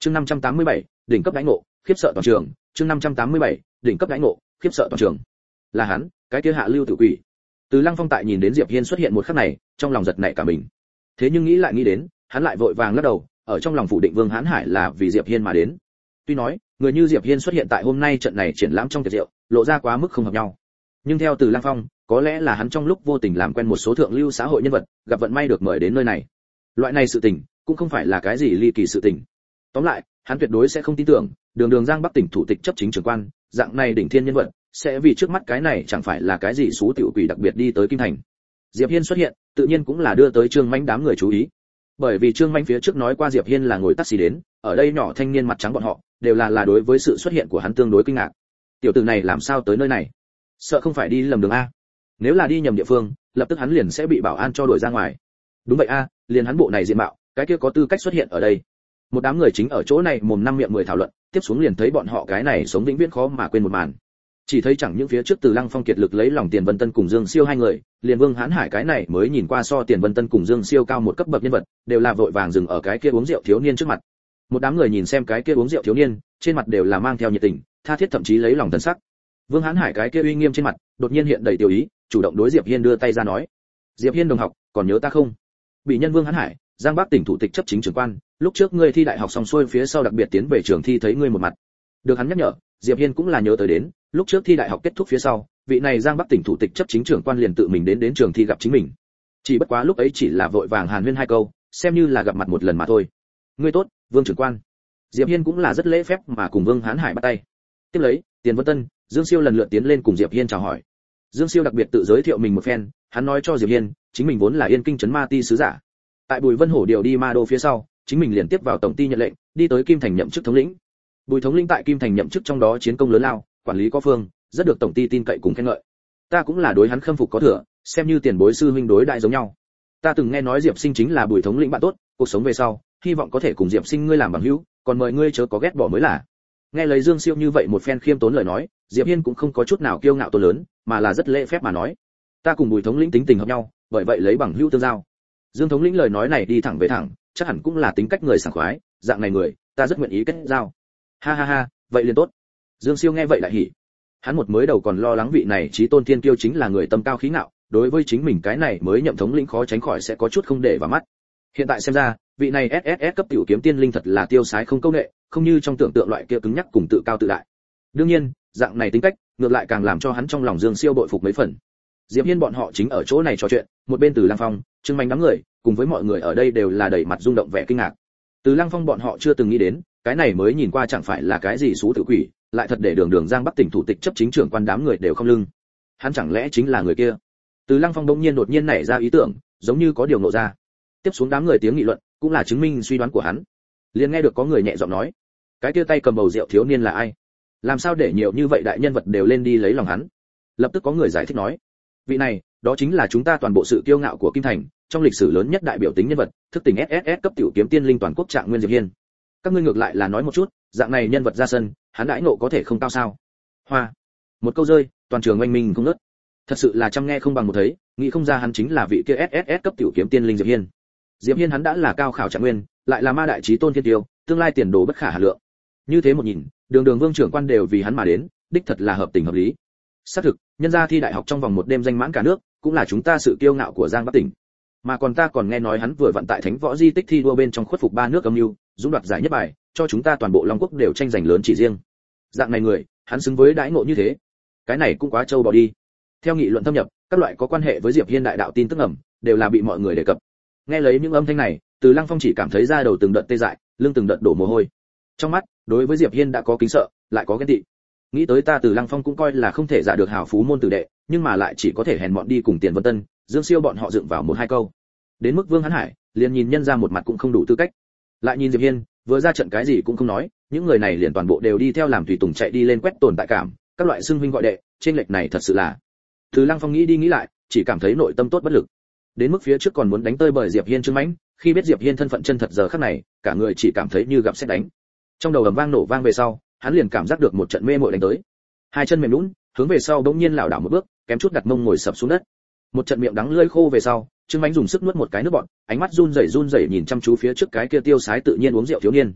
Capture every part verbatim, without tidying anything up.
Chương năm trăm tám mươi bảy, đỉnh cấp đãi ngộ, khiếp sợ toàn trường. Chương năm trăm tám mươi bảy, đỉnh cấp đãi ngộ, khiếp sợ toàn trường. Là hắn, cái kia hạ lưu tử quỷ. Từ Lăng Phong tại nhìn đến Diệp Hiên xuất hiện một khắc này, trong lòng giật nảy cả mình. Thế nhưng nghĩ lại nghĩ đến, hắn lại vội vàng lắc đầu, ở trong lòng phủ định Vương Hán Hải là vì Diệp Hiên mà đến. Tuy nói, người như Diệp Hiên xuất hiện tại hôm nay trận này triển lãm trong tiệc rượu, lộ ra quá mức không hợp nhau. Nhưng theo Từ Lăng Phong, có lẽ là hắn trong lúc vô tình làm quen một số thượng lưu xã hội nhân vật, gặp vận may được mời đến nơi này. Loại này sự tình, cũng không phải là cái gì ly kỳ sự tình. Tóm lại, hắn tuyệt đối sẽ không tin tưởng, đường đường Giang Bắc tỉnh thủ tịch chấp chính trưởng quan, dạng này đỉnh thiên nhân vật, sẽ vì trước mắt cái này chẳng phải là cái gì xú tiểu quỷ đặc biệt đi tới Kim Thành. Diệp Hiên xuất hiện, tự nhiên cũng là đưa tới Trương Mạnh đám người chú ý. Bởi vì Trương Mạnh phía trước nói qua Diệp Hiên là ngồi taxi đến, ở đây nhỏ thanh niên mặt trắng bọn họ, đều là là đối với sự xuất hiện của hắn tương đối kinh ngạc. Tiểu tử này làm sao tới nơi này? Sợ không phải đi lầm đường a? Nếu là đi nhầm địa phương, lập tức hắn liền sẽ bị bảo an cho đuổi ra ngoài. Đúng vậy a, liền hắn bộ này diện mạo, cái kia có tư cách xuất hiện ở đây. Một đám người chính ở chỗ này mồm năm miệng mười thảo luận, tiếp xuống liền thấy bọn họ cái này sống vĩnh viễn khó mà quên một màn. Chỉ thấy chẳng những phía trước Từ Lăng Phong kiệt lực lấy lòng Tiền Vân Tân cùng Dương Siêu hai người, liền Vương Hán Hải cái này mới nhìn qua so Tiền Vân Tân cùng Dương Siêu cao một cấp bậc nhân vật, đều là vội vàng dừng ở cái kia uống rượu thiếu niên trước mặt. Một đám người nhìn xem cái kia uống rượu thiếu niên, trên mặt đều là mang theo nhiệt tình, tha thiết thậm chí lấy lòng thần sắc. Vương Hán Hải cái kia uy nghiêm trên mặt, đột nhiên hiện đầy tiểu ý, chủ động đối Diệp Hiên đưa tay ra nói: "Diệp Hiên đồng học, còn nhớ ta không? Bị nhân Vương Hán Hải, Giang Bắc tỉnh thủ tịch chấp chính trưởng quan, lúc trước ngươi thi đại học xong xuôi phía sau đặc biệt tiến về trường thi thấy ngươi một mặt." Được hắn nhắc nhở, Diệp Hiên cũng là nhớ tới đến, lúc trước thi đại học kết thúc phía sau, vị này Giang Bắc tỉnh thủ tịch chấp chính trưởng quan liền tự mình đến đến trường thi gặp chính mình. Chỉ bất quá lúc ấy chỉ là vội vàng hàn huyên hai câu, xem như là gặp mặt một lần mà thôi. "Ngươi tốt, Vương trưởng quan." Diệp Hiên cũng là rất lễ phép mà cùng Vương Hán Hải bắt tay. Tiếp lấy, Tiền Vân Tân, Dương Siêu lần lượt tiến lên cùng Diệp Hiên chào hỏi. Dương Siêu đặc biệt tự giới thiệu mình một phen, hắn nói cho Diệp Hiên, chính mình vốn là Yên Kinh trấn Ma Ti sứ giả. Tại Bùi Vân Hổ điều đi Ma Đô phía sau, chính mình liền tiếp vào tổng ty nhận lệnh, đi tới Kim Thành nhậm chức thống lĩnh. Bùi thống lĩnh tại Kim Thành nhậm chức trong đó chiến công lớn lao, quản lý có phương, rất được tổng ty tin cậy cùng khen ngợi. Ta cũng là đối hắn khâm phục có thừa, xem như tiền bối sư huynh đối đại giống nhau. Ta từng nghe nói Diệp Sinh chính là Bùi thống lĩnh bạn tốt, cuộc sống về sau, hy vọng có thể cùng Diệp Sinh ngươi làm bằng hữu, còn mời ngươi chớ có ghét bỏ mới là. Nghe lời Dương Siêu như vậy một phen khiêm tốn lời nói, Diệp Hiên cũng không có chút nào kiêu ngạo to lớn, mà là rất lễ phép mà nói: "Ta cùng Bùi thống lĩnh tính tình hợp nhau, bởi vậy lấy bằng hữu tương giao." Dương thống lĩnh lời nói này đi thẳng về thẳng, chắc hẳn cũng là tính cách người sảng khoái, dạng này người, ta rất nguyện ý kết giao. Ha ha ha, vậy liền tốt. Dương Siêu nghe vậy lại hỉ. Hắn một mới đầu còn lo lắng vị này chí tôn thiên kiêu chính là người tâm cao khí ngạo, đối với chính mình cái này mới nhậm thống lĩnh khó tránh khỏi sẽ có chút không để vào mắt. Hiện tại xem ra, vị này ét ét ét cấp tiểu kiếm tiên linh thật là tiêu sái không câu nệ, không như trong tưởng tượng loại kia cứng nhắc cùng tự cao tự đại. Đương nhiên, dạng này tính cách, ngược lại càng làm cho hắn trong lòng Dương Siêu bội phục mấy phần. Diệp Hiên bọn họ chính ở chỗ này trò chuyện, một bên Từ Lăng Phong, Trương Mạnh đám người, cùng với mọi người ở đây đều là đầy mặt rung động vẻ kinh ngạc. Từ Lăng Phong bọn họ chưa từng nghĩ đến, cái này mới nhìn qua chẳng phải là cái gì xú tử quỷ, lại thật để đường đường Giang Bắc tỉnh thủ tịch chấp chính trưởng quan đám người đều không lưng. Hắn chẳng lẽ chính là người kia? Từ Lăng Phong bỗng nhiên đột nhiên nảy ra ý tưởng, giống như có điều ngộ ra. Tiếp xuống đám người tiếng nghị luận, cũng là chứng minh suy đoán của hắn. Liền nghe được có người nhẹ giọng nói: "Cái kia tay cầm bầu rượu thiếu niên là ai? Làm sao để nhiều như vậy đại nhân vật đều lên đi lấy lòng hắn?" Lập tức có người giải thích nói: "Vị này, đó chính là chúng ta toàn bộ sự kiêu ngạo của Kim Thành, trong lịch sử lớn nhất đại biểu tính nhân vật, thức tỉnh ét ét ét cấp tiểu kiếm tiên linh toàn quốc Trạng Nguyên Diệp Hiên. Các ngươi ngược lại là nói một chút, dạng này nhân vật ra sân, hắn đãi ngộ có thể không cao sao?" Hoa. Một câu rơi, toàn trường oanh minh không ngớt. Thật sự là trăm nghe không bằng một thấy, nghĩ không ra hắn chính là vị kia ét ét ét cấp tiểu kiếm tiên linh Diệp Hiên. Diệp Hiên hắn đã là cao khảo Trạng Nguyên, lại là ma đại chí tôn thiên tiêu, tương lai tiền đồ bất khả hà lượng. Như thế một nhìn, đường đường Vương trưởng quan đều vì hắn mà đến, đích thật là hợp tình hợp lý. Xác thực, nhân gia thi đại học trong vòng một đêm danh mãn cả nước, cũng là chúng ta sự kiêu ngạo của Giang Bắc tỉnh. Mà còn ta còn nghe nói hắn vừa vận tại Thánh Võ Di tích thi đua bên trong khuất phục ba nước âm mưu, dũng đoạt giải nhất bài, cho chúng ta toàn bộ Long Quốc đều tranh giành lớn chỉ riêng. Dạng này người, hắn xứng với đãi ngộ như thế. Cái này cũng quá trâu bò đi. Theo nghị luận thâm nhập, các loại có quan hệ với Diệp Hiên đại đạo tin tức ẩm, đều là bị mọi người đề cập. Nghe lấy những âm thanh này, Từ Lăng Phong chỉ cảm thấy da đầu từng đợt tê dại, lưng từng đợt đổ mồ hôi. Trong mắt, đối với Diệp Hiên đã có kính sợ, lại có ghen tị. Nghĩ tới ta Từ Lăng Phong cũng coi là không thể giả được hào phú môn tử đệ, nhưng mà lại chỉ có thể hèn mọn đi cùng Tiền Vân Tân, Dương Siêu bọn họ dựng vào một hai câu. Đến mức Vương Hán Hải, liền nhìn nhân ra một mặt cũng không đủ tư cách. Lại nhìn Diệp Hiên, vừa ra trận cái gì cũng không nói, những người này liền toàn bộ đều đi theo làm tùy tùng chạy đi lên quét tồn tại cảm, các loại xưng huynh gọi đệ, trên lệch này thật sự là. Từ Lăng Phong nghĩ đi nghĩ lại, chỉ cảm thấy nội tâm tốt bất lực. Đến mức phía trước còn muốn đánh tơi bởi Diệp Hiên Trương Mãnh, khi biết Diệp Hiên thân phận chân thật giờ khắc này, cả người chỉ cảm thấy như gặp sét đánh. Trong đầu ầm vang nổ vang về sau, hắn liền cảm giác được một trận mê mội đánh tới. Hai chân mềm nhũn, hướng về sau bỗng nhiên lảo đảo một bước, kém chút đặt mông ngồi sập xuống đất. Một trận miệng đắng lưỡi khô về sau, Trương Mãnh dùng sức nuốt một cái nước bọt, ánh mắt run rẩy run rẩy nhìn chăm chú phía trước cái kia tiêu sái tự nhiên uống rượu thiếu niên.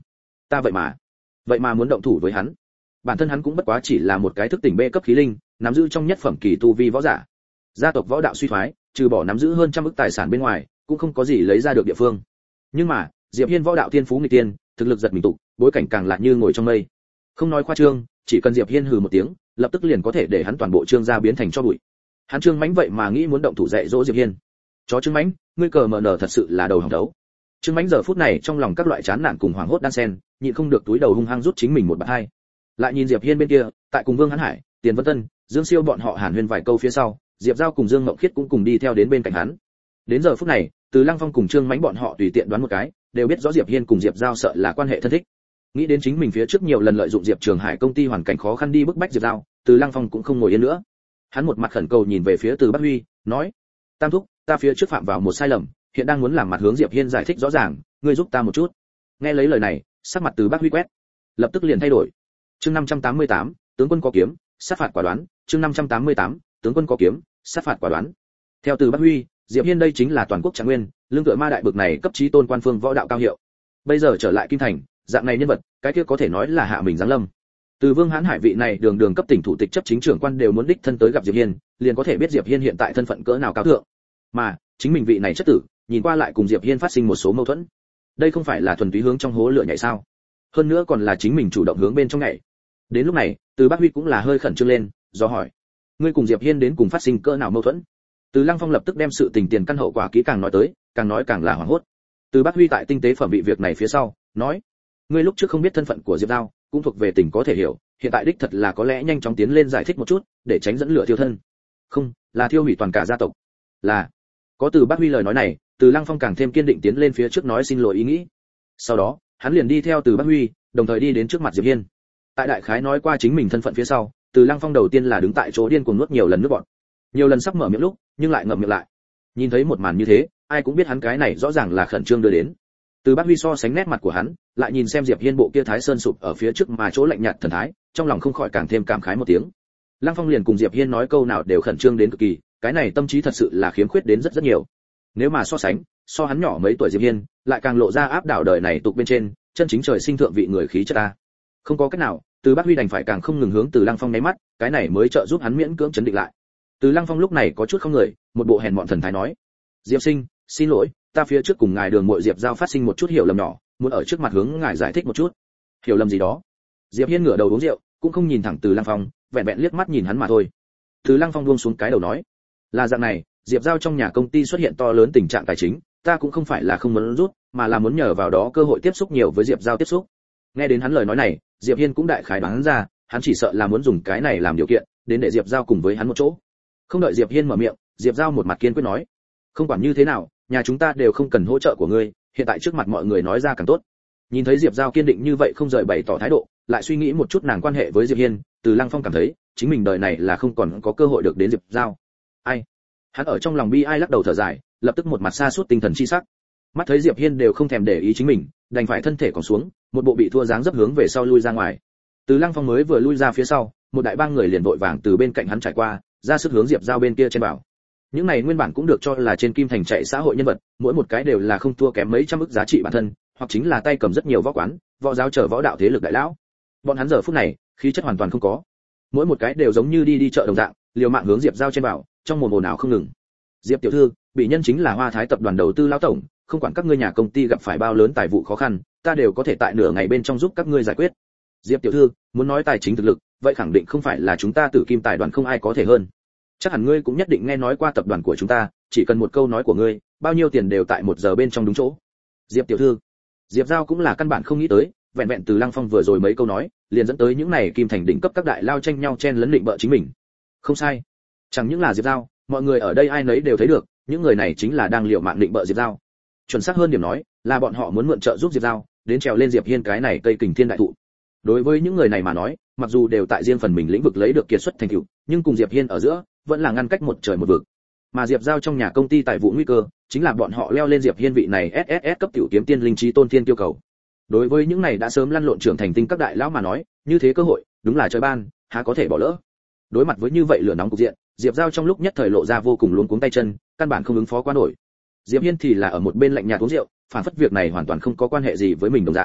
ta vậy mà vậy mà muốn động thủ với hắn. Bản thân hắn cũng bất quá chỉ là một cái thức tỉnh bê cấp khí linh, nắm giữ trong nhất phẩm kỳ tu vi võ giả. Gia tộc võ đạo suy thoái, trừ bỏ nắm giữ hơn trăm ức tài sản bên ngoài, cũng không có gì lấy ra được địa phương. Nhưng mà, Diệp Hiên võ đạo thiên phú nghịch tiên, thực lực giật mình tụ, bối cảnh càng lạ như ngồi trong mây. Không nói khoa trương, chỉ cần Diệp Hiên hừ một tiếng, lập tức liền có thể để hắn toàn bộ Trương gia biến thành tro bụi. Hắn Trương Mãnh vậy mà nghĩ muốn động thủ dạy dỗ Diệp Hiên. Chó Trương Mãnh, ngươi cờ mờ nở thật sự là đầu hỏng đấu. Trương Mãnh giờ phút này trong lòng các loại chán nản cùng hoảng hốt đan xen, nhịn không được túi đầu hung hăng rút chính mình một bạt hai. Lại nhìn Diệp Hiên bên kia, tại cùng Vương Hán Hải, Tiền Vân Tân, Dương Siêu bọn họ hàn huyên vài câu phía sau, Diệp Giao cùng Dương Ngộng Khiết cũng cùng đi theo đến bên cạnh hắn. Đến giờ phút này, Từ Lăng Phong cùng Trương Mãnh bọn họ tùy tiện đoán một cái, đều biết rõ Diệp Hiên cùng Diệp Giao sợ là quan hệ thân thích. Nghĩ đến chính mình phía trước nhiều lần lợi dụng Diệp Trường Hải công ty hoàn cảnh khó khăn đi bức bách Diệp Giao, Từ Lăng Phong cũng không ngồi yên nữa. Hắn một mặt khẩn cầu nhìn về phía Từ Bắc Huy, nói: "Tam thúc, ta phía trước phạm vào một sai lầm, hiện đang muốn làm mặt hướng Diệp Hiên giải thích rõ ràng, ngươi giúp ta một chút." Nghe lấy lời này, sắc mặt Từ Bắc Huy quét, lập tức liền thay đổi. Chương năm trăm tám mươi tám, tướng quân có kiếm, sát phạt quả đoán. Chương năm trăm tám mươi tám, tướng quân có kiếm, sát phạt quả đoán. Theo Từ Bắc Huy, Diệp Hiên đây chính là toàn quốc Trạng Nguyên, lương tựa ma đại bực này cấp chí tôn quan phương võ đạo cao hiệu. Bây giờ trở lại Kim Thành, dạng này nhân vật, cái kia có thể nói là hạ mình giáng lâm. Từ Vương Hán Hải vị này đường đường cấp tỉnh thủ tịch chấp chính trưởng quan đều muốn đích thân tới gặp Diệp Hiên, liền có thể biết Diệp Hiên hiện tại thân phận cỡ nào cao thượng. Mà, chính mình vị này chất tử, nhìn qua lại cùng Diệp Hiên phát sinh một số mâu thuẫn. Đây không phải là thuần túy hướng trong hố lửa nhảy sao? Hơn nữa còn là chính mình chủ động hướng bên trong nhảy. Đến lúc này, Từ Bắc Huy cũng là hơi khẩn trương lên, do hỏi: "Ngươi cùng Diệp Hiên đến cùng phát sinh cỡ nào mâu thuẫn?" Từ Lăng Phong lập tức đem sự tình tiền căn hậu quả kỹ càng nói tới, càng nói càng là hoảng hốt. Từ Bắc Huy tại tinh tế phẩm vị việc này phía sau, nói: "Ngươi lúc trước không biết thân phận của Diệp Giao, cũng thuộc về tình có thể hiểu, hiện tại đích thật là có lẽ nhanh chóng tiến lên giải thích một chút, để tránh dẫn lửa thiêu thân." "Không, là thiêu hủy toàn cả gia tộc." "Là." Có Từ Bắc Huy lời nói này, Từ Lăng Phong càng thêm kiên định tiến lên phía trước nói xin lỗi ý nghĩ. Sau đó, hắn liền đi theo Từ Bắc Huy, đồng thời đi đến trước mặt Diệp Hiên. Tại đại khái nói qua chính mình thân phận phía sau, Từ Lăng Phong đầu tiên là đứng tại chỗ điên cuồng nuốt nhiều lần nước bọt. Nhiều lần sắp mở miệng lúc, nhưng lại ngậm miệng lại. Nhìn thấy một màn như thế, ai cũng biết hắn cái này rõ ràng là khẩn trương đưa đến. Từ Bắc Huy so sánh nét mặt của hắn, lại nhìn xem Diệp Hiên bộ kia Thái Sơn sụp ở phía trước mà chỗ lạnh nhạt thần thái, trong lòng không khỏi càng thêm cảm khái một tiếng. Lăng Phong liền cùng Diệp Hiên nói câu nào đều khẩn trương đến cực kỳ, cái này tâm trí thật sự là khiếm khuyết đến rất rất nhiều. Nếu mà so sánh, so hắn nhỏ mấy tuổi Diệp Hiên, lại càng lộ ra áp đảo đời này tục bên trên, chân chính trời sinh thượng vị người khí chất ta. Không có cách nào, Từ Bắc Huy đành phải càng không ngừng hướng Từ Lăng Phong nháy mắt, cái này mới trợ giúp hắn miễn cưỡng chấn định lại. Từ Lăng Phong lúc này có chút không người, một bộ hèn mọn thần thái nói: "Diệp sinh, xin lỗi, ta phía trước cùng ngài Đường Muội Diệp Giao phát sinh một chút hiểu lầm nhỏ, muốn ở trước mặt hướng ngài giải thích một chút." "Hiểu lầm gì đó?" Diệp Hiên ngửa đầu uống rượu, cũng không nhìn thẳng Từ Lăng Phong, vẹn vẹn liếc mắt nhìn hắn mà thôi. Từ Lăng Phong buông xuống cái đầu nói: "Là dạng này, Diệp Giao trong nhà công ty xuất hiện to lớn tình trạng tài chính, ta cũng không phải là không muốn rút, mà là muốn nhờ vào đó cơ hội tiếp xúc nhiều với Diệp Giao tiếp xúc." Nghe đến hắn lời nói này, Diệp Hiên cũng đại khái đoán ra, hắn chỉ sợ là muốn dùng cái này làm điều kiện, đến để Diệp Giao cùng với hắn một chỗ. Không đợi Diệp Hiên mở miệng, Diệp Giao một mặt kiên quyết nói: "Không quản như thế nào, nhà chúng ta đều không cần hỗ trợ của ngươi, hiện tại trước mặt mọi người nói ra càng tốt." Nhìn thấy Diệp Giao kiên định như vậy không rời bày tỏ thái độ, lại suy nghĩ một chút nàng quan hệ với Diệp Hiên, Từ Lăng Phong cảm thấy, chính mình đời này là không còn có cơ hội được đến Diệp Giao. Ai? Hắn ở trong lòng bi ai lắc đầu thở dài, lập tức một mặt sa sút tinh thần chi sắc. Mắt thấy Diệp Hiên đều không thèm để ý chính mình, đành phải thân thể còn xuống, một bộ bị thua dáng dấp hướng về sau lui ra ngoài. Từ Lăng Phong mới vừa lui ra phía sau, một đại bang người liền vội vàng từ bên cạnh hắn trải qua, ra sức hướng Diệp Giao bên kia trên bảo. Những này nguyên bản cũng được cho là trên Kim Thành chạy xã hội nhân vật, mỗi một cái đều là không thua kém mấy trăm ức giá trị bản thân, hoặc chính là tay cầm rất nhiều võ quán, võ giáo trở võ đạo thế lực đại lão. Bọn hắn giờ phút này, khí chất hoàn toàn không có. Mỗi một cái đều giống như đi đi chợ đồng dạng, liều mạng hướng Diệp Giao trên bảo, trong mồm ồn ào không ngừng. "Diệp tiểu thư, bị nhân chính là Hoa Thái tập đoàn đầu tư lão tổng, không quản các ngươi nhà công ty gặp phải bao lớn tài vụ khó khăn, ta đều có thể tại nửa ngày bên trong giúp các ngươi giải quyết." "Diệp tiểu thư, muốn nói tài chính thực lực, vậy khẳng định không phải là chúng ta Tử Kim Tài đoàn không ai có thể hơn. Chắc hẳn ngươi cũng nhất định nghe nói qua tập đoàn của chúng ta, chỉ cần một câu nói của ngươi, bao nhiêu tiền đều tại một giờ bên trong đúng chỗ." "Diệp tiểu thư." Diệp Giao cũng là căn bản không nghĩ tới, vẹn vẹn Từ Lăng Phong vừa rồi mấy câu nói, liền dẫn tới những này Kim Thành đỉnh cấp các đại lao tranh nhau chen lấn định bợ chính mình. Không sai, chẳng những là Diệp Giao, mọi người ở đây ai nấy đều thấy được, những người này chính là đang liều mạng định bợ Diệp Giao. Chuẩn xác hơn điểm nói, là bọn họ muốn mượn trợ giúp Diệp Giao, đến trèo lên Diệp Hiên cái này cây kình thiên đại thụ. Đối với những người này mà nói, mặc dù đều tại riêng phần mình lĩnh vực lấy được kiệt xuất thành tựu, nhưng cùng Diệp Hiên ở giữa, vẫn là ngăn cách một trời một vực. Mà Diệp Giao trong nhà công ty tài vụ nguy cơ, chính là bọn họ leo lên Diệp Hiên vị này ét ét ét cấp tiểu kiếm tiên linh trí tôn thiên tiêu cầu. Đối với những này đã sớm lăn lộn trưởng thành tinh các đại lão mà nói, như thế cơ hội, đúng là trời ban, há có thể bỏ lỡ. Đối mặt với như vậy lửa nóng cục diện, Diệp Giao trong lúc nhất thời lộ ra vô cùng luống cuống tay chân, căn bản không ứng phó qua nổi. Diệp Hiên thì là ở một bên lạnh nhạt uống rượu, phản phất việc này hoàn toàn không có quan hệ gì với mình đồng dạng.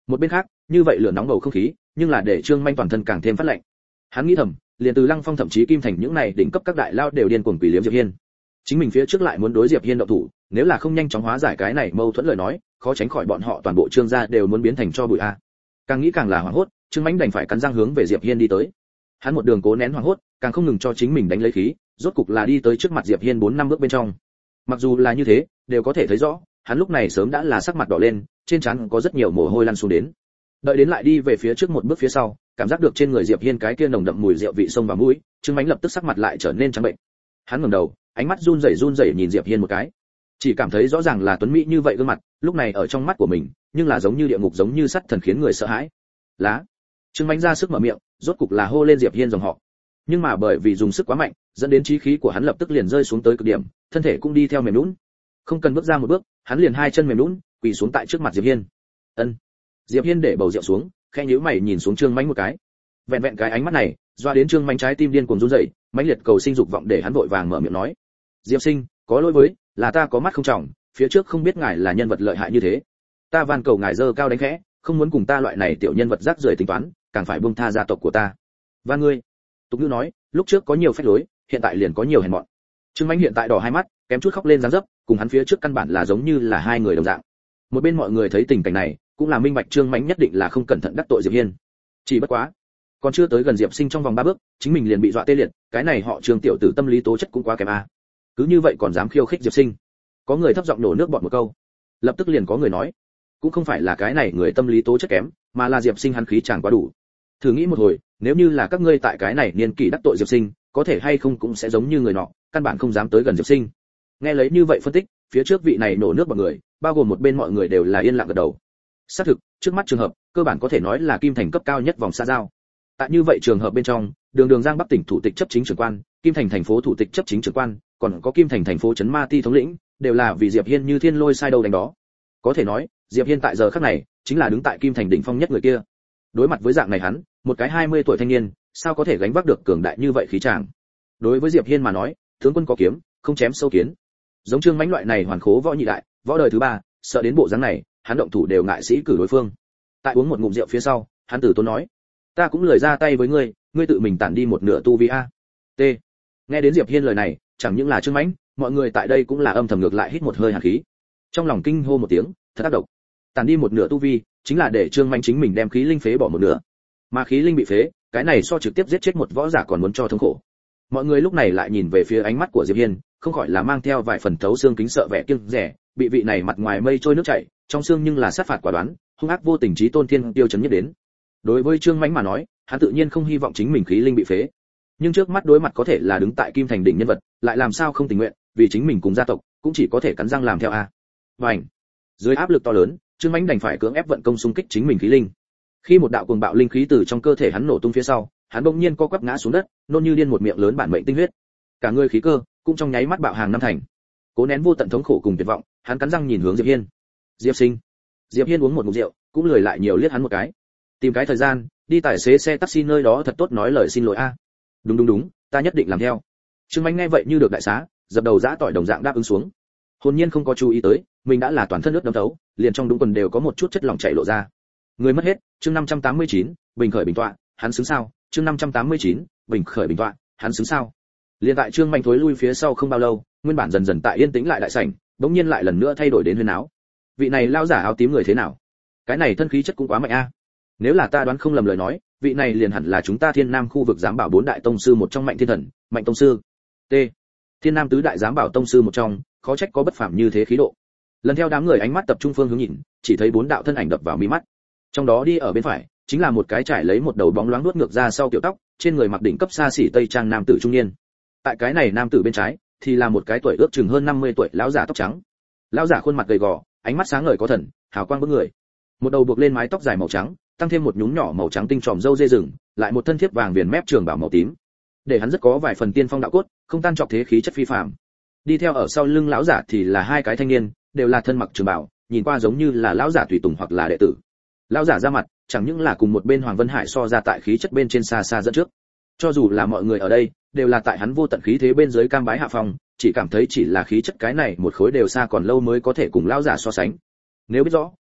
Một bên khác, như vậy lửa nóng bầu không khí, nhưng là để Trương Mạnh toàn thân càng thêm phát lạnh. Hắn nghĩ thầm, liền từ Lăng Phong thậm chí Kim Thành những này đỉnh cấp các đại lao đều điên cuồng quỷ liếm Diệp Hiên. Chính mình phía trước lại muốn đối Diệp Hiên động thủ, nếu là không nhanh chóng hóa giải cái này mâu thuẫn lời nói, khó tránh khỏi bọn họ toàn bộ Trương gia đều muốn biến thành cho bụi a. Càng nghĩ càng là hoảng hốt, Trương Mạnh đành phải cắn răng hướng về Diệp Hiên đi tới. Hắn một đường cố nén hoảng hốt, càng không ngừng cho chính mình đánh lấy khí, rốt cục là đi tới trước mặt Diệp Hiên bốn năm bước bên trong. Mặc dù là như thế, đều có thể thấy rõ, hắn lúc này sớm đã là sắc mặt đỏ lên, trên trán có rất nhiều mồ hôi lăn xuống đến. Đợi đến lại đi về phía trước một bước phía sau, cảm giác được trên người Diệp Hiên cái kia nồng đậm mùi rượu vị sông vào mũi, Trương Mạnh lập tức sắc mặt lại trở nên trắng bệnh. Hắn ngẩng đầu, ánh mắt run rẩy run rẩy nhìn Diệp Hiên một cái. Chỉ cảm thấy rõ ràng là tuấn mỹ như vậy gương mặt, lúc này ở trong mắt của mình, nhưng là giống như địa ngục giống như sắt thần khiến người sợ hãi. Lá. Trương Mạnh ra sức mở miệng, rốt cục là hô lên Diệp Hiên dòng họ. Nhưng mà bởi vì dùng sức quá mạnh, dẫn đến chí khí của hắn lập tức liền rơi xuống tới cực điểm, thân thể cũng đi theo mềm nhũn. Không cần bước ra một bước, hắn liền hai chân mềm nhũn, quỳ xuống tại trước mặt Diệp Hiên. Ân. Diệp Hiên để bầu rượu xuống, khẽ nhíu mày nhìn xuống Trương Mạnh một cái. Vẹn vẹn cái ánh mắt này, doa đến Trương Mạnh trái tim điên cuồng run rẩy, mãnh liệt cầu sinh dục vọng để hắn vội vàng mở miệng nói: "Diệp sinh, có lỗi với, là ta có mắt không trọng, phía trước không biết ngài là nhân vật lợi hại như thế. Ta van cầu ngài dơ cao đánh khẽ, không muốn cùng ta loại này tiểu nhân vật rác rưởi tính toán, càng phải buông tha gia tộc của ta. Van ngươi." Tục ngữ nói, lúc trước có nhiều phách lối, hiện tại liền có nhiều hèn mọn. Trương Mạnh hiện tại đỏ hai mắt, kém chút khóc lên dáng dấp, cùng hắn phía trước căn bản là giống như là hai người đồng dạng. Một bên mọi người thấy tình cảnh này, cũng là minh bạch Trương Mạnh nhất định là không cẩn thận đắc tội Diệp Hiên. Chỉ bất quá, còn chưa tới gần Diệp Sinh trong vòng ba bước, chính mình liền bị dọa tê liệt, cái này họ Trương tiểu tử tâm lý tố chất cũng quá kém a. Cứ như vậy còn dám khiêu khích Diệp Sinh. Có người thấp giọng nổ nước bọt một câu. Lập tức liền có người nói, cũng không phải là cái này người tâm lý tố chất kém, mà là Diệp Sinh hắn khí chàng quá đủ. Thử nghĩ một hồi, nếu như là các ngươi tại cái này niên kỷ đắc tội Diệp Sinh, có thể hay không cũng sẽ giống như người nọ, căn bản không dám tới gần Diệp Sinh. Nghe lấy như vậy phân tích, phía trước vị này nổ nước bọt người, bao gồm một bên mọi người đều là yên lặng gật đầu. Xác thực, trước mắt trường hợp, cơ bản có thể nói là Kim Thành cấp cao nhất vòng xã giao. Tại như vậy trường hợp bên trong, Đường Đường Giang Bắc tỉnh thủ tịch chấp chính trưởng quan, Kim Thành thành phố thủ tịch chấp chính trưởng quan, còn có Kim Thành thành phố trấn ma ti thống lĩnh, đều là vì Diệp Hiên như thiên lôi sai đâu đánh đó. Có thể nói, Diệp Hiên tại giờ khắc này, chính là đứng tại Kim Thành đỉnh phong nhất người kia. Đối mặt với dạng này hắn, một cái hai mươi tuổi thanh niên, sao có thể gánh vác được cường đại như vậy khí tràng. Đối với Diệp Hiên mà nói, tướng quân có kiếm, không chém sâu kiến. Giống Trương Mãnh loại này hoàn khố võ nhị đại, võ đời thứ ba, sợ đến bộ dáng này, hắn động thủ đều ngại sĩ cử đối phương. Tại uống một ngụm rượu phía sau, hắn tử tốn nói: "Ta cũng lười ra tay với ngươi, ngươi tự mình tản đi một nửa tu vi a." T. Nghe đến Diệp Hiên lời này, chẳng những là Trương Mãnh, mọi người tại đây cũng là âm thầm ngược lại hít một hơi hàn khí. Trong lòng kinh hô một tiếng, thật ác độc. Tản đi một nửa tu vi, chính là để Trương Mãnh chính mình đem khí linh phế bỏ một nửa. Mà khí linh bị phế, cái này so trực tiếp giết chết một võ giả còn muốn cho thống khổ. Mọi người lúc này lại nhìn về phía ánh mắt của Diệp Hiên, không khỏi là mang theo vài phần thấu xương kính sợ vẻ kiêng rẻ, bị vị này mặt ngoài mây trôi nước chảy, trong xương nhưng là sát phạt quả đoán, hung ác vô tình trí tôn thiên tiêu chấn nhất đến. Đối với Trương Mãnh mà nói, hắn tự nhiên không hy vọng chính mình khí linh bị phế. Nhưng trước mắt đối mặt có thể là đứng tại Kim Thành đỉnh nhân vật, lại làm sao không tình nguyện, vì chính mình cùng gia tộc, cũng chỉ có thể cắn răng làm theo a. Bành! Dưới áp lực to lớn, Trương Mãnh đành phải cưỡng ép vận công xung kích chính mình khí linh. Khi một đạo cuồng bạo linh khí từ trong cơ thể hắn nổ tung phía sau, hắn bỗng nhiên co quắp ngã xuống đất, nôn như điên một miệng lớn bản mệnh tinh huyết. Cả người khí cơ cũng trong nháy mắt bạo hàng năm thành. Cố nén vô tận thống khổ cùng tuyệt vọng, hắn cắn răng nhìn hướng Diệp Hiên. Diệp Sinh. Diệp Hiên uống một ngụm rượu, cũng lười lại nhiều liếc hắn một cái. Tìm cái thời gian, đi tài xế xe taxi nơi đó thật tốt nói lời xin lỗi a. Đúng đúng đúng, ta nhất định làm theo. Trương Mãnh nghe vậy như được đại xá, dập đầu giã tỏi đồng dạng đáp ứng xuống. Hồn nhiên không có chú ý tới, mình đã là toàn thân nước đẫm thấu, liền trong đúng quần đều có một chút chất lỏng chảy lộ ra. Người mất hết, chương năm trăm tám mươi chín, bình khởi bình tọa, hắn xứng sao? Chương năm trăm tám mươi chín, bình khởi bình tọa, hắn xứng sao? Liên tại Trương Mãnh thối lui phía sau không bao lâu, nguyên bản dần dần tại yên tĩnh lại đại sảnh, bỗng nhiên lại lần nữa thay đổi đến huyên áo. Vị này lao giả áo tím người thế nào? Cái này thân khí chất cũng quá mạnh a. Nếu là ta đoán không lầm lời nói, vị này liền hẳn là chúng ta Thiên Nam khu vực giám bảo bốn đại tông sư một trong Mạnh Thiên Thần, Mạnh tông sư. T. Thiên Nam tứ đại giám bảo tông sư một trong, khó trách có bất phàm như thế khí độ. Lần theo đám người ánh mắt tập trung phương hướng nhìn, chỉ thấy bốn đạo thân ảnh đập vào mi mắt. Trong đó đi ở bên phải, chính là một cái trải lấy một đầu bóng loáng nuốt ngược ra sau tiểu tóc, trên người mặc đỉnh cấp xa xỉ tây trang nam tử trung niên. Tại cái này nam tử bên trái, thì là một cái tuổi ước chừng hơn năm mươi tuổi lão giả tóc trắng. Lão giả khuôn mặt gầy gò, ánh mắt sáng ngời có thần, hào quang bức người. Một đầu buộc lên mái tóc dài màu trắng, tăng thêm một nhúm nhỏ màu trắng tinh tròm râu dê rừng, lại một thân thiếp vàng viền mép trường bảo màu tím, để hắn rất có vài phần tiên phong đạo cốt, không tan trọc thế khí chất phi phàm. Đi theo ở sau lưng lão giả thì là hai cái thanh niên, đều là thân mặc trường bảo, nhìn qua giống như là lão giả tùy tùng hoặc là đệ tử. Lão giả ra mặt, chẳng những là cùng một bên Hoàng Vân Hải so ra tại khí chất bên trên xa xa dẫn trước. Cho dù là mọi người ở đây, đều là tại hắn vô tận khí thế bên dưới cam bái hạ phong, chỉ cảm thấy chỉ là khí chất cái này một khối đều xa còn lâu mới có thể cùng lão giả so sánh. Nếu biết rõ,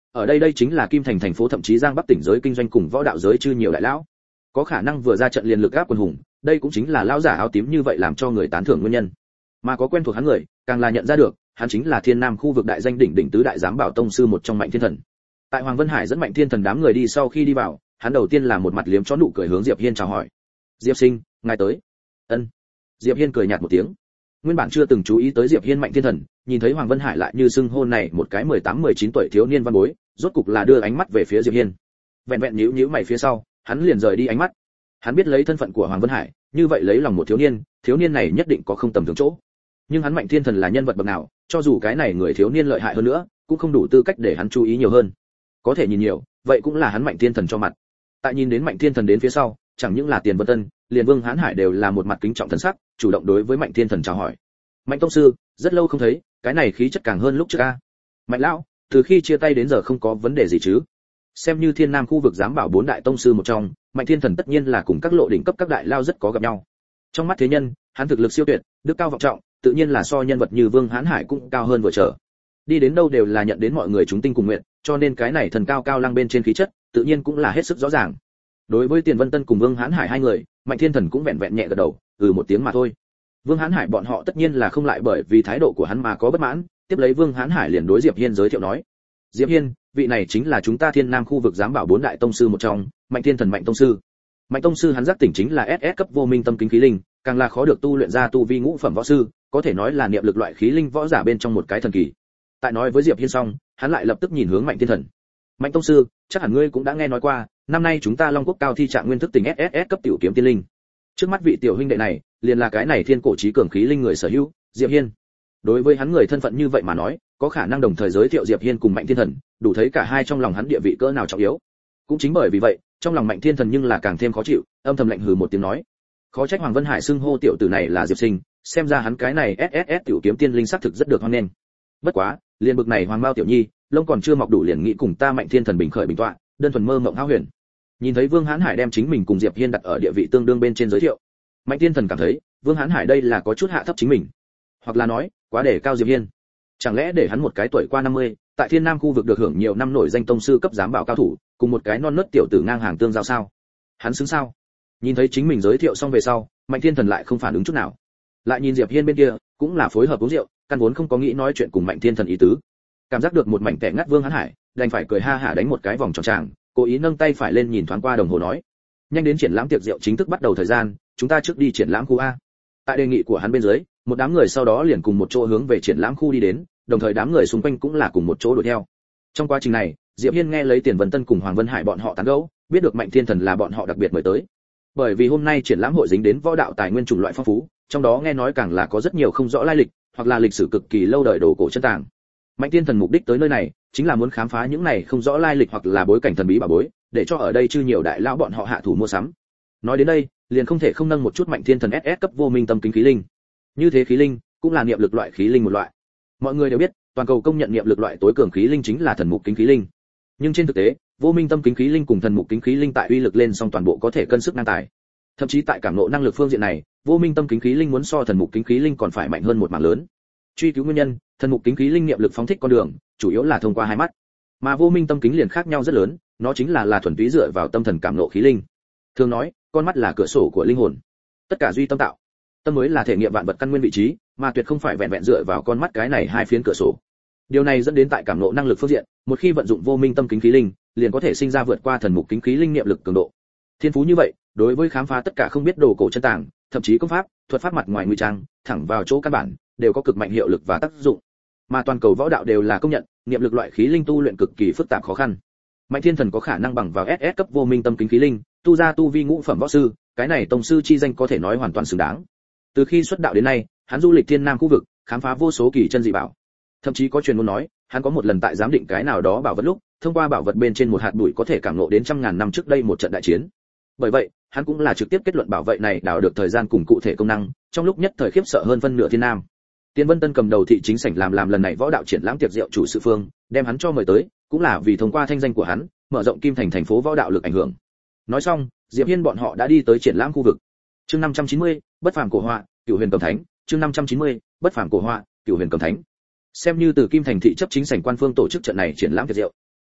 ở đây đây chính là Kim Thành thành phố thậm chí Giang Bắc tỉnh giới kinh doanh cùng võ đạo giới chư nhiều đại lão. Có khả năng vừa ra trận liền lực áp quần hùng, đây cũng chính là lão giả áo tím như vậy làm cho người tán thưởng nguyên nhân. Mà có quen thuộc hắn người, càng là nhận ra được, hắn chính là Thiên Nam khu vực đại danh đỉnh đỉnh tứ đại giám bảo tông sư một trong Mạnh Thiên Thần. Tại Hoàng Vân Hải dẫn Mạnh Thiên Thần đám người đi sau khi đi vào, hắn đầu tiên là một mặt liếm chó nụ cười hướng Diệp Hiên chào hỏi. "Diệp Sinh, ngài tới." "Ân." Diệp Hiên cười nhạt một tiếng. Nguyên bản chưa từng chú ý tới Diệp Hiên Mạnh Thiên Thần, nhìn thấy Hoàng Vân Hải lại như xưng hôn này một cái mười tám mười chín tuổi thiếu niên văn bối, rốt cục là đưa ánh mắt về phía Diệp Hiên. Vẹn vẹn nhíu nhíu mày phía sau, hắn liền rời đi ánh mắt. Hắn biết lấy thân phận của Hoàng Vân Hải, như vậy lấy lòng một thiếu niên, thiếu niên này nhất định có không tầm thường chỗ. Nhưng hắn Mạnh Thiên Thần là nhân vật bậc nào, cho dù cái này người thiếu niên lợi hại hơn nữa, cũng không đủ tư cách để hắn chú ý nhiều hơn. Có thể nhìn nhiều, vậy cũng là hắn Mạnh Thiên Thần cho mặt. Tại nhìn đến Mạnh Thiên Thần đến phía sau, chẳng những là Tiền Vân Tân, liền Vương Hán Hải đều là một mặt kính trọng thần sắc, chủ động đối với Mạnh Thiên Thần chào hỏi. "Mạnh tông sư, rất lâu không thấy, cái này khí chất càng hơn lúc trước a." "Mạnh lão, từ khi chia tay đến giờ không có vấn đề gì chứ?" Xem như Thiên Nam khu vực giám bảo bốn đại tông sư một trong, Mạnh Thiên Thần tất nhiên là cùng các lộ đỉnh cấp các đại lao rất có gặp nhau. Trong mắt thế nhân, hắn thực lực siêu tuyệt, đức cao vọng trọng, tự nhiên là so nhân vật như Vương Hán Hải cũng cao hơn vừa trở. Đi đến đâu đều là nhận đến mọi người chúng tinh cùng nguyện, cho nên cái này thần cao cao lăng bên trên khí chất, tự nhiên cũng là hết sức rõ ràng. Đối với Tiền Vân Tân cùng Vương Hán Hải hai người, Mạnh Thiên Thần cũng vẹn vẹn nhẹ gật đầu, ừ một tiếng mà thôi. Vương Hán Hải bọn họ tất nhiên là không lại bởi vì thái độ của hắn mà có bất mãn, tiếp lấy Vương Hán Hải liền đối Diệp Hiên giới thiệu nói: "Diệp Hiên, vị này chính là chúng ta Thiên Nam khu vực giám bảo bốn đại tông sư một trong, Mạnh Thiên Thần Mạnh tông sư." Mạnh tông sư hắn giác tỉnh chính là ét ét cấp vô minh tâm kính khí linh, càng là khó được tu luyện ra tu vi ngũ phẩm võ sư, có thể nói là niệm lực loại khí linh võ giả bên trong một cái thần kỳ. Tại nói với Diệp Hiên xong, hắn lại lập tức nhìn hướng Mạnh Thiên Thần. "Mạnh tông sư, chắc hẳn ngươi cũng đã nghe nói qua, năm nay chúng ta Long Quốc cao thi trạng nguyên thức tỉnh ét ét ét cấp tiểu kiếm tiên linh. Trước mắt vị tiểu huynh đệ này, liền là cái này thiên cổ chí cường khí linh người sở hữu, Diệp Hiên." Đối với hắn người thân phận như vậy mà nói, có khả năng đồng thời giới thiệu Diệp Hiên cùng Mạnh Thiên Thần, đủ thấy cả hai trong lòng hắn địa vị cỡ nào trọng yếu. Cũng chính bởi vì vậy, trong lòng Mạnh Thiên Thần nhưng là càng thêm khó chịu, âm thầm lạnh hừ một tiếng nói: "Khó trách Hoàng Vân Hải xưng hô tiểu tử này là Diệp Sinh, xem ra hắn cái này ét ét ét tiểu kiếm tiên linh xác thực rất được hoan nghênh. Bất quá, liền bực này Hoàng Mao tiểu nhi, lông còn chưa mọc đủ liền nghĩ cùng ta Mạnh Thiên Thần bình khởi bình tọa, đơn thuần mơ mộng hão huyền." Nhìn thấy Vương Hán Hải đem chính mình cùng Diệp Hiên đặt ở địa vị tương đương bên trên giới thiệu, Mạnh Thiên Thần cảm thấy, Vương Hán Hải đây là có chút hạ thấp chính mình, hoặc là nói, quá để cao Diệp Hiên. Chẳng lẽ để hắn một cái tuổi qua năm mươi, tại Thiên Nam khu vực được hưởng nhiều năm nổi danh tông sư cấp giám bảo cao thủ, cùng một cái non nớt tiểu tử ngang hàng tương giao sao? Hắn xứng sao? Nhìn thấy chính mình giới thiệu xong về sau, Mạnh Thiên Thần lại không phản ứng chút nào. Lại nhìn Diệp Hiên bên kia, cũng là phối hợp uống rượu, căn vốn không có nghĩ nói chuyện cùng Mạnh Thiên Thần ý tứ. Cảm giác được một mảnh tẻ ngắt Vương Hán Hải, đành phải cười ha hả đánh một cái vòng tròn tràng, cố ý nâng tay phải lên nhìn thoáng qua đồng hồ nói: "Nhanh đến triển lãm tiệc rượu chính thức bắt đầu thời gian, chúng ta trước đi triển lãm khu a." Tại đề nghị của hắn bên dưới, một đám người sau đó liền cùng một chỗ hướng về triển lãm khu đi đến, đồng thời đám người xung quanh cũng là cùng một chỗ đuổi theo. Trong quá trình này, Diệp Hiên nghe lấy Tiền Vân Tân cùng Hoàng Vân Hải bọn họ tán gẫu, biết được Mạnh Thiên Thần là bọn họ đặc biệt mời tới. Bởi vì hôm nay triển lãm hội dính đến võ đạo tài nguyên chủng loại phong phú, trong đó nghe nói càng là có rất nhiều không rõ lai lịch, hoặc là lịch sử cực kỳ lâu đời đồ cổ chân tàng. Mạnh Thiên Thần mục đích tới nơi này, chính là muốn khám phá những này không rõ lai lịch hoặc là bối cảnh thần bí bảo bối, để cho ở đây chư nhiều đại lão bọn họ hạ thủ mua sắm. Nói đến đây, liền không thể không nâng một chút Mạnh Thiên Thần ét ét cấp vô minh tâm kính khí linh. Như thế khí linh, cũng là niệm lực loại khí linh một loại. Mọi người đều biết, toàn cầu công nhận niệm lực loại tối cường khí linh chính là thần mục kính khí linh. Nhưng trên thực tế, vô minh tâm kính khí linh cùng thần mục kính khí linh tại uy lực lên song toàn bộ có thể cân sức ngang tài. Thậm chí tại cảm ngộ năng lực phương diện này, vô minh tâm kính khí linh muốn so thần mục kính khí linh còn phải mạnh hơn một mảng lớn. Truy cứu nguyên nhân, thần mục kính khí linh niệm lực phóng thích con đường, chủ yếu là thông qua hai mắt, mà vô minh tâm kính liền khác nhau rất lớn, nó chính là là thuần túy dựa vào tâm thần cảm ngộ khí linh. Thường nói, con mắt là cửa sổ của linh hồn, tất cả duy tâm tạo, tâm mới là thể nghiệm vạn vật căn nguyên vị trí, mà tuyệt không phải vẹn vẹn dựa vào con mắt cái này hai phiến cửa sổ. Điều này dẫn đến tại cảm ngộ năng lực phương diện, một khi vận dụng vô minh tâm kính khí linh, liền có thể sinh ra vượt qua thần mục kính khí linh niệm lực cường độ. Thiên phú như vậy, đối với khám phá tất cả không biết đồ cổ chân tàng, thậm chí công pháp, thuật pháp mặt ngoài nguy trang, thẳng vào chỗ căn bản, đều có cực mạnh hiệu lực và tác dụng. Mà toàn cầu võ đạo đều là công nhận, niệm lực loại khí linh tu luyện cực kỳ phức tạp khó khăn. Mạnh Thiên Thần có khả năng bằng vào ét ét cấp vô minh tâm kính khí linh, tu ra tu vi ngũ phẩm võ sư, cái này tông sư chi danh có thể nói hoàn toàn xứng đáng. Từ khi xuất đạo đến nay, hắn du lịch Thiên Nam khu vực, khám phá vô số kỳ chân dị bảo. Thậm chí có truyền ngôn nói, hắn có một lần tại giám định cái nào đó bảo vật lúc, thông qua bảo vật bên trên một hạt bụi có thể cảm ngộ đến trăm ngàn năm trước đây một trận đại chiến. Bởi vậy, hắn cũng là trực tiếp kết luận bảo vệ này đào được thời gian cùng cụ thể công năng, trong lúc nhất thời khiếp sợ hơn phân nửa Thiên Nam. Tiên Vân Tân cầm đầu thị chính sảnh làm làm lần này võ đạo triển lãm tiệc rượu chủ sự phương, đem hắn cho mời tới, cũng là vì thông qua thanh danh của hắn, mở rộng Kim Thành thành phố võ đạo lực ảnh hưởng. Nói xong, Diệp Hiên bọn họ đã đi tới triển lãm khu vực. Chương năm trăm chín mươi, bất phàm cổ họa, Cửu Huyền Cầm Thánh, chương năm trăm chín mươi, bất phàm cổ họa, Cửu Huyền Cầm Thánh. Xem như từ Kim Thành thị chấp chính sảnh quan phương tổ chức trận này triển lãm tiệc rượu.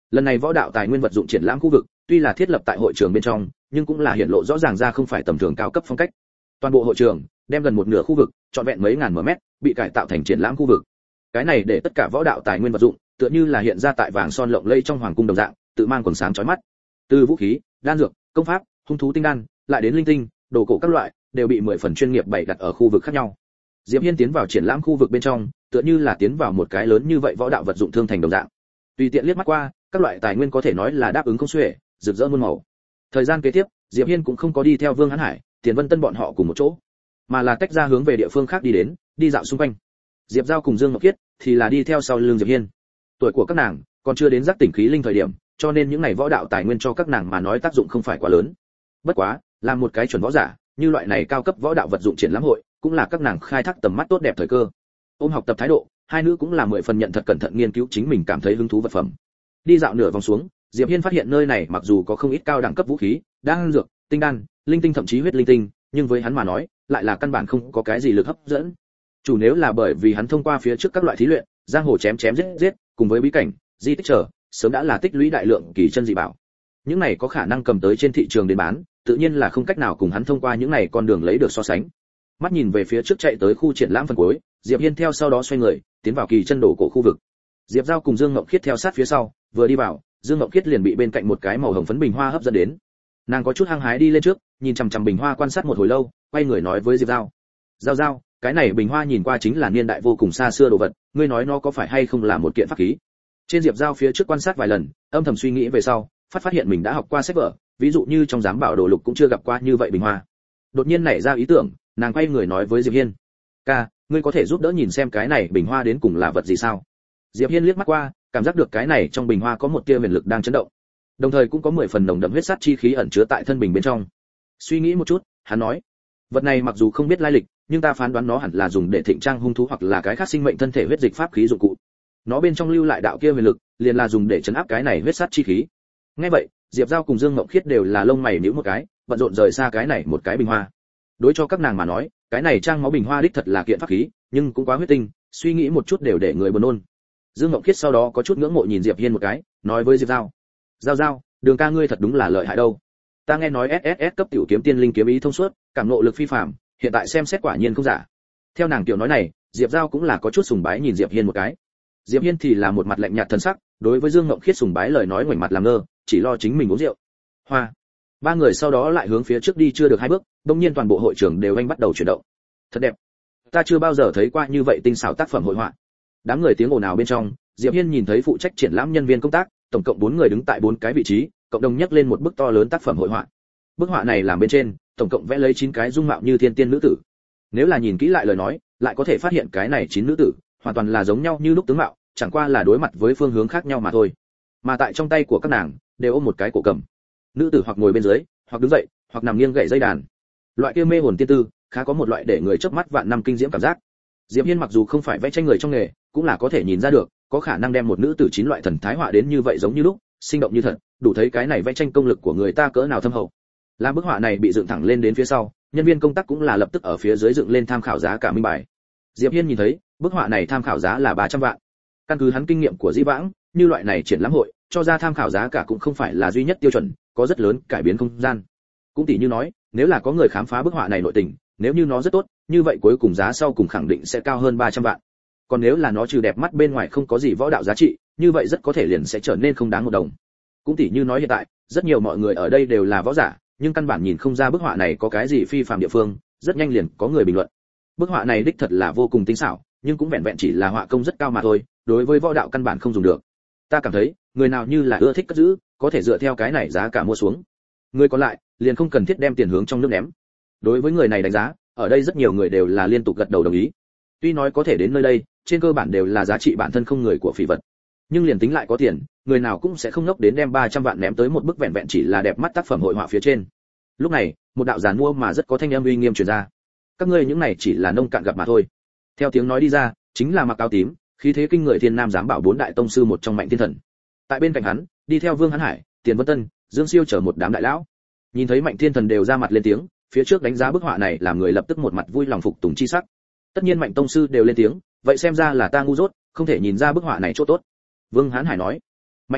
Lần này võ đạo tài nguyên vật dụng triển lãm khu vực, tuy là thiết lập tại hội trường bên trong, nhưng cũng là hiện lộ rõ ràng ra không phải tầm thường cao cấp phong cách. Toàn bộ hội trường đem gần một nửa khu vực, trọn vẹn mấy ngàn mét, bị cải tạo thành triển lãm khu vực. Cái này để tất cả võ đạo tài nguyên vật dụng, tựa như là hiện ra tại vàng son lộng lẫy trong hoàng cung đồng dạng, tự mang quần sáng chói mắt. Từ vũ khí, đan dược, công pháp, hung thú tinh đan, lại đến linh tinh, đồ cổ các loại, đều bị mười phần chuyên nghiệp bày đặt ở khu vực khác nhau. Diệp Hiên tiến vào triển lãm khu vực bên trong, tựa như là tiến vào một cái lớn như vậy võ đạo vật dụng thương thành đồng dạng. Tùy tiện liếc mắt qua, các loại tài nguyên có thể nói là đáp ứng không xuể, rực rỡ muôn màu. Thời gian kế tiếp, Diệp Hiên cũng không có đi theo Vương Hán Hải, Tiền Vân Tân bọn họ cùng một chỗ, mà là tách ra hướng về địa phương khác đi đến, đi dạo xung quanh. Diệp Giao cùng Dương Ngọc Kiết thì là đi theo sau lưng Diệp Hiên. Tuổi của các nàng còn chưa đến giác tỉnh khí linh thời điểm, cho nên những này võ đạo tài nguyên cho các nàng mà nói tác dụng không phải quá lớn. Bất quá, làm một cái chuẩn võ giả, như loại này cao cấp võ đạo vật dụng triển lãm hội, cũng là các nàng khai thác tầm mắt tốt đẹp thời cơ. Ôm học tập thái độ, hai nữ cũng là mười phần nhận thật cẩn thận nghiên cứu chính mình cảm thấy hứng thú vật phẩm. Đi dạo nửa vòng xuống, Diệp Hiên phát hiện nơi này mặc dù có không ít cao đẳng cấp vũ khí, đan dược, tinh đan, linh tinh thậm chí huyết linh tinh, nhưng với hắn mà nói, lại là căn bản không có cái gì lực hấp dẫn. Chủ nếu là bởi vì hắn thông qua phía trước các loại thí luyện, giang hồ chém chém giết giết, cùng với bí cảnh, di tích trở, sớm đã là tích lũy đại lượng kỳ chân dị bảo. Những này có khả năng cầm tới trên thị trường đến bán, tự nhiên là không cách nào cùng hắn thông qua những này con đường lấy được so sánh. Mắt nhìn về phía trước chạy tới khu triển lãm phần cuối, Diệp Hiên theo sau đó xoay người, tiến vào kỳ chân đồ cổ khu vực. Diệp Giao cùng Dương Ngọc Khiết theo sát phía sau, vừa đi vào, Dương Ngọc Khiết liền bị bên cạnh một cái màu hồng phấn bình hoa hấp dẫn đến. Nàng có chút hăng hái đi lên trước, nhìn chằm chằm bình hoa quan sát một hồi lâu, quay người nói với Diệp Giao: "Giao Giao, cái này bình hoa nhìn qua chính là niên đại vô cùng xa xưa đồ vật, ngươi nói nó có phải hay không là một kiện pháp khí?" Trên Diệp Giao phía trước quan sát vài lần, âm thầm suy nghĩ về sau, phát phát hiện mình đã học qua sách vở, ví dụ như trong giám bảo đồ lục cũng chưa gặp qua như vậy bình hoa. Đột nhiên nảy ra ý tưởng, nàng quay người nói với Diệp Hiên: "Ca, ngươi có thể giúp đỡ nhìn xem cái này bình hoa đến cùng là vật gì sao?" Diệp Hiên liếc mắt qua, cảm giác được cái này trong bình hoa có một tia huyền lực đang chấn động, đồng thời cũng có mười phần nồng đậm huyết sát chi khí ẩn chứa tại thân bình bên trong. Suy nghĩ một chút, hắn nói: "Vật này mặc dù không biết lai lịch, nhưng ta phán đoán nó hẳn là dùng để thịnh trang hung thú hoặc là cái khác sinh mệnh thân thể huyết dịch pháp khí dụng cụ. Nó bên trong lưu lại đạo kia huyền lực, liền là dùng để chấn áp cái này huyết sát chi khí." Nghe vậy, Diệp Giao cùng Dương Ngọc Khiết đều là lông mày nhíu một cái, bận rộn rời xa cái này một cái bình hoa. Đối cho các nàng mà nói, cái này trang máu bình hoa đích thật là kiện pháp khí, nhưng cũng quá huyết tinh, suy nghĩ một chút đều để người buồn nôn. Dương Ngọc Khiết sau đó có chút ngưỡng mộ nhìn Diệp Hiên một cái, nói với Diệp Giao: "Giao Giao, Đường ca ngươi thật đúng là lợi hại đâu. Ta nghe nói ét ét ét cấp tiểu kiếm tiên linh kiếm ý thông suốt, cảm ngộ lực phi phàm, hiện tại xem xét quả nhiên không giả." Theo nàng tiểu nói này, Diệp Giao cũng là có chút sùng bái nhìn Diệp Hiên một cái. Diệp Hiên thì là một mặt lạnh nhạt thần sắc, đối với Dương Ngọc Khiết sùng bái lời nói ngoảnh mặt làm ngơ, chỉ lo chính mình uống rượu. Hoa. Ba người sau đó lại hướng phía trước đi chưa được hai bước, đột nhiên toàn bộ hội trường đều anh bắt đầu chuyển động. Thật đẹp. Ta chưa bao giờ thấy qua như vậy tinh xảo tác phẩm hội họa. Đám người tiếng ồn ào bên trong, Diệp Hiên nhìn thấy phụ trách triển lãm nhân viên công tác, tổng cộng bốn người đứng tại bốn cái vị trí, cộng đồng nhấc lên một bức to lớn tác phẩm hội họa. Bức họa này làm bên trên, tổng cộng vẽ lấy chín cái dung mạo như thiên tiên nữ tử. Nếu là nhìn kỹ lại lời nói, lại có thể phát hiện cái này chín nữ tử, hoàn toàn là giống nhau như lúc tướng mạo, chẳng qua là đối mặt với phương hướng khác nhau mà thôi. Mà tại trong tay của các nàng đều ôm một cái cổ cầm. Nữ tử hoặc ngồi bên dưới, hoặc đứng dậy, hoặc nằm nghiêng gậy dây đàn. Loại kia mê hồn tiên tư, khá có một loại để người chớp mắt vạn năm kinh diễm cảm giác. Diệp Hiên mặc dù không phải vẽ tranh người trong nghề, cũng là có thể nhìn ra được, có khả năng đem một nữ tử chín loại thần thái họa đến như vậy giống như lúc, sinh động như thật, đủ thấy cái này vẽ tranh công lực của người ta cỡ nào thâm hậu. Làm bức họa này bị dựng thẳng lên đến phía sau, nhân viên công tác cũng là lập tức ở phía dưới dựng lên tham khảo giá cả minh bài. Diệp Hiên nhìn thấy, bức họa này tham khảo giá là ba trăm vạn. Căn cứ hắn kinh nghiệm của Dĩ Vãng, như loại này triển lãm hội, cho ra tham khảo giá cả cũng không phải là duy nhất tiêu chuẩn, có rất lớn cải biến không gian. Cũng tỷ như nói, nếu là có người khám phá bức họa này nội tình, nếu như nó rất tốt, như vậy cuối cùng giá sau cùng khẳng định sẽ cao hơn ba trăm vạn. Còn nếu là nó trừ đẹp mắt bên ngoài không có gì võ đạo giá trị, như vậy rất có thể liền sẽ trở nên không đáng một đồng. Cũng tỷ như nói hiện tại, rất nhiều mọi người ở đây đều là võ giả, nhưng căn bản nhìn không ra bức họa này có cái gì phi phàm địa phương, rất nhanh liền có người bình luận. Bức họa này đích thật là vô cùng tinh xảo, nhưng cũng vẹn vẹn chỉ là họa công rất cao mà thôi, đối với võ đạo căn bản không dùng được. Ta cảm thấy, người nào như là ưa thích cất giữ, có thể dựa theo cái này giá cả mua xuống. Người còn lại, liền không cần thiết đem tiền hướng trong nước ném. Đối với người này đánh giá, ở đây rất nhiều người đều là liên tục gật đầu đồng ý. Tuy nói có thể đến nơi đây, trên cơ bản đều là giá trị bản thân không người của phỉ vật. Nhưng liền tính lại có tiền, người nào cũng sẽ không ngốc đến đem ba trăm vạn ném tới một bức vẹn vẹn chỉ là đẹp mắt tác phẩm hội họa phía trên. Lúc này, một đạo giàn mua mà rất có thanh âm uy nghiêm truyền ra. Các ngươi những này chỉ là nông cạn gặp mà thôi. Theo tiếng nói đi ra, chính là mặc áo tím, khí thế kinh người thiên nam giám bảo bốn đại tông sư một trong Mạnh Thiên Thần. Tại bên cạnh hắn, đi theo Vương Hán Hải, Tiền Vân Tân, Dương Siêu chở một đám đại lão. Nhìn thấy Mạnh Thiên Thần đều ra mặt lên tiếng, phía trước đánh giá bức họa này làm người lập tức một mặt vui lòng phục tùng chi sắc. Tất nhiên Mạnh tông sư đều lên tiếng, vậy xem ra là ta ngu dốt, không thể nhìn ra bức họa này chỗ tốt. Vương Hán Hải nói, Mạnh lão,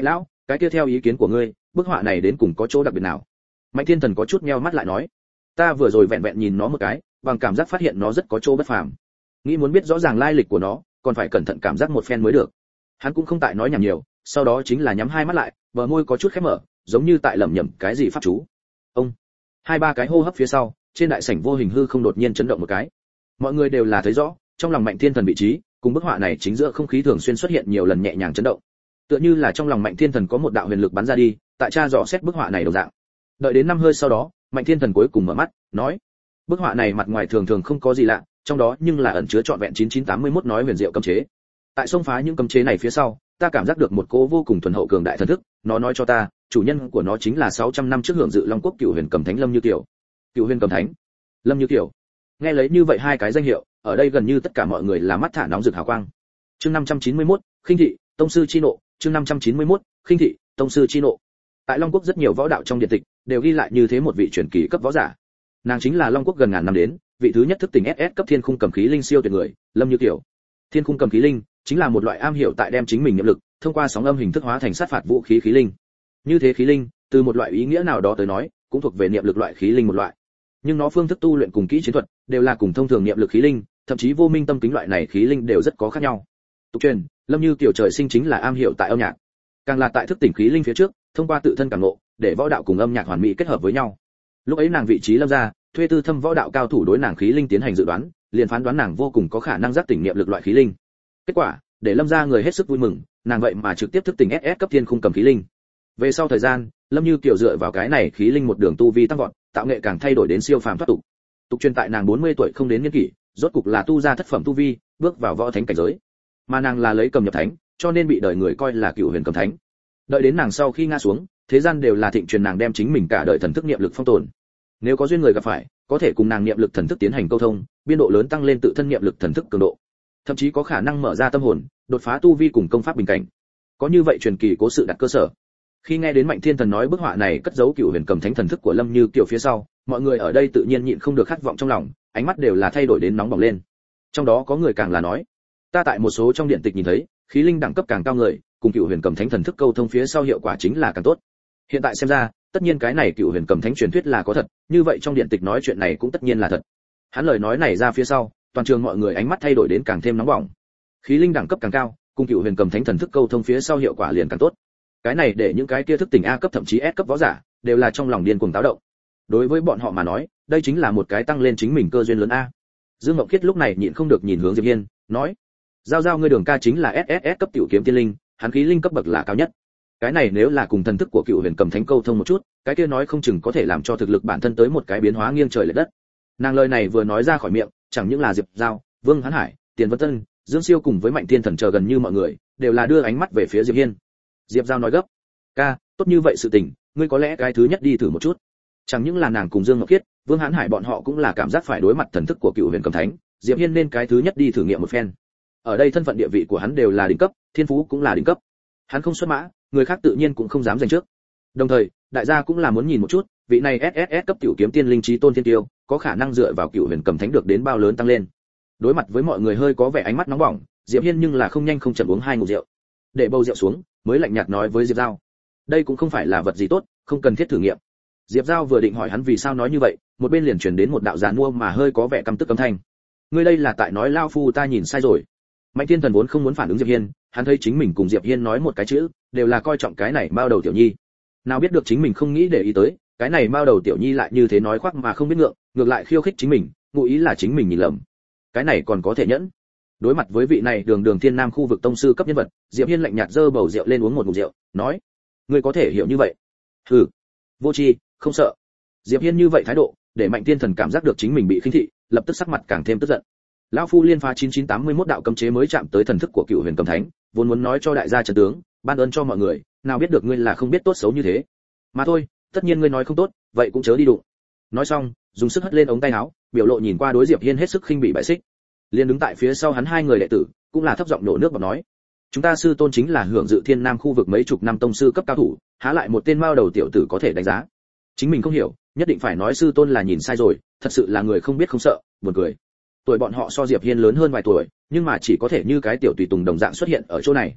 cái kia theo ý kiến của ngươi, bức họa này đến cùng có chỗ đặc biệt nào? Mạnh Thiên Thần có chút nheo mắt lại nói, ta vừa rồi vẹn vẹn nhìn nó một cái, bằng cảm giác phát hiện nó rất có chỗ bất phàm. Nghĩ muốn biết rõ ràng lai lịch của nó, còn phải cẩn thận cảm giác một phen mới được. Hắn cũng không tại nói nhảm nhiều, sau đó chính là nhắm hai mắt lại, bờ môi có chút khép mở, giống như tại lẩm nhẩm cái gì pháp chú. Ông, hai ba cái hô hấp phía sau, trên đại sảnh vô hình hư không đột nhiên chấn động một cái. Mọi người đều là thấy rõ, trong lòng Mạnh Thiên Thần vị trí, cùng bức họa này chính giữa không khí thường xuyên xuất hiện nhiều lần nhẹ nhàng chấn động. Tựa như là trong lòng Mạnh Thiên Thần có một đạo huyền lực bắn ra đi, tại tra dò xét bức họa này đồng dạng. Đợi đến năm hơi sau đó, Mạnh Thiên Thần cuối cùng mở mắt, nói: "Bức họa này mặt ngoài thường thường không có gì lạ, trong đó nhưng là ẩn chứa trọn vẹn chín chín tám mươi mốt nói huyền diệu cấm chế. Tại xông phá những cấm chế này phía sau, ta cảm giác được một cỗ vô cùng thuần hậu cường đại thần thức, nó nói cho ta, chủ nhân của nó chính là sáu trăm năm trước hưởng dự Long Quốc Cửu Huyền Cầm Thánh Lâm Như Kiều." Cửu Huyền Cầm Thánh, Lâm Như Kiều. Nghe lấy như vậy hai cái danh hiệu, ở đây gần như tất cả mọi người là mắt thả nóng rực hào quang. Chương năm trăm chín mươi mốt, khinh thị, tông sư chi nộ, chương năm trăm chín mươi mốt, khinh thị, tông sư chi nộ. Tại Long Quốc rất nhiều võ đạo trong điện tịch đều ghi lại như thế một vị truyền kỳ cấp võ giả. Nàng chính là Long Quốc gần ngàn năm đến, vị thứ nhất thức tỉnh ét ét cấp thiên khung cầm khí linh siêu tuyệt người, Lâm Như Kiều. Thiên khung cầm khí linh chính là một loại am hiểu tại đem chính mình niệm lực thông qua sóng âm hình thức hóa thành sát phạt vũ khí khí linh. Như thế khí linh, từ một loại ý nghĩa nào đó tới nói, cũng thuộc về niệm lực loại khí linh một loại. Nhưng nó phương thức tu luyện cùng kỹ chiến thuật đều là cùng thông thường niệm lực khí linh, thậm chí vô minh tâm kính loại này khí linh đều rất có khác nhau. Tục truyền, Lâm Như Kiều trời sinh chính là am hiểu tại âm nhạc, càng là tại thức tỉnh khí linh phía trước, thông qua tự thân cảm ngộ, để võ đạo cùng âm nhạc hoàn mỹ kết hợp với nhau. Lúc ấy nàng vị trí Lâm gia, thuê tư thâm võ đạo cao thủ đối nàng khí linh tiến hành dự đoán, liền phán đoán nàng vô cùng có khả năng giác tỉnh niệm lực loại khí linh. Kết quả, để Lâm gia người hết sức vui mừng, nàng vậy mà trực tiếp thức tỉnh ét ét cấp thiên khung cầm khí linh. Về sau thời gian, Lâm Như Kiều dựa vào cái này khí linh một đường tu vi tăng vọt, tạo nghệ càng thay đổi đến siêu phàm thoát tục. Tục truyền tại nàng bốn mươi tuổi không đến niên kỷ, rốt cục là tu ra thất phẩm tu vi, bước vào võ thánh cảnh giới. Mà nàng là lấy cầm nhập thánh, cho nên bị đời người coi là Cửu Huyền Cầm Thánh. Đợi đến nàng sau khi ngã xuống, thế gian đều là thịnh truyền nàng đem chính mình cả đời thần thức niệm lực phong tồn. Nếu có duyên người gặp phải, có thể cùng nàng niệm lực thần thức tiến hành câu thông, biên độ lớn tăng lên tự thân niệm lực thần thức cường độ, thậm chí có khả năng mở ra tâm hồn, đột phá tu vi cùng công pháp bình cảnh. Có như vậy truyền kỳ cố sự đặt cơ sở. Khi nghe đến Mạnh Thiên Thần nói bức họa này cất giấu Cửu Huyền Cầm Thánh thần thức của Lâm Như Kiều phía sau, mọi người ở đây tự nhiên nhịn không được khát vọng trong lòng, ánh mắt đều là thay đổi đến nóng bỏng lên. Trong đó có người càng là nói, ta tại một số trong điện tịch nhìn thấy, khí linh đẳng cấp càng cao người, cùng Cửu Huyền Cầm Thánh thần thức câu thông phía sau hiệu quả chính là càng tốt. Hiện tại xem ra, tất nhiên cái này Cửu Huyền Cầm Thánh truyền thuyết là có thật, như vậy trong điện tịch nói chuyện này cũng tất nhiên là thật. Hắn lời nói này ra phía sau, toàn trường mọi người ánh mắt thay đổi đến càng thêm nóng bỏng. Khí linh đẳng cấp càng cao, cùng Cửu Huyền Cầm Thánh thần thức câu thông phía sau hiệu quả liền càng tốt. Cái này để những cái kia thức tỉnh A cấp thậm chí S cấp võ giả đều là trong lòng điên cuồng táo động. Đối với bọn họ mà nói, đây chính là một cái tăng lên chính mình cơ duyên lớn a. Dương Ngọc Khiết lúc này nhịn không được nhìn hướng Diệp Hiên, nói: "Giao giao ngươi Đường ca chính là ét ét ét cấp tiểu kiếm tiên linh, hắn khí linh cấp bậc là cao nhất. Cái này nếu là cùng thần thức của Cửu Huyền Cầm Thánh câu thông một chút, cái kia nói không chừng có thể làm cho thực lực bản thân tới một cái biến hóa nghiêng trời lệch đất." Nàng lời này vừa nói ra khỏi miệng, chẳng những là Diệp Giao, Vương Hán Hải, Tiền Vân Tân, Dương Siêu cùng với Mạnh Thiên Thần chờ gần như mọi người, đều là đưa ánh mắt về phía Diệp Hiên. Diệp Giao nói gấp: "Ca, tốt như vậy sự tình, ngươi có lẽ cái thứ nhất đi thử một chút." Chẳng những là nàng cùng Dương Ngọc Khiết, Vương Hán Hải bọn họ cũng là cảm giác phải đối mặt thần thức của Cửu Huyền Cầm Thánh, Diệp Hiên nên cái thứ nhất đi thử nghiệm một phen. Ở đây thân phận địa vị của hắn đều là đỉnh cấp, thiên phú cũng là đỉnh cấp. Hắn không xuất mã, người khác tự nhiên cũng không dám giành trước. Đồng thời, đại gia cũng là muốn nhìn một chút, vị này ét ét ét cấp tiểu kiếm tiên linh trí tôn thiên tiêu, có khả năng dựa vào Cửu Huyền Cầm Thánh được đến bao lớn tăng lên. Đối mặt với mọi người hơi có vẻ ánh mắt nóng bỏng, Diệp Hiên nhưng là không nhanh không chậm uống hai ngụm rượu. Để bầu rượu xuống, mới lạnh nhạt nói với Diệp Giao: "Đây cũng không phải là vật gì tốt, không cần thiết thử nghiệm." Diệp Giao vừa định hỏi hắn vì sao nói như vậy, một bên liền truyền đến một đạo giàn mua mà hơi có vẻ căm tức âm thanh: "Ngươi đây là tại nói lao phu ta nhìn sai rồi." Mạnh Thiên Thần vốn không muốn phản ứng Diệp Hiên, hắn thấy chính mình cùng Diệp Hiên nói một cái chữ, đều là coi trọng cái này mao đầu tiểu nhi. Nào biết được chính mình không nghĩ để ý tới, cái này mao đầu tiểu nhi lại như thế nói khoác mà không biết ngượng, ngược lại khiêu khích chính mình, ngụ ý là chính mình nhìn lầm. Cái này còn có thể nhẫn. Đối mặt với vị này đường đường thiên nam khu vực tông sư cấp nhân vật, Diệp Hiên lạnh nhạt giơ bầu rượu lên uống một ngụm rượu, nói: "Ngươi có thể hiểu như vậy?" "Hừ, vô tri, không sợ." Diệp Hiên như vậy thái độ, để Mạnh Thiên Thần cảm giác được chính mình bị khinh thị, lập tức sắc mặt càng thêm tức giận. Lão phu liên phá chín chín tám mươi mốt đạo cấm chế mới chạm tới thần thức của Cửu Huyền Cầm Thánh, vốn muốn nói cho đại gia trận tướng, ban ơn cho mọi người, nào biết được ngươi là không biết tốt xấu như thế. Mà thôi, tất nhiên ngươi nói không tốt, vậy cũng chớ đi đụng. Nói xong, dùng sức hất lên ống tay áo, biểu lộ nhìn qua đối Diệp Hiên hết sức khinh bị bại xích. Liên đứng tại phía sau hắn hai người đệ tử, cũng là thấp giọng nổ nước bọt nói: "Chúng ta sư tôn chính là hưởng dự thiên nam khu vực mấy chục năm tông sư cấp cao thủ, há lại một tên mao đầu tiểu tử có thể đánh giá. Chính mình không hiểu, nhất định phải nói sư tôn là nhìn sai rồi, thật sự là người không biết không sợ." Buồn cười. Tuổi bọn họ so Diệp Hiên lớn hơn vài tuổi, nhưng mà chỉ có thể như cái tiểu tùy tùng đồng dạng xuất hiện ở chỗ này.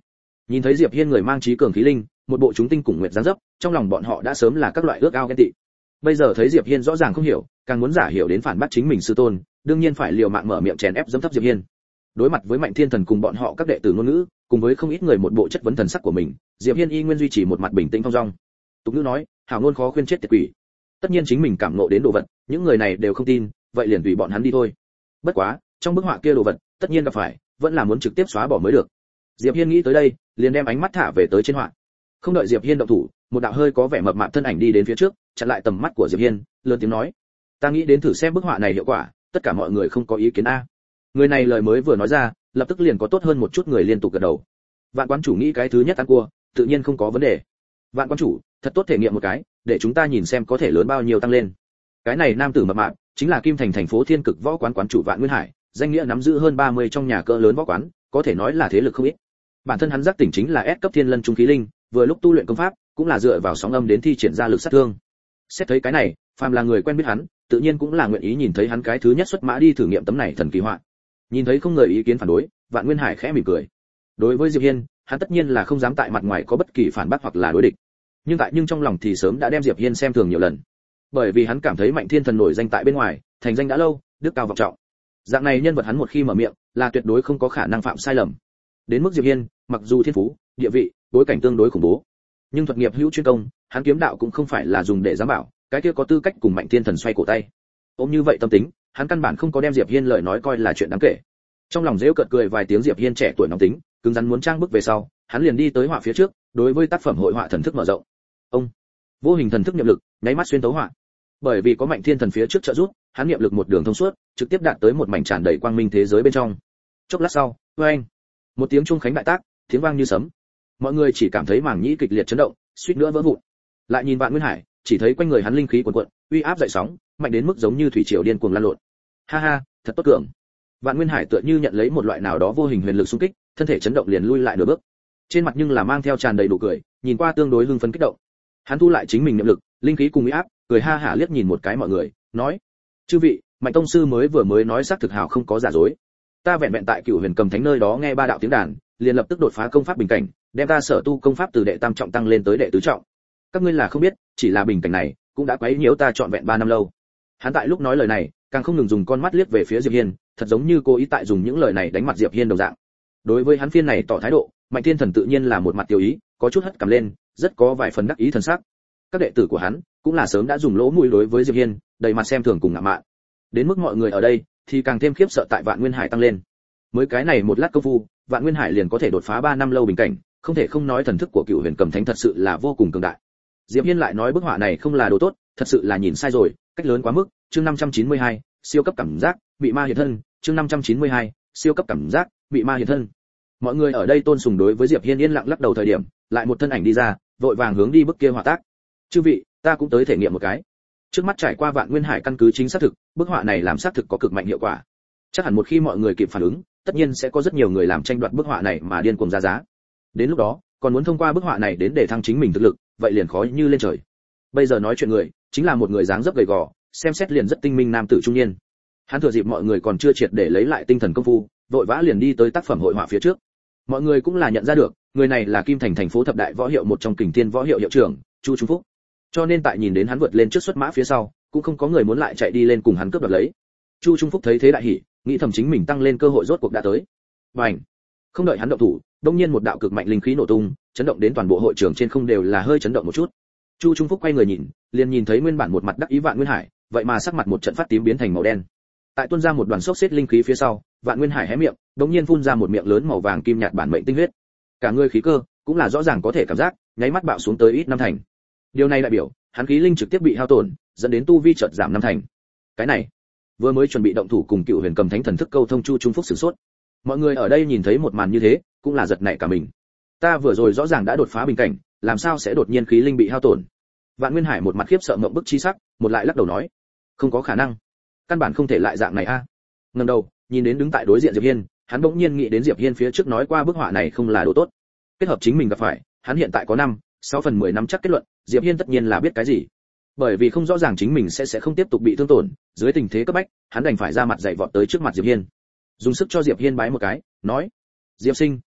Nhìn thấy Diệp Hiên người mang trí cường khí linh, một bộ chúng tinh cùng nguyệt dáng dấp, trong lòng bọn họ đã sớm là các loại ước ao ghen tị. Bây giờ thấy Diệp Hiên rõ ràng không hiểu, càng muốn giả hiểu đến phản bác chính mình sư tôn, đương nhiên phải liều mạng mở miệng chèn ép dẫm thấp Diệp Hiên. Đối mặt với Mạnh Thiên Thần cùng bọn họ các đệ tử ngôn ngữ, cùng với không ít người một bộ chất vấn thần sắc của mình, Diệp Hiên y nguyên duy trì một mặt bình tĩnh thong dong. Tục ngữ nói, hảo ngôn khó khuyên chết tiệt quỷ. Tất nhiên chính mình cảm ngộ đến đồ vật, những người này đều không tin, vậy liền tùy bọn hắn đi thôi. Bất quá, trong bức họa kia đồ vật, tất nhiên gặp phải, vẫn là muốn trực tiếp xóa bỏ mới được. Diệp Hiên nghĩ tới đây, liền đem ánh mắt thả về tới trên họa. Không đợi Diệp Hiên động thủ, một đạo hơi có vẻ mập mạp thân ảnh đi đến phía trước, chặn lại tầm mắt của Diệp Hiên, lớn tiếng nói: "Ta nghĩ đến thử xem bức họa này hiệu quả, tất cả mọi người không có ý kiến a." Người này lời mới vừa nói ra, lập tức liền có tốt hơn một chút người liên tục gật đầu. Vạn quán chủ nghĩ cái thứ nhất ăn cua, tự nhiên không có vấn đề. Vạn quán chủ, thật tốt thể nghiệm một cái, để chúng ta nhìn xem có thể lớn bao nhiêu tăng lên. Cái này nam tử mập mạp, chính là Kim Thành thành phố Thiên Cực Võ quán quán chủ Vạn Nguyên Hải, danh nghĩa nắm giữ hơn ba mươi trong nhà cỡ lớn võ quán, có thể nói là thế lực không ít. Bản thân hắn giác tỉnh chính là S cấp Thiên Lân trung khí linh, vừa lúc tu luyện công pháp, cũng là dựa vào sóng âm đến thi triển ra lực sát thương. Xét thấy cái này, phàm là người quen biết hắn, tự nhiên cũng là nguyện ý nhìn thấy hắn cái thứ nhất xuất mã đi thử nghiệm tấm này thần kỳ họa. Nhìn thấy không người ý kiến phản đối, Vạn Nguyên Hải khẽ mỉm cười. Đối với Diệp Hiên, hắn tất nhiên là không dám tại mặt ngoài có bất kỳ phản bác hoặc là đối địch. Nhưng tại nhưng trong lòng thì sớm đã đem Diệp Hiên xem thường nhiều lần. Bởi vì hắn cảm thấy Mạnh Thiên Thần nổi danh tại bên ngoài, thành danh đã lâu, đức cao vọng trọng. Dạng này nhân vật hắn một khi mở miệng, là tuyệt đối không có khả năng phạm sai lầm. Đến mức Diệp Hiên, mặc dù thiên phú, địa vị, bối cảnh tương đối khủng bố, nhưng thuật nghiệp hữu chuyên công, hắn kiếm đạo cũng không phải là dùng để giám bảo, cái kia có tư cách cùng Mạnh Thiên Thần xoay cổ tay. Ôm như vậy tâm tính, hắn căn bản không có đem Diệp Hiên lời nói coi là chuyện đáng kể. Trong lòng giễu cợt cười vài tiếng, Diệp Hiên trẻ tuổi nóng tính, cứng rắn muốn trang bức về sau, hắn liền đi tới họa phía trước, đối với tác phẩm hội họa thần thức mở rộng. Ông, vô hình thần thức niệm lực, nháy mắt xuyên tấu họa. Bởi vì có Mạnh Thiên Thần phía trước trợ giúp, hắn niệm lực một đường thông suốt, trực tiếp đạt tới một mảnh tràn đầy quang minh thế giới bên trong. Chốc lát sau, oeng, một tiếng chuông khánh đại tác, tiếng vang như sấm. Mọi người chỉ cảm thấy màng nhĩ kịch liệt chấn động, suýt nữa vỡ vụn. Lại nhìn Vạn Nguyên Hải, chỉ thấy quanh người hắn linh khí cuồn cuộn, uy áp dậy sóng, mạnh đến mức giống như thủy triều điên cuồng lan lộn. Ha ha, thật tốt cường. Vạn Nguyên Hải tựa như nhận lấy một loại nào đó vô hình huyền lực xung kích, thân thể chấn động liền lui lại nửa bước. Trên mặt nhưng là mang theo tràn đầy đủ cười, nhìn qua tương đối hưng phấn kích động. Hắn thu lại chính mình niệm lực, linh khí cùng uy áp, cười ha hả liếc nhìn một cái mọi người, nói: "Chư vị, Mạnh tông sư mới vừa mới nói xác thực hào không có giả dối. Ta vẹn vẹn tại Cửu Huyền Cầm Thánh nơi đó nghe ba đạo tiếng đàn, liền lập tức đột phá công pháp bình cảnh, đem ta sở tu công pháp từ đệ tam trọng tăng lên tới đệ tứ trọng. Các ngươi là không biết, chỉ là bình cảnh này cũng đã quấy nhiễu ta trọn vẹn ba năm lâu." Hắn tại lúc nói lời này, càng không ngừng dùng con mắt liếc về phía Diệp Hiên, thật giống như cố ý tại dùng những lời này đánh mặt Diệp Hiên đồng dạng. Đối với hắn phiên này tỏ thái độ, Mạnh Thiên Thần tự nhiên là một mặt tiêu ý, có chút hất cằm lên, rất có vài phần đắc ý thần sắc. Các đệ tử của hắn cũng là sớm đã dùng lỗ mũi đối với Diệp Hiên, đầy mặt xem thường cùng ngạo mạn. Đến mức mọi người ở đây thì càng thêm khiếp sợ tại Vạn Nguyên Hải tăng lên. Mới cái này một lát công phu, Vạn Nguyên Hải liền có thể đột phá ba năm lâu bình cảnh, không thể không nói thần thức của Cửu Huyền Cầm Thánh thật sự là vô cùng cường đại. Diệp Hiên lại nói bức họa này không là đồ tốt, thật sự là nhìn sai rồi, cách lớn quá mức. Chương năm trăm chín mươi hai, siêu cấp cảm giác, bị ma hiện thân. Chương năm trăm chín mươi hai, siêu cấp cảm giác, bị ma hiện thân. Mọi người ở đây tôn sùng đối với Diệp Hiên yên lặng lắc đầu thời điểm, lại một thân ảnh đi ra, vội vàng hướng đi bức kia họa tác. "Chư vị, ta cũng tới thể nghiệm một cái." Trước mắt trải qua Vạn Nguyên Hải căn cứ chính xác thực, bức họa này làm xác thực có cực mạnh hiệu quả. Chắc hẳn một khi mọi người kịp phản ứng, tất nhiên sẽ có rất nhiều người làm tranh đoạt bức họa này mà điên cuồng ra giá. Đến lúc đó, còn muốn thông qua bức họa này đến để thăng chính mình thực lực, vậy liền khó như lên trời. Bây giờ nói chuyện người, chính là một người dáng dấp gầy gò, xem xét liền rất tinh minh nam tử trung niên. Hắn thừa dịp mọi người còn chưa triệt để lấy lại tinh thần công phu, vội vã liền đi tới tác phẩm hội họa phía trước. Mọi người cũng là nhận ra được, người này là Kim Thành thành phố thập đại võ hiệu một trong Kình Thiên võ hiệu hiệu trưởng, Chu Trung Phúc. Cho nên tại nhìn đến hắn vượt lên trước xuất mã phía sau, cũng không có người muốn lại chạy đi lên cùng hắn cướp đoạt lấy. Chu Trung Phúc thấy thế đại hỉ, nghĩ thầm chính mình tăng lên cơ hội rốt cuộc đã tới. Bành! Không đợi hắn động thủ, đột nhiên một đạo cực mạnh linh khí nổ tung, chấn động đến toàn bộ hội trường trên không đều là hơi chấn động một chút. Chu Trung Phúc quay người nhìn, liền nhìn thấy nguyên bản một mặt đắc ý Vạn Nguyên Hải, vậy mà sắc mặt một trận phát tím biến thành màu đen. Tại tuôn ra một đoàn xốc xếp linh khí phía sau, Vạn Nguyên Hải hé miệng, đột nhiên phun ra một miệng lớn màu vàng kim nhạt bản mệnh tinh huyết. Cả người khí cơ cũng là rõ ràng có thể cảm giác, nháy mắt bạo xuống tới ít năm thành. Điều này đại biểu, hắn khí linh trực tiếp bị hao tổn, dẫn đến tu vi chợt giảm năm thành. Cái này, vừa mới chuẩn bị động thủ cùng Cựu Huyền Cầm Thánh thần thức câu thông Chu Trung Phúc sửng sốt. Mọi người ở đây nhìn thấy một màn như thế, cũng là giật nảy cả mình. Ta vừa rồi rõ ràng đã đột phá bình cảnh, làm sao sẽ đột nhiên khí linh bị hao tổn? Vạn Nguyên Hải một mặt khiếp sợ ngậm bức chi sắc, một lại lắc đầu nói, không có khả năng, căn bản không thể lại dạng này a. À. Ngẩng đầu, nhìn đến đứng tại đối diện Diệp Hiên, hắn bỗng nhiên nghĩ đến Diệp Hiên phía trước nói qua bức họa này không là đồ tốt. Kết hợp chính mình gặp phải, hắn hiện tại có năm, sáu phần mười năm chắc kết luận, Diệp Hiên tất nhiên là biết cái gì. Bởi vì không rõ ràng chính mình sẽ sẽ không tiếp tục bị thương tổn, dưới tình thế cấp bách, hắn đành phải ra mặt dạy vọt tới trước mặt Diệp Hiên. Dùng sức cho Diệp Hiên bái một cái, nói: "Diệp sinh,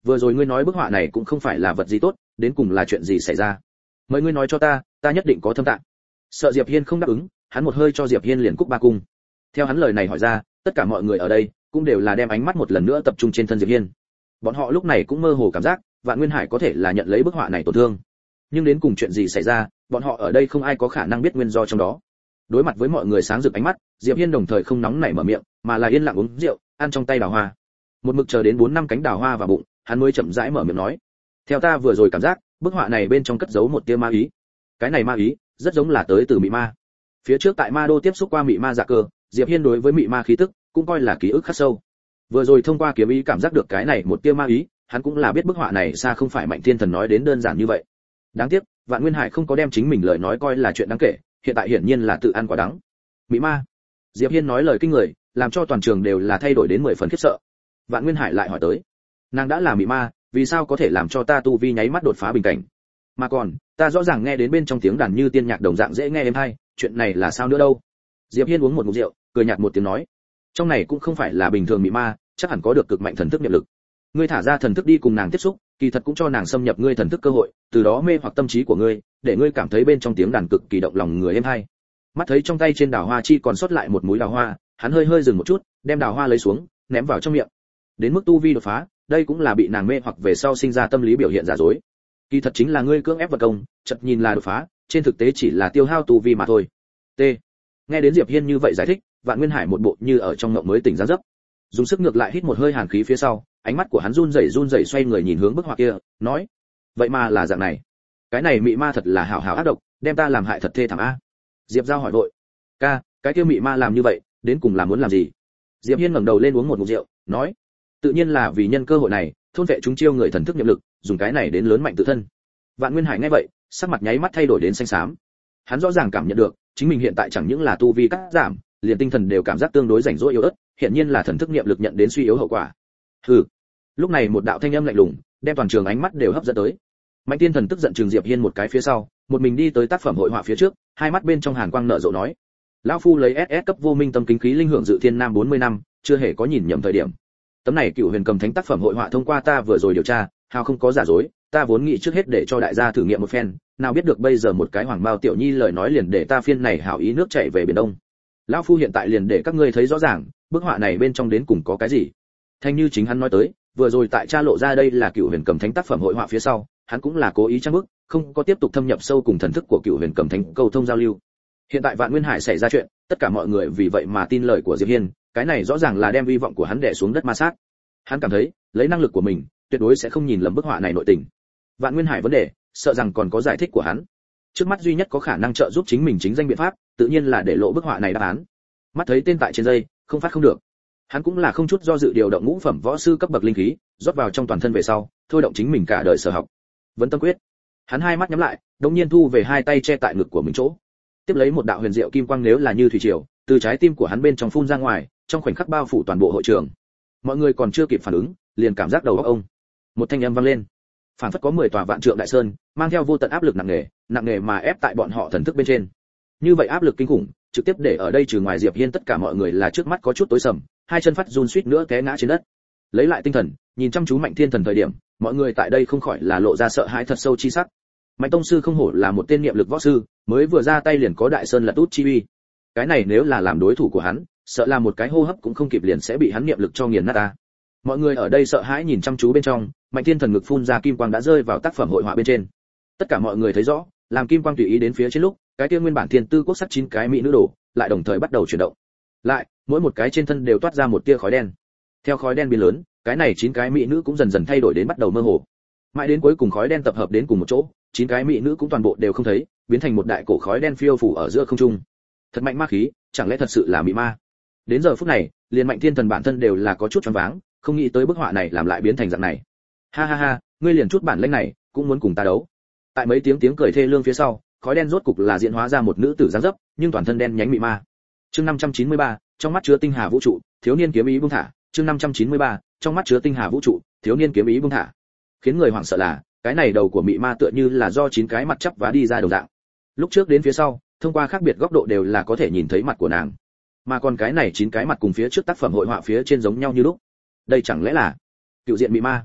vừa rồi ngươi nói bức họa này cũng không phải là vật gì tốt, đến cùng là chuyện gì xảy ra? Mời ngươi nói cho ta, ta nhất định có thâm tạng. Sợ Diệp Hiên không đáp ứng, hắn một hơi cho Diệp Hiên liền cúc ba cung. Theo hắn lời này hỏi ra, tất cả mọi người ở đây cũng đều là đem ánh mắt một lần nữa tập trung trên thân Diệp Hiên. Bọn họ lúc này cũng mơ hồ cảm giác, Vạn Nguyên Hải có thể là nhận lấy bức họa này tổn thương. Nhưng đến cùng chuyện gì xảy ra, bọn họ ở đây không ai có khả năng biết nguyên do trong đó. Đối mặt với mọi người sáng rực ánh mắt, Diệp Hiên đồng thời không nóng nảy mở miệng, mà là yên lặng uống rượu, ăn trong tay đào hoa. Một mực chờ đến bốn năm cánh đào hoa vào bụng, hắn mới chậm rãi mở miệng nói: "Theo ta vừa rồi cảm giác, bức họa này bên trong cất giấu một tia ma ý. Cái này ma ý, rất giống là tới từ mị ma." Phía trước tại Ma Đô tiếp xúc qua mị ma dạ cơ, Diệp Hiên đối với mị ma khí tức cũng coi là ký ức khắc sâu. Vừa rồi thông qua kiếm ý cảm giác được cái này một tia ma ý, hắn cũng là biết bức họa này xa không phải Mạnh Thiên Thần nói đến đơn giản như vậy. Đáng tiếc, Vạn Nguyên Hải không có đem chính mình lời nói coi là chuyện đáng kể, hiện tại hiển nhiên là tự ăn quả đắng. Mị ma. Diệp Hiên nói lời kinh người, làm cho toàn trường đều là thay đổi đến mười phần khiếp sợ. Vạn Nguyên Hải lại hỏi tới, nàng đã là mị ma, vì sao có thể làm cho ta tu vi nháy mắt đột phá bình cảnh? Mà còn, ta rõ ràng nghe đến bên trong tiếng đàn như tiên nhạc đồng dạng dễ nghe êm hay, chuyện này là sao nữa đâu? Diệp Hiên uống một ngụm rượu, cười nhạt một tiếng nói, trong này cũng không phải là bình thường mị ma, chắc hẳn có được cực mạnh thần thức niệm lực. Ngươi thả ra thần thức đi cùng nàng tiếp xúc, kỳ thật cũng cho nàng xâm nhập ngươi thần thức cơ hội, từ đó mê hoặc tâm trí của ngươi, để ngươi cảm thấy bên trong tiếng đàn cực kỳ động lòng người êm hay. Mắt thấy trong tay trên đào hoa chi còn sót lại một múi đào hoa, hắn hơi hơi dừng một chút, đem đào hoa lấy xuống, ném vào trong miệng. Đến mức tu vi đột phá, đây cũng là bị nàng mê hoặc về sau sinh ra tâm lý biểu hiện giả dối. Kỳ thật chính là ngươi cưỡng ép vật công, chợt nhìn là đột phá, trên thực tế chỉ là tiêu hao tu vi mà thôi. T. Nghe đến Diệp Hiên như vậy giải thích, Vạn Nguyên Hải một bộ như ở trong mộng mới tỉnh ra giấc. Dùng sức ngược lại hít một hơi hàn khí phía sau, ánh mắt của hắn run rẩy run rẩy xoay người nhìn hướng bức họa kia, nói: "Vậy mà là dạng này. Cái này mị ma thật là hảo hảo ác độc, đem ta làm hại thật thê thảm a." Diệp Giao hỏi vội: "Ca, cái kia mị ma làm như vậy, đến cùng là muốn làm gì?" Diệp Hiên ngẩng đầu lên uống một ngụm rượu, nói: "Tự nhiên là vì nhân cơ hội này, thôn vệ chúng chiêu người thần thức niệm lực, dùng cái này đến lớn mạnh tự thân." Vạn Nguyên Hải nghe vậy, sắc mặt nháy mắt thay đổi đến xanh xám. Hắn rõ ràng cảm nhận được, chính mình hiện tại chẳng những là tu vi cắt giảm, liền tinh thần đều cảm giác tương đối rảnh rỗi yếu ớt, hiện nhiên là thần thức niệm lực nhận đến suy yếu hậu quả. Hừ. Lúc này một đạo thanh âm lạnh lùng, đem toàn trường ánh mắt đều hấp dẫn tới. Mạnh Tiên Thần tức giận trừng Diệp Hiên một cái phía sau, một mình đi tới tác phẩm hội họa phía trước, hai mắt bên trong hàn quang nở rộ nói: "Lão phu lấy ét ét cấp vô minh tâm kính khí linh hưởng dự thiên nam bốn mươi năm, chưa hề có nhìn nhầm thời điểm. Tấm này Cửu Huyền Cầm Thánh tác phẩm hội họa thông qua ta vừa rồi điều tra, hào không có giả dối, ta vốn nghĩ trước hết để cho đại gia thử nghiệm một phen, nào biết được bây giờ một cái hoàng bao tiểu nhi lời nói liền để ta phiên này hảo ý nước chảy về biển đông. Lão phu hiện tại liền để các ngươi thấy rõ ràng, bức họa này bên trong đến cùng có cái gì." Thanh như chính hắn nói tới, vừa rồi tại cha lộ ra đây là Cửu Huyền Cầm Thánh tác phẩm hội họa phía sau, hắn cũng là cố ý trang bức, không có tiếp tục thâm nhập sâu cùng thần thức của Cửu Huyền Cầm Thánh câu thông giao lưu. Hiện tại Vạn Nguyên Hải xảy ra chuyện, tất cả mọi người vì vậy mà tin lời của Diệp Hiên, cái này rõ ràng là đem hy vọng của hắn đè xuống đất ma sát. Hắn cảm thấy, lấy năng lực của mình, tuyệt đối sẽ không nhìn lầm bức họa này nội tình. Vạn Nguyên Hải vấn đề, sợ rằng còn có giải thích của hắn. Trước mắt duy nhất có khả năng trợ giúp chính mình chính danh biện pháp, tự nhiên là để lộ bức họa này đáp án. Mắt thấy tên tại trên dây, không phát không được. Hắn cũng là không chút do dự điều động ngũ phẩm võ sư cấp bậc linh khí, rót vào trong toàn thân về sau, thôi động chính mình cả đời sở học. Vấn tâm quyết. Hắn hai mắt nhắm lại, đột nhiên thu về hai tay che tại ngực của mình chỗ. Tiếp lấy một đạo huyền diệu kim quang nếu là như thủy triều, từ trái tim của hắn bên trong phun ra ngoài, trong khoảnh khắc bao phủ toàn bộ hội trường. Mọi người còn chưa kịp phản ứng, liền cảm giác đầu óc ông. Một thanh âm vang lên. Phản phất có mười tòa vạn trượng đại sơn, mang theo vô tận áp lực nặng nề, nặng nề mà ép tại bọn họ thần thức bên trên. Như vậy áp lực kinh khủng, trực tiếp để ở đây trừ ngoài Diệp Hiên tất cả mọi người là trước mắt có chút tối sầm, hai chân phát run suýt nữa té ngã trên đất. Lấy lại tinh thần, nhìn chăm chú Mạnh Thiên Thần thời điểm, mọi người tại đây không khỏi là lộ ra sợ hãi thật sâu chi sắc. Mạnh tông sư không hổ là một tên niệm lực võ sư, mới vừa ra tay liền có đại sơn lật út chi uy. Cái này nếu là làm đối thủ của hắn, sợ là một cái hô hấp cũng không kịp liền sẽ bị hắn niệm lực cho nghiền nát ta. Mọi người ở đây sợ hãi nhìn chăm chú bên trong, Mạnh Thiên Thần ngực phun ra kim quang đã rơi vào tác phẩm hội họa bên trên. Tất cả mọi người thấy rõ, làm kim quang tùy ý đến phía trên lúc, cái kia nguyên bản thiên tư quốc sắc chín cái mỹ nữ đồ, lại đồng thời bắt đầu chuyển động. Lại, mỗi một cái trên thân đều toát ra một tia khói đen. Theo khói đen biến lớn, cái này chín cái mỹ nữ cũng dần dần thay đổi đến bắt đầu mơ hồ. Mãi đến cuối cùng khói đen tập hợp đến cùng một chỗ, chín cái mỹ nữ cũng toàn bộ đều không thấy, biến thành một đại cổ khói đen phiêu phủ ở giữa không trung. Thật mạnh ma khí, chẳng lẽ thật sự là mị ma? Đến giờ phút này, liền Mạnh Thiên Thần bản thân đều là có chút choáng váng, không nghĩ tới bức họa này làm lại biến thành dạng này. Ha ha ha, ngươi liền chút bản lĩnh này, cũng muốn cùng ta đấu. Tại mấy tiếng tiếng cười thê lương phía sau, khói đen rốt cục là diễn hóa ra một nữ tử dáng dấp, nhưng toàn thân đen nhánh mị ma. Chương năm trăm chín mươi ba, trong mắt chứa tinh hà vũ trụ, thiếu niên kiếm ý buông thả. Chương năm trăm chín mươi ba, trong mắt chứa tinh hà vũ trụ, thiếu niên kiếm ý buông thả. Khiến người hoảng sợ là, cái này đầu của mị ma tựa như là do chín cái mặt chắp vá đi ra đồng dạng. Lúc trước đến phía sau, thông qua khác biệt góc độ đều là có thể nhìn thấy mặt của nàng. Mà còn cái này chín cái mặt cùng phía trước tác phẩm hội họa phía trên giống nhau như lúc. Đây chẳng lẽ là cựu diện mị ma?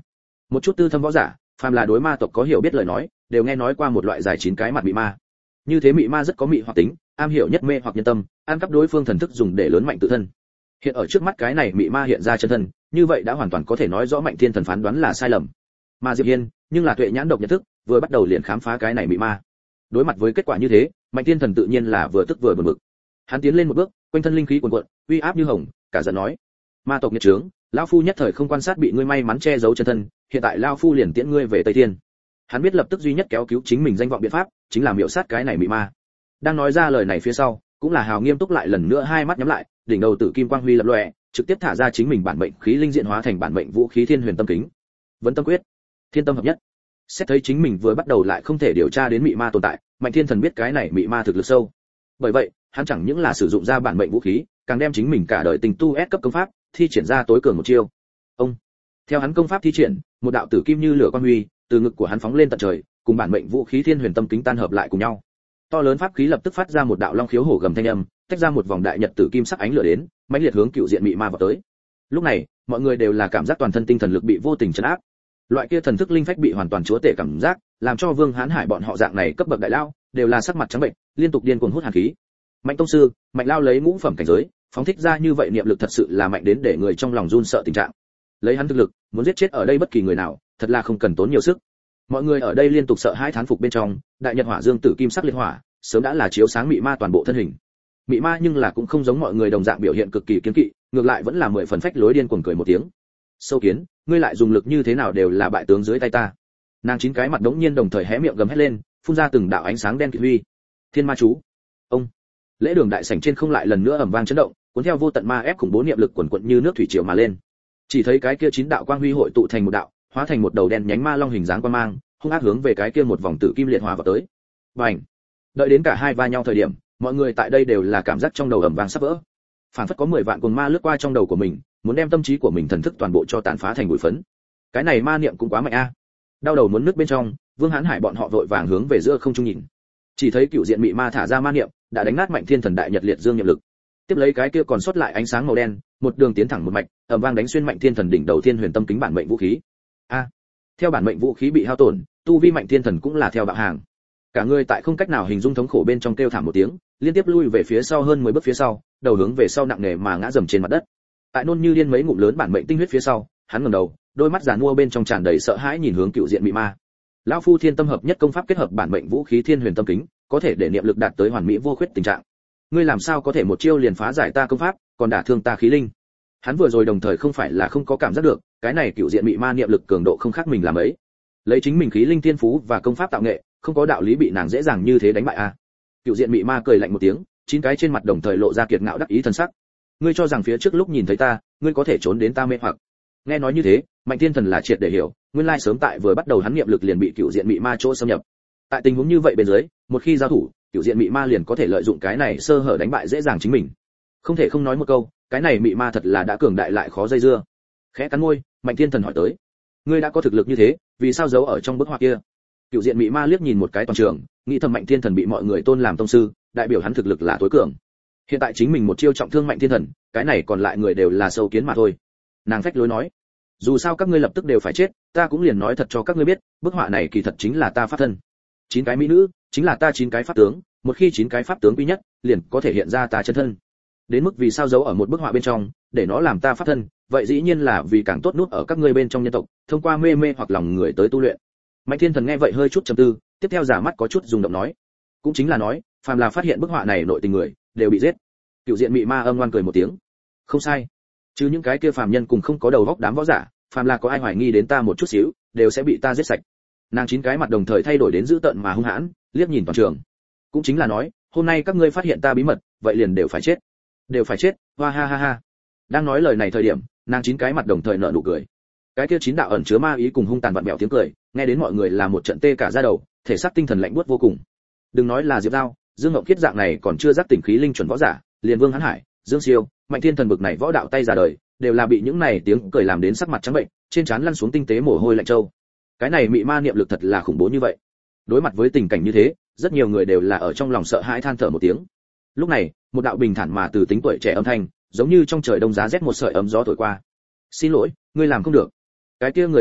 Một chút tư thâm võ giả, phàm là đối ma tộc có hiểu biết lời nói, đều nghe nói qua một loại dài chín cái mặt mị ma. Như thế mị ma rất có mị hoặc tính, am hiểu nhất mê hoặc nhân tâm, ăn cắp đối phương thần thức dùng để lớn mạnh tự thân. Hiện ở trước mắt cái này mị ma hiện ra chân thân, như vậy đã hoàn toàn có thể nói rõ Mạnh Thiên Thần phán đoán là sai lầm. Mà Diệp Hiên, nhưng là tuệ nhãn độc nhận thức, vừa bắt đầu liền khám phá cái này mị ma. Đối mặt với kết quả như thế, Mạnh Thiên Thần tự nhiên là vừa tức vừa bực bực. Hắn tiến lên một bước, quanh thân linh khí cuồn cuộn, uy áp như hồng, cả giận nói: "Ma tộc nghiệt trướng, lão phu nhất thời không quan sát bị ngươi may mắn che giấu chân thân, hiện tại lão phu liền tiễn ngươi về Tây Thiên." Hắn biết lập tức duy nhất kéo cứu chính mình danh vọng biện pháp, chính là miểu sát cái này mị ma. Đang nói ra lời này phía sau, cũng là hào nghiêm túc lại lần nữa hai mắt nhắm lại, đỉnh đầu tử kim quang huy lập lòe, trực tiếp thả ra chính mình bản mệnh khí linh diện hóa thành bản mệnh vũ khí Thiên Huyền Tâm Kính. Vấn tâm quyết, thiên tâm hợp nhất. Xét thấy chính mình vừa bắt đầu lại không thể điều tra đến mị ma tồn tại, Mạnh Thiên Thần biết cái này mị ma thực lực sâu. Bởi vậy, hắn chẳng những là sử dụng ra bản mệnh vũ khí, càng đem chính mình cả đời tình tu S cấp công pháp, thi triển ra tối cường một chiêu. Ông, theo hắn công pháp thi triển, một đạo tử kim như lửa quang huy từ ngực của hắn phóng lên tận trời, cùng bản mệnh vũ khí Thiên Huyền Tâm Kính tan hợp lại cùng nhau. To lớn pháp khí lập tức phát ra một đạo long khiếu hổ gầm thanh âm, tách ra một vòng đại nhật tử kim sắc ánh lửa đến, mãnh liệt hướng cựu diện mị ma vào tới. Lúc này, mọi người đều là cảm giác toàn thân tinh thần lực bị vô tình trấn áp. Loại kia thần thức linh phách bị hoàn toàn chúa tể cảm giác, làm cho Vương Hán Hải bọn họ dạng này cấp bậc đại lao, đều là sắc mặt trắng bệnh, liên tục điên cuồng hút hàn khí. Mạnh tông sư, Mạnh lao lấy ngũ phẩm cảnh giới, phóng thích ra như vậy niệm lực thật sự là mạnh đến để người trong lòng run sợ tình trạng. Lấy hắn thực lực, muốn giết chết ở đây bất kỳ người nào, thật là không cần tốn nhiều sức. Mọi người ở đây liên tục sợ hãi thán phục bên trong, đại nhật hỏa dương tử kim sắc liên hỏa, sớm đã là chiếu sáng mị ma toàn bộ thân hình. Mị ma nhưng là cũng không giống mọi người đồng dạng biểu hiện cực kỳ kiên kỵ, ngược lại vẫn là mười phần phách lối điên cuồng cười một tiếng. Sâu kiến, ngươi lại dùng lực như thế nào đều là bại tướng dưới tay ta. Nàng chín cái mặt đống nhiên đồng thời hé miệng gầm hét lên, phun ra từng đạo ánh sáng đen kịt huy. Thiên ma chú. Ông. Lễ đường đại sảnh trên không lại lần nữa ầm vang chấn động, cuốn theo vô tận ma ép khủng bố niệm lực quần quật như nước thủy triều mà lên. Chỉ thấy cái kia chín đạo quang huy hội tụ thành một đạo, hóa thành một đầu đen nhánh ma long hình dáng quang mang, hung ác hướng về cái kia một vòng tử kim liệt hỏa vào tới. Bành. Đợi đến cả hai va nhau thời điểm, mọi người tại đây đều là cảm giác trong đầu ầm vang sắp vỡ. Phản phất có mười vạn cuồng ma lướt qua trong đầu của mình, muốn đem tâm trí của mình thần thức toàn bộ cho tàn phá thành bụi phấn. Cái này ma niệm cũng quá mạnh a. Đau đầu muốn nứt bên trong, Vương Hán Hải bọn họ vội vàng hướng về giữa không trung nhìn. Chỉ thấy cựu diện mị ma thả ra ma niệm, đã đánh nát Mạnh Thiên Thần đại nhật liệt dương niệm lực. Tiếp lấy cái kia còn sót lại ánh sáng màu đen, một đường tiến thẳng một mạch, ầm vang đánh xuyên Mạnh Thiên Thần đỉnh đầu Thiên Huyền Tâm Kính bản mệnh vũ khí. A. Theo bản mệnh vũ khí bị hao tổn, tu vi Mạnh Thiên Thần cũng là theo bạo hàng. Cả người tại không cách nào hình dung thống khổ bên trong kêu thảm một tiếng, liên tiếp lui về phía sau hơn mười bước phía sau, đầu hướng về sau nặng nề mà ngã dầm trên mặt đất. Tại nôn như điên mấy ngụm lớn bản mệnh tinh huyết phía sau, hắn ngẩng đầu, đôi mắt giàn mua bên trong tràn đầy sợ hãi nhìn hướng cựu diện mị ma. Lão phu thiên tâm hợp nhất công pháp kết hợp bản mệnh vũ khí Thiên Huyền Tâm Kính, có thể để niệm lực đạt tới hoàn mỹ vô khuyết tình trạng. Ngươi làm sao có thể một chiêu liền phá giải ta công pháp, còn đả thương ta khí linh? Hắn vừa rồi đồng thời không phải là không có cảm giác được, cái này cựu diện mị ma niệm lực cường độ không khác mình làm ấy. Lấy chính mình khí linh thiên phú và công pháp tạo nghệ, không có đạo lý bị nàng dễ dàng như thế đánh bại a. À. Cựu diện mị ma cười lạnh một tiếng, chín cái trên mặt đồng thời lộ ra kiệt ngạo đắc ý thần sắc. Ngươi cho rằng phía trước lúc nhìn thấy ta, ngươi có thể trốn đến ta mê hoặc? Nghe nói như thế, Mạnh Thiên Thần là triệt để hiểu, nguyên lai sớm tại vừa bắt đầu hắn niệm lực liền bị cựu diện mị ma chỗ xâm nhập. Tại tình huống như vậy bên dưới, một khi giao thủ, cựu diện mị ma liền có thể lợi dụng cái này sơ hở đánh bại dễ dàng chính mình. Không thể không nói một câu, cái này mị ma thật là đã cường đại lại khó dây dưa. Khẽ cắn môi, Mạnh Thiên Thần hỏi tới: ngươi đã có thực lực như thế, vì sao giấu ở trong bức họa kia? Cựu diện mị ma liếc nhìn một cái toàn trường, nghĩ thầm Mạnh Thiên Thần bị mọi người tôn làm tông sư, đại biểu hắn thực lực là tối cường. Hiện tại chính mình một chiêu trọng thương Mạnh Thiên Thần, cái này còn lại người đều là sâu kiến mà thôi. Nàng phách lối nói: dù sao các ngươi lập tức đều phải chết, ta cũng liền nói thật cho các ngươi biết, bức họa này kỳ thật chính là ta pháp thân. Chín cái mỹ nữ, chính là ta chín cái pháp tướng, một khi chín cái pháp tướng quy nhất, liền có thể hiện ra ta chân thân. Đến mức vì sao giấu ở một bức họa bên trong, để nó làm ta pháp thân, vậy dĩ nhiên là vì càng tốt nút ở các ngươi bên trong nhân tộc, thông qua mê mê hoặc lòng người tới tu luyện. Mạnh Thiên Thần nghe vậy hơi chút trầm tư, tiếp theo giả mắt có chút rung động nói: cũng chính là nói, phàm là phát hiện bức họa này nội tình người, đều bị giết. Cựu diện mị ma âm ngoan cười một tiếng: không sai, chứ những cái kia phàm nhân cùng không có đầu óc đám võ giả, phàm là có ai hoài nghi đến ta một chút xíu, đều sẽ bị ta giết sạch. Nàng chín cái mặt đồng thời thay đổi đến dữ tợn mà hung hãn, liếc nhìn toàn trường. Cũng chính là nói, hôm nay các ngươi phát hiện ta bí mật, vậy liền đều phải chết, đều phải chết. Hoa ha ha ha. Đang nói lời này thời điểm, nàng chín cái mặt đồng thời nở nụ cười. Cái kia chín đạo ẩn chứa ma ý cùng hung tàn vặn vẹo tiếng cười, nghe đến mọi người là một trận tê cả da đầu, thể xác tinh thần lạnh buốt vô cùng. Đừng nói là Diệp Dao, Dương Ngộng Kiết dạng này còn chưa giác tỉnh khí linh chuẩn võ giả, liền Vương Hán Hải, Dương Siêu, Mạnh Thiên Thần bực này võ đạo tay ra đời, đều là bị những này tiếng cười làm đến sắc mặt trắng bệnh, trên trán lăn xuống tinh tế mồ hôi lạnh trâu. Cái này mị ma niệm lực thật là khủng bố như vậy. Đối mặt với tình cảnh như thế, rất nhiều người đều là ở trong lòng sợ hãi than thở một tiếng. Lúc này, một đạo bình thản mà từ tính tuổi trẻ âm thanh, giống như trong trời đông giá rét một sợi ấm gió thổi qua. Xin lỗi, ngươi làm không được. Cái kia người nói chuyện,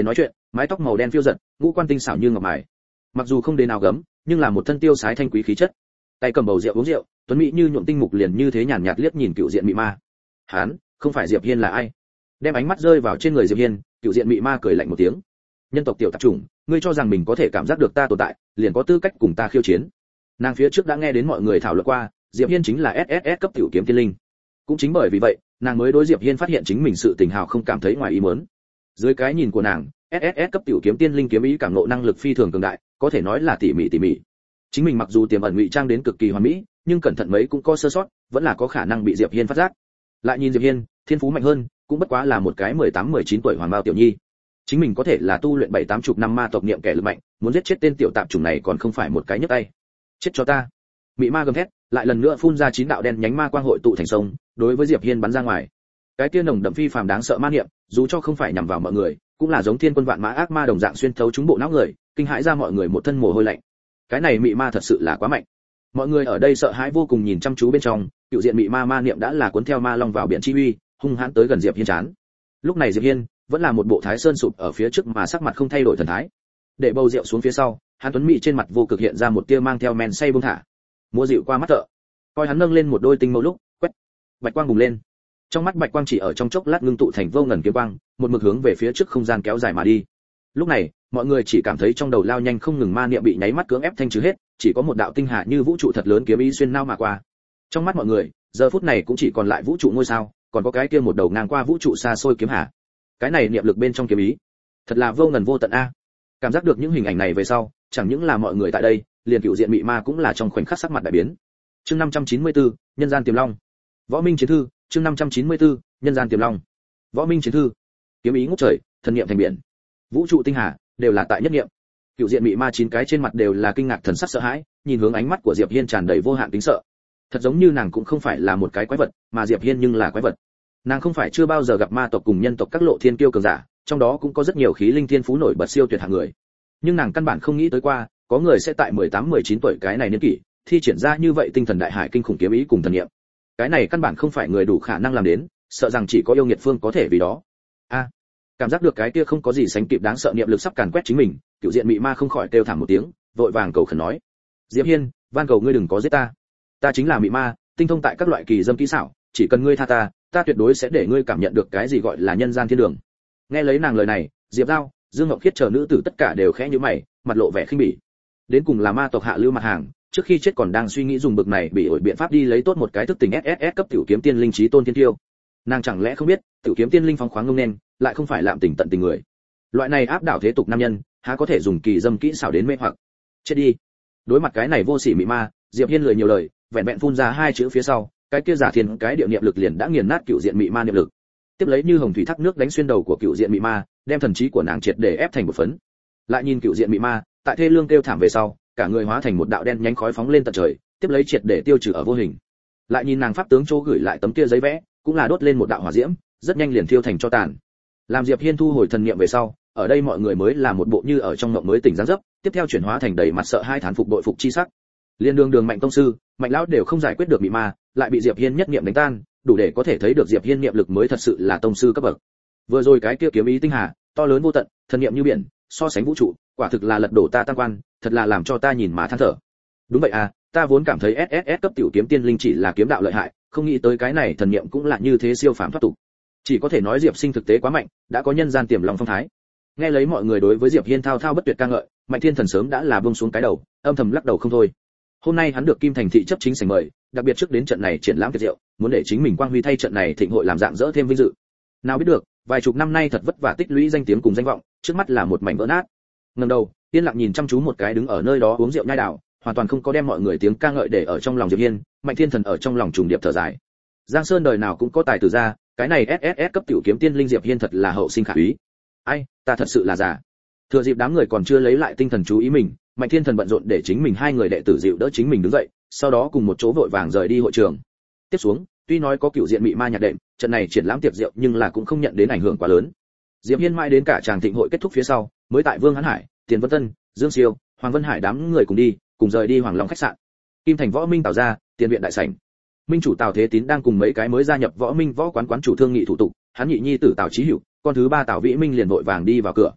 mái tóc màu đen phiêu giật, ngũ quan tinh xảo như ngọc mài. Mặc dù không đến nào gấm, nhưng là một thân tiêu sái thanh quý khí chất. Tay cầm bầu rượu uống rượu, tuấn mỹ như nhuộm tinh mục liền như thế nhàn nhạt liếc nhìn cựu diện mị ma. Hắn, không phải Diệp Hiên là ai? Đem ánh mắt rơi vào trên người Diệp Hiên, cựu diện mị ma cười lạnh một tiếng. Nhân tộc tiểu tạp chủng, ngươi cho rằng mình có thể cảm giác được ta tồn tại, liền có tư cách cùng ta khiêu chiến. Nàng phía trước đã nghe đến mọi người thảo luận qua, Diệp Hiên chính là ét ét ét cấp tiểu kiếm tiên linh. Cũng chính bởi vì vậy, nàng mới đối Diệp Hiên phát hiện chính mình sự tình hào không cảm thấy ngoài ý muốn. Dưới cái nhìn của nàng, ét ét ét cấp tiểu kiếm tiên linh kiếm ý cảm ngộ năng lực phi thường cường đại, có thể nói là tỉ mỉ tỉ mỉ. Chính mình mặc dù tiềm ẩn ngụy trang đến cực kỳ hoàn mỹ, nhưng cẩn thận mấy cũng có sơ sót, vẫn là có khả năng bị Diệp Hiên phát giác. Lại nhìn Diệp Hiên, thiên phú mạnh hơn, cũng bất quá là một cái mười tám mười chín tuổi hoàng bao tiểu nhi. Chính mình có thể là tu luyện bảy tám chục năm ma tộc niệm kẻ lực mạnh, muốn giết chết tên tiểu tạp chủng này còn không phải một cái nhấc tay. Chết cho ta. Mị ma gầm thét, lại lần nữa phun ra chín đạo đen nhánh ma quang hội tụ thành sông, đối với Diệp Hiên bắn ra ngoài. Cái kia nồng đậm phi phàm đáng sợ ma niệm, dù cho không phải nhằm vào mọi người, cũng là giống thiên quân vạn mã ác ma đồng dạng xuyên thấu chúng bộ não người, kinh hãi ra mọi người một thân mồ hôi lạnh. Cái này mị ma thật sự là quá mạnh. Mọi người ở đây sợ hãi vô cùng nhìn chăm chú bên trong, cựu diện mị ma ma niệm đã là cuốn theo ma long vào biển chi uy, hung hãn tới gần Diệp Hiên chán. Lúc này Diệp Hiên vẫn là một bộ thái sơn sụp ở phía trước mà sắc mặt không thay đổi thần thái. Để bầu rượu xuống phía sau, hắn tuấn mỹ trên mặt vô cực hiện ra một tia mang theo men say buông thả. Mua dịu qua mắt thợ, coi hắn nâng lên một đôi tinh mâu lúc, quét, bạch quang bùng lên. Trong mắt bạch quang chỉ ở trong chốc lát ngưng tụ thành vô ngần kiếm quang, một mực hướng về phía trước không gian kéo dài mà đi. Lúc này, mọi người chỉ cảm thấy trong đầu lao nhanh không ngừng ma niệm bị nháy mắt cưỡng ép thanh trừ hết, chỉ có một đạo tinh hà như vũ trụ thật lớn kiếm ý xuyên nao mà qua. Trong mắt mọi người, giờ phút này cũng chỉ còn lại vũ trụ ngôi sao, còn có cái kia một đầu ngang qua vũ trụ xa xôi kiếm hà. Cái này niệm lực bên trong kiếm ý, thật là vô ngần vô tận a. Cảm giác được những hình ảnh này về sau, chẳng những là mọi người tại đây, liền cựu diện mị ma cũng là trong khoảnh khắc sắc mặt đại biến. Chương năm trăm chín mươi tư, nhân gian tiềm long. Võ Minh chiến thư, chương năm trăm chín mươi tư, nhân gian tiềm long. Võ Minh chiến thư. Kiếm ý ngút trời, thần niệm thành biển. Vũ trụ tinh hà đều là tại nhất niệm. Cựu diện mị ma chín cái trên mặt đều là kinh ngạc thần sắc sợ hãi, nhìn hướng ánh mắt của Diệp Hiên tràn đầy vô hạn kính sợ. Thật giống như nàng cũng không phải là một cái quái vật, mà Diệp Hiên nhưng là quái vật. Nàng không phải chưa bao giờ gặp ma tộc cùng nhân tộc các lộ thiên kiêu cường giả, trong đó cũng có rất nhiều khí linh thiên phú nổi bật siêu tuyệt hạng người. Nhưng nàng căn bản không nghĩ tới qua, có người sẽ tại mười tám mười chín tuổi cái này niên kỷ, thi triển ra như vậy tinh thần đại hải kinh khủng kiếm ý cùng thần niệm. Cái này căn bản không phải người đủ khả năng làm đến, sợ rằng chỉ có yêu nghiệt phương có thể vì đó. A, cảm giác được cái kia không có gì sánh kịp đáng sợ niệm lực sắp càn quét chính mình, cựu diện mị ma không khỏi kêu thảm một tiếng, vội vàng cầu khẩn nói: Diệp Hiên, van cầu ngươi đừng có giết ta. Ta chính là mị ma, tinh thông tại các loại kỳ dâm kỹ xảo, chỉ cần ngươi tha ta, ta tuyệt đối sẽ để ngươi cảm nhận được cái gì gọi là nhân gian thiên đường. Nghe lấy nàng lời này, Diệp Dao, Dương Ngọc Khiết chờ nữ tử tất cả đều khẽ nhíu mày, mặt lộ vẻ khinh bỉ. Đến cùng là ma tộc hạ lưu mặt hàng, trước khi chết còn đang suy nghĩ dùng bực này bị ổi biện pháp đi lấy tốt một cái thức tình ét ét ét cấp tiểu kiếm tiên linh trí tôn thiên tiêu. Nàng chẳng lẽ không biết, tiểu kiếm tiên linh phóng khoáng ngông nên, lại không phải lạm tình tận tình người. Loại này áp đảo thế tục nam nhân, há có thể dùng kỳ dâm kỹ xảo đến mê hoặc. Chết đi. Đối mặt cái này vô sỉ mị ma, Diệp Hiên lười nhiều lời, vẹn vẹn phun ra hai chữ phía sau, cái kia giả thiên cái địa niệm lực liền đã nghiền nát cựu diện mị ma niệm lực. Tiếp lấy như hồng thủy thác nước đánh xuyên đầu của cựu diện mị ma, đem thần trí của nàng triệt để ép thành một phấn. Lại nhìn cựu diện mị ma, tại thê lương kêu thảm về sau, cả người hóa thành một đạo đen nhánh khói phóng lên tận trời, tiếp lấy triệt để tiêu trừ ở vô hình. Lại nhìn nàng pháp tướng chỗ gửi lại tấm kia giấy vẽ, cũng là đốt lên một đạo hỏa diễm, rất nhanh liền thiêu thành cho tàn. Làm Diệp Hiên thu hồi thần niệm về sau, ở đây mọi người mới là một bộ như ở trong mộng mới tỉnh dáng dấp, tiếp theo chuyển hóa thành đầy mặt sợ hai thán phục bội phục chi sắc. Liên đường đường mạnh tông sư, mạnh lão đều không giải quyết được mị ma, lại bị Diệp Hiên nhất niệm đánh tan, đủ để có thể thấy được Diệp Hiên niệm lực mới thật sự là tông sư cấp bậc. Vừa rồi cái kia kiếm ý tinh hà, to lớn vô tận, thần niệm như biển, so sánh vũ trụ, quả thực là lật đổ ta tam quan, thật là làm cho ta nhìn mà than thở. Đúng vậy à, ta vốn cảm thấy ét ét ét cấp tiểu kiếm tiên linh chỉ là kiếm đạo lợi hại, không nghĩ tới cái này thần niệm cũng là như thế siêu phàm thoát tục. Chỉ có thể nói Diệp Sinh thực tế quá mạnh, đã có nhân gian tiềm lòng phong thái. Nghe lấy mọi người đối với Diệp Hiên thao thao bất tuyệt ca ngợi, Mạnh Thiên Thần sớm đã là buông xuống cái đầu, âm thầm lắc đầu không thôi. Hôm nay hắn được Kim Thành thị chấp chính sảnh mời, đặc biệt trước đến trận này triển lãm tiệc rượu, muốn để chính mình quang huy thay trận này thịnh hội làm dạng dỡ thêm vinh dự. Nào biết được, vài chục năm nay thật vất vả tích lũy danh tiếng cùng danh vọng, trước mắt là một mảnh vỡ nát. Ngẩng đầu, yên lặng nhìn chăm chú một cái đứng ở nơi đó uống rượu nhai đảo, hoàn toàn không có đem mọi người tiếng ca ngợi để ở trong lòng Diệp Hiên, Mạnh Thiên Thần ở trong lòng trùng điệp thở dài. Giang Sơn đời nào cũng có tài tử ra, cái này ét ét ét cấp tiểu kiếm tiên linh Diệp Hiên thật là hậu sinh khả úy. Ai, ta thật sự là già. Thừa dịp đám người còn chưa lấy lại tinh thần chú ý mình, Mạnh Thiên Thần bận rộn để chính mình hai người đệ tử dịu đỡ chính mình đứng dậy, sau đó cùng một chỗ vội vàng rời đi hội trường. Tiếp xuống, tuy nói có cựu diện mị ma nhạc đệm, trận này triển lãm tiệc rượu nhưng là cũng không nhận đến ảnh hưởng quá lớn. Diệp Hiên mãi đến cả tràng thịnh hội kết thúc phía sau, mới tại Vương Hán Hải, Tiền Vân Tân, Dương Siêu, Hoàng Vân Hải đám người cùng đi, cùng rời đi Hoàng Long khách sạn. Kim Thành Võ Minh Tào ra, Tiền viện đại sảnh. Minh chủ Tào Thế Tín đang cùng mấy cái mới gia nhập Võ Minh Võ quán quán chủ thương nghị thủ tục, hắn nhị nhi tử Tào Chí Hữu, con thứ ba Tào Vĩ Minh liền vội vàng đi vào cửa.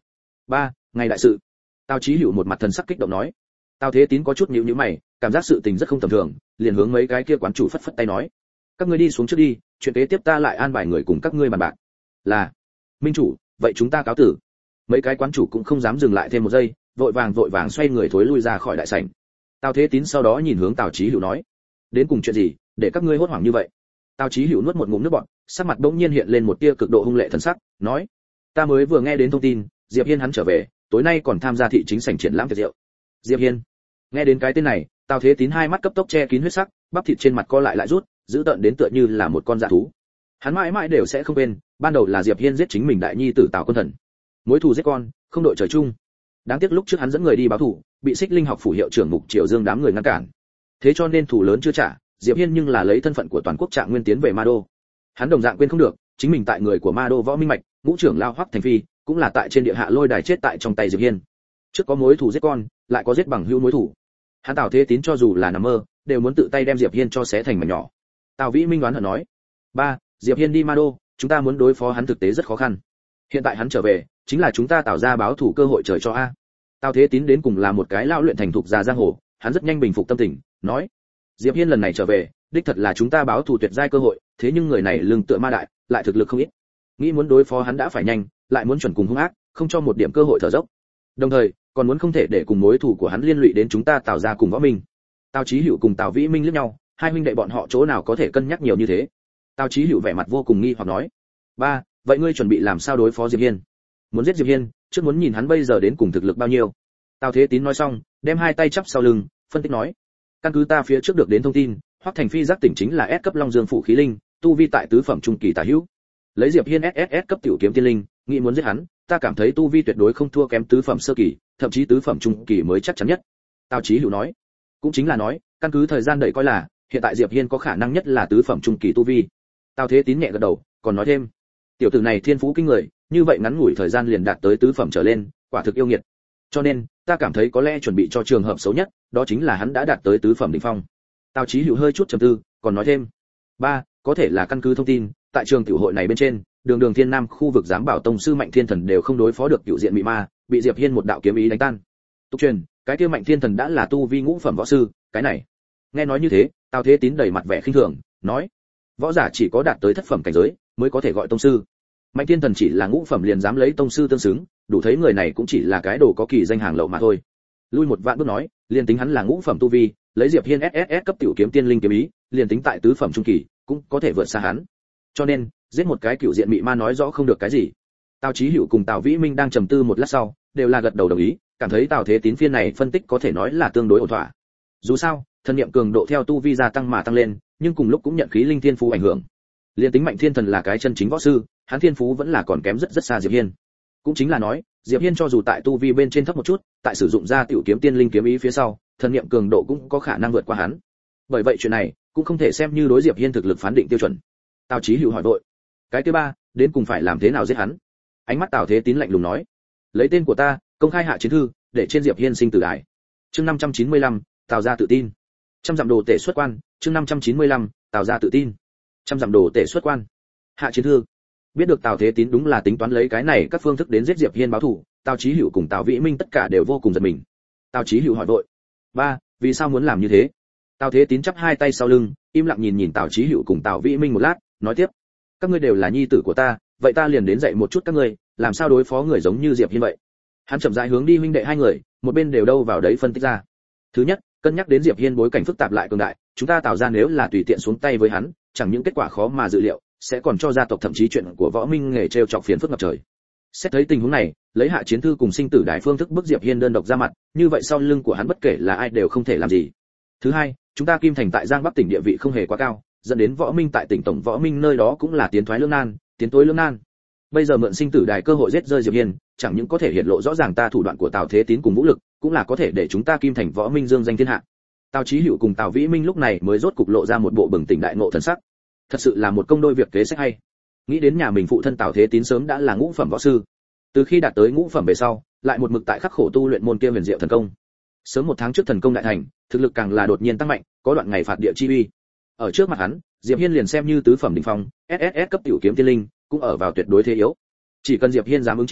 ba ngày đại sự. Tào Chí Hữu một mặt thần sắc kích động nói. Tào Thế Tín có chút nhíu nhíu mày, cảm giác sự tình rất không tầm thường, liền hướng mấy cái kia quán chủ phất phất tay nói: các ngươi đi xuống trước đi, chuyện kế tiếp ta lại an bài người cùng các ngươi bàn bạc. Là. Minh chủ, vậy chúng ta cáo tử. Mấy cái quán chủ cũng không dám dừng lại thêm một giây, vội vàng vội vàng xoay người thối lui ra khỏi đại sảnh. Tào Thế Tín sau đó nhìn hướng Tào Chí Hữu nói: đến cùng chuyện gì, để các ngươi hốt hoảng như vậy? Tào Chí Hữu nuốt một ngụm nước bọt, sắc mặt bỗng nhiên hiện lên một tia cực độ hung lệ thần sắc, nói: ta mới vừa nghe đến thông tin, Diệp Hiên hắn trở về, tối nay còn tham gia thị chính sảnh triển lãm tiệc rượu. Diệp Hiên. Nghe đến cái tên này, Tào Thế Tín hai mắt cấp tốc che kín huyết sắc, bắp thịt trên mặt co lại lại rút, giữ tợn đến tựa như là một con dã thú. Hắn mãi mãi đều sẽ không quên, ban đầu là Diệp Hiên giết chính mình đại nhi tử Tào Quân Thần. Mối thù giết con, không đội trời chung. Đáng tiếc lúc trước hắn dẫn người đi báo thù, bị Xích Linh học phủ hiệu trưởng Mục Triều Dương đám người ngăn cản. Thế cho nên thù lớn chưa trả, Diệp Hiên nhưng là lấy thân phận của toàn quốc trạng nguyên tiến về Ma Đô. Hắn đồng dạng quên không được, chính mình tại người của Ma Đô Võ Minh Mạch, ngũ trưởng lao Hoắc Thành Phi, cũng là tại trên địa hạ lôi đài chết tại trong tay Diệp Hiên. Trước có mối thù giết con, lại có giết bằng hữu mối thù. Hắn Tào Thế Tín cho dù là nằm mơ, đều muốn tự tay đem Diệp Hiên cho xé thành mảnh nhỏ. Tào Vĩ Minh đoán hận nói: ba, Diệp Hiên đi Ma Đô, chúng ta muốn đối phó hắn thực tế rất khó khăn. Hiện tại hắn trở về, chính là chúng ta tạo ra báo thủ cơ hội trời cho a. Tào Thế Tín đến cùng là một cái lao luyện thành thục già giang hồ, hắn rất nhanh bình phục tâm tình, nói: Diệp Hiên lần này trở về, đích thật là chúng ta báo thủ tuyệt giai cơ hội, thế nhưng người này lưng tựa ma đại, lại thực lực không ít. Nghĩ muốn đối phó hắn đã phải nhanh, lại muốn chuẩn cùng hung ác, không cho một điểm cơ hội thở dốc. Đồng thời, còn muốn không thể để cùng mối thù của hắn liên lụy đến chúng ta Tào gia cùng Võ Minh. Tào Chí Hữu cùng Tào Vĩ Minh liếc nhau, hai huynh đệ bọn họ chỗ nào có thể cân nhắc nhiều như thế. Tào Chí Hữu vẻ mặt vô cùng nghi hoặc nói: ba, vậy ngươi chuẩn bị làm sao đối phó Diệp Hiên? Muốn giết Diệp Hiên, trước muốn nhìn hắn bây giờ đến cùng thực lực bao nhiêu. Tào Thế Tín nói xong, đem hai tay chắp sau lưng, phân tích nói: căn cứ ta phía trước được đến thông tin, Hoắc Thành Phi giác tỉnh chính là S cấp Long Dương phụ khí linh, tu vi tại tứ phẩm trung kỳ tả hữu. Lấy Diệp Hiên ét ét ét cấp tiểu kiếm tiên linh, nghĩ muốn giết hắn, ta cảm thấy tu vi tuyệt đối không thua kém tứ phẩm sơ kỳ, thậm chí tứ phẩm trung kỳ mới chắc chắn nhất. Tào Chí Hữu nói: cũng chính là nói, căn cứ thời gian đợi coi là, hiện tại Diệp Hiên có khả năng nhất là tứ phẩm trung kỳ tu vi. Tào Thế Tín nhẹ gật đầu, còn nói thêm: tiểu tử này thiên phú kinh người, như vậy ngắn ngủi thời gian liền đạt tới tứ phẩm trở lên, quả thực yêu nghiệt. Cho nên, ta cảm thấy có lẽ chuẩn bị cho trường hợp xấu nhất, đó chính là hắn đã đạt tới tứ phẩm đỉnh phong. Tào Chí Hữu hơi chút trầm tư, còn nói thêm: ba, có thể là căn cứ thông tin, tại trường tiểu hội này bên trên, đường đường thiên nam khu vực giám bảo tông sư Mạnh Thiên Thần đều không đối phó được cựu diện mị ma, bị Diệp Hiên một đạo kiếm ý đánh tan. Tục truyền, cái kia Mạnh Thiên Thần đã là tu vi ngũ phẩm võ sư, cái này. Nghe nói như thế, Tào Thế Tín đầy mặt vẻ khinh thường, nói: võ giả chỉ có đạt tới thất phẩm cảnh giới mới có thể gọi tông sư. Mạnh Thiên Thần chỉ là ngũ phẩm liền dám lấy tông sư tương xứng, đủ thấy người này cũng chỉ là cái đồ có kỳ danh hàng lậu mà thôi. Lui một vạn bước nói, liền tính hắn là ngũ phẩm tu vi, lấy Diệp Hiên ét ét ét cấp tiểu kiếm tiên linh kiếm ý, liền tính tại tứ phẩm trung kỳ, cũng có thể vượt xa hắn. Cho nên, giết một cái cựu diện mị ma nói rõ không được cái gì. Tào Chí Hữu cùng Tào Vĩ Minh đang trầm tư một lát sau, đều là gật đầu đồng ý, cảm thấy Tào Thế Tín phiên này phân tích có thể nói là tương đối ổn thỏa. Dù sao, thần niệm cường độ theo tu vi gia tăng mà tăng lên, nhưng cùng lúc cũng nhận khí linh thiên phú ảnh hưởng. Liên tính Mạnh Thiên Thần là cái chân chính võ sư, hắn thiên phú vẫn là còn kém rất rất xa Diệp Hiên. Cũng chính là nói, Diệp Hiên cho dù tại tu vi bên trên thấp một chút, tại sử dụng ra tiểu kiếm tiên linh kiếm ý phía sau, thần niệm cường độ cũng có khả năng vượt qua hắn. Bởi vậy chuyện này cũng không thể xem như đối Diệp Hiên thực lực phán định tiêu chuẩn. Tào Chí Hữu hỏi vội: cái thứ ba, đến cùng phải làm thế nào giết hắn? Ánh mắt Tào Thế Tín lạnh lùng nói: lấy tên của ta, công khai hạ chiến thư, để trên Diệp Hiên sinh tử đài. Chương năm trăm chín mươi lăm, Tào gia tự tin. Trăm dặm đồ tể xuất quan, chương năm trăm chín mươi lăm, Tào gia tự tin. Trăm dặm đồ tể xuất quan. Hạ chiến thư. Biết được Tào Thế Tín đúng là tính toán lấy cái này các phương thức đến giết Diệp Hiên báo thù, Tào Chí Hữu cùng Tào Vĩ Minh tất cả đều vô cùng giật mình. Tào Chí Hữu hỏi vội: ba, vì sao muốn làm như thế? Tào Thế Tín chắp hai tay sau lưng, im lặng nhìn nhìn Tào Chí Hữu cùng Tào Vĩ Minh một lát, nói tiếp: các ngươi đều là nhi tử của ta, vậy ta liền đến dạy một chút các ngươi, làm sao đối phó người giống như Diệp Hiên vậy. Hắn chậm rãi hướng đi huynh đệ hai người, một bên đều đâu vào đấy phân tích ra. Thứ nhất, cân nhắc đến Diệp Hiên bối cảnh phức tạp lại cường đại, chúng ta tạo ra nếu là tùy tiện xuống tay với hắn, chẳng những kết quả khó mà dự liệu, sẽ còn cho gia tộc thậm chí chuyện của Võ Minh nghề trêu chọc phiền phức ngập trời. Xét thấy tình huống này, lấy hạ chiến thư cùng sinh tử đại phương thức bức Diệp Hiên đơn độc ra mặt, như vậy sau lưng của hắn bất kể là ai đều không thể làm gì. Thứ hai, chúng ta Kim Thành tại Giang Bắc tỉnh địa vị không hề quá cao, dẫn đến Võ Minh tại tỉnh tổng Võ Minh nơi đó cũng là tiến thoái lưỡng nan, tiến tối lưỡng nan. Bây giờ mượn sinh tử đài cơ hội giết rơi Diệp Hiên, chẳng những có thể hiện lộ rõ ràng ta thủ đoạn của Tào Thế Tín cùng vũ lực, cũng là có thể để chúng ta Kim Thành Võ Minh dương danh thiên hạ. Tào Chí Hữu cùng Tào Vĩ Minh lúc này mới rốt cục lộ ra một bộ bừng tỉnh đại ngộ thần sắc. Thật sự là một công đôi việc kế sách hay. Nghĩ đến nhà mình phụ thân Tào Thế Tín sớm đã là ngũ phẩm võ sư, từ khi đạt tới ngũ phẩm về sau, lại một mực tại khắc khổ tu luyện môn kia huyền diệu thần công. Sớm một tháng trước thần công đại thành, thực lực càng là đột nhiên tăng mạnh, có đoạn ngày phạt địa chi uy. Ở trước mặt hắn, Diệp Hiên liền xem như tứ phẩm đỉnh phong, ét ét ét cấp tiểu kiếm tiên linh, cũng ở vào tuyệt đối thế yếu. Chỉ cần Diệp Hiên dám ứng chiến,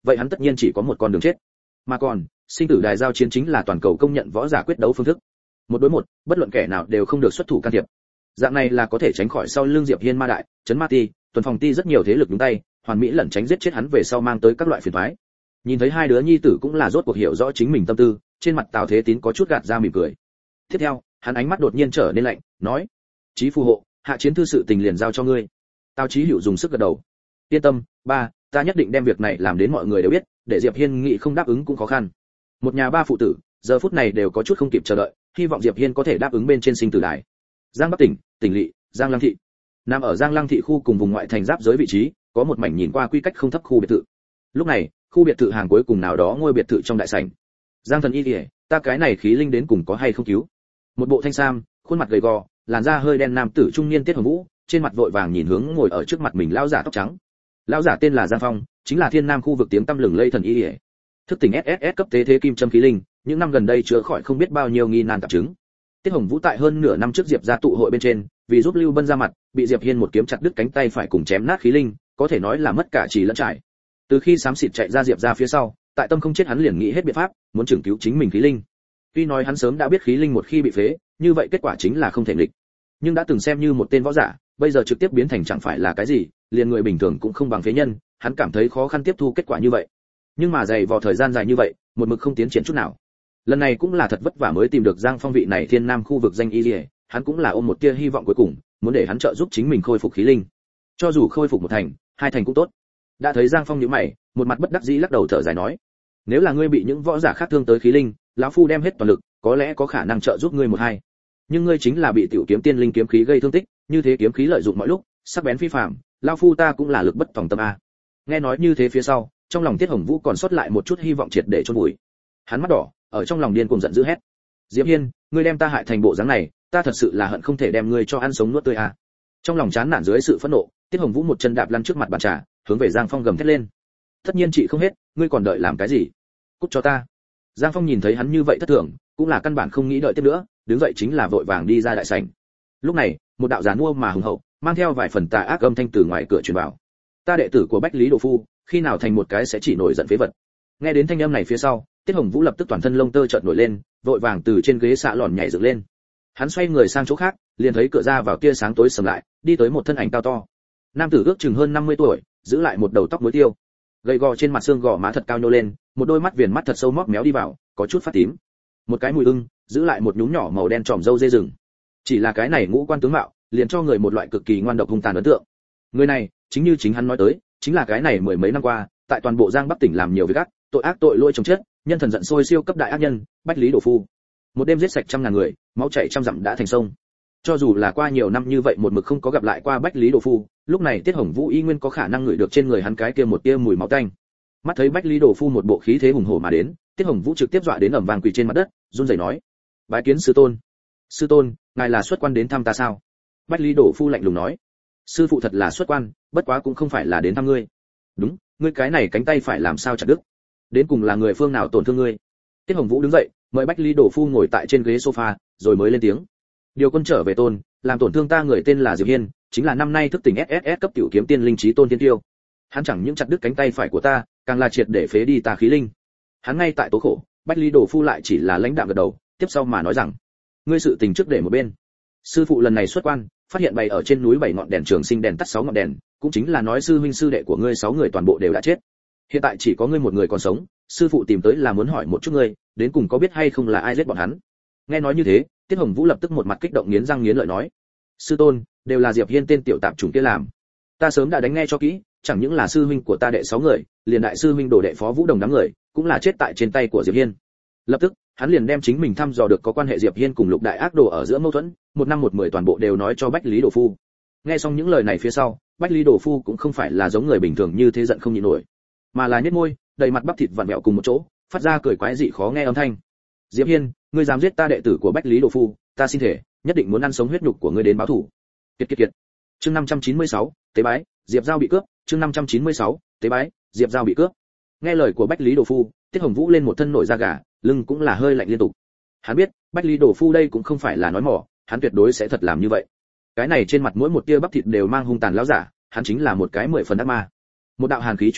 vậy hắn tất nhiên chỉ có một con đường chết. Mà còn, sinh tử đài giao chiến chính là toàn cầu công nhận võ giả quyết đấu phương thức. Một đối một, bất luận kẻ nào đều không được xuất thủ can thiệp. Dạng này là có thể tránh khỏi sau lưng Diệp Hiên ma đại, trấn ma ti, tuần phòng ti rất nhiều thế lực nhúng tay, hoàn mỹ lẩn tránh giết chết hắn về sau mang tới các loại phiền toái. Nhìn thấy hai đứa nhi tử cũng là rốt cuộc hiểu rõ chính mình tâm tư, trên mặt Tào Thế Tín có chút gạt ra mỉm cười. Tiếp theo, hắn ánh mắt đột nhiên trở nên lạnh, nói: "Chí phù hộ, hạ chiến thư sự tình liền giao cho ngươi." Tào Chí Hữu dùng sức gật đầu. "Yên tâm, ba, ta nhất định đem việc này làm đến mọi người đều biết, để Diệp Hiên nghĩ không đáp ứng cũng khó khăn." Một nhà ba phụ tử, giờ phút này đều có chút không kịp chờ đợi, hy vọng Diệp Hiên có thể đáp ứng bên trên sinh tử đài. Giang Bắc tỉnh, tỉnh lỵ, Giang Lăng thị. Nằm ở Giang Lăng thị khu cùng vùng ngoại thành giáp giới vị trí, có một mảnh nhìn qua quy cách không thấp khu biệt thự. Lúc này, khu biệt thự hàng cuối cùng nào đó ngôi biệt thự trong đại sảnh. Giang Thần Y Liễu, ta cái này khí linh đến cùng có hay không cứu? Một bộ thanh sam, khuôn mặt gầy gò, làn da hơi đen nam tử trung niên Tiết Hồng Vũ, trên mặt vội vàng nhìn hướng ngồi ở trước mặt mình lão giả tóc trắng. Lão giả tên là Giang Phong, chính là Thiên Nam khu vực tiếng tăm lừng lây thần y Liễu. Thức tỉnh ét ét ét cấp tế thế kim châm khí linh, những năm gần đây chữa khỏi không biết bao nhiêu nghi nan tạp chứng. Tiết Hồng Vũ tại hơn nửa năm trước Diệp gia tụ hội bên trên, vì giúp Lưu Bân ra mặt, bị Diệp Hiên một kiếm chặt đứt cánh tay phải cùng chém nát khí linh, có thể nói là mất cả trì lẫn trải. Từ khi xám xịt chạy ra Diệp gia phía sau, tại tâm không chết hắn liền nghĩ hết biện pháp, muốn trưởng cứu chính mình khí linh. Tuy nói hắn sớm đã biết khí linh một khi bị phế, như vậy kết quả chính là không thể nghịch. Nhưng đã từng xem như một tên võ giả, bây giờ trực tiếp biến thành chẳng phải là cái gì, liền người bình thường cũng không bằng phế nhân, hắn cảm thấy khó khăn tiếp thu kết quả như vậy. Nhưng mà dày vò thời gian dài như vậy, một mực không tiến triển chút nào. Lần này cũng là thật vất vả mới tìm được Giang Phong vị này Thiên Nam khu vực danh y liễu, hắn cũng là ôm một tia hy vọng cuối cùng, muốn để hắn trợ giúp chính mình khôi phục khí linh. Cho dù khôi phục một thành, hai thành cũng tốt. Đã thấy Giang Phong nhíu mày, một mặt bất đắc dĩ lắc đầu thở dài nói: "Nếu là ngươi bị những võ giả khác thương tới khí linh, lão phu đem hết toàn lực, có lẽ có khả năng trợ giúp ngươi một hai. Nhưng ngươi chính là bị tiểu kiếm tiên linh kiếm khí gây thương tích, như thế kiếm khí lợi dụng mọi lúc, sắc bén phi phàm, lão phu ta cũng là lực bất tòng tâm a." Nghe nói như thế phía sau, trong lòng Tiết Hồng Vũ còn sót lại một chút hy vọng triệt để chôn vùi. Hắn mắt đỏ, ở trong lòng điên cuồng giận dữ hét: "Diệp Hiên, ngươi đem ta hại thành bộ dáng này, ta thật sự là hận không thể đem ngươi cho ăn sống nuốt tươi a." Trong lòng chán nản dưới sự phẫn nộ, Tiết Hồng Vũ một chân đạp lăn trước mặt bàn trà, hướng về Giang Phong gầm thét lên: "Tất nhiên chị không hết, ngươi còn đợi làm cái gì? Cút cho ta!" Giang Phong nhìn thấy hắn như vậy thất thường, cũng là căn bản không nghĩ đợi tiếp nữa, đứng dậy chính là vội vàng đi ra đại sảnh. Lúc này, một đạo giàn mua mà hùng hậu, mang theo vài phần tà ác âm thanh từ ngoài cửa truyền vào: "Ta đệ tử của Bách Lý Đồ Phu, khi nào thành một cái sẽ chỉ nổi giận phế vật." Nghe đến thanh âm này phía sau, Tiết Hồng Vũ lập tức toàn thân lông tơ chợt nổi lên, vội vàng từ trên ghế xạ lòn nhảy dựng lên. Hắn xoay người sang chỗ khác, liền thấy cửa ra vào tia sáng tối sầm lại, đi tới một thân ảnh cao to. Nam tử ước chừng hơn năm mươi tuổi, giữ lại một đầu tóc muối tiêu, gầy gò trên mặt xương gò má thật cao nhô lên, một đôi mắt viền mắt thật sâu móc méo đi vào, có chút phát tím. Một cái mùi ưng, giữ lại một nhúm nhỏ màu đen tròm râu dê rừng. Chỉ là cái này ngũ quan tướng mạo, liền cho người một loại cực kỳ ngoan độc hung tàn ấn tượng. Người này, chính như chính hắn nói tới, chính là cái này mười mấy năm qua, tại toàn bộ Giang Bắc tỉnh làm nhiều việc ác, tội ác tội lỗi chồng chết, nhân thần giận sôi siêu cấp đại ác nhân, Bách Lý Đồ Phu. Một đêm giết sạch trăm ngàn người, máu chảy trăm dặm đã thành sông. Cho dù là qua nhiều năm như vậy một mực không có gặp lại qua Bách Lý Đồ Phu, lúc này Tiết Hồng Vũ y nguyên có khả năng ngửi được trên người hắn cái kia một tia mùi máu tanh. Mắt thấy Bách Lý Đồ Phu một bộ khí thế hùng hổ mà đến, Tiết Hồng Vũ trực tiếp dọa đến ẩm vàng quỳ trên mặt đất, run rẩy nói: "Bái kiến sư tôn." "Sư tôn, ngài là xuất quan đến thăm ta sao?" Bách Lý Đồ Phu lạnh lùng nói: "Sư phụ thật là xuất quan, bất quá cũng không phải là đến thăm ngươi." "Đúng, ngươi cái này cánh tay phải làm sao chặt đứt? Đến cùng là người phương nào tổn thương ngươi?" Tiết Hồng Vũ đứng dậy, mời Bách Lý Đồ Phu ngồi tại trên ghế sofa, rồi mới lên tiếng: "Điều quân trở về tôn, làm tổn thương ta người tên là Diệp Hiên, chính là năm nay thức tỉnh ét ét ét cấp tiểu kiếm tiên linh chí tôn thiên tiêu. Hắn chẳng những chặt đứt cánh tay phải của ta, càng là triệt để phế đi ta khí linh." Hắn ngay tại tố khổ, Bách Lý Đồ Phu lại chỉ là lãnh đạm gật đầu, tiếp sau mà nói rằng: "Ngươi sự tình trước để một bên. Sư phụ lần này xuất quan, phát hiện bày ở trên núi bảy ngọn đèn trường sinh đèn tắt sáu ngọn đèn, cũng chính là nói sư huynh sư đệ của ngươi sáu người toàn bộ đều đã chết. Hiện tại chỉ có ngươi một người còn sống, sư phụ tìm tới là muốn hỏi một chút ngươi, đến cùng có biết hay không là ai giết bọn hắn." Nghe nói như thế, Tiết Hồng Vũ lập tức một mặt kích động nghiến răng nghiến lợi nói: "Sư tôn, đều là Diệp Hiên tên tiểu tạp chủng kia làm. Ta sớm đã đánh nghe cho kỹ, chẳng những là sư huynh của ta đệ sáu người, liền đại sư huynh đồ đệ Phó Vũ Đồng đám người, cũng là chết tại trên tay của Diệp Hiên." Lập tức, hắn liền đem chính mình thăm dò được có quan hệ Diệp Hiên cùng Lục Đại Ác Đồ ở giữa mâu thuẫn, một năm một mười toàn bộ đều nói cho Bách Lý Đồ Phu. Nghe xong những lời này phía sau, Bách Lý Đồ Phu cũng không phải là giống người bình thường như thế giận không nhịn nổi, mà là nhếch môi, đầy mặt bắp thịt vặn vẹo cùng một chỗ, phát ra cười quái dị khó nghe âm thanh: "Diệp Hiên, ngươi dám giết ta đệ tử của Bách Lý Đồ Phu, ta xin thể, nhất định muốn ăn sống huyết nhục của ngươi đến báo thù." Kiệt kiệt kiệt. Chương năm trăm chín mươi sáu, tế bái, Diệp Giao bị cướp, chương năm trăm chín mươi sáu, tế bái, Diệp Giao bị cướp. Nghe lời của Bách Lý Đồ Phu, Tiết Hồng Vũ lên một thân nổi da gà, lưng cũng là hơi lạnh liên tục. Hắn biết, Bách Lý Đồ Phu đây cũng không phải là nói mỏ, hắn tuyệt đối sẽ thật làm như vậy. Cái này trên mặt mỗi một tia bắp thịt đều mang hung tàn lão giả, hắn chính là một cái mười phần ác ma. Một đạo hàn khí truyền tới,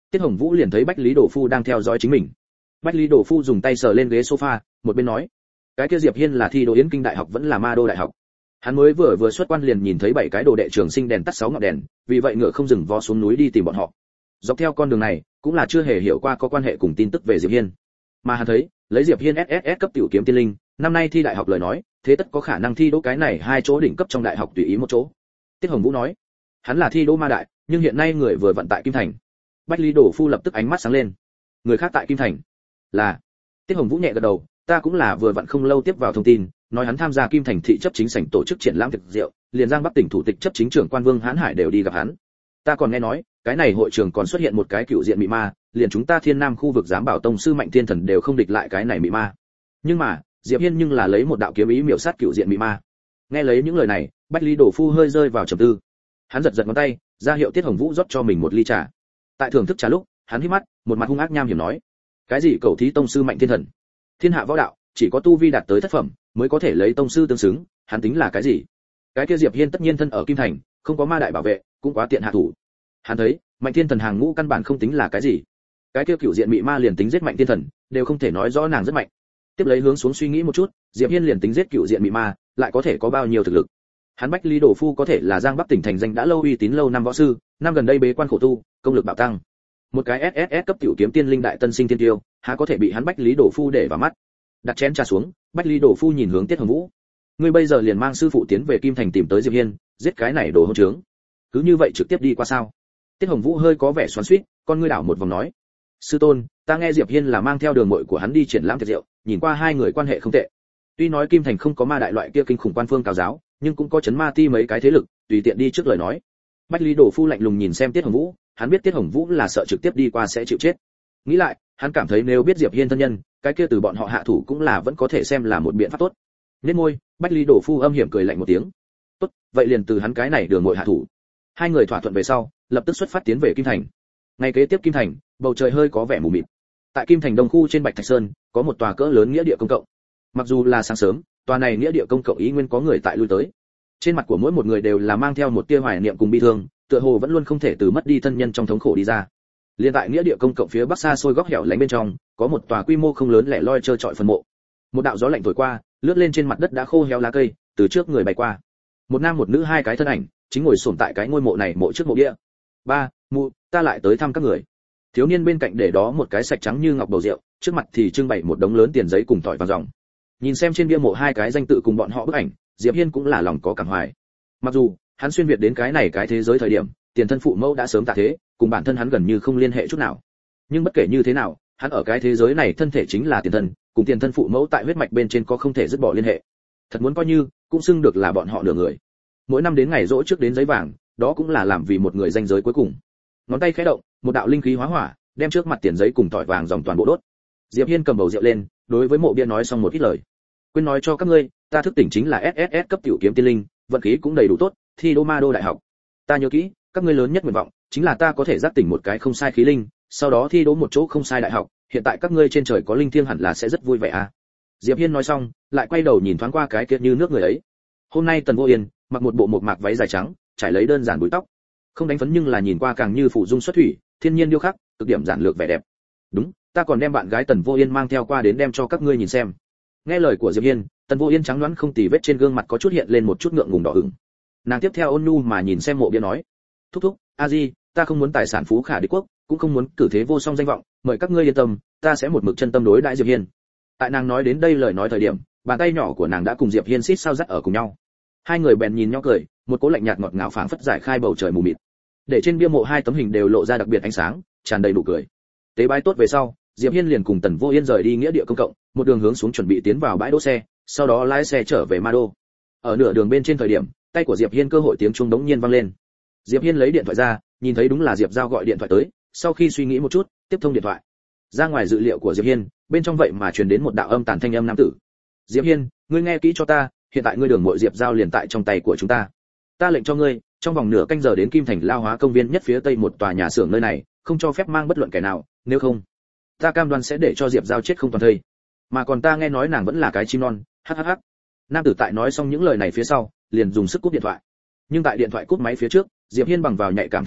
Tiết Hồng Vũ liền thấy Bách Lý Đổ Phu đang theo dõi chính mình. Bách Lý Đổ Phu dùng tay sờ lên ghế sofa, một bên nói: "Cái kia Diệp Hiên là thi đỗ Yến Kinh đại học vẫn là Ma Đô đại học?" Hắn mới vừa vừa xuất quan liền nhìn thấy bảy cái đồ đệ trường sinh đèn tắt sáu ngọn đèn, vì vậy ngựa không dừng vó xuống núi đi tìm bọn họ. Dọc theo con đường này, cũng là chưa hề hiểu qua có quan hệ cùng tin tức về Diệp Hiên. Mà hắn thấy, lấy Diệp Hiên ét ét ét cấp tiểu kiếm tiên linh, năm nay thi đại học lời nói, thế tất có khả năng thi đỗ cái này hai chỗ đỉnh cấp trong đại học tùy ý một chỗ. Tiết Hồng Vũ nói: "Hắn là thi đỗ Ma đại, nhưng hiện nay người vừa vận tại Kim Thành." Bách Lý Đổ Phu lập tức ánh mắt sáng lên. "Người khác tại Kim Thành?" "Là." Tiết Hồng Vũ nhẹ gật đầu, "Ta cũng là vừa vận không lâu tiếp vào thông tin, nói hắn tham gia Kim Thành thị chấp chính sảnh tổ chức triển lãm thực rượu, liền Giang Bắc tỉnh thủ tịch chấp chính trưởng quan Vương Hán Hải đều đi gặp hắn. Ta còn nghe nói, cái này hội trường còn xuất hiện một cái cựu diện mị ma, liền chúng ta Thiên Nam khu vực giám bảo tông sư Mạnh Thiên Thần đều không địch lại cái này mị ma. Nhưng mà, Diệp Hiên nhưng là lấy một đạo kiếm ý miểu sát cựu diện mị ma." Nghe lấy những lời này, Bách Lý Đổ Phu hơi rơi vào trầm tư. Hắn giật giật ngón tay, ra hiệu Tiết Hồng Vũ rót cho mình một ly trà. Tại thưởng thức trà lúc, hắn híp mắt, một mặt hung ác nham hiểm nói: "Cái gì cầu thí tông sư Mạnh Thiên Thần? Thiên hạ võ đạo, chỉ có tu vi đạt tới thất phẩm mới có thể lấy tông sư tương xứng, hắn tính là cái gì? Cái kia Diệp Hiên tất nhiên thân ở Kim Thành, không có ma đại bảo vệ, cũng quá tiện hạ thủ." Hắn thấy, Mạnh Thiên Thần hàng ngũ căn bản không tính là cái gì. Cái kia cựu diện mị ma liền tính giết Mạnh Thiên Thần, đều không thể nói rõ nàng rất mạnh. Tiếp lấy hướng xuống suy nghĩ một chút, Diệp Hiên liền tính giết cựu diện mị ma, lại có thể có bao nhiêu thực lực? Hắn Bách Lý Đổ Phu có thể là Giang Bắc tỉnh thành danh đã lâu uy tín lâu năm võ sư, năm gần đây bế quan khổ tu, công lực bạo tăng. Một cái ét ét ét cấp tiểu kiếm tiên linh đại tân sinh thiên tiêu, há có thể bị hắn Bách Lý Đổ Phu để vào mắt. Đặt chén trà xuống, Bách Lý Đổ Phu nhìn hướng Tiết Hồng Vũ: "Ngươi bây giờ liền mang sư phụ tiến về Kim Thành tìm tới Diệp Hiên, giết cái này đồ hỗn trướng. Cứ như vậy trực tiếp đi qua sao?" Tiết Hồng Vũ hơi có vẻ xoắn xuýt, con ngươi đảo một vòng nói: "Sư tôn, ta nghe Diệp Hiên là mang theo đường muội của hắn đi triển lãm tiệc rượu, nhìn qua hai người quan hệ không tệ. Tuy nói Kim Thành không có ma đại loại kia kinh khủng quan phương cao giáo, nhưng cũng có chấn ma ti mấy cái thế lực, tùy tiện đi trước lời nói." Bách Lý Đổ Phu lạnh lùng nhìn xem Tiết Hồng Vũ, hắn biết Tiết Hồng Vũ là sợ trực tiếp đi qua sẽ chịu chết. Nghĩ lại, hắn cảm thấy nếu biết Diệp Hiên thân nhân, cái kia từ bọn họ hạ thủ cũng là vẫn có thể xem là một biện pháp tốt. Nhếch môi, Bách Lý Đổ Phu âm hiểm cười lạnh một tiếng: "Tốt, vậy liền từ hắn cái này đường muội hạ thủ." Hai người thỏa thuận về sau, lập tức xuất phát tiến về Kim Thành. Ngày kế tiếp Kim Thành, bầu trời hơi có vẻ mù mịt. Tại Kim Thành Đông khu trên Bạch Thạch Sơn, có một tòa cỡ lớn nghĩa địa công cộng. Mặc dù là sáng sớm, tòa này nghĩa địa công cộng ý nguyên có người tại lui tới. Trên mặt của mỗi một người đều là mang theo một tia hoài niệm cùng bi thương, tựa hồ vẫn luôn không thể từ mất đi thân nhân trong thống khổ đi ra. Liên tại nghĩa địa công cộng phía bắc xa xôi góc hẻo lánh bên trong, có một tòa quy mô không lớn lẻ loi trơ trọi phần mộ. Một đạo gió lạnh thổi qua, lướt lên trên mặt đất đã khô héo lá cây, từ trước người bay qua. Một nam một nữ hai cái thân ảnh, chính ngồi xổm tại cái ngôi mộ này mộ trước mộ địa. "Ba, mụ, ta lại tới thăm các người." Thiếu niên bên cạnh để đó một cái sạch trắng như ngọc bầu rượu, trước mặt thì trưng bày một đống lớn tiền giấy cùng tỏi vàng ròng. Nhìn xem trên bia mộ hai cái danh tự cùng bọn họ bức ảnh, Diệp Hiên cũng là lòng có cảm hoài. Mặc dù hắn xuyên việt đến cái này cái thế giới thời điểm, tiền thân phụ mẫu đã sớm tạ thế, cùng bản thân hắn gần như không liên hệ chút nào. Nhưng bất kể như thế nào, hắn ở cái thế giới này thân thể chính là tiền thân, cùng tiền thân phụ mẫu tại huyết mạch bên trên có không thể dứt bỏ liên hệ. Thật muốn coi như, cũng xưng được là bọn họ nửa người. Mỗi năm đến ngày rỗ trước đến giấy vàng, đó cũng là làm vì một người danh giới cuối cùng. Ngón tay khẽ động, một đạo linh khí hóa hỏa, đem trước mặt tiền giấy cùng tỏi vàng dòng toàn bộ đốt. Diệp Hiên cầm bầu rượu lên, đối với mộ bia nói xong một ít lời. "Quên nói cho các ngươi, ta thức tỉnh chính là ét ét ét cấp tiểu kiếm tiên linh, vận khí cũng đầy đủ tốt, thi đỗ Ma Đô đại học. Ta nhớ kỹ, các ngươi lớn nhất nguyện vọng chính là ta có thể giác tỉnh một cái không sai khí linh, sau đó thi đỗ một chỗ không sai đại học, hiện tại các ngươi trên trời có linh thiêng hẳn là sẽ rất vui vẻ à." Diệp Hiên nói xong, lại quay đầu nhìn thoáng qua cái kia như nước người ấy. Hôm nay Tần Vô Yên mặc một bộ mộc mạc váy dài trắng, trải lấy đơn giản búi tóc, không đánh phấn nhưng là nhìn qua càng như phủ dung xuất thủy, thiên nhiên điêu khắc, cực điểm giản lược vẻ đẹp. "Đúng, ta còn đem bạn gái Tần Vô Yên mang theo qua đến đem cho các ngươi nhìn xem." Nghe lời của Diệp Hiên, Tần Vô Yên trắng nõn không tì vết trên gương mặt có chút hiện lên một chút ngượng ngùng đỏ ửng. Nàng tiếp theo ôn nhu mà nhìn xem mộ bia nói: "Thúc thúc, a di, ta không muốn tài sản phú khả đế quốc, cũng không muốn cử thế vô song danh vọng, mời các ngươi yên tâm, ta sẽ một mực chân tâm đối đãi Diệp Hiên." Tại nàng nói đến đây lời nói thời điểm, bàn tay nhỏ của nàng đã cùng Diệp Hiên xít sao dắt ở cùng nhau. Hai người bèn nhìn nhau cười, một cỗ lạnh nhạt ngọt ngào phảng phất giải khai bầu trời mù mịt. Để trên bia mộ hai tấm hình đều lộ ra đặc biệt ánh sáng, tràn đầy nụ cười. Tế bái tốt về sau, Diệp Hiên liền cùng Tần Vô Yên rời đi nghĩa địa công cộng, một đường hướng xuống chuẩn bị tiến vào bãi đỗ xe, sau đó lái xe trở về Ma Đô. Ở nửa đường bên trên thời điểm, tay của Diệp Hiên cơ hội tiếng chuông đống nhiên vang lên. Diệp Hiên lấy điện thoại ra, nhìn thấy đúng là Diệp Giao gọi điện thoại tới, sau khi suy nghĩ một chút, tiếp thông điện thoại. Ra ngoài dự liệu của Diệp Hiên, bên trong vậy mà truyền đến một đạo âm tàn thanh âm nam tử. "Diệp Hiên, ngươi nghe kỹ cho ta, hiện tại ngươi đường muội Diệp Giao liền tại trong tay của chúng ta. Ta lệnh cho ngươi, trong vòng nửa canh giờ đến Kim Thành Lao Hóa công viên nhất phía tây một tòa nhà xưởng nơi này, không cho phép mang bất luận kẻ nào, nếu không, ta cam đoan sẽ để cho Diệp Giao chết không toàn thây. Mà còn ta nghe nói nàng vẫn là cái chim non." Hắc hắc. Nam tử tại nói xong những lời này phía sau, liền dùng sức cúp điện thoại. Nhưng tại điện thoại cúp máy phía trước, Diệp Hiên bằng vào nhạy cảm tính giác,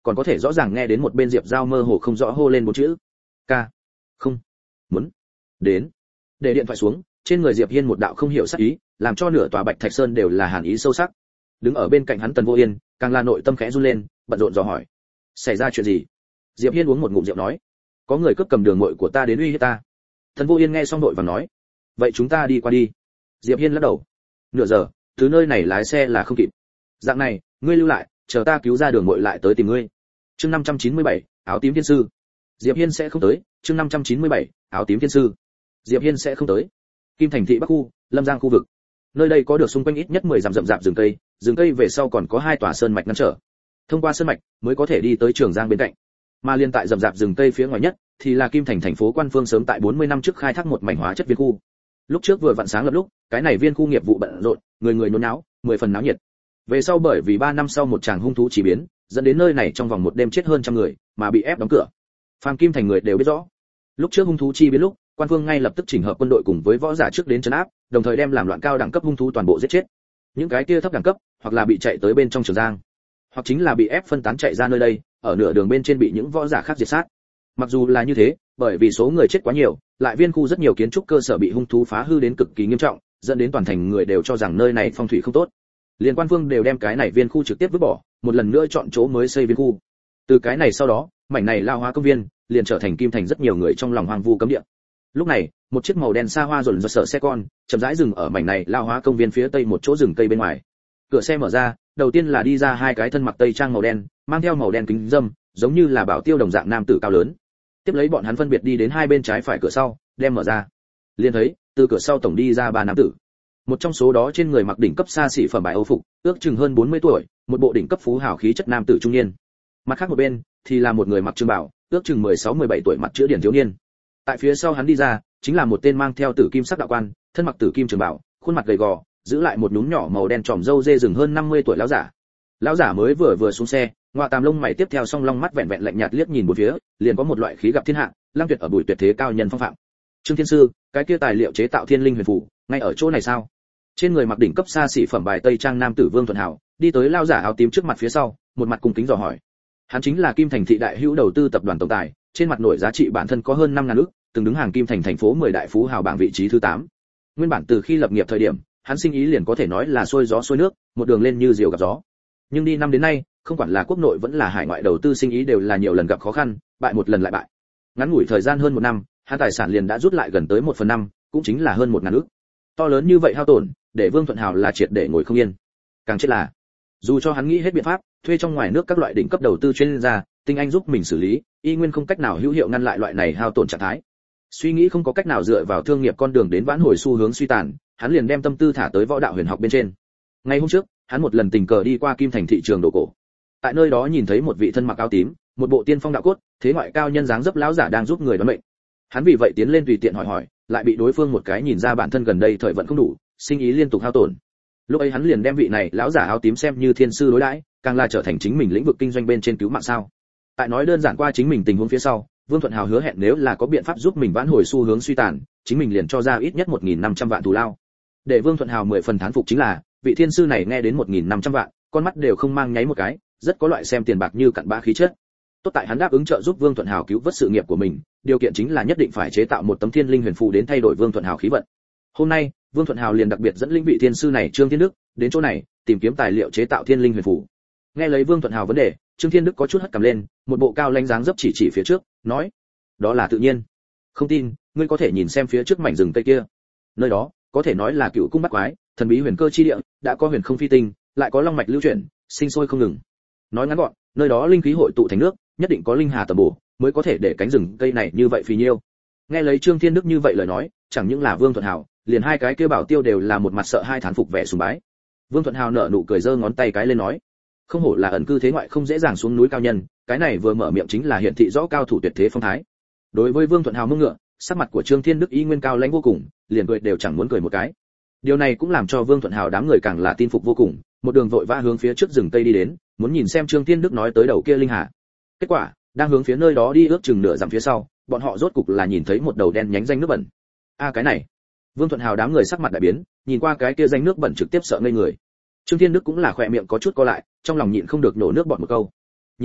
còn có thể rõ ràng nghe đến một bên Diệp Giao mơ hồ không rõ hô lên một chữ: "Ca." "Không, muốn đến." Để điện thoại xuống, trên người Diệp Hiên một đạo không hiểu sắc ý, làm cho nửa tòa Bạch Thạch Sơn đều là hàn ý sâu sắc. Đứng ở bên cạnh hắn Tần Vô Yên, càng là nội tâm khẽ run lên, bận rộn dò hỏi: "Xảy ra chuyện gì?" Diệp Hiên uống một ngụm rượu nói: "Có người cướp cầm đường muội của ta đến uy hiếp ta." Tần Vô Yên nghe xong đội vàng nói: "Vậy chúng ta đi qua đi." Diệp Hiên lắc đầu: "Nửa giờ, từ nơi này lái xe là không kịp. Dạng này, ngươi lưu lại, chờ ta cứu ra đường muội lại tới tìm ngươi." Chương năm trăm chín mươi bảy, áo tím thiên sư. Diệp Hiên sẽ không tới. Chương năm trăm chín mươi bảy, áo tím thiên sư. Diệp Hiên sẽ không tới. Kim Thành thị Bắc khu, Lâm Giang khu vực. Nơi đây có được xung quanh ít nhất mười dặm rậm rạp rừng cây, rừng cây về sau còn có hai tòa sơn mạch ngăn trở. Thông qua sơn mạch mới có thể đi tới Trường Giang bên cạnh. Mà liên tại rậm rạp rừng cây phía ngoài nhất thì là Kim Thành thành phố Quan Phương sớm tại bốn mươi năm trước khai thác một mảnh hóa chất viên khu. Lúc trước vừa vặn sáng lập lúc, cái này viên khu nghiệp vụ bận rộn, người người nhốn nháo, mười phần náo nhiệt. Về sau bởi vì ba năm sau một tràng hung thú chỉ biến, dẫn đến nơi này trong vòng một đêm chết hơn trăm người, mà bị ép đóng cửa. Phàm Kim Thành người đều biết rõ. Lúc trước hung thú chi biến lúc, Quan Phương ngay lập tức chỉnh hợp quân đội cùng với võ giả trước đến trấn áp, đồng thời đem làm loạn cao đẳng cấp hung thú toàn bộ giết chết. Những cái kia thấp đẳng cấp, hoặc là bị chạy tới bên trong Trường Giang, hoặc chính là bị ép phân tán chạy ra nơi đây, ở nửa đường bên trên bị những võ giả khác diệt sát. Mặc dù là như thế, bởi vì số người chết quá nhiều, lại viên khu rất nhiều kiến trúc cơ sở bị hung thú phá hư đến cực kỳ nghiêm trọng, dẫn đến toàn thành người đều cho rằng nơi này phong thủy không tốt. Liên Quan Phương đều đem cái này viên khu trực tiếp vứt bỏ, một lần nữa chọn chỗ mới xây viên khu. Từ cái này sau đó, mảnh này lao hóa công viên liền trở thành Kim Thành rất nhiều người trong lòng hoang vu cấm địa. Lúc này, một chiếc màu đen xa hoa rồn rợn sở xe con chậm rãi dừng ở mảnh này lao hóa công viên phía tây một chỗ rừng cây bên ngoài. Cửa xe mở ra, đầu tiên là đi ra hai cái thân mặc tây trang màu đen, mang theo màu đen kính râm, giống như là bảo tiêu đồng dạng nam tử cao lớn. Tiếp lấy bọn hắn phân biệt đi đến hai bên trái phải cửa sau, đem mở ra. Liền thấy, từ cửa sau tổng đi ra ba nam tử. Một trong số đó trên người mặc đỉnh cấp xa xỉ phẩm bài Âu phục, ước chừng hơn bốn mươi tuổi, một bộ đỉnh cấp phú hào khí chất nam tử trung niên. Mặt khác một bên thì là một người mặc trường bào, ước chừng mười sáu mười bảy tuổi mặt chữa điển thiếu niên. Tại phía sau hắn đi ra, chính là một tên mang theo tử kim sắc đạo quan, thân mặc tử kim trường bào, khuôn mặt gầy gò, giữ lại một núm nhỏ màu đen tròm râu dê rừng hơn năm mươi tuổi lão giả. Lão giả mới vừa vừa xuống xe, ngoại tàm lông mày tiếp theo song long mắt vẹn vẹn lạnh nhạt liếc nhìn một phía, liền có một loại khí gặp thiên hạ, lang tuyệt ở bùi tuyệt thế cao nhân phong phạm. Trương Thiên Sư, cái kia tài liệu chế tạo thiên linh huyền phù, ngay ở chỗ này sao? Trên người mặc đỉnh cấp xa xỉ phẩm bài tây trang nam tử Vương Thuận Hảo, đi tới lão giả áo tím trước mặt phía sau, một mặt cung kính dò hỏi. Hắn chính là Kim Thành thị đại hữu đầu tư tập đoàn tổng tài, trên mặt nổi giá trị bản thân có hơn năm ngàn ức, từng đứng hàng Kim Thành thành phố mười đại phú hào bảng vị trí thứ tám. Nguyên bản từ khi lập nghiệp thời điểm, hắn sinh ý liền có thể nói là xuôi gió xuôi nước, một đường lên như diều gặp gió. Nhưng đi năm đến nay, không quản là quốc nội vẫn là hải ngoại đầu tư sinh ý đều là nhiều lần gặp khó khăn, bại một lần lại bại. Ngắn ngủi thời gian hơn một năm, hắn tài sản liền đã rút lại gần tới một phần năm, cũng chính là hơn một ngàn ức. To lớn như vậy hao tổn, để Vương Thuận Hào là triệt để ngồi không yên. Càng chết là, dù cho hắn nghĩ hết biện pháp, thuê trong ngoài nước các loại đỉnh cấp đầu tư chuyên gia, tinh anh giúp mình xử lý, y nguyên không cách nào hữu hiệu ngăn lại loại này hao tổn trạng thái. Suy nghĩ không có cách nào dựa vào thương nghiệp con đường đến vãn hồi xu hướng suy tàn, hắn liền đem tâm tư thả tới võ đạo huyền học bên trên. Ngày hôm trước, hắn một lần tình cờ đi qua Kim Thành thị trường đồ cổ. Tại nơi đó nhìn thấy một vị thân mặc áo tím, một bộ tiên phong đạo cốt, thế ngoại cao nhân dáng dấp lão giả đang giúp người đoán mệnh. Hắn vì vậy tiến lên tùy tiện hỏi hỏi, lại bị đối phương một cái nhìn ra bản thân gần đây thời vận không đủ, sinh ý liên tục hao tổn. Lúc ấy hắn liền đem vị này lão giả áo tím xem như thiên sư đối đãi, càng là trở thành chính mình lĩnh vực kinh doanh bên trên cứu mạng sao. Tại nói đơn giản qua chính mình tình huống phía sau, Vương Thuận Hào hứa hẹn nếu là có biện pháp giúp mình vãn hồi xu hướng suy tàn, chính mình liền cho ra ít nhất một nghìn năm trăm vạn thù lao. Để Vương Thuận Hào mười phần thán phục chính là, vị thiên sư này nghe đến một nghìn năm trăm vạn, con mắt đều không mang nháy một cái, rất có loại xem tiền bạc như cặn bã khí chất. Tốt tại hắn đáp ứng trợ giúp Vương Thuận Hào cứu vớt sự nghiệp của mình, điều kiện chính là nhất định phải chế tạo một tấm thiên linh huyền phù đến thay đổi Vương Thuận Hào khí vận. Hôm nay, Vương Thuận Hào liền đặc biệt dẫn linh vị thiên sư này Trương Thiên Đức đến chỗ này, tìm kiếm tài liệu chế tạo thiên linh huyền phù. Nghe lấy Vương Thuận Hào vấn đề, Trương Thiên Đức có chút hất cằm lên, một bộ cao lãnh dáng dấp chỉ chỉ phía trước, nói: "Đó là tự nhiên. Không tin, ngươi có thể nhìn xem phía trước mảnh rừng cây kia. Nơi đó, có thể nói là cựu cung bắt quái, thần bí huyền cơ chi địa, đã có huyền không phi tinh, lại có long mạch lưu chuyển, sinh sôi không ngừng. Nói ngắn gọn, nơi đó linh khí hội tụ thành nước, nhất định có linh hà tầm bổ, mới có thể để cánh rừng cây này như vậy phì nhiêu." Nghe lấy Trương Thiên Đức như vậy lời nói, chẳng những là Vương Thuận Hào, liền hai cái kia bảo tiêu đều là một mặt sợ hai thán phục vẻ sùng bái. Vương Thuận Hào nở nụ cười giơ ngón tay cái lên nói: "Không hổ là ẩn cư thế ngoại không dễ dàng xuống núi cao nhân, cái này vừa mở miệng chính là hiện thị rõ cao thủ tuyệt thế phong thái." Đối với Vương Thuận Hào mông ngựa, sắc mặt của Trương Thiên Đức y nguyên cao lãnh vô cùng, liền cười đều chẳng muốn cười một cái. Điều này cũng làm cho Vương Thuận Hào đám người càng là tin phục vô cùng, một đường vội vã hướng phía trước rừng cây đi đến, muốn nhìn xem Trương Thiên Đức nói tới đầu kia linh hà. Kết quả, đang hướng phía nơi đó đi ước chừng nửa dặm phía sau, bọn họ rốt cục là nhìn thấy một đầu đen nhánh danh nước bẩn. A cái này! Vương Thuận Hào đám người sắc mặt đại biến, nhìn qua cái kia danh nước bẩn trực tiếp sợ ngây người. Trương Thiên Đức cũng là khỏe miệng có chút co lại, trong lòng nhịn không được nổ nước bọt một câu. Nhìn lầm,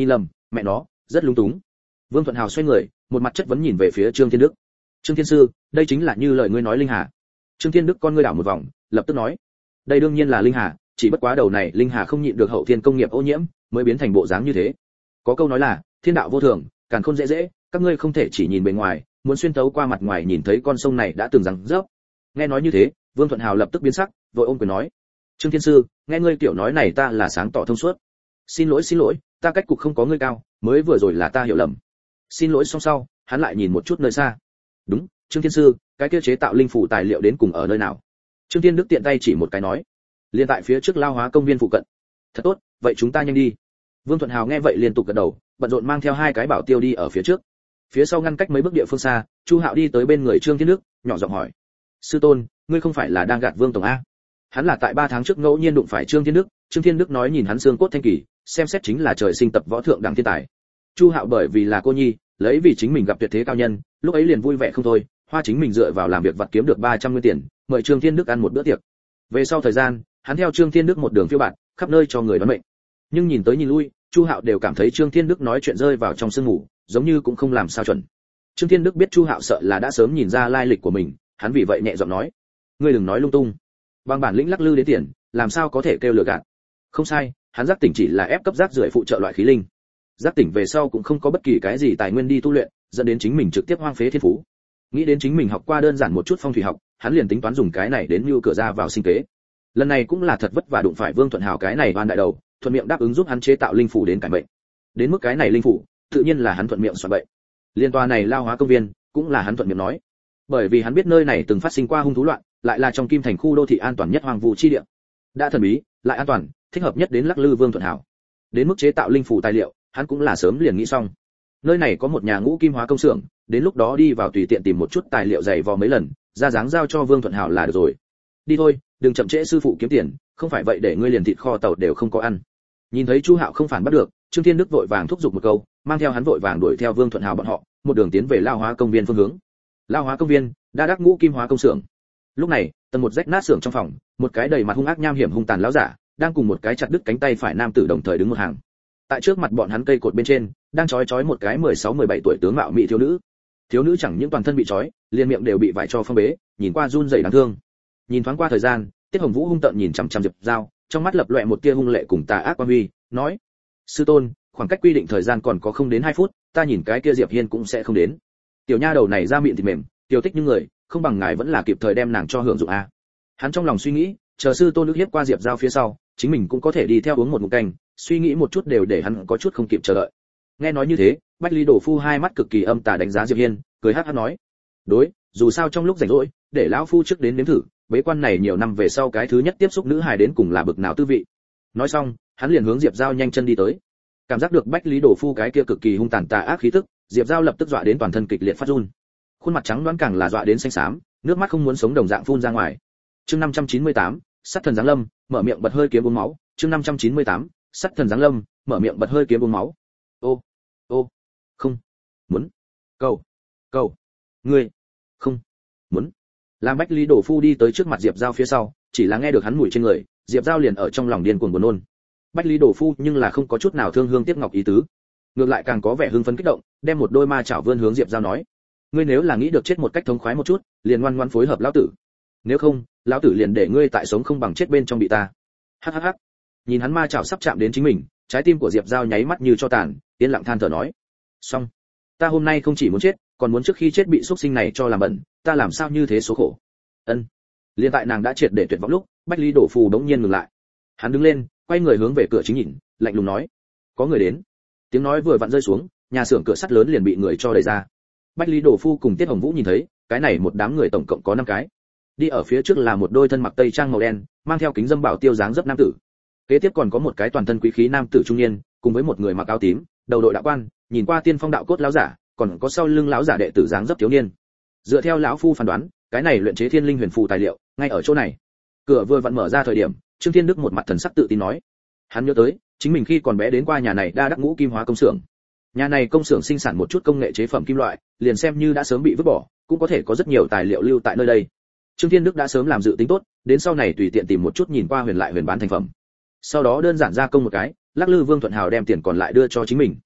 mẹ nó rất lung túng. Vương Thuận Hào xoay người, một mặt chất vấn nhìn về phía Trương Thiên Đức. Trương Thiên sư, đây chính là như lời ngươi nói linh hà. Trương Thiên Đức con ngươi đảo một vòng, lập tức nói, đây đương nhiên là linh hà, chỉ bất quá đầu này linh hà không nhịn được hậu thiên công nghiệp ô nhiễm, mới biến thành bộ dáng như thế. Có câu nói là, thiên đạo vô thường, càn khôn dễ dễ, các ngươi không thể chỉ nhìn bề ngoài, muốn xuyên tấu qua mặt ngoài nhìn thấy con sông này đã từng rằng dốc. Nghe nói như thế, Vương Thuận Hào lập tức biến sắc, vội ôm quyền nói, Trương Thiên sư, nghe ngươi tiểu nói này ta là sáng tỏ thông suốt. Xin lỗi xin lỗi, ta cách cục không có ngươi cao, mới vừa rồi là ta hiểu lầm. Xin lỗi xong sau, hắn lại nhìn một chút nơi xa. Đúng, Trương Thiên sư, cái kia chế tạo linh phủ tài liệu đến cùng ở nơi nào? Trương Thiên Đức tiện tay chỉ một cái nói, liền tại phía trước Lao Hóa công viên phụ cận. Thật tốt, vậy chúng ta nhanh đi. Vương Thuận Hào nghe vậy liên tục gật đầu, bận rộn mang theo hai cái bảo tiêu đi ở phía trước. Phía sau ngăn cách mấy bước địa phương xa, Chu Hạo đi tới bên người Trương Thiên Đức, nhỏ giọng hỏi, sư tôn, ngươi không phải là đang gạt Vương tổng a? Hắn là tại ba tháng trước ngẫu nhiên đụng phải Trương Thiên Đức, Trương Thiên Đức nói nhìn hắn xương cốt thanh kỳ, xem xét chính là trời sinh tập võ thượng đẳng thiên tài. Chu Hạo bởi vì là cô nhi, lấy vì chính mình gặp tuyệt thế cao nhân, lúc ấy liền vui vẻ không thôi, hoa chính mình dựa vào làm việc vặt kiếm được ba trăm nguyên tiền, mời Trương Thiên Đức ăn một bữa tiệc. Về sau thời gian, hắn theo Trương Thiên Đức một đường phiêu bạt, khắp nơi cho người đoán mệnh. Nhưng nhìn tới nhìn lui, Chu Hạo đều cảm thấy Trương Thiên Đức nói chuyện rơi vào trong sương ngủ, giống như cũng không làm sao chuẩn. Trương Thiên Đức biết Chu Hạo sợ là đã sớm nhìn ra lai lịch của mình, hắn vì vậy nhẹ giọng nói, ngươi đừng nói lung tung. Bằng bản lĩnh lắc lư đến tiền, làm sao có thể kêu lừa gạt. Không sai, hắn giác tỉnh chỉ là ép cấp giác rưỡi phụ trợ loại khí linh. Giác tỉnh về sau cũng không có bất kỳ cái gì tài nguyên đi tu luyện, dẫn đến chính mình trực tiếp hoang phế thiên phú. Nghĩ đến chính mình học qua đơn giản một chút phong thủy học, hắn liền tính toán dùng cái này đến nưu cửa ra vào sinh kế. Lần này cũng là thật vất vả đụng phải Vương Thuận Hào cái này oan đại đầu, thuận miệng đáp ứng giúp hắn chế tạo linh phủ đến cải mệnh. Đến mức cái này linh phủ, tự nhiên là hắn thuận miệng soạn vậy. Liên tòa này Lao Hóa công viên, cũng là hắn thuận miệng nói. Bởi vì hắn biết nơi này từng phát sinh qua hung thú loạn, lại là trong Kim Thành khu đô thị an toàn nhất hoang vu chi địa. Đã thần bí, lại an toàn, thích hợp nhất đến lắc lư Vương Thuận Hào. Đến mức chế tạo linh phủ tài liệu, hắn cũng là sớm liền nghĩ xong. Nơi này có một nhà ngũ kim hóa công xưởng, đến lúc đó đi vào tùy tiện tìm một chút tài liệu dày vò mấy lần, ra dáng giao cho Vương Thuận Hào là được rồi. Đi thôi, đừng chậm trễ sư phụ kiếm tiền, không phải vậy để ngươi liền thịt kho tàu đều không có ăn. Nhìn thấy Chu Hạo không phản bắt được, Trương Thiên Đức vội vàng thúc giục một câu, mang theo hắn vội vàng đuổi theo Vương Thuận Hào bọn họ, một đường tiến về Lao Hóa công viên phương hướng. Lao Hóa công viên, đa đắc ngũ kim hóa công xưởng. Lúc này, tầng một rách nát xưởng trong phòng, một cái đầy mặt hung ác nham hiểm hung tàn lão giả, đang cùng một cái chặt đứt cánh tay phải nam tử đồng thời đứng một hàng. Tại trước mặt bọn hắn cây cột bên trên, đang trói trói một cái mười sáu mười bảy tuổi tướng mạo mỹ thiếu nữ. Thiếu nữ chẳng những toàn thân bị trói, liền miệng đều bị vải cho phong bế, nhìn qua run rẩy đáng thương. Nhìn thoáng qua thời gian, Tiết Hồng Vũ hung tợn nhìn chằm chằm Diệp Giao, trong mắt lập loè một tia hung lệ cùng tà ác quan huy, nói: "Sư tôn, khoảng cách quy định thời gian còn có không đến hai phút, ta nhìn cái kia Diệp Hiên cũng sẽ không đến. Tiểu nha đầu này ra miệng thì mềm, tiểu tích như người, không bằng ngài vẫn là kịp thời đem nàng cho hưởng dụng a." Hắn trong lòng suy nghĩ, chờ sư tôn nước hiếp qua Diệp Giao phía sau, chính mình cũng có thể đi theo uống một ngụm canh, suy nghĩ một chút đều để hắn có chút không kịp chờ đợi. Nghe nói như thế, Bách Lý Đổ Phu hai mắt cực kỳ âm tà đánh giá Diệp Hiên, cười hắc hắc nói: "Đối, dù sao trong lúc rảnh rỗi, để lão phu trước đến nếm thử, bế quan này nhiều năm về sau cái thứ nhất tiếp xúc nữ hài đến cùng là bực nào tư vị." Nói xong, hắn liền hướng Diệp Giao nhanh chân đi tới. Cảm giác được Bách Lý Đổ Phu cái kia cực kỳ hung tàn tà ác khí tức, Diệp Giao lập tức dọa đến toàn thân kịch liệt phát run. Khuôn mặt trắng đoán càng là dọa đến xanh xám, nước mắt không muốn sống đồng dạng phun ra ngoài. Chương năm trăm chín mươi tám, Sắt thần giáng lâm, mở miệng bật hơi kiếm uống máu. Chương năm trăm chín mươi tám, Sắt thần giáng lâm, mở miệng bật hơi kiếm uống máu. Ô, ô, không, muốn, cầu, cầu, ngươi, không, muốn. Làm Bách Lý Đổ Phu đi tới trước mặt Diệp Giao phía sau, chỉ là nghe được hắn mùi trên người, Diệp Giao liền ở trong lòng điên cuồng buồn nôn. Bách Lý Đổ Phu nhưng là không có chút nào thương hương tiếc ngọc ý tứ, ngược lại càng có vẻ hưng phấn kích động, đem một đôi ma chảo vươn hướng Diệp Giao nói: "Ngươi nếu là nghĩ được chết một cách thống khoái một chút, liền ngoan ngoãn phối hợp lão tử. Nếu không, lão tử liền để ngươi tại sống không bằng chết bên trong bị ta." Hắc hắc hắc. Nhìn hắn ma chảo sắp chạm đến chính mình, trái tim của Diệp Giao nháy mắt như cho tàn, yên lặng than thở nói: "Xong, ta hôm nay không chỉ muốn chết, còn muốn trước khi chết bị xúc sinh này cho làm bẩn, ta làm sao như thế số khổ." Ân. Liên tại nàng đã triệt để tuyệt vọng lúc, Bách Lý Đổ Phu đống nhiên ngừng lại. Hắn đứng lên, quay người hướng về cửa chính nhìn, lạnh lùng nói: "Có người đến." Tiếng nói vừa vặn rơi xuống, nhà xưởng cửa sắt lớn liền bị người cho đẩy ra. Bách Lý Đổ Phu cùng Tiết Hồng Vũ nhìn thấy, cái này một đám người tổng cộng có năm cái. Đi ở phía trước là một đôi thân mặc tây trang màu đen, mang theo kính dâm bảo tiêu dáng dấp nam tử. Kế tiếp còn có một cái toàn thân quý khí nam tử trung niên, cùng với một người mặc áo tím, đầu đội đạo quan, nhìn qua tiên phong đạo cốt lão giả, còn có sau lưng lão giả đệ tử dáng dấp thiếu niên. Dựa theo lão phu phán đoán, cái này luyện chế thiên linh huyền phù tài liệu, ngay ở chỗ này. Cửa vừa vặn mở ra thời điểm, Trương Thiên Đức một mặt thần sắc tự tin nói: hắn nhớ tới, chính mình khi còn bé đến qua nhà này đa đắc ngũ kim hóa công xưởng. Nhà này công xưởng sinh sản một chút công nghệ chế phẩm kim loại, liền xem như đã sớm bị vứt bỏ, cũng có thể có rất nhiều tài liệu lưu tại nơi đây. Trương Thiên Đức đã sớm làm dự tính tốt, đến sau này tùy tiện tìm một chút nhìn qua huyền lại huyền bán thành phẩm. Sau đó đơn giản gia công một cái, lắc lư Vương Thuận Hào đem tiền còn lại đưa cho chính mình.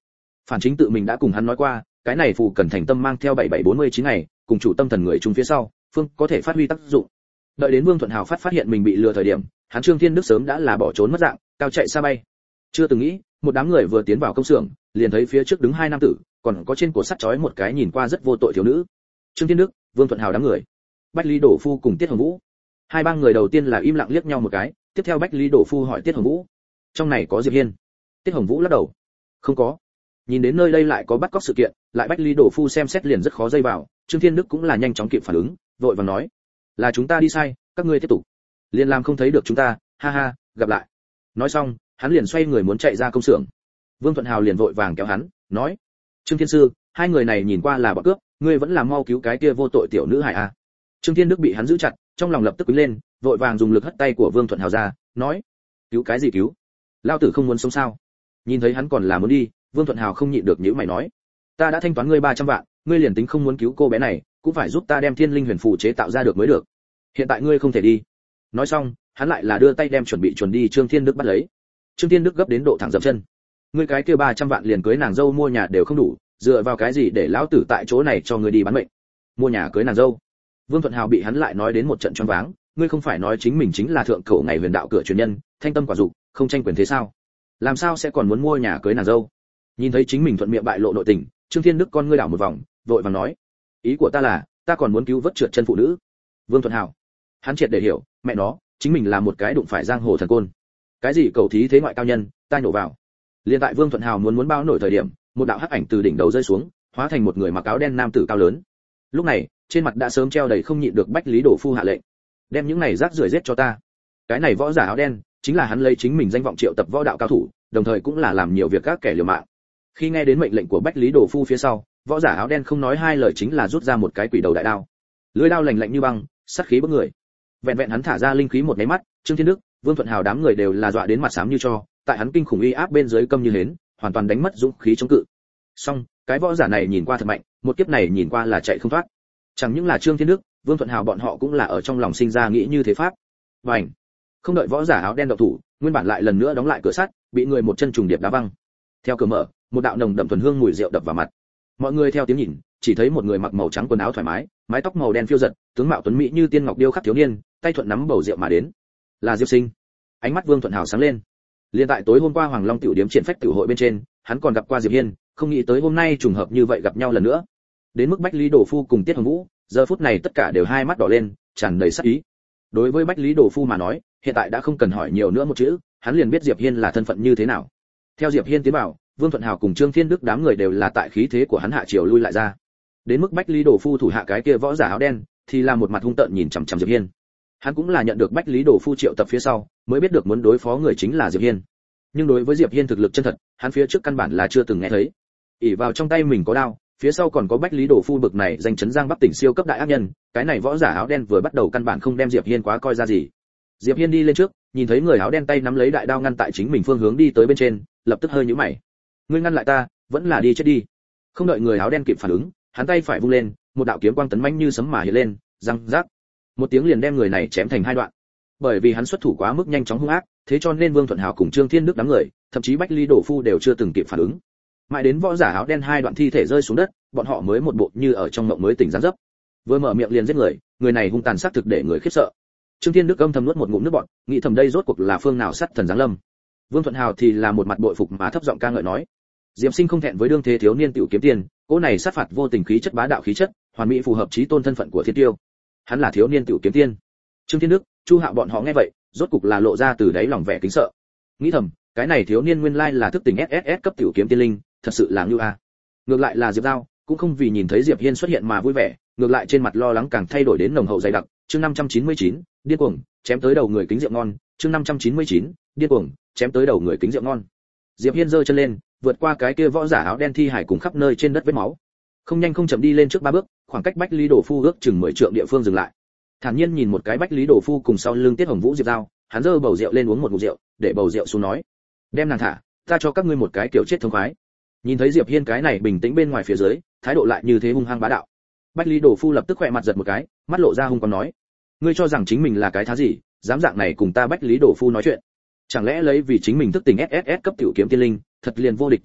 Phản chính tự mình đã cùng hắn nói qua, cái này phù cần thành tâm mang theo bảy bảy bốn mươi chín ngày, cùng chủ tâm thần người chung phía sau, phương có thể phát huy tác dụng. Đợi đến Vương Thuận Hào phát phát hiện mình bị lừa thời điểm, hắn Trương Thiên Đức sớm đã là bỏ trốn mất dạng, cao chạy xa bay. Chưa từng nghĩ, một đám người vừa tiến vào công xưởng, liền thấy phía trước đứng hai nam tử, còn có trên cổ sắt trói một cái nhìn qua rất vô tội thiếu nữ. Trương Thiên Đức, Vương Thuận Hào đám người, Bách Lý Đổ Phu cùng Tiết Hồng Vũ. Hai ba người đầu tiên là im lặng liếc nhau một cái, tiếp theo Bách Lý Đổ Phu hỏi Tiết Hồng Vũ, trong này có Diệp Hiên? Tiết Hồng Vũ lắc đầu, không có. Nhìn đến nơi đây lại có bắt cóc sự kiện, lại Bách Lý Đổ Phu xem xét liền rất khó dây vào, Trương Thiên Đức cũng là nhanh chóng kịp phản ứng, vội vàng nói, là chúng ta đi sai, các ngươi tiếp tục. Liên làm không thấy được chúng ta, ha ha, gặp lại. Nói xong, hắn liền xoay người muốn chạy ra công xưởng. Vương Thuận Hào liền vội vàng kéo hắn, nói, Trương Thiên Sư, hai người này nhìn qua là bọn cướp, ngươi vẫn là mau cứu cái kia vô tội tiểu nữ hài à? Trương Thiên Đức bị hắn giữ chặt, trong lòng lập tức quýnh lên, vội vàng dùng lực hất tay của Vương Thuận Hào ra, nói, cứu cái gì cứu? Lao tử không muốn sống sao? Nhìn thấy hắn còn là muốn đi, Vương Thuận Hào không nhịn được nhíu mày nói, ta đã thanh toán ngươi ba trăm vạn, ngươi liền tính không muốn cứu cô bé này, cũng phải giúp ta đem Thiên Linh Huyền Phù chế tạo ra được mới được. Hiện tại ngươi không thể đi. Nói xong, hắn lại là đưa tay đem chuẩn bị chuẩn đi Trương Thiên Đức bắt lấy. Trương Thiên Đức gấp đến độ thẳng dậm chân. Ngươi cái kia ba trăm vạn liền cưới nàng dâu mua nhà đều không đủ, dựa vào cái gì để lão tử tại chỗ này cho ngươi đi bán mệnh? Mua nhà cưới nàng dâu? Vương Thuận Hào bị hắn lại nói đến một trận choáng váng, ngươi không phải nói chính mình chính là thượng cổ ngày huyền đạo cửa truyền nhân, thanh tâm quả dục, không tranh quyền thế sao? Làm sao sẽ còn muốn mua nhà cưới nàng dâu? Nhìn thấy chính mình thuận miệng bại lộ nội tình, Trương Thiên Đức con ngươi đảo một vòng, vội vàng nói, ý của ta là, ta còn muốn cứu vớt trượt chân phụ nữ. Vương Thuận Hào, hắn triệt để hiểu, mẹ nó, chính mình là một cái đụng phải giang hồ thần côn. Cái gì cầu thí thế ngoại cao nhân, ta nhổ vào. Liên tại Vương Thuận Hào muốn muốn bao nổi thời điểm, một đạo hắc ảnh từ đỉnh đầu rơi xuống, hóa thành một người mặc áo đen nam tử cao lớn. Lúc này, trên mặt đã sớm treo đầy không nhịn được Bách Lý Đổ Phu hạ lệnh, đem những này rác rưởi giết cho ta. Cái này võ giả áo đen, chính là hắn lấy chính mình danh vọng triệu tập võ đạo cao thủ, đồng thời cũng là làm nhiều việc các kẻ liều mạng. Khi nghe đến mệnh lệnh của Bách Lý Đổ Phu phía sau, võ giả áo đen không nói hai lời chính là rút ra một cái quỷ đầu đại đao. Lưỡi đao lạnh lạnh như băng, sát khí bức người. Vẹn vẹn hắn thả ra linh khí một cái mắt, Trương Thiên Đức, Vương Thuận Hào đám người đều là dọa đến mặt xám như tro, tại hắn kinh khủng uy áp bên dưới câm như hến, hoàn toàn đánh mất dũng khí chống cự. Song, cái võ giả này nhìn qua thật mạnh, một kiếp này nhìn qua là chạy không thoát. Chẳng những là Trương Thiên Đức, Vương Thuận Hào bọn họ cũng là ở trong lòng sinh ra nghĩ như thế pháp. Bành! Không đợi võ giả áo đen động thủ, nguyên bản lại lần nữa đóng lại cửa sắt, bị người một chân trùng điệp đá văng. Theo cửa mở, một đạo nồng đậm thuần hương mùi rượu đập vào mặt. Mọi người theo tiếng nhìn, chỉ thấy một người mặc màu trắng quần áo thoải mái, mái tóc màu đen phiêu giật, tướng mạo tuấn mỹ như tiên ngọc điêu khắc thiếu niên, tay thuận nắm bầu rượu mà đến. Là Diệp Sinh. Ánh mắt Vương Thuận Hào sáng lên. Liên tại tối hôm qua Hoàng Long tiểu điếm triển phách tiểu hội bên trên, hắn còn gặp qua Diệp Hiên, không nghĩ tới hôm nay trùng hợp như vậy gặp nhau lần nữa. Đến mức Bách Lý Đổ Phu cùng Tiết Hồng Vũ, giờ phút này tất cả đều hai mắt đỏ lên, tràn đầy sát ý. Đối với Bách Lý Đổ Phu mà nói, hiện tại đã không cần hỏi nhiều nữa một chữ, hắn liền biết Diệp Hiên là thân phận như thế nào. Theo Diệp Hiên tiến vào, Vương Thuận Hào cùng Trương Thiên Đức đám người đều là tại khí thế của hắn hạ chiều lui lại ra. Đến mức Bách Lý Đổ Phu thủ hạ cái kia võ giả áo đen, thì là một mặt hung tợn nhìn chằm chằm Diệp Hiên. Hắn cũng là nhận được Bách Lý Đổ Phu triệu tập phía sau, mới biết được muốn đối phó người chính là Diệp Hiên. Nhưng đối với Diệp Hiên thực lực chân thật, hắn phía trước căn bản là chưa từng nghe thấy. ỷ vào trong tay mình có đao, phía sau còn có Bách Lý Đổ Phu bực này danh chấn Giang Bắc tỉnh siêu cấp đại ác nhân, cái này võ giả áo đen vừa bắt đầu căn bản không đem Diệp Hiên quá coi ra gì. Diệp Hiên đi lên trước, nhìn thấy người áo đen tay nắm lấy đại đao ngăn tại chính mình phương hướng đi tới bên trên, lập tức hơi nhíu mày. Ngươi ngăn lại ta, vẫn là đi chết đi. Không đợi người áo đen kịp phản ứng, hắn tay phải vung lên, một đạo kiếm quang tấn mãnh như sấm mà hiện lên, răng rác. Một tiếng liền đem người này chém thành hai đoạn. Bởi vì hắn xuất thủ quá mức nhanh chóng hung ác, thế cho nên Vương Thuận Hào cùng Trương Thiên Đức đám người, thậm chí Bách Lý Đổ Phu đều chưa từng kịp phản ứng. Mãi đến võ giả áo đen hai đoạn thi thể rơi xuống đất, bọn họ mới một bộ như ở trong mộng mới tỉnh giáng giấc. Vừa mở miệng liền giết người, người này hung tàn sát thực để người khiếp sợ. Trương Thiên Đức âm thầm nuốt một ngụm nước bọt, nghĩ thầm đây rốt cuộc là phương nào sát thần giáng lâm. Vương Thuận Hào thì là một mặt bội phục mà thấp giọng ca ngợi nói: Diệp Sinh không thẹn với đương thế thiếu niên tiểu kiếm tiền, cỗ này sát phạt vô tình khí chất bá đạo khí chất, hoàn mỹ phù hợp chí tôn thân phận của thiên tiêu. Hắn là thiếu niên tiểu kiếm tiên. Trương Thiên Đức, Chu Hạo bọn họ nghe vậy, rốt cục là lộ ra từ đáy lòng vẻ kính sợ. Nghĩ thầm, cái này thiếu niên nguyên lai là thức tỉnh ét ét ét cấp tiểu kiếm tiên linh, thật sự là như a. Ngược lại là Diệp Dao, cũng không vì nhìn thấy Diệp Hiên xuất hiện mà vui vẻ, ngược lại trên mặt lo lắng càng thay đổi đến nồng hậu dày đặc. Chương năm trăm chín mươi chín, điên cuồng, chém tới đầu người kính rượu ngon. Chương năm trăm chín mươi chín, điên cuồng, chém tới đầu người kính rượu ngon. Diệp Hiên giơ chân lên, vượt qua cái kia võ giả áo đen thi hải cùng khắp nơi trên đất vết máu. Không nhanh không chậm đi lên trước ba bước, khoảng cách Bách Lý Đổ Phu ước chừng mười trượng địa phương dừng lại. Thản nhiên nhìn một cái Bách Lý Đổ Phu cùng sau lưng Tiết Hồng Vũ Diệp Dao, hắn giơ bầu rượu lên uống một ngụm rượu, để bầu rượu xuống nói: "Đem nàng thả, ta cho các ngươi một cái kiểu chết thống khoái." Nhìn thấy Diệp Hiên cái này bình tĩnh bên ngoài phía dưới, thái độ lại như thế hung hăng bá đạo. Bách Lý Đổ Phu lập tức khỏe mặt giật một cái, mắt lộ ra hung quang nói: "Ngươi cho rằng chính mình là cái thá gì, dám dạng này cùng ta Bách Lý Đổ Phu nói chuyện? Chẳng lẽ lấy vì chính mình thức tỉnh ét ét ét cấp tiểu kiếm tiên linh, thật liền vô địch thiên hạ,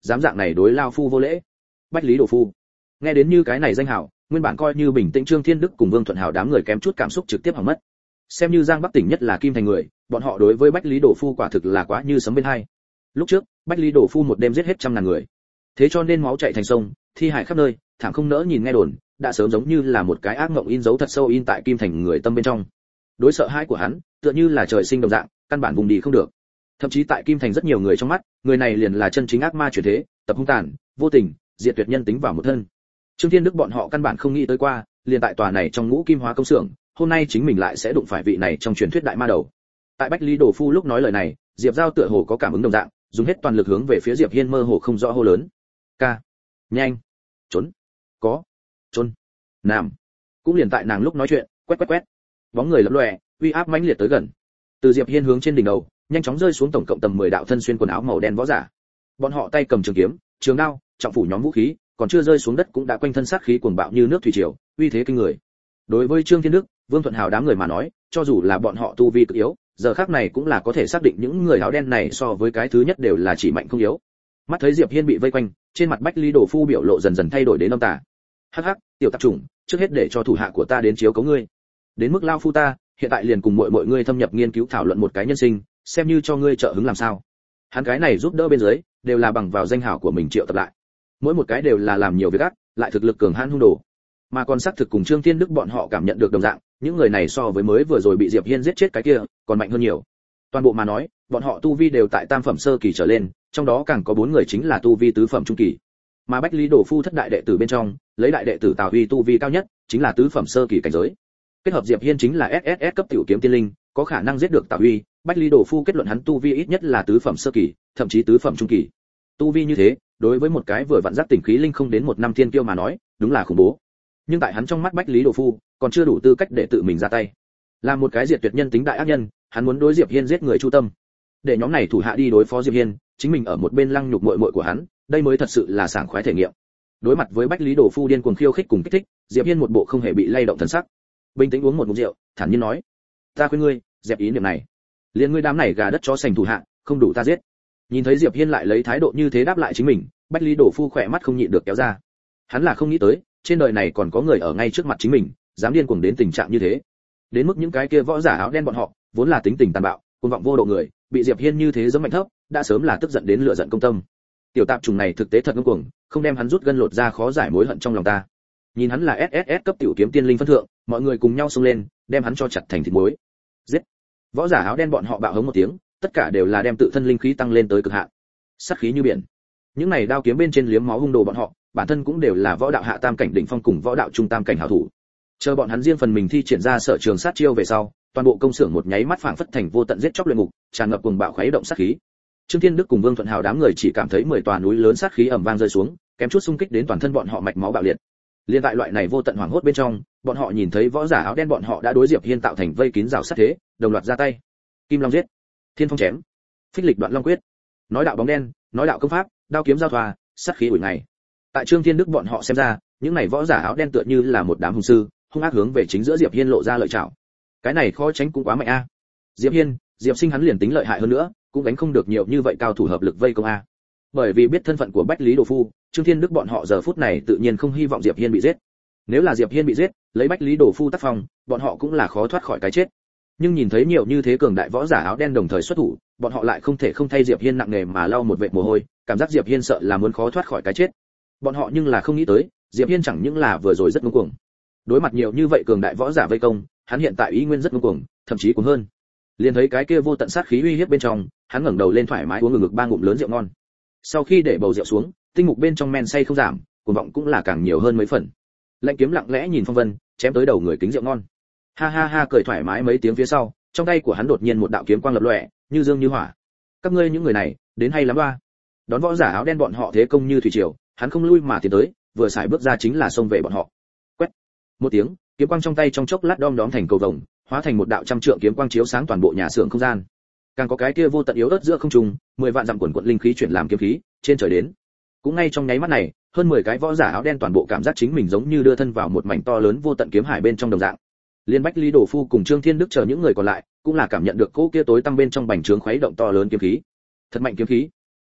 dám dạng này đối lao phu vô lễ. Bách Lý Đồ Phu. Nghe đến như cái này danh hào, nguyên bản coi như bình tĩnh Trương Thiên Đức cùng Vương Thuận Hào đám người kém chút cảm xúc trực tiếp hỏng mất. Xem như Giang Bắc tỉnh nhất là Kim Thành người, bọn họ đối với Bách Lý Đồ Phu quả thực là quá như sấm bên hai. Lúc trước, Bách Lý Đồ Phu một đêm giết hết trăm ngàn người, thế cho nên máu chảy thành sông, thi hại khắp nơi, thảm không nỡ nhìn nghe đồn, đã sớm giống như là một cái ác mộng in dấu thật sâu in tại Kim Thành người tâm bên trong. Đối sợ hãi của hắn, tựa như là trời sinh đồng dạng, căn bản vùng đi không được. Thậm chí tại Kim Thành rất nhiều người trong mắt, người này liền là chân chính ác ma chuyển thế, tập hung tàn, vô tình, diệt tuyệt nhân tính vào một thân. Trương Thiên Đức bọn họ căn bản không nghĩ tới qua, liền tại tòa này trong ngũ kim hóa công xưởng, hôm nay chính mình lại sẽ đụng phải vị này trong truyền thuyết đại ma đầu. Tại Bách Lý Đồ Phu lúc nói lời này, Diệp Giao tựa hồ có cảm ứng đồng dạng, dùng hết toàn lực hướng về phía Diệp Hiên mơ hồ không rõ hô lớn. Ca, nhanh, trốn, có, trốn, nam. Cũng liền tại nàng lúc nói chuyện, quét quét quét, bóng người lập lòe, uy áp mãnh liệt tới gần. Từ Diệp Hiên hướng trên đỉnh đầu, nhanh chóng rơi xuống tổng cộng tầm mười đạo thân xuyên quần áo màu đen võ giả. Bọn họ tay cầm trường kiếm, trường đao, trọng phủ nhóm vũ khí, còn chưa rơi xuống đất cũng đã quanh thân sát khí cuồng bạo như nước thủy triều, uy thế kinh người. Đối với Trương Thiên Đức, Vương Thuận Hào đám người mà nói, cho dù là bọn họ tu vi cực yếu, giờ khắc này cũng là có thể xác định những người áo đen này so với cái thứ nhất đều là chỉ mạnh không yếu. Mắt thấy Diệp Hiên bị vây quanh, trên mặt Bách Lý Đồ Phu biểu lộ dần dần thay đổi đến âm tà. Hắc hắc, tiểu tạp chủng, trước hết để cho thủ hạ của ta đến chiếu cố ngươi. Đến mức lao phu ta, hiện tại liền cùng mọi mọi ngươi thâm nhập nghiên cứu thảo luận một cái nhân sinh, xem như cho ngươi trợ hứng làm sao. Hắn cái này giúp đỡ bên dưới, đều là bằng vào danh hào của mình triệu tập lại. Mỗi một cái đều là làm nhiều việc ác, lại thực lực cường hãn hung đồ. Mà còn xác thực cùng Trương Thiên Đức bọn họ cảm nhận được đồng dạng, những người này so với mới vừa rồi bị Diệp Hiên giết chết cái kia, còn mạnh hơn nhiều. Toàn bộ mà nói, bọn họ tu vi đều tại tam phẩm sơ kỳ trở lên, trong đó càng có bốn người chính là tu vi tứ phẩm trung kỳ. Mà Bách Lý Đồ Phu thất đại đệ tử bên trong, lấy đại đệ tử Tào Huy tu vi cao nhất, chính là tứ phẩm sơ kỳ cảnh giới. Kết hợp Diệp Hiên chính là ét ét ét cấp tiểu kiếm tiên linh, có khả năng giết được Tào Huy, Bách Lý Đồ Phu kết luận hắn tu vi ít nhất là tứ phẩm sơ kỳ, thậm chí tứ phẩm trung kỳ. Tu vi như thế, đối với một cái vừa vặn giác tỉnh khí linh không đến một năm thiên kiêu mà nói, đúng là khủng bố. Nhưng tại hắn trong mắt Bách Lý Đồ Phu, còn chưa đủ tư cách để tự mình ra tay. Là một cái diệt tuyệt nhân tính đại ác nhân, hắn muốn đối Diệp Hiên giết người chu tâm. Để nhóm này thủ hạ đi đối phó Diệp Hiên, chính mình ở một bên lăng nhục muội muội của hắn, đây mới thật sự là sảng khoái thể nghiệm. Đối mặt với Bách Lý Đồ Phu điên cuồng khiêu khích cùng kích thích, Diệp Hiên một bộ không hề bị lay động thần sắc. Bình tĩnh uống một ngụm rượu, thản nhiên nói: "Ta khuyên ngươi, dẹp ý niệm này. Liên ngươi đám này gà đất chó sành thủ hạ, không đủ ta giết." Nhìn thấy Diệp Hiên lại lấy thái độ như thế đáp lại chính mình, Bách Lý Đồ Phu khỏe mắt không nhịn được kéo ra. Hắn là không nghĩ tới, trên đời này còn có người ở ngay trước mặt chính mình, dám điên cuồng đến tình trạng như thế. Đến mức những cái kia võ giả áo đen bọn họ, vốn là tính tình tàn bạo, cuồng vọng vô độ người, bị Diệp Hiên như thế giẫm mạnh thấp, đã sớm là tức giận đến lửa giận công tâm. Tiểu tạp trùng này thực tế thật ngông cuồng, không đem hắn rút gân lột ra khó giải mối hận trong lòng ta. Nhìn hắn là ét ét ét cấp tiểu kiếm tiên linh phân thượng, mọi người cùng nhau xông lên, đem hắn cho chặt thành thịt muối. Giết! Võ giả áo đen bọn họ bạo hống một tiếng, tất cả đều là đem tự thân linh khí tăng lên tới cực hạn. Sát khí như biển. Những này đao kiếm bên trên liếm máu hung đồ bọn họ, bản thân cũng đều là võ đạo hạ tam cảnh đỉnh phong cùng võ đạo trung tam cảnh hảo thủ. Chờ bọn hắn riêng phần mình thi triển ra sở trường sát chiêu về sau, toàn bộ công xưởng một nháy mắt phảng phất thành vô tận giết chóc luyện ngục, tràn ngập cuồng bạo khuấy động sát khí. Trương Thiên Đức cùng Vương Thuận Hào đám người chỉ cảm thấy mười tòa núi lớn sát khí ầm vang rơi xuống, kém chút xung kích đến toàn thân bọn họ mạch máu bạo liệt. Liên tại loại này vô tận hoảng hốt bên trong, bọn họ nhìn thấy võ giả áo đen bọn họ đã đối Diệp Hiên tạo thành vây kín rào sát thế, đồng loạt ra tay. Kim Long giết, Thiên Phong chém, Phích Lịch Đoạn Long quyết. Nói đạo bóng đen, nói đạo công pháp, đao kiếm giao thoa, sát khí ủi ngày. Tại Trương Thiên Đức bọn họ xem ra, những này võ giả áo đen tựa như là một đám hung sư, hung ác hướng về chính giữa Diệp Hiên lộ ra lợi chảo. Cái này khó tránh cũng quá mạnh a. Diệp Hiên, Diệp Sinh hắn liền tính lợi hại hơn nữa, cũng đánh không được nhiều như vậy cao thủ hợp lực vây công a. Bởi vì biết thân phận của Bách Lý Đồ Phu, Trương Thiên Đức bọn họ giờ phút này tự nhiên không hy vọng Diệp Hiên bị giết. Nếu là Diệp Hiên bị giết, lấy Bách Lý Đồ Phu tác phong, bọn họ cũng là khó thoát khỏi cái chết. Nhưng nhìn thấy nhiều như thế cường đại võ giả áo đen đồng thời xuất thủ, bọn họ lại không thể không thay Diệp Hiên nặng nề mà lau một vệt mồ hôi, cảm giác Diệp Hiên sợ là muốn khó thoát khỏi cái chết. Bọn họ nhưng là không nghĩ tới, Diệp Hiên chẳng những là vừa rồi rất ngông cuồng. Đối mặt nhiều như vậy cường đại võ giả vây công, hắn hiện tại ý nguyên rất ngông cuồng, thậm chí cuồng hơn. Liền thấy cái kia vô tận sát khí uy hiếp bên trong, hắn ngẩng đầu lên thoải mái uống ngực ngực ba ngụm lớn rượu ngon. Sau khi để bầu rượu xuống, tinh mục bên trong men say không giảm, cuồng vọng cũng là càng nhiều hơn mấy phần. Lệnh kiếm lặng lẽ nhìn phong vân, chém tới đầu người kính rượu ngon. Ha ha ha cười thoải mái mấy tiếng phía sau, trong tay của hắn đột nhiên một đạo kiếm quang lập lòe, như dương như hỏa. Các ngươi những người này, đến hay lắm ba. Đón võ giả áo đen bọn họ thế công như thủy triều, hắn không lui mà tiến tới, vừa xài bước ra chính là xông về bọn họ. Quét. Một tiếng, kiếm quang trong tay trong chốc lát đom đóm thành cầu vồng, hóa thành một đạo trăm trượng kiếm quang chiếu sáng toàn bộ nhà xưởng không gian. Càng có cái kia vô tận yếu ớt giữa không trung, mười vạn dặm quần quật linh khí chuyển làm kiếm khí, trên trời đến. Cũng ngay trong nháy mắt này, hơn mười cái võ giả áo đen toàn bộ cảm giác chính mình giống như đưa thân vào một mảnh to lớn vô tận kiếm hải bên trong đồng dạng. Liên Bách Lý Đồ Phu cùng Trương Thiên Đức chờ những người còn lại, cũng là cảm nhận được cỗ kia tối tăm bên trong bành trướng khuấy động to lớn kiếm khí. Thật mạnh kiếm khí.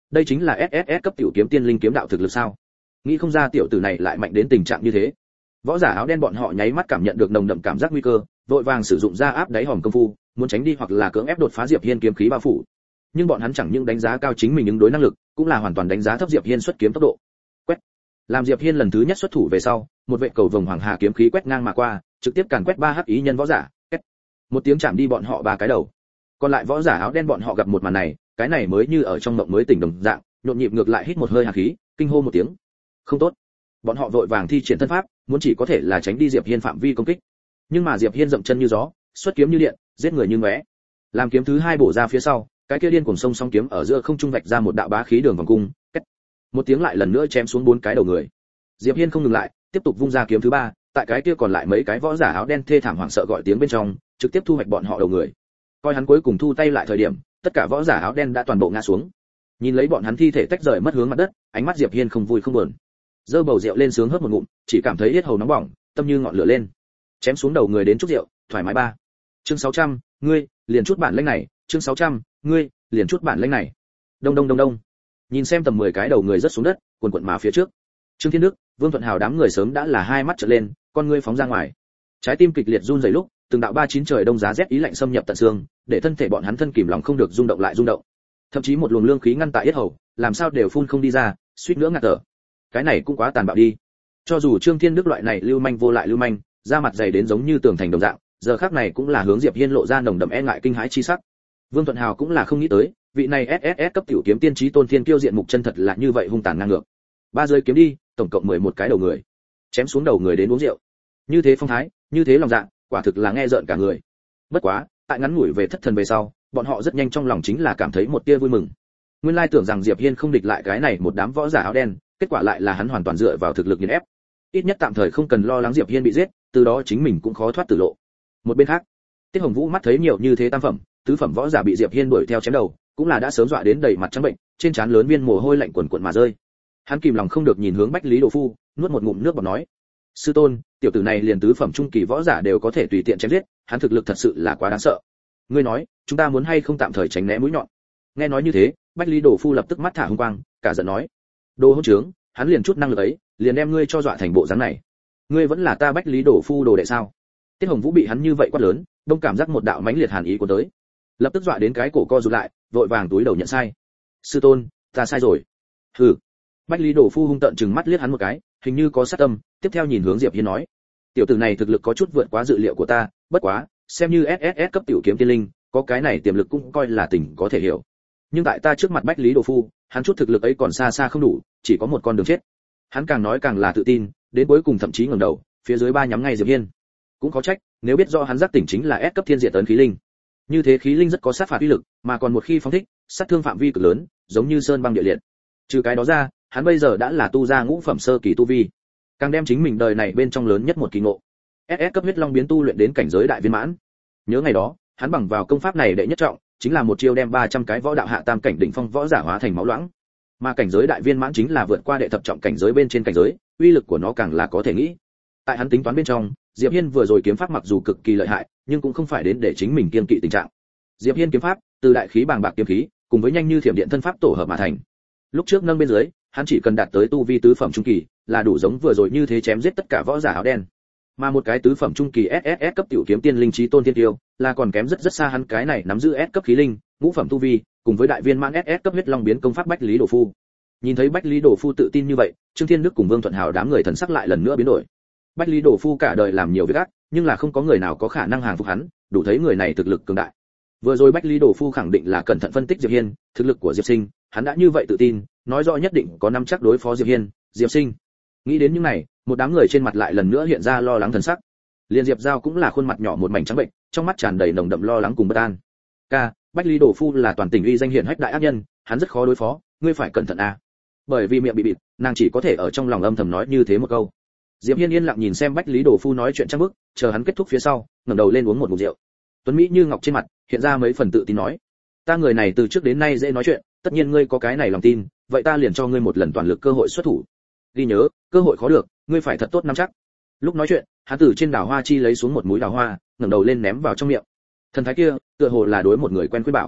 đây chính là ét ét ét cấp tiểu kiếm tiên linh kiếm đạo thực lực sao? Nghĩ không ra tiểu tử này lại mạnh đến tình trạng như thế. Võ giả áo đen bọn họ nháy mắt cảm nhận được nồng đậm cảm giác nguy cơ, vội vàng sử dụng ra áp đáy hòm công phu, muốn tránh đi hoặc là cưỡng ép đột phá Diệp Hiên kiếm khí bao phủ. Nhưng bọn hắn chẳng những đánh giá cao chính mình ứng đối năng lực, cũng là hoàn toàn đánh giá thấp Diệp Hiên xuất kiếm tốc độ. Quét. Làm Diệp Hiên lần thứ nhất xuất thủ về sau, một vệ cầu vồng hoàng hà kiếm khí quét ngang mà qua, trực tiếp càn quét ba hắc ý nhân võ giả. Kết. Một tiếng chạm đi bọn họ ba cái đầu. Còn lại võ giả áo đen bọn họ gặp một màn này, cái này mới như ở trong mộng mới tỉnh đồng dạng, nhộn nhịp ngược lại hít một hơi hàn khí, kinh hô một tiếng. Không tốt. Bọn họ vội vàng thi triển thân pháp, muốn chỉ có thể là tránh đi Diệp Hiên phạm vi công kích. Nhưng mà Diệp Hiên dậm chân như gió, xuất kiếm như điện, giết người như ngóe. Làm kiếm thứ hai bổ ra phía sau, cái kia điên cuồng sông song kiếm ở giữa không trung vạch ra một đạo bá khí đường vòng cung, kết. Một tiếng lại lần nữa chém xuống bốn cái đầu người. Diệp Hiên không ngừng lại, tiếp tục vung ra kiếm thứ ba, tại cái kia còn lại mấy cái võ giả áo đen thê thảm hoảng sợ gọi tiếng bên trong, trực tiếp thu hoạch bọn họ đầu người. Coi hắn cuối cùng thu tay lại thời điểm, tất cả võ giả áo đen đã toàn bộ ngã xuống. Nhìn lấy bọn hắn thi thể tách rời mất hướng mặt đất, ánh mắt Diệp Hiên không vui không buồn. Dơ bầu rượu lên sướng hớp một ngụm, chỉ cảm thấy yết hầu nóng bỏng, tâm như ngọn lửa lên. Chém xuống đầu người đến chút rượu, thoải mái ba. Chương sáu trăm, ngươi, liền chút bản lĩnh này, chương sáu trăm, ngươi, liền chút bản lĩnh này. Đông đông đông đông. Nhìn xem tầm mười cái đầu người rất xuống đất, cuồn cuộn mà phía trước. Trương Thiên Đức, Vương Thuận Hào đám người sớm đã là hai mắt trợn lên, con ngươi phóng ra ngoài. Trái tim kịch liệt run rẩy lúc, từng đạo ba chín trời đông giá rét ý lạnh xâm nhập tận xương, để thân thể bọn hắn thân kìm lòng không được rung động lại rung động. Thậm chí một luồng lương khí ngăn tại yết hầu, làm sao đều phun không đi ra, suýt nữa ngạt thở. Cái này cũng quá tàn bạo đi. Cho dù Trương Thiên Đức loại này lưu manh vô lại lưu manh, da mặt dày đến giống như tường thành đồng dạng, giờ khắc này cũng là hướng Diệp Hiên lộ ra nồng đậm e ngại kinh hãi chi sắc. Vương Thuận Hào cũng là không nghĩ tới, vị này ét ét ét cấp tiểu kiếm tiên chí tôn thiên kiêu diện mục chân thật là như vậy hung tàn ngang ngược. Ba rơi kiếm đi, tổng cộng mười một cái đầu người. Chém xuống đầu người đến uống rượu. Như thế phong thái, như thế lòng dạ, quả thực là nghe rợn cả người. Bất quá, tại ngắn ngủi về thất thần về sau, bọn họ rất nhanh trong lòng chính là cảm thấy một tia vui mừng. Nguyên lai tưởng rằng Diệp Hiên không địch lại cái này một đám võ giả áo đen, kết quả lại là hắn hoàn toàn dựa vào thực lực nghiền ép. Ít nhất tạm thời không cần lo lắng Diệp Hiên bị giết, từ đó chính mình cũng khó thoát tử lộ. Một bên khác, Tiết Hồng Vũ mắt thấy nhiều như thế tam phẩm, tứ phẩm võ giả bị Diệp Hiên đuổi theo chém đầu, cũng là đã sớm dọa đến đầy mặt trắng bệnh, trên trán lớn viên mồ hôi lạnh quần quần mà rơi. Hắn kìm lòng không được nhìn hướng Bách Lý Đồ Phu, nuốt một ngụm nước bọt nói: "Sư tôn, tiểu tử này liền tứ phẩm trung kỳ võ giả đều có thể tùy tiện chém giết, hắn thực lực thật sự là quá đáng sợ. Ngươi nói, chúng ta muốn hay không tạm thời tránh né mũi nhọn?" Nghe nói như thế, Bách Lý Đồ Phu lập tức mắt thả hung quang, cả giận nói: "Đồ hỗn trướng, hắn liền chút năng lực ấy, liền đem ngươi cho dọa thành bộ dáng này. Ngươi vẫn là ta Bách Lý Đồ Phu đồ đệ sao?" Tiết Hồng Vũ bị hắn như vậy quát lớn, đông cảm giác một đạo mãnh liệt hàn ý của tới, lập tức dọa đến cái cổ co rụt lại, vội vàng túi đầu nhận sai. "Sư tôn, ta sai rồi." "Hừ." Bách Lý Đồ Phu hung tợn trừng mắt liếc hắn một cái, hình như có sát tâm, tiếp theo nhìn hướng Diệp Hiên nói: "Tiểu tử này thực lực có chút vượt quá dự liệu của ta, bất quá, xem như ét ét ét cấp tiểu kiếm tiên linh, có cái này tiềm lực cũng coi là tình có thể hiểu. Nhưng tại ta trước mặt Bách Lý Đồ Phu, hắn chút thực lực ấy còn xa xa không đủ, chỉ có một con đường chết." Hắn càng nói càng là tự tin, đến cuối cùng thậm chí ngẩng đầu, phía dưới ba nhắm ngay Diệp Hiên. Cũng có trách, nếu biết rõ hắn giác tỉnh chính là S cấp thiên diệt tấn khí linh. Như thế khí linh rất có sát phạt uy lực, mà còn một khi phóng thích, sát thương phạm vi cực lớn, giống như sơn băng địa liệt. Trừ cái đó ra, hắn bây giờ đã là tu ra ngũ phẩm sơ kỳ tu vi, càng đem chính mình đời này bên trong lớn nhất một kỳ ngộ. ét ét cấp huyết long biến tu luyện đến cảnh giới đại viên mãn. Nhớ ngày đó, hắn bằng vào công pháp này đệ nhất trọng, chính là một chiêu đem ba trăm cái võ đạo hạ tam cảnh đỉnh phong võ giả hóa thành máu loãng. Mà cảnh giới đại viên mãn chính là vượt qua đệ thập trọng cảnh giới bên trên cảnh giới, uy lực của nó càng là có thể nghĩ. Tại hắn tính toán bên trong, Diệp Hiên vừa rồi kiếm pháp mặc dù cực kỳ lợi hại, nhưng cũng không phải đến để chính mình kiêng kỵ tình trạng. Diệp Hiên kiếm pháp, từ đại khí bàng bạc kiếm khí, cùng với nhanh như thiểm điện thân pháp tổ hợp mà thành. Lúc trước nâng bên dưới, hắn chỉ cần đạt tới tu vi tứ phẩm trung kỳ, là đủ giống vừa rồi như thế chém giết tất cả võ giả áo đen. Mà một cái tứ phẩm trung kỳ ét ét ét cấp tiểu kiếm tiên linh chí tôn thiên tiêu, là còn kém rất rất xa hắn cái này nắm giữ S cấp khí linh, ngũ phẩm tu vi, cùng với đại viên mãn ét ét cấp huyết long biến công pháp Bách Lý Đồ Phu. Nhìn thấy Bách Lý Đồ Phu tự tin như vậy, Trương Thiên Đức cùng Vương Thuận Hào đám người thần sắc lại lần nữa biến đổi. Bách Lý Đồ Phu cả đời làm nhiều việc ác, nhưng là không có người nào có khả năng hàng phục hắn, đủ thấy người này thực lực cường đại. Vừa rồi Bách Lý Đồ Phu khẳng định là cẩn thận phân tích Diệp Hiên, thực lực của Diệp Sinh, hắn đã như vậy tự tin, nói rõ nhất định có nắm chắc đối phó Diệp Hiên, Diệp Sinh. Nghĩ đến những này, một đám người trên mặt lại lần nữa hiện ra lo lắng thần sắc. Liên Diệp Giao cũng là khuôn mặt nhỏ một mảnh trắng bệnh, trong mắt tràn đầy nồng đậm lo lắng cùng bất an. "Ca, Bách Lý Đồ Phu là toàn tỉnh uy danh hiển hách đại ác nhân, hắn rất khó đối phó, ngươi phải cẩn thận a." Bởi vì miệng bị bịt, nàng chỉ có thể ở trong lòng âm thầm nói như thế một câu. Diệp Hiên yên lặng nhìn xem Bách Lý Đồ Phu nói chuyện trang bức, chờ hắn kết thúc phía sau, ngẩng đầu lên uống một ngụm rượu. Tuấn Mỹ như ngọc trên mặt hiện ra mấy phần tự tin nói: "Ta người này từ trước đến nay dễ nói chuyện, tất nhiên ngươi có cái này lòng tin, vậy ta liền cho ngươi một lần toàn lực cơ hội xuất thủ. Ghi nhớ, cơ hội khó được, ngươi phải thật tốt nắm chắc." Lúc nói chuyện, hắn từ trên đào hoa chi lấy xuống một múi đào hoa, ngẩng đầu lên ném vào trong miệng. Thần thái kia, tựa hồ là đối một người quen khuyên bảo.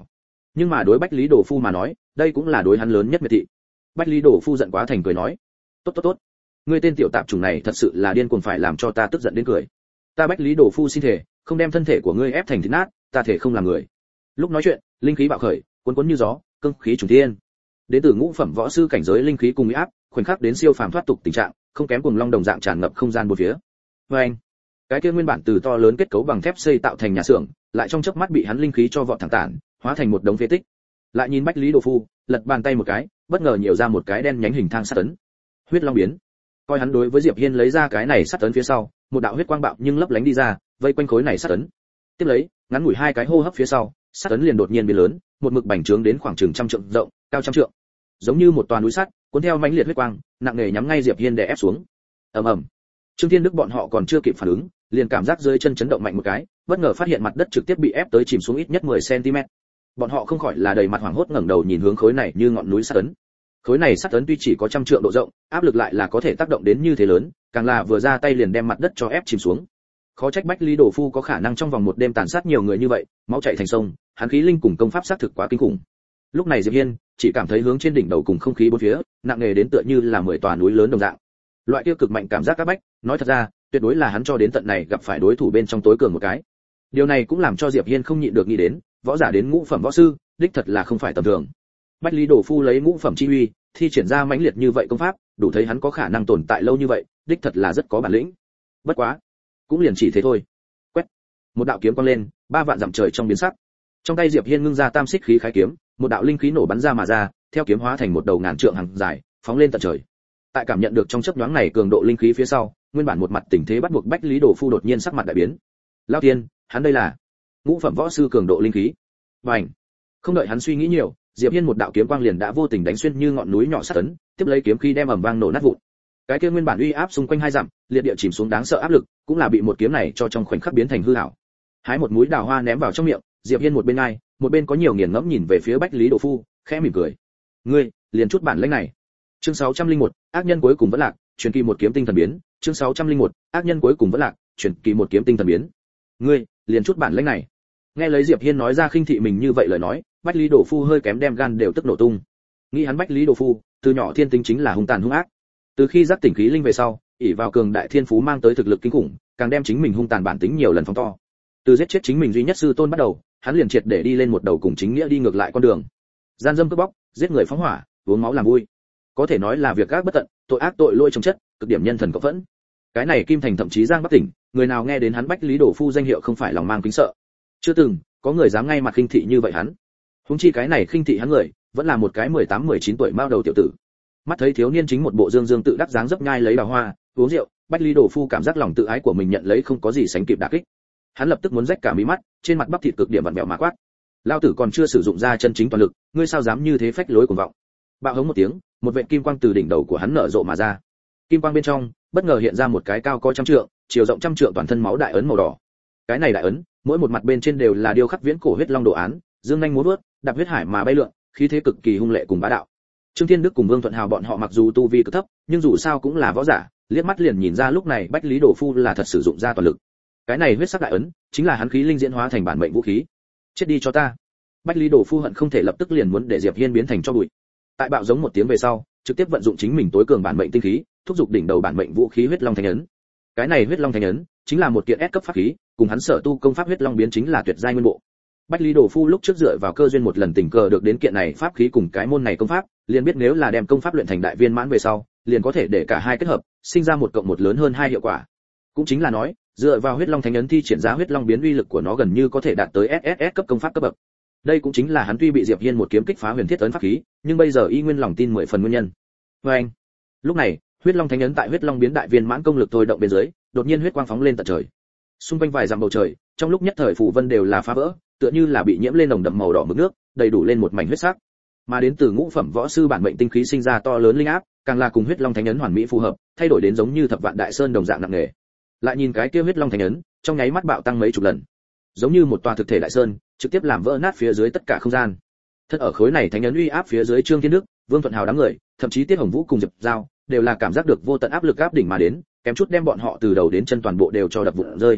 Nhưng mà đối Bách Lý Đồ Phu mà nói, đây cũng là đối hắn lớn nhất miệt thị. Bách Lý Đồ Phu giận quá thành cười nói: "Tốt tốt tốt, ngươi tên tiểu tạp chủng này thật sự là điên cuồng, phải làm cho ta tức giận đến cười. Ta Bách Lý Đồ Phu xin thề, không đem thân thể của ngươi ép thành thịt nát, ta thể không làm người." Lúc nói chuyện, linh khí bạo khởi, cuốn cuốn như gió, cương khí trùng thiên. Đến từ ngũ phẩm võ sư cảnh giới linh khí cùng uy áp, khoảnh khắc đến siêu phàm thoát tục tình trạng, không kém cuồng long đồng dạng tràn ngập không gian bốn phía. Oeng! Cái kia nguyên bản từ to lớn kết cấu bằng thép xây tạo thành nhà xưởng, lại trong chớp mắt bị hắn linh khí cho vọt thẳng tản, hóa thành một đống phế tích. Lại nhìn Bách Lý Đồ Phu, lật bàn tay một cái, bất ngờ nhiều ra một cái đen nhánh hình thang sắt tấn. Huyết long biến. Coi hắn đối với Diệp Hiên lấy ra cái này sắt tấn phía sau, một đạo huyết quang bạo nhưng lấp lánh đi ra, vây quanh khối này sắt tấn. Tiếp lấy, ngắn ngủi hai cái hô hấp phía sau, sắt tấn liền đột nhiên biến lớn, một mực bành trướng đến khoảng chừng trăm trượng rộng, cao trăm trượng. Giống như một toàn núi sắt, cuốn theo mãnh liệt huyết quang, nặng nề nhắm ngay Diệp Hiên đè ép xuống. Ầm ầm. Trương Thiên Đức bọn họ còn chưa kịp phản ứng, liền cảm giác dưới chân chấn động mạnh một cái, bất ngờ phát hiện mặt đất trực tiếp bị ép tới chìm xuống ít nhất mười xăng ti mét. Bọn họ không khỏi là đầy mặt hoảng hốt ngẩng đầu nhìn hướng khối này như ngọn núi sắt ấn. Khối này sắt ấn tuy chỉ có trăm trượng độ rộng, áp lực lại là có thể tác động đến như thế lớn, càng là vừa ra tay liền đem mặt đất cho ép chìm xuống. Khó trách Bách Lý Đồ Phu có khả năng trong vòng một đêm tàn sát nhiều người như vậy, máu chảy thành sông, hắn khí linh cùng công pháp sát thực quá kinh khủng. Lúc này Diệp Hiên chỉ cảm thấy hướng trên đỉnh đầu cùng không khí bốn phía, nặng nề đến tựa như là mười tòa núi lớn đồng dạng. Loại tiêu cực mạnh cảm giác các bách, nói thật ra, tuyệt đối là hắn cho đến tận này gặp phải đối thủ bên trong tối cường một cái. Điều này cũng làm cho Diệp Hiên không nhịn được nghĩ đến, võ giả đến ngũ phẩm võ sư, đích thật là không phải tầm thường. Bách Lý Đồ Phu lấy ngũ phẩm chi uy, thi triển ra mãnh liệt như vậy công pháp, đủ thấy hắn có khả năng tồn tại lâu như vậy, đích thật là rất có bản lĩnh. Bất quá, cũng liền chỉ thế thôi. Quét, một đạo kiếm quang lên, ba vạn dặm trời trong biến sắc. Trong tay Diệp Hiên ngưng ra tam xích khí khái kiếm, một đạo linh khí nổ bắn ra mà ra, theo kiếm hóa thành một đầu ngàn trượng hằng dài, phóng lên tận trời. Tại cảm nhận được trong chớp nhoáng này cường độ linh khí phía sau, nguyên bản một mặt tình thế bắt buộc Bách Lý Đồ Phu đột nhiên sắc mặt đại biến. Lão tiên, hắn đây là ngũ phẩm võ sư cường độ linh khí. Bành! Không đợi hắn suy nghĩ nhiều, Diệp Hiên một đạo kiếm quang liền đã vô tình đánh xuyên như ngọn núi nhỏ sắt tấn, tiếp lấy kiếm khí đem ầm vang nổ nát vụn. Cái kia nguyên bản uy áp xung quanh hai dặm, liệt địa chìm xuống đáng sợ áp lực, cũng là bị một kiếm này cho trong khoảnh khắc biến thành hư ảo. Hái một múi đào hoa ném vào trong miệng, Diệp Hiên một bên ai, một bên có nhiều nghiền ngẫm nhìn về phía Bách Lý Đồ Phu, khẽ mỉm cười. Ngươi, liền chút bản lĩnh này. Chương sáu trăm lẻ một, ác nhân cuối cùng vẫn lạc, truyền kỳ một kiếm tinh thần biến. Chương sáu trăm lẻ một, ác nhân cuối cùng vẫn lạc, truyền kỳ một kiếm tinh thần biến. Ngươi, liền chút bản lĩnh này. Nghe lấy Diệp Hiên nói ra khinh thị mình như vậy lời nói, Bách Lý Đồ Phu hơi kém đem gan đều tức nổ tung. Nghĩ hắn Bách Lý Đồ Phu, từ nhỏ thiên tính chính là hung tàn hung ác. Từ khi giác tỉnh khí linh về sau, ỷ vào cường đại thiên phú mang tới thực lực kinh khủng, càng đem chính mình hung tàn bản tính nhiều lần phóng to. Từ giết chết chính mình duy nhất sư tôn bắt đầu, hắn liền triệt để đi lên một đầu cùng chính nghĩa đi ngược lại con đường. Gian dâm cướp bóc, giết người phóng hỏa, uống máu làm vui. Có thể nói là việc ác bất tận, tội ác tội lỗi trong chất, cực điểm nhân thần cộng phẫn. Cái này Kim Thành thậm chí Giang Bắc tỉnh, người nào nghe đến hắn Bách Lý Đồ Phu danh hiệu không phải lòng mang kính sợ. Chưa từng có người dám ngay mặt khinh thị như vậy hắn. Huống chi cái này khinh thị hắn người, vẫn là một cái mười tám mười chín tuổi mao đầu tiểu tử. Mắt thấy thiếu niên chính một bộ dương dương tự đắc dáng dấp nhai lấy đào hoa, uống rượu, Bách Lý Đồ Phu cảm giác lòng tự ái của mình nhận lấy không có gì sánh kịp đả kích. Hắn lập tức muốn rách cả mí mắt, trên mặt bắp thịt cực điểm vặn vẹo mà quát. Lao tử còn chưa sử dụng ra chân chính toàn lực, ngươi sao dám như thế phách lối cuồng vọng. Bạo hống một tiếng, một vệt kim quang từ đỉnh đầu của hắn nở rộ mà ra. Kim quang bên trong, bất ngờ hiện ra một cái cao có trăm trượng, chiều rộng trăm trượng toàn thân máu đại ấn màu đỏ. Cái này đại ấn, mỗi một mặt bên trên đều là điêu khắc viễn cổ huyết long đồ án, dương nhanh múa vớt, đạp huyết hải mà bay lượn, khí thế cực kỳ hung lệ cùng bá đạo. Trương Thiên Đức cùng Vương Thuận Hào bọn họ mặc dù tu vi cực thấp, nhưng dù sao cũng là võ giả, liếc mắt liền nhìn ra lúc này Bách Lý Đồ Phu là thật sử dụng ra toàn lực. Cái này huyết sắc đại ấn, chính là hắn khí linh diễn hóa thành bản mệnh vũ khí. Chết đi cho ta. Bách Lý Đồ Phu hận không thể lập tức liền muốn để Diệp Hiên biến thành cho bụi. Tại bạo giống một tiếng về sau, trực tiếp vận dụng chính mình tối cường bản mệnh tinh khí, thúc giục đỉnh đầu bản mệnh vũ khí huyết long thánh ấn. Cái này huyết long thánh ấn chính là một kiện S cấp pháp khí, cùng hắn sở tu công pháp huyết long biến chính là tuyệt giai nguyên bộ. Bách Lý Đồ Phu lúc trước dựa vào cơ duyên một lần tình cờ được đến kiện này pháp khí cùng cái môn này công pháp, liền biết nếu là đem công pháp luyện thành đại viên mãn về sau, liền có thể để cả hai kết hợp, sinh ra một cộng một lớn hơn hai hiệu quả. Cũng chính là nói, dựa vào huyết long thánh ấn thi triển ra huyết long biến uy lực của nó gần như có thể đạt tới ét ét ét cấp công pháp cấp bậc. Đây cũng chính là hắn tuy bị Diệp Hiên một kiếm kích phá huyền thiết ấn pháp khí, nhưng bây giờ y nguyên lòng tin mười phần nguyên nhân. Và anh, lúc này, huyết long thánh ấn tại huyết long biến đại viên mãn công lực thôi động bên dưới, đột nhiên huyết quang phóng lên tận trời. Xung quanh vài dặm bầu trời, trong lúc nhất thời phủ vân đều là phá vỡ, tựa như là bị nhiễm lên nồng đậm màu đỏ mực nước, đầy đủ lên một mảnh huyết sắc. Mà đến từ ngũ phẩm võ sư bản mệnh tinh khí sinh ra to lớn linh áp, càng là cùng huyết long thánh ấn hoàn mỹ phù hợp, thay đổi đến giống như thập vạn đại sơn đồng dạng nặng nề. Lại nhìn cái kia huyết long thánh ấn, trong nháy mắt bạo tăng mấy chục lần, giống như một tòa thực thể đại sơn, trực tiếp làm vỡ nát phía dưới tất cả không gian. Thật ở khối này thánh ấn uy áp phía dưới Trương Thiên Đức, Vương Thuận Hào đám người, thậm chí Tiết Hồng Vũ cùng Diệp Giao, đều là cảm giác được vô tận áp lực áp đỉnh mà đến, kém chút đem bọn họ từ đầu đến chân toàn bộ đều cho đập vụn rơi.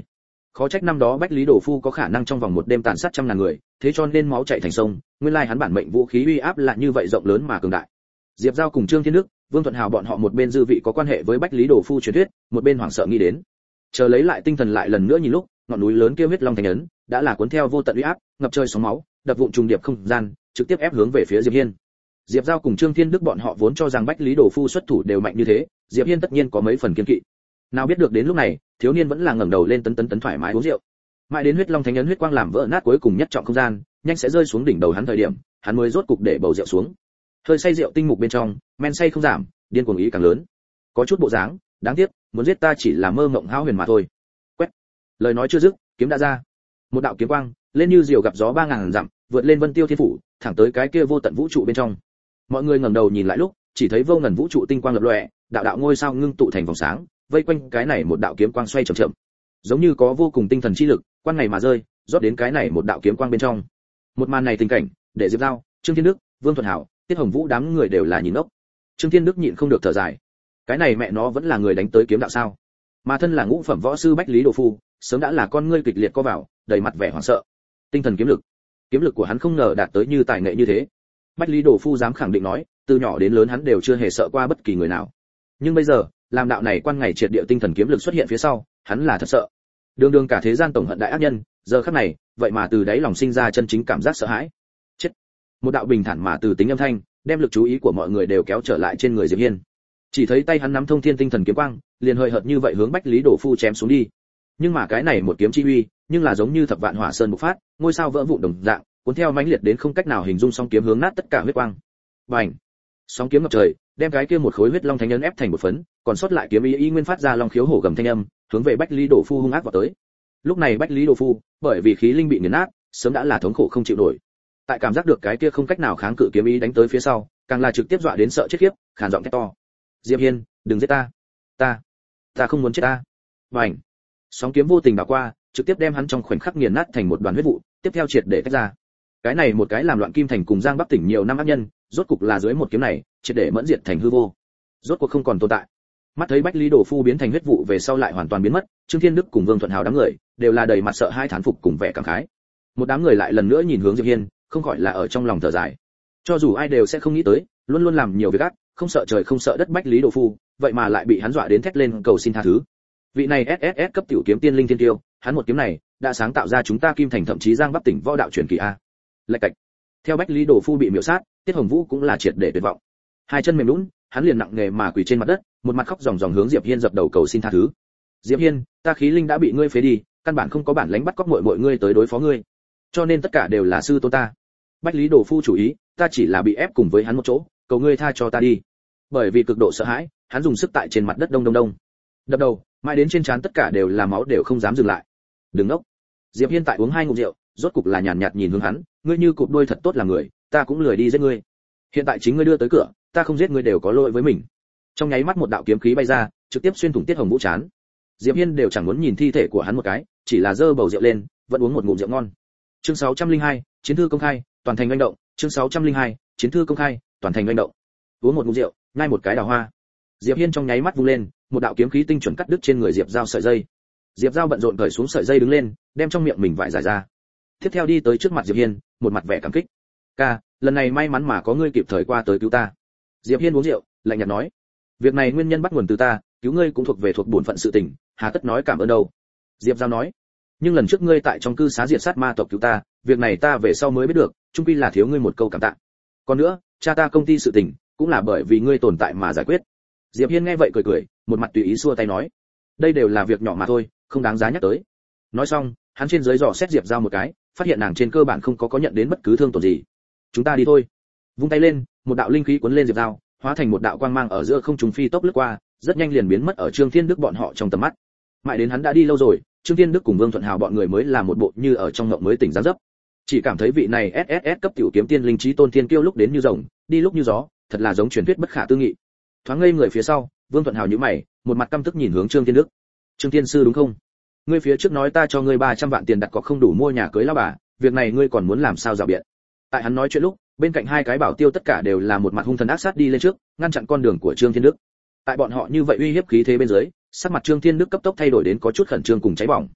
Khó trách năm đó Bách Lý Đồ Phu có khả năng trong vòng một đêm tàn sát trăm ngàn người, thế cho nên máu chảy thành sông, nguyên lai hắn bản mệnh vũ khí uy áp là như vậy rộng lớn mà cường đại. Diệp Giao cùng Trương Thiên Đức, Vương Thuận Hào bọn họ một bên dư vị có quan hệ với Bách Lý Đồ Phu truyền thuyết, một bên hoảng sợ nghĩ đến. Chờ lấy lại tinh thần lại lần nữa nhìn lúc, ngọn núi lớn kia huyết long thành ấn, đã là cuốn theo vô tận uy áp, ngập trời sóng máu, đập vụn trùng điệp không gian, trực tiếp ép hướng về phía Diệp Hiên. Diệp Giao cùng Trương Thiên Đức bọn họ vốn cho rằng Bách Lý Đồ Phu xuất thủ đều mạnh như thế, Diệp Hiên tất nhiên có mấy phần kiêng kỵ. Nào biết được đến lúc này, thiếu niên vẫn là ngẩng đầu lên tấn tấn tấn thoải mái uống rượu. Mãi đến huyết long thánh ấn huyết quang làm vỡ nát cuối cùng nhất trọng không gian, nhanh sẽ rơi xuống đỉnh đầu hắn thời điểm, hắn mới rốt cục để bầu rượu xuống. Hơi say rượu tinh mục bên trong, men say không giảm, điên cuồng ý càng lớn. Có chút bộ dáng, đáng tiếc, muốn giết ta chỉ là mơ mộng hão huyền mà thôi. Quét. Lời nói chưa dứt, kiếm đã ra. Một đạo kiếm quang, lên như diều gặp gió ba ngàn dặm, vượt lên Vân Tiêu Thiên phủ, thẳng tới cái kia vô tận vũ trụ bên trong. Mọi người ngẩng đầu nhìn lại lúc, chỉ thấy vô ngần vũ trụ tinh quang lập lòe, đạo đạo ngôi sao ngưng tụ thành vòng sáng, vây quanh cái này một đạo kiếm quang xoay chậm chậm. Giống như có vô cùng tinh thần chi lực, quan ngày mà rơi, rót đến cái này một đạo kiếm quang bên trong. Một màn này tình cảnh, để Diệp Giao, Trương Thiên Đức, Vương Thuận Hảo, Tiết Hồng Vũ đám người đều là nhìn ngốc. Trương Thiên Đức nhịn không được thở dài. Cái này mẹ nó vẫn là người đánh tới kiếm đạo sao? Mà thân là ngũ phẩm võ sư Bách Lý Đồ Phu, sớm đã là con ngươi kịch liệt co vào, đầy mặt vẻ hoảng sợ. Tinh thần kiếm lực, kiếm lực của hắn không ngờ đạt tới như tài nghệ như thế. Bách Lý Đồ Phu dám khẳng định nói, từ nhỏ đến lớn hắn đều chưa hề sợ qua bất kỳ người nào. Nhưng bây giờ, làm đạo này quan ngày triệt địa tinh thần kiếm lực xuất hiện phía sau, hắn là thật sợ. Đường đường cả thế gian tổng hận đại ác nhân, giờ khắc này, vậy mà từ đáy lòng sinh ra chân chính cảm giác sợ hãi. Chết. Một đạo bình thản mà từ tính âm thanh, đem lực chú ý của mọi người đều kéo trở lại trên người Diệp Hiên. Chỉ thấy tay hắn nắm thông thiên tinh thần kiếm quang, liền hơi hợt như vậy hướng Bách Lý Đồ Phu chém xuống đi. Nhưng mà cái này một kiếm chi uy, nhưng là giống như thập vạn hỏa sơn bộc phát, ngôi sao vỡ vụn đồng dạng, cuốn theo mãnh liệt đến không cách nào hình dung, song kiếm hướng nát tất cả huyết quang. Bành! Sóng kiếm ngập trời, đem cái kia một khối huyết long thánh ấn ép thành một phấn, còn sót lại kiếm ý y nguyên phát ra long khiếu hổ gầm thanh âm, hướng về Bách Lý Đồ Phu hung ác vào tới. Lúc này Bách Lý Đồ Phu, bởi vì khí linh bị nghiền nát, sớm đã là thống khổ không chịu nổi. Tại cảm giác được cái kia không cách nào kháng cự kiếm ý đánh tới phía sau, càng là trực tiếp dọa đến sợ chết khiếp, khàn giọng thét to: "Diệp Hiên, đừng giết ta! Ta, ta không muốn chết ta!" Bành! Sóng kiếm vô tình đảo qua, trực tiếp đem hắn trong khoảnh khắc nghiền nát thành một đoàn huyết vụ, tiếp theo triệt để tách ra. Cái này một cái làm loạn Kim Thành cùng Giang Bắc tỉnh nhiều năm ác nhân, rốt cục là dưới một kiếm này, triệt để mẫn diệt thành hư vô. Rốt cuộc không còn tồn tại. Mắt thấy Bách Lý Đồ Phu biến thành huyết vụ về sau lại hoàn toàn biến mất, Trương Thiên Đức cùng Vương Thuận Hào đám người đều là đầy mặt sợ hãi thán phục cùng vẻ cảm khái. Một đám người lại lần nữa nhìn hướng Diệp Hiên, không khỏi là ở trong lòng thở dài. Cho dù ai đều sẽ không nghĩ tới, luôn luôn làm nhiều việc ác, không sợ trời không sợ đất Bách Lý Đồ Phu, vậy mà lại bị hắn dọa đến thét lên cầu xin tha thứ. Vị này ét ét ét cấp tiểu kiếm tiên linh thiên tiêu, hắn một kiếm này đã sáng tạo ra chúng ta Kim Thành thậm chí Giang Bắc tỉnh võ đạo truyền kỳ a. Lệch cạch. Theo Bách Lý Đồ Phu bị miểu sát, Tiết Hồng Vũ cũng là triệt để tuyệt vọng. Hai chân mềm nhũn, hắn liền nặng nề mà quỳ trên mặt đất, một mặt khóc ròng ròng hướng Diệp Hiên dập đầu cầu xin tha thứ. Diệp Hiên, ta khí linh đã bị ngươi phế đi, căn bản không có bản lãnh bắt cóc muội muội ngươi tới đối phó ngươi, cho nên tất cả đều là sư tôn ta. Bách Lý Đồ Phu chủ ý, ta chỉ là bị ép cùng với hắn một chỗ, cầu ngươi tha cho ta đi. Bởi vì cực độ sợ hãi, hắn dùng sức tại trên mặt đất đông đông đông đập đầu, mãi đến trên trán tất cả đều là máu đều không dám dừng lại. Đừng ngốc. Diệp Hiên tại uống hai ngụm rượu, rốt cục là nhàn nhạt nhìn hướng hắn, ngươi như cụp đuôi thật tốt là người, ta cũng lười đi giết ngươi. Hiện tại chính ngươi đưa tới cửa, ta không giết ngươi đều có lỗi với mình. Trong nháy mắt một đạo kiếm khí bay ra, trực tiếp xuyên thủng Tiết Hồng Vũ chán. Diệp Hiên đều chẳng muốn nhìn thi thể của hắn một cái, chỉ là giơ bầu rượu lên, vẫn uống một ngụm rượu ngon. Chương sáu trăm linh hai, chiến thư công khai, toàn thành manh động. Chương sáu trăm linh hai, chiến thư công khai, toàn thành manh động. Uống một ngụm rượu, nhai một cái đào hoa. Diệp Hiên trong nháy mắt vung lên, một đạo kiếm khí tinh chuẩn cắt đứt trên người Diệp Giao sợi dây. Diệp Giao bận rộn cởi xuống sợi dây đứng lên, đem trong miệng mình vải giải ra. Tiếp theo đi tới trước mặt Diệp Hiên, một mặt vẻ cảm kích. "Ca, lần này may mắn mà có ngươi kịp thời qua tới cứu ta." Diệp Hiên uống rượu, lạnh nhạt nói: "Việc này nguyên nhân bắt nguồn từ ta, cứu ngươi cũng thuộc về thuộc bổn phận sự tình, hà tất nói cảm ơn đâu." Diệp Giao nói: "Nhưng lần trước ngươi tại trong cư xá diệt sát ma tộc cứu ta, việc này ta về sau mới biết được, chung quy là thiếu ngươi một câu cảm tạ. Còn nữa, cha ta công ty sự tình, cũng là bởi vì ngươi tồn tại mà giải quyết." Diệp Hiên nghe vậy cười cười, một mặt tùy ý xua tay nói: "Đây đều là việc nhỏ mà thôi, không đáng giá nhắc tới." Nói xong, hắn trên dưới dò xét Diệp Giao một cái, phát hiện nàng trên cơ bản không có có nhận đến bất cứ thương tổn gì. "Chúng ta đi thôi." Vung tay lên, một đạo linh khí cuốn lên Diệp Giao, hóa thành một đạo quang mang ở giữa không trung phi tốc lướt qua, rất nhanh liền biến mất ở Trương Thiên Đức bọn họ trong tầm mắt. Mãi đến hắn đã đi lâu rồi, Trương Thiên Đức cùng Vương Thuận Hào bọn người mới là một bộ như ở trong ngộng mới tỉnh dáng dấp. Chỉ cảm thấy vị này ét ét ét cấp tiểu kiếm tiên linh trí tôn thiên kiêu lúc đến như rồng, đi lúc như gió, thật là giống truyền thuyết bất khả tư nghị. Thoáng ngây người phía sau, Vương Thuận Hào nhíu mày, một mặt căm tức nhìn hướng Trương Thiên Đức. "Trương Thiên sư đúng không? Ngươi phía trước nói ta cho ngươi ba trăm vạn tiền đặt cọc không đủ mua nhà cưới lão bà, việc này ngươi còn muốn làm sao rào biện?" Tại hắn nói chuyện lúc, bên cạnh hai cái bảo tiêu tất cả đều là một mặt hung thần ác sát đi lên trước, ngăn chặn con đường của Trương Thiên Đức. Tại bọn họ như vậy uy hiếp khí thế bên dưới, sắc mặt Trương Thiên Đức cấp tốc thay đổi đến có chút khẩn trương cùng cháy bỏng.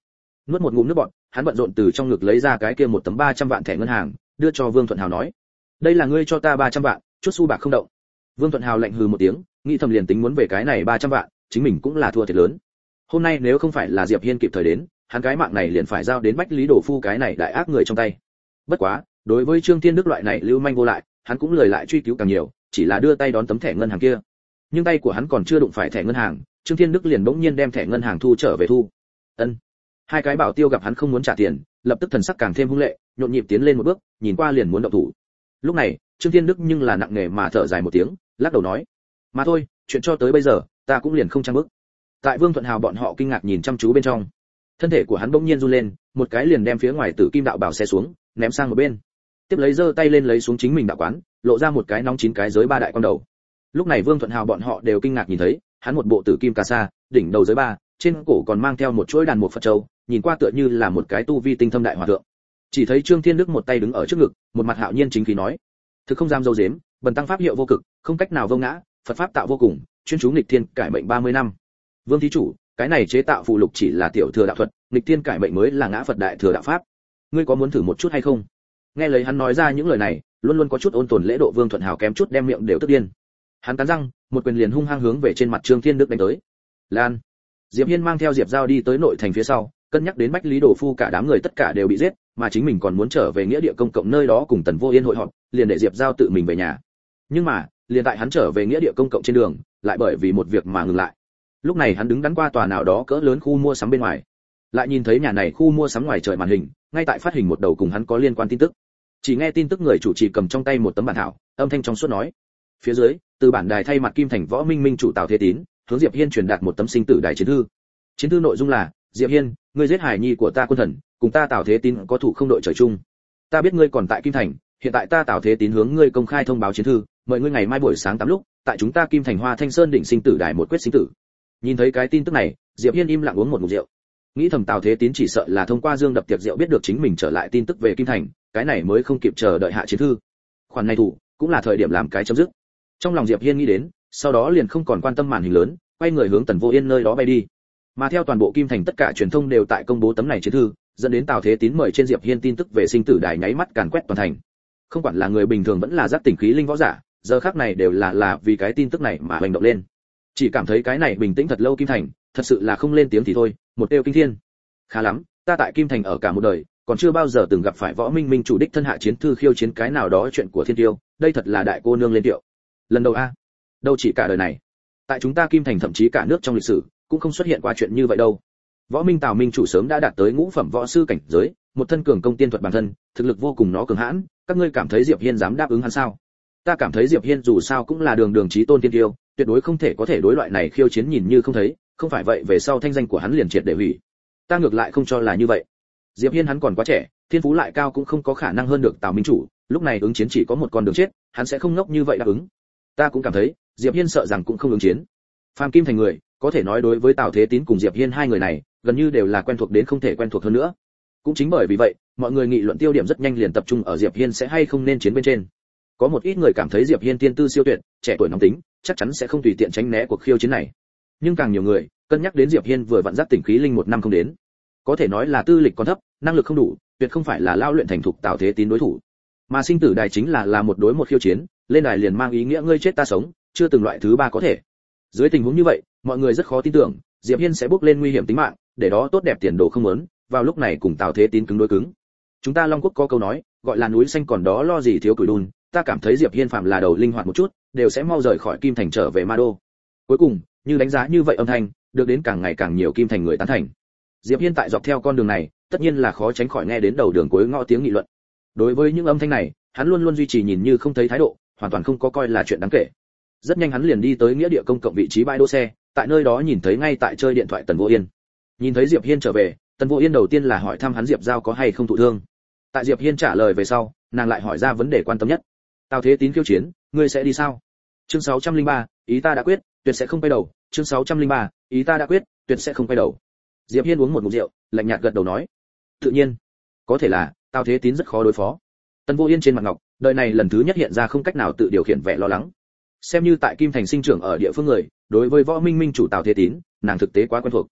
Nuốt một ngụm nước bọt, hắn bận rộn từ trong ngực lấy ra cái kia một tấm ba trăm vạn thẻ ngân hàng, đưa cho Vương Thuận Hào nói: "Đây là ngươi cho ta ba trăm vạn, chút xu bạc không động." Vương Thuận Hào lạnh hừ một tiếng, nghĩ thầm liền tính muốn về cái này ba trăm vạn, chính mình cũng là thua thiệt lớn. Hôm nay nếu không phải là Diệp Hiên kịp thời đến, hắn cái mạng này liền phải giao đến Bách Lý Đổ Phu cái này đại ác người trong tay. Bất quá, đối với Trương Thiên Đức loại này lưu manh vô lại, hắn cũng lời lại truy cứu càng nhiều, chỉ là đưa tay đón tấm thẻ ngân hàng kia. Nhưng tay của hắn còn chưa đụng phải thẻ ngân hàng, Trương Thiên Đức liền bỗng nhiên đem thẻ ngân hàng thu trở về thu. Ân. Hai cái bảo tiêu gặp hắn không muốn trả tiền, lập tức thần sắc càng thêm hung lệ, nhộn nhịp tiến lên một bước, nhìn qua liền muốn động thủ. Lúc này, Trương Thiên Đức nhưng là nặng nề mà thở dài một tiếng, lắc đầu nói: "Mà thôi, chuyện cho tới bây giờ, ta cũng liền không trang bước." Tại Vương Thuận Hào bọn họ kinh ngạc nhìn chăm chú bên trong, thân thể của hắn bỗng nhiên run lên, một cái liền đem phía ngoài Tử Kim đạo bảo xe xuống, ném sang một bên. Tiếp lấy giơ tay lên lấy xuống chính mình đạo quán, lộ ra một cái nóng chín cái giới ba đại con đầu. Lúc này Vương Thuận Hào bọn họ đều kinh ngạc nhìn thấy, hắn một bộ Tử Kim cà sa, đỉnh đầu giới ba, trên cổ còn mang theo một chuỗi đàn một Phật châu, nhìn qua tựa như là một cái tu vi tinh thâm đại hòa thượng. Chỉ thấy Trương Thiên Đức một tay đứng ở trước ngực, một mặt hạo nhiên chính khí nói: "Thực không dám dâu dếm, bần tăng pháp hiệu vô cực, không cách nào vô ngã, Phật pháp tạo vô cùng, chuyên chú nghịch thiên cải mệnh ba mươi năm." Vương thí chủ, cái này chế tạo phù lục chỉ là tiểu thừa đạo thuật, nghịch thiên cải mệnh mới là ngã Phật đại thừa đạo pháp. Ngươi có muốn thử một chút hay không? Nghe lời hắn nói ra những lời này, luôn luôn có chút ôn tồn lễ độ Vương Thuận Hào kém chút đem miệng đều tức điên. Hắn cắn răng, một quyền liền hung hăng hướng về trên mặt Trương Thiên Đức đánh tới. Lan. Diệp Hiên mang theo Diệp Giao đi tới nội thành phía sau, cân nhắc đến Bách Lý Đổ Phu cả đám người tất cả đều bị giết, mà chính mình còn muốn trở về nghĩa địa công cộng nơi đó cùng Tần Vô Yên hội họp, liền để Diệp Giao tự mình về nhà. Nhưng mà, liền tại hắn trở về nghĩa địa công cộng trên đường, lại bởi vì một việc mà ngừng lại. Lúc này hắn đứng đắn qua tòa nào đó cỡ lớn khu mua sắm bên ngoài, lại nhìn thấy nhà này khu mua sắm ngoài trời màn hình, ngay tại phát hình một đầu cùng hắn có liên quan tin tức. Chỉ nghe tin tức người chủ trì cầm trong tay một tấm bản thảo, âm thanh trong suốt nói: phía dưới, từ bản đài thay mặt Kim Thành Võ Minh Minh chủ Tào Thế Tín, hướng Diệp Hiên truyền đạt một tấm sinh tử đài chiến thư. Chiến thư nội dung là: Diệp Hiên, ngươi giết hải nhi của ta quân thần, cùng ta Tào Thế Tín có thủ không đội trời chung. Ta biết ngươi còn tại Kim Thành, hiện tại ta Tào Thế Tín hướng ngươi công khai thông báo chiến thư, mời ngươi ngày mai buổi sáng tám lúc, tại chúng ta Kim Thành Hoa Thanh Sơn đỉnh sinh tử đài một quyết sinh tử. Nhìn thấy cái tin tức này, Diệp Hiên im lặng uống một ngụm rượu. Nghĩ thầm Tào Thế Tín chỉ sợ là thông qua dương đập tiệc rượu biết được chính mình trở lại tin tức về Kim Thành, cái này mới không kịp chờ đợi hạ chiến thư. Khoản này thủ, cũng là thời điểm làm cái chấm dứt. Trong lòng Diệp Hiên nghĩ đến, sau đó liền không còn quan tâm màn hình lớn, quay người hướng Tần Vô Yên nơi đó bay đi. Mà theo toàn bộ Kim Thành tất cả truyền thông đều tại công bố tấm này chiến thư, dẫn đến Tào Thế Tín mời trên Diệp Hiên tin tức về sinh tử đài nháy mắt càn quét toàn thành. Không quản là người bình thường vẫn là giác tỉnh khí linh võ giả, giờ khắc này đều là là vì cái tin tức này mà hành động lên. Chỉ cảm thấy cái này bình tĩnh thật lâu Kim Thành, thật sự là không lên tiếng thì thôi, một tiêu kinh thiên. Khá lắm, ta tại Kim Thành ở cả một đời, còn chưa bao giờ từng gặp phải Võ Minh Minh chủ đích thân hạ chiến thư khiêu chiến cái nào đó chuyện của thiên tiêu, đây thật là đại cô nương lên tiệu. Lần đầu a, đâu chỉ cả đời này. Tại chúng ta Kim Thành thậm chí cả nước trong lịch sử, cũng không xuất hiện qua chuyện như vậy đâu. Võ Minh Tào Minh chủ sớm đã đạt tới ngũ phẩm võ sư cảnh giới, một thân cường công tiên thuật bản thân, thực lực vô cùng nó cường hãn, các ngươi cảm thấy Diệp Hiên dám đáp ứng hắn sao? Ta cảm thấy Diệp Hiên dù sao cũng là đường đường chí tôn tiên tiêu, tuyệt đối không thể có thể đối loại này khiêu chiến nhìn như không thấy, không phải vậy về sau thanh danh của hắn liền triệt để hủy. Ta ngược lại không cho là như vậy. Diệp Hiên hắn còn quá trẻ, thiên phú lại cao cũng không có khả năng hơn được Tào Minh chủ, lúc này ứng chiến chỉ có một con đường chết, hắn sẽ không ngốc như vậy đáp ứng. Ta cũng cảm thấy, Diệp Hiên sợ rằng cũng không ứng chiến. Phàm Kim Thành người, có thể nói đối với Tào Thế Tín cùng Diệp Hiên hai người này, gần như đều là quen thuộc đến không thể quen thuộc hơn nữa. Cũng chính bởi vì vậy, mọi người nghị luận tiêu điểm rất nhanh liền tập trung ở Diệp Hiên sẽ hay không nên chiến bên trên. Có một ít người cảm thấy Diệp Hiên tiên tư siêu tuyệt, trẻ tuổi nóng tính, chắc chắn sẽ không tùy tiện tránh né cuộc khiêu chiến này. Nhưng càng nhiều người cân nhắc đến Diệp Hiên vừa vặn giác tỉnh khí linh một năm không đến, có thể nói là tư lịch còn thấp, năng lực không đủ, tuyệt không phải là lao luyện thành thục Tào Thế Tín đối thủ. Mà sinh tử đài chính là là một đối một khiêu chiến, lên đài liền mang ý nghĩa ngươi chết ta sống, chưa từng loại thứ ba có thể. Dưới tình huống như vậy, mọi người rất khó tin tưởng Diệp Hiên sẽ bước lên nguy hiểm tính mạng, để đó tốt đẹp tiền đồ không muốn, vào lúc này cùng Tào Thế Tín cứng đối cứng. Chúng ta Long Quốc có câu nói, gọi là núi xanh còn đó lo gì thiếu củi đun, ta cảm thấy Diệp Hiên phạm là đầu linh hoạt một chút, đều sẽ mau rời khỏi Kim Thành trở về Ma Đô. Cuối cùng, như đánh giá như vậy âm thanh, được đến càng ngày càng nhiều Kim Thành người tán thành. Diệp Hiên tại dọc theo con đường này, tất nhiên là khó tránh khỏi nghe đến đầu đường cuối ngõ tiếng nghị luận. Đối với những âm thanh này, hắn luôn luôn duy trì nhìn như không thấy thái độ, hoàn toàn không có coi là chuyện đáng kể. Rất nhanh hắn liền đi tới nghĩa địa công cộng vị trí bãi đỗ xe, tại nơi đó nhìn thấy ngay tại chơi điện thoại Tần Vô Yên. Nhìn thấy Diệp Hiên trở về, Tần Vô Yên đầu tiên là hỏi thăm hắn Diệp Giao có hay không thụ thương. Tại Diệp Hiên trả lời về sau, nàng lại hỏi ra vấn đề quan tâm nhất. Tào Thế Tín khiêu chiến, ngươi sẽ đi sao? Chương sáu trăm linh ba, ý ta đã quyết, tuyệt sẽ không quay đầu. Chương sáu trăm linh ba, ý ta đã quyết, tuyệt sẽ không quay đầu. Diệp Hiên uống một ngụm rượu, lạnh nhạt gật đầu nói, tự nhiên, có thể là Tào Thế Tín rất khó đối phó. Tần Vô Yên trên mặt ngọc, đời này lần thứ nhất hiện ra không cách nào tự điều khiển vẻ lo lắng. Xem như tại Kim Thành sinh trưởng ở địa phương người, đối với Võ Minh Minh chủ Tào Thế Tín, nàng thực tế quá quen thuộc.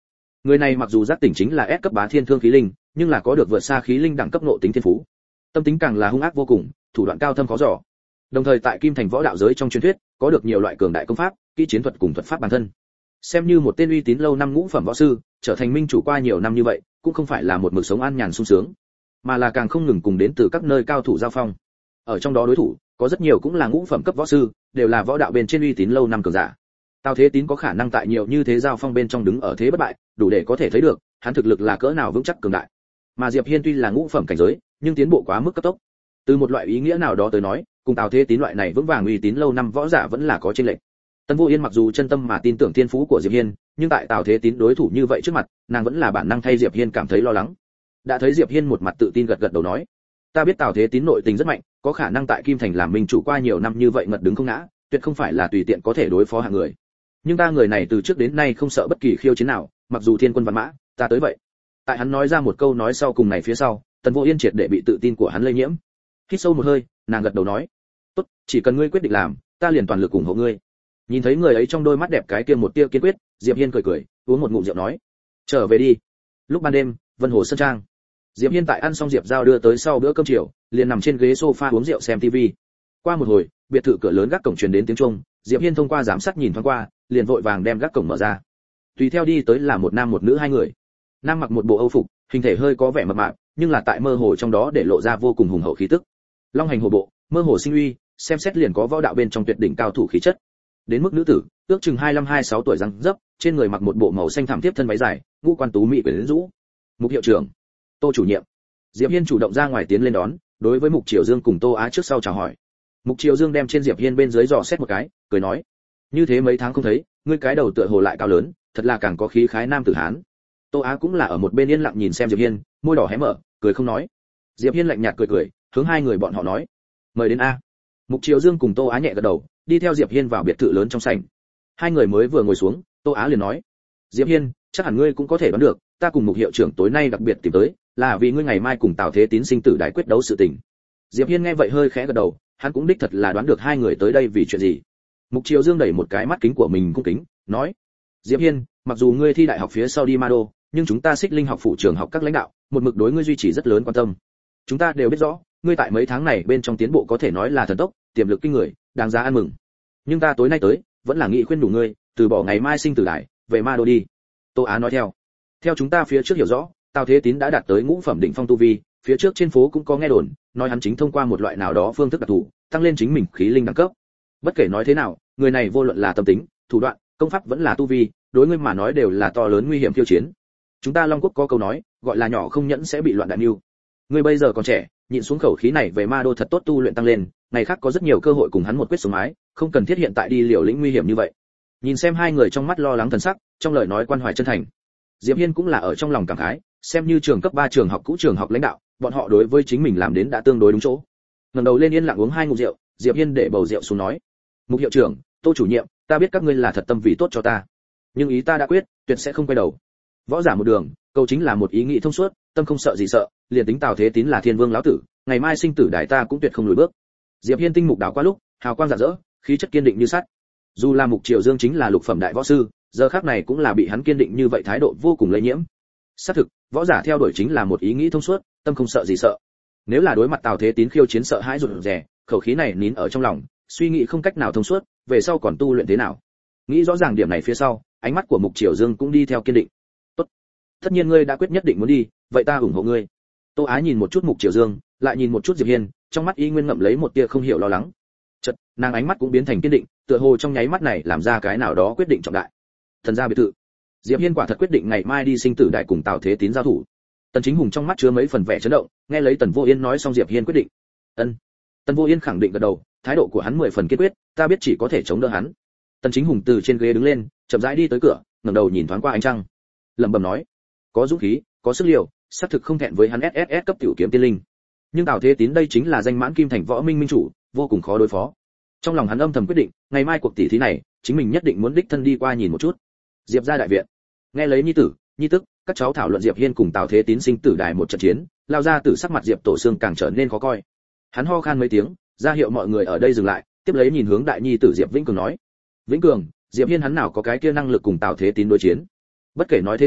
Người này mặc dù giác tỉnh chính là S cấp bá thiên thương khí linh, nhưng là có được vượt xa khí linh đẳng cấp nộ tính thiên phú. Tâm tính càng là hung ác vô cùng, thủ đoạn cao thâm khó dò. Đồng thời tại Kim Thành võ đạo giới trong truyền thuyết, có được nhiều loại cường đại công pháp, kỹ chiến thuật cùng thuật pháp bản thân. Xem như một tên uy tín lâu năm ngũ phẩm võ sư, trở thành minh chủ qua nhiều năm như vậy, cũng không phải là một mực sống an nhàn sung sướng, mà là càng không ngừng cùng đến từ các nơi cao thủ giao phong. Ở trong đó đối thủ, có rất nhiều cũng là ngũ phẩm cấp võ sư, đều là võ đạo bên trên uy tín lâu năm cường giả. Tào Thế Tín có khả năng tại nhiều như thế giao phong bên trong đứng ở thế bất bại, đủ để có thể thấy được, hắn thực lực là cỡ nào vững chắc cường đại. Mà Diệp Hiên tuy là ngũ phẩm cảnh giới, nhưng tiến bộ quá mức cấp tốc. Từ một loại ý nghĩa nào đó tới nói, cùng Tào Thế Tín loại này vững vàng uy tín lâu năm võ giả vẫn là có chênh lệch. Tần Vô Yên mặc dù chân tâm mà tin tưởng thiên phú của Diệp Hiên, nhưng tại Tào Thế Tín đối thủ như vậy trước mặt, nàng vẫn là bản năng thay Diệp Hiên cảm thấy lo lắng. Đã thấy Diệp Hiên một mặt tự tin gật gật đầu nói: "Ta biết Tào Thế Tín nội tình rất mạnh, có khả năng tại Kim Thành làm minh chủ qua nhiều năm như vậy ngật đứng không ngã, tuyệt không phải là tùy tiện có thể đối phó hạng người. Nhưng ta người này từ trước đến nay không sợ bất kỳ khiêu chiến nào, mặc dù thiên quân vạn mã, ta tới vậy." Tại hắn nói ra một câu nói sau cùng này phía sau, Tần Vô Yên triệt để bị tự tin của hắn lây nhiễm. Hít sâu một hơi, nàng gật đầu nói: "Tốt, chỉ cần ngươi quyết định làm, ta liền toàn lực ủng hộ ngươi." Nhìn thấy người ấy trong đôi mắt đẹp cái kia một tia kiên quyết, Diệp Hiên cười cười, uống một ngụm rượu nói: "Trở về đi." Lúc ban đêm, Vân Hồ Sơn Trang. Diệp Hiên tại ăn xong Diệp Giao đưa tới sau bữa cơm chiều, liền nằm trên ghế sofa uống rượu xem tivi. Qua một hồi, biệt thự cửa lớn gác cổng truyền đến tiếng chuông, Diệp Hiên thông qua giám sát nhìn thoáng qua, liền vội vàng đem gác cổng mở ra. Tùy theo đi tới là một nam một nữ hai người. Nam mặc một bộ âu phục, hình thể hơi có vẻ mập mạp, nhưng là tại mơ hồ trong đó để lộ ra vô cùng hùng hậu khí tức. Long hành hổ bộ, mơ hồ sinh uy, xem xét liền có võ đạo bên trong tuyệt đỉnh cao thủ khí chất. Đến mức nữ tử, ước chừng hai lăm hai sáu tuổi răng dấp, trên người mặc một bộ màu xanh thẳm tiếp thân váy dài, ngũ quan tú mỹ quyến rũ. Mục hiệu trưởng, Tô chủ nhiệm. Diệp Hiên chủ động ra ngoài tiến lên đón, đối với Mục Triều Dương cùng Tô Á trước sau chào hỏi. Mục Triều Dương đem trên Diệp Hiên bên dưới dò xét một cái, cười nói: "Như thế mấy tháng không thấy, ngươi cái đầu tựa hồ lại cao lớn, thật là càng có khí khái nam tử hán." Tô Á cũng là ở một bên yên lặng nhìn xem Diệp Hiên, môi đỏ hé mở, cười không nói. Diệp Hiên lạnh nhạt cười cười, hướng hai người bọn họ nói: "Mời đến a." Mục Triều Dương cùng Tô Á nhẹ gật đầu, đi theo Diệp Hiên vào biệt thự lớn trong sảnh. Hai người mới vừa ngồi xuống, Tô Á liền nói: "Diệp Hiên, chắc hẳn ngươi cũng có thể đoán được, ta cùng Mục hiệu trưởng tối nay đặc biệt tìm tới, là vì ngươi ngày mai cùng Tào Thế Tín sinh tử đại quyết đấu sự tình." Diệp Hiên nghe vậy hơi khẽ gật đầu, hắn cũng đích thật là đoán được hai người tới đây vì chuyện gì. Mục Triều Dương đẩy một cái mắt kính của mình cung kính, nói: "Diệp Hiên, mặc dù ngươi thi đại học phía sau đi Ma Đô, nhưng chúng ta Xích Linh học phụ trường học các lãnh đạo, một mực đối ngươi duy trì rất lớn quan tâm. Chúng ta đều biết rõ, ngươi tại mấy tháng này bên trong tiến bộ có thể nói là thần tốc, tiềm lực kinh người, đáng giá ăn mừng. Nhưng ta tối nay tới, vẫn là nghĩ khuyên đủ ngươi, từ bỏ ngày mai sinh tử đại, về Ma Đô đi." Tô Á nói theo. Theo chúng ta phía trước hiểu rõ, Tào Thế Tín đã đạt tới ngũ phẩm đỉnh phong tu vi, phía trước trên phố cũng có nghe đồn, nói hắn chính thông qua một loại nào đó phương thức đặc thù, tăng lên chính mình khí linh đẳng cấp. Bất kể nói thế nào, người này vô luận là tâm tính, thủ đoạn, công pháp vẫn là tu vi, đối ngươi mà nói đều là to lớn nguy hiểm khiêu chiến. Chúng ta Long Quốc có câu nói, gọi là nhỏ không nhẫn sẽ bị loạn đại mưu. Ngươi bây giờ còn trẻ, nhịn xuống khẩu khí này về Ma Đô thật tốt tu luyện tăng lên, ngày khác có rất nhiều cơ hội cùng hắn một quyết sống mái, không cần thiết hiện tại đi liều lĩnh nguy hiểm như vậy. Nhìn xem hai người trong mắt lo lắng thần sắc, trong lời nói quan hoài chân thành. Diệp Hiên cũng là ở trong lòng cảm khái, xem như trường cấp ba trường học cũ trường học lãnh đạo, bọn họ đối với chính mình làm đến đã tương đối đúng chỗ. Ngẩng đầu lên yên lặng uống hai ngụm rượu, Diệp Hiên để bầu rượu xuống nói: "Mục hiệu trưởng, Tô chủ nhiệm, ta biết các ngươi là thật tâm vì tốt cho ta, nhưng ý ta đã quyết, tuyệt sẽ không quay đầu. Võ giả một đường, câu chính là một ý nghĩ thông suốt, tâm không sợ gì sợ, liền tính Tào Thế Tín là thiên vương lão tử, ngày mai sinh tử đại ta cũng tuyệt không lùi bước." Diệp Hiên tinh mục đảo qua lúc, hào quang rạng rỡ, khí chất kiên định như sắt. Dù là Mục Triều Dương chính là lục phẩm đại võ sư, giờ khắc này cũng là bị hắn kiên định như vậy thái độ vô cùng lây nhiễm. Xác thực, võ giả theo đuổi chính là một ý nghĩ thông suốt, tâm không sợ gì sợ. Nếu là đối mặt Tào Thế Tín khiêu chiến sợ hãi rụt rè, khẩu khí này nín ở trong lòng, suy nghĩ không cách nào thông suốt, về sau còn tu luyện thế nào? Nghĩ rõ ràng điểm này phía sau, ánh mắt của Mục Triều Dương cũng đi theo kiên định. "Tốt, tất nhiên ngươi đã quyết nhất định muốn đi, vậy ta ủng hộ ngươi." Tô Á nhìn một chút Mục Triều Dương, lại nhìn một chút Diệp Hiên, trong mắt y nguyên ngậm lấy một tia không hiểu lo lắng. Chợt, nàng ánh mắt cũng biến thành kiên định, tựa hồ trong nháy mắt này làm ra cái nào đó quyết định trọng đại. Thần gia biệt thự. Diệp Hiên quả thật quyết định ngày mai đi sinh tử đại cùng Tào Thế Tín giao thủ. Tần Chính Hùng trong mắt chứa mấy phần vẻ chấn động, nghe lấy Tần Vô Yên nói xong Diệp Hiên quyết định. Ân. Tần Vô Yên khẳng định gật đầu, thái độ của hắn mười phần kiên quyết, ta biết chỉ có thể chống đỡ hắn. Tần Chính Hùng từ trên ghế đứng lên, chậm rãi đi tới cửa, ngẩng đầu nhìn thoáng qua ánh trăng, lẩm bẩm nói: "Có dũng khí, có sức liều, xác thực không thẹn với hắn ét ét ét cấp tiểu kiếm tiên linh. Nhưng Tào Thế Tín đây chính là danh mãn Kim Thành võ minh minh chủ, vô cùng khó đối phó." Trong lòng hắn âm thầm quyết định, ngày mai cuộc tỷ thí này, chính mình nhất định muốn đích thân đi qua nhìn một chút. Diệp gia đại viện. Nghe lấy nhi tử, nhi tức, các cháu thảo luận Diệp Hiên cùng Tào Thế Tín sinh tử đài một trận chiến, lao ra từ sắc mặt Diệp Tổ Sương càng trở nên khó coi. Hắn ho khan mấy tiếng, ra hiệu mọi người ở đây dừng lại, tiếp lấy nhìn hướng đại nhi tử Diệp Vĩnh Cường nói: "Vĩnh Cường, Diệp Hiên hắn nào có cái kia năng lực cùng Tào Thế Tín đối chiến. Bất kể nói thế nào,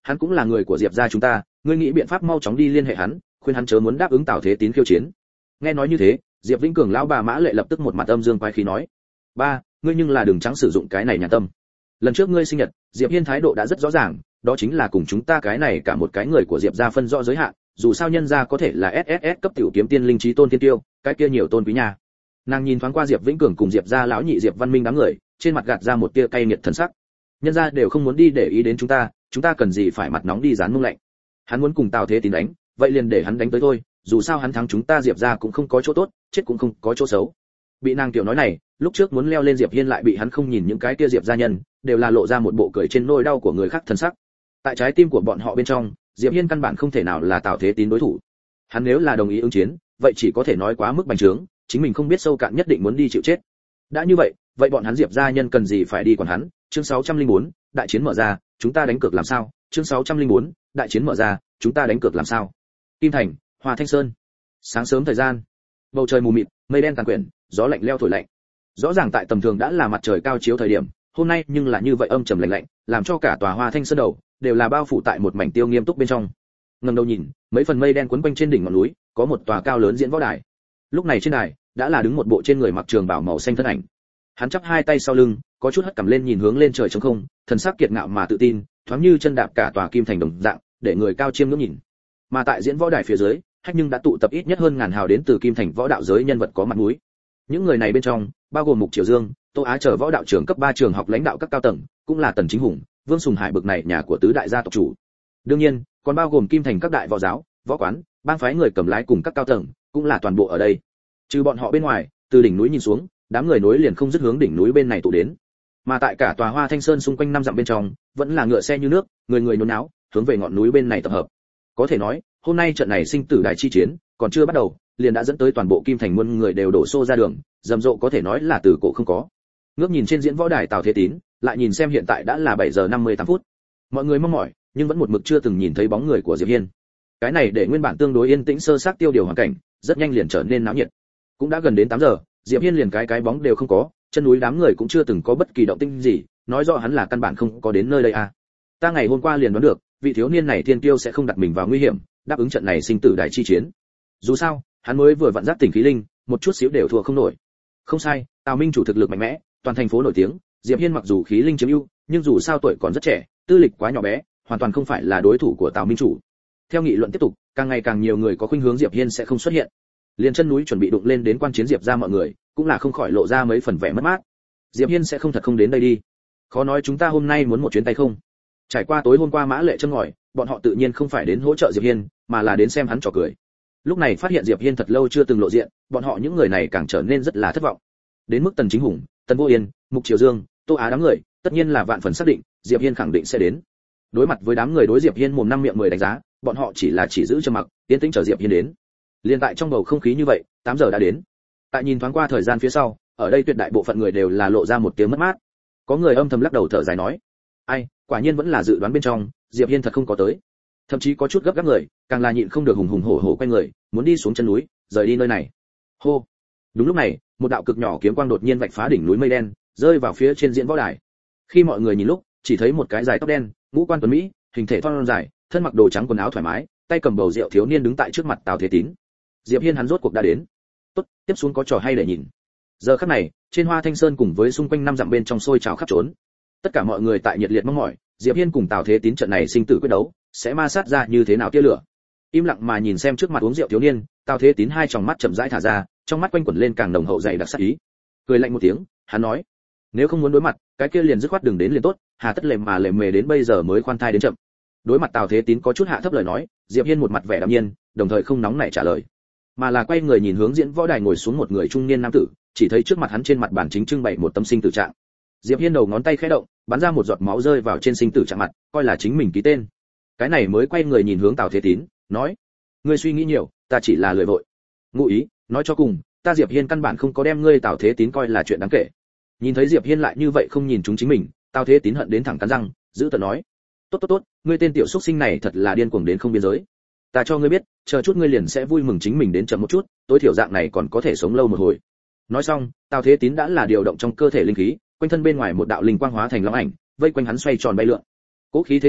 hắn cũng là người của Diệp gia chúng ta, ngươi nghĩ biện pháp mau chóng đi liên hệ hắn, khuyên hắn chớ muốn đáp ứng Tào Thế Tín khiêu chiến. Nghe nói như thế, Diệp Vĩnh Cường lão bà Mã Lệ lập tức một mặt âm dương quái khí nói: "Ba, ngươi nhưng là đừng trắng sử dụng cái này nhà tâm. Lần trước ngươi sinh nhật, Diệp Hiên thái độ đã rất rõ ràng, đó chính là cùng chúng ta cái này cả một cái người của Diệp gia phân rõ giới hạn, dù sao nhân gia có thể là ét ét ét cấp tiểu kiếm tiên linh trí tôn tiên tiêu, cái kia nhiều tôn quý nhà." Nàng nhìn thoáng qua Diệp Vĩnh Cường cùng Diệp gia lão nhị Diệp Văn Minh đám người, trên mặt gạt ra một tia cay nghiệt thần sắc. Nhân gia đều không muốn đi để ý đến chúng ta, chúng ta cần gì phải mặt nóng đi dán mông lạnh. Hắn muốn cùng Tào Thế Tín đánh, vậy liền để hắn đánh tới thôi, dù sao hắn thắng chúng ta Diệp gia cũng không có chỗ tốt, chết cũng không có chỗ xấu. Bị nàng tiểu nói này, lúc trước muốn leo lên Diệp Hiên lại bị hắn không nhìn những cái kia Diệp gia nhân, đều là lộ ra một bộ cười trên nỗi đau của người khác thần sắc. Tại trái tim của bọn họ bên trong, Diệp Hiên căn bản không thể nào là Tào Thế Tín đối thủ. Hắn nếu là đồng ý ứng chiến, vậy chỉ có thể nói quá mức bành trướng, chính mình không biết sâu cạn nhất định muốn đi chịu chết. Đã như vậy, vậy bọn hắn Diệp gia nhân cần gì phải đi quản hắn? Chương sáu trăm lẻ bốn, đại chiến mở ra, chúng ta đánh cược làm sao? Chương sáu trăm lẻ bốn, đại chiến mở ra, chúng ta đánh cược làm sao? Kim Thành, Hoa Thanh Sơn. Sáng sớm thời gian, bầu trời mù mịt, mây đen tàn quyển, gió lạnh leo thổi lạnh. Rõ ràng tại tầm thường đã là mặt trời cao chiếu thời điểm, hôm nay nhưng là như vậy âm trầm lạnh lạnh, làm cho cả tòa Hoa Thanh Sơn đầu đều là bao phủ tại một mảnh tiêu nghiêm túc bên trong. Ngẩng đầu nhìn, mấy phần mây đen quấn quanh trên đỉnh ngọn núi, có một tòa cao lớn diễn võ đài. Lúc này trên đài đã là đứng một bộ trên người mặc trường bào màu xanh thân ảnh. Hắn chắp hai tay sau lưng, có chút hất cằm lên nhìn hướng lên trời trống không, thần sắc kiệt ngạo mà tự tin, thoáng như chân đạp cả tòa Kim Thành đồng dạng, để người cao chiêm ngưỡng nhìn. Mà tại diễn võ đài phía dưới, hách nhưng đã tụ tập ít nhất hơn ngàn hào đến từ Kim Thành võ đạo giới nhân vật có mặt mũi. Những người này bên trong, bao gồm Mục Triều Dương, Tô Á chờ võ đạo trưởng cấp ba trường học lãnh đạo các cao tầng, cũng là Tần Chính Hùng, Vương Sùng Hải bực này nhà của tứ đại gia tộc chủ. Đương nhiên, còn bao gồm Kim Thành các đại võ giáo, võ quán, bang phái người cầm lái cùng các cao tầng, cũng là toàn bộ ở đây. Trừ bọn họ bên ngoài, từ đỉnh núi nhìn xuống, đám người nối liền không dứt hướng đỉnh núi bên này tụ đến. Mà tại cả tòa Hoa Thanh Sơn xung quanh năm dặm bên trong, vẫn là ngựa xe như nước, người người nhốn náo, hướng về ngọn núi bên này tập hợp. Có thể nói, hôm nay trận này sinh tử đại chi chiến, còn chưa bắt đầu, liền đã dẫn tới toàn bộ Kim Thành muôn người đều đổ xô ra đường, rầm rộ có thể nói là từ cổ không có. Ngước nhìn trên diễn võ đài Tào Thế Tín, lại nhìn xem hiện tại đã là bảy giờ năm mươi tám phút. Mọi người mong mỏi, nhưng vẫn một mực chưa từng nhìn thấy bóng người của Diệp Hiên. Cái này để nguyên bản tương đối yên tĩnh sơ xác tiêu điều hoàn cảnh, rất nhanh liền trở nên náo nhiệt. Cũng đã gần đến tám giờ, Diệp Hiên liền cái cái bóng đều không có, chân núi đám người cũng chưa từng có bất kỳ động tĩnh gì, nói rõ hắn là căn bản không có đến nơi đây à. Ta ngày hôm qua liền đoán được, vị thiếu niên này thiên tiêu sẽ không đặt mình vào nguy hiểm, đáp ứng trận này sinh tử đại chi chiến. Dù sao, hắn mới vừa vặn giác tỉnh khí linh, một chút xíu đều thua không nổi. Không sai, Tào Minh chủ thực lực mạnh mẽ, toàn thành phố nổi tiếng, Diệp Hiên mặc dù khí linh chiếm ưu, nhưng dù sao tuổi còn rất trẻ, tư lịch quá nhỏ bé, hoàn toàn không phải là đối thủ của Tào Minh chủ. Theo nghị luận tiếp tục, càng ngày càng nhiều người có khuynh hướng Diệp Hiên sẽ không xuất hiện. Liền chân núi chuẩn bị đụng lên đến quan chiến Diệp gia mọi người, cũng là không khỏi lộ ra mấy phần vẻ mất mát. Diệp Hiên sẽ không thật không đến đây đi. Khó nói chúng ta hôm nay muốn một chuyến tay không. Trải qua tối hôm qua Mã Lệ châm ngòi, bọn họ tự nhiên không phải đến hỗ trợ Diệp Hiên, mà là đến xem hắn trò cười. Lúc này phát hiện Diệp Hiên thật lâu chưa từng lộ diện, bọn họ những người này càng trở nên rất là thất vọng. Đến mức Tần Chính Hùng, Tần Vô Yên, Mục Triều Dương, Tô Á đám người, tất nhiên là vạn phần xác định, Diệp Hiên khẳng định sẽ đến. Đối mặt với đám người đối Diệp Hiên mồm năm miệng mười đánh giá, bọn họ chỉ là chỉ giữ trầm mặc, yên tĩnh chờ Diệp Hiên đến. Liên tại trong bầu không khí như vậy, tám giờ đã đến. Tại nhìn thoáng qua thời gian phía sau, ở đây tuyệt đại bộ phận người đều là lộ ra một tiếng mất mát. Có người âm thầm lắc đầu thở dài nói: "Ai, quả nhiên vẫn là dự đoán bên trong, Diệp Hiên thật không có tới." Thậm chí có chút gấp gáp người, càng là nhịn không được hùng hùng hổ hổ quay người, muốn đi xuống chân núi, rời đi nơi này. Hô. Đúng lúc này, một đạo cực nhỏ kiếm quang đột nhiên vạch phá đỉnh núi mây đen, rơi vào phía trên diễn võ đài. Khi mọi người nhìn lúc, chỉ thấy một cái dài tóc đen, ngũ quan tuấn mỹ, hình thể thon dài, thân mặc đồ trắng quần áo thoải mái, tay cầm bầu rượu thiếu niên đứng tại trước mặt Tào Thế Tín. Diệp Hiên hắn rốt cuộc đã đến. Tốt, tiếp xuống có trò hay để nhìn. Giờ khắc này, trên Hoa Thanh Sơn cùng với xung quanh năm dặm bên trong sôi trào khắp trốn. Tất cả mọi người tại nhiệt liệt mong mỏi, Diệp Hiên cùng Tào Thế Tín trận này sinh tử quyết đấu, sẽ ma sát ra như thế nào tia lửa. Im lặng mà nhìn xem trước mặt uống rượu thiếu niên, Tào Thế Tín hai tròng mắt chậm rãi thả ra, trong mắt quanh quẩn lên càng nồng hậu dày đặc sát ý. Cười lạnh một tiếng, hắn nói: "Nếu không muốn đối mặt, cái kia liền dứt khoát đừng đến liền tốt, hà tất lềm mà lềm mề đến bây giờ mới khoan thai đến chậm." Đối mặt Tào Thế Tín có chút hạ thấp lời nói, Diệp Hiên một mặt vẻ đạm nhiên, đồng thời không nóng nảy trả lời, mà là quay người nhìn hướng diễn võ đài ngồi xuống một người trung niên nam tử, chỉ thấy trước mặt hắn trên mặt bàn chính trưng bày một tấm sinh tử trạng. Diệp Hiên đầu ngón tay khẽ động, bắn ra một giọt máu rơi vào trên sinh tử trạng mặt, coi là chính mình ký tên. Cái này mới quay người nhìn hướng Tào Thế Tín, nói: "Ngươi suy nghĩ nhiều, ta chỉ là lười vội. Ngụ ý, nói cho cùng, ta Diệp Hiên căn bản không có đem ngươi Tào Thế Tín coi là chuyện đáng kể." Nhìn thấy Diệp Hiên lại như vậy không nhìn chúng chính mình, Tào Thế Tín hận đến thẳng cắn răng, giữ tợn nói: "Tốt tốt tốt, ngươi tên tiểu xuất sinh này thật là điên cuồng đến không biên giới. Ta cho ngươi biết, chờ chút ngươi liền sẽ vui mừng chính mình đến chậm một chút, tối thiểu dạng này còn có thể sống lâu một hồi." Nói xong, Tào Thế Tín đã là điều động trong cơ thể linh khí, quanh thân bên ngoài một đạo linh quang hóa thành long ảnh, vây quanh hắn xoay tròn bay lượn. Cố khí thế này,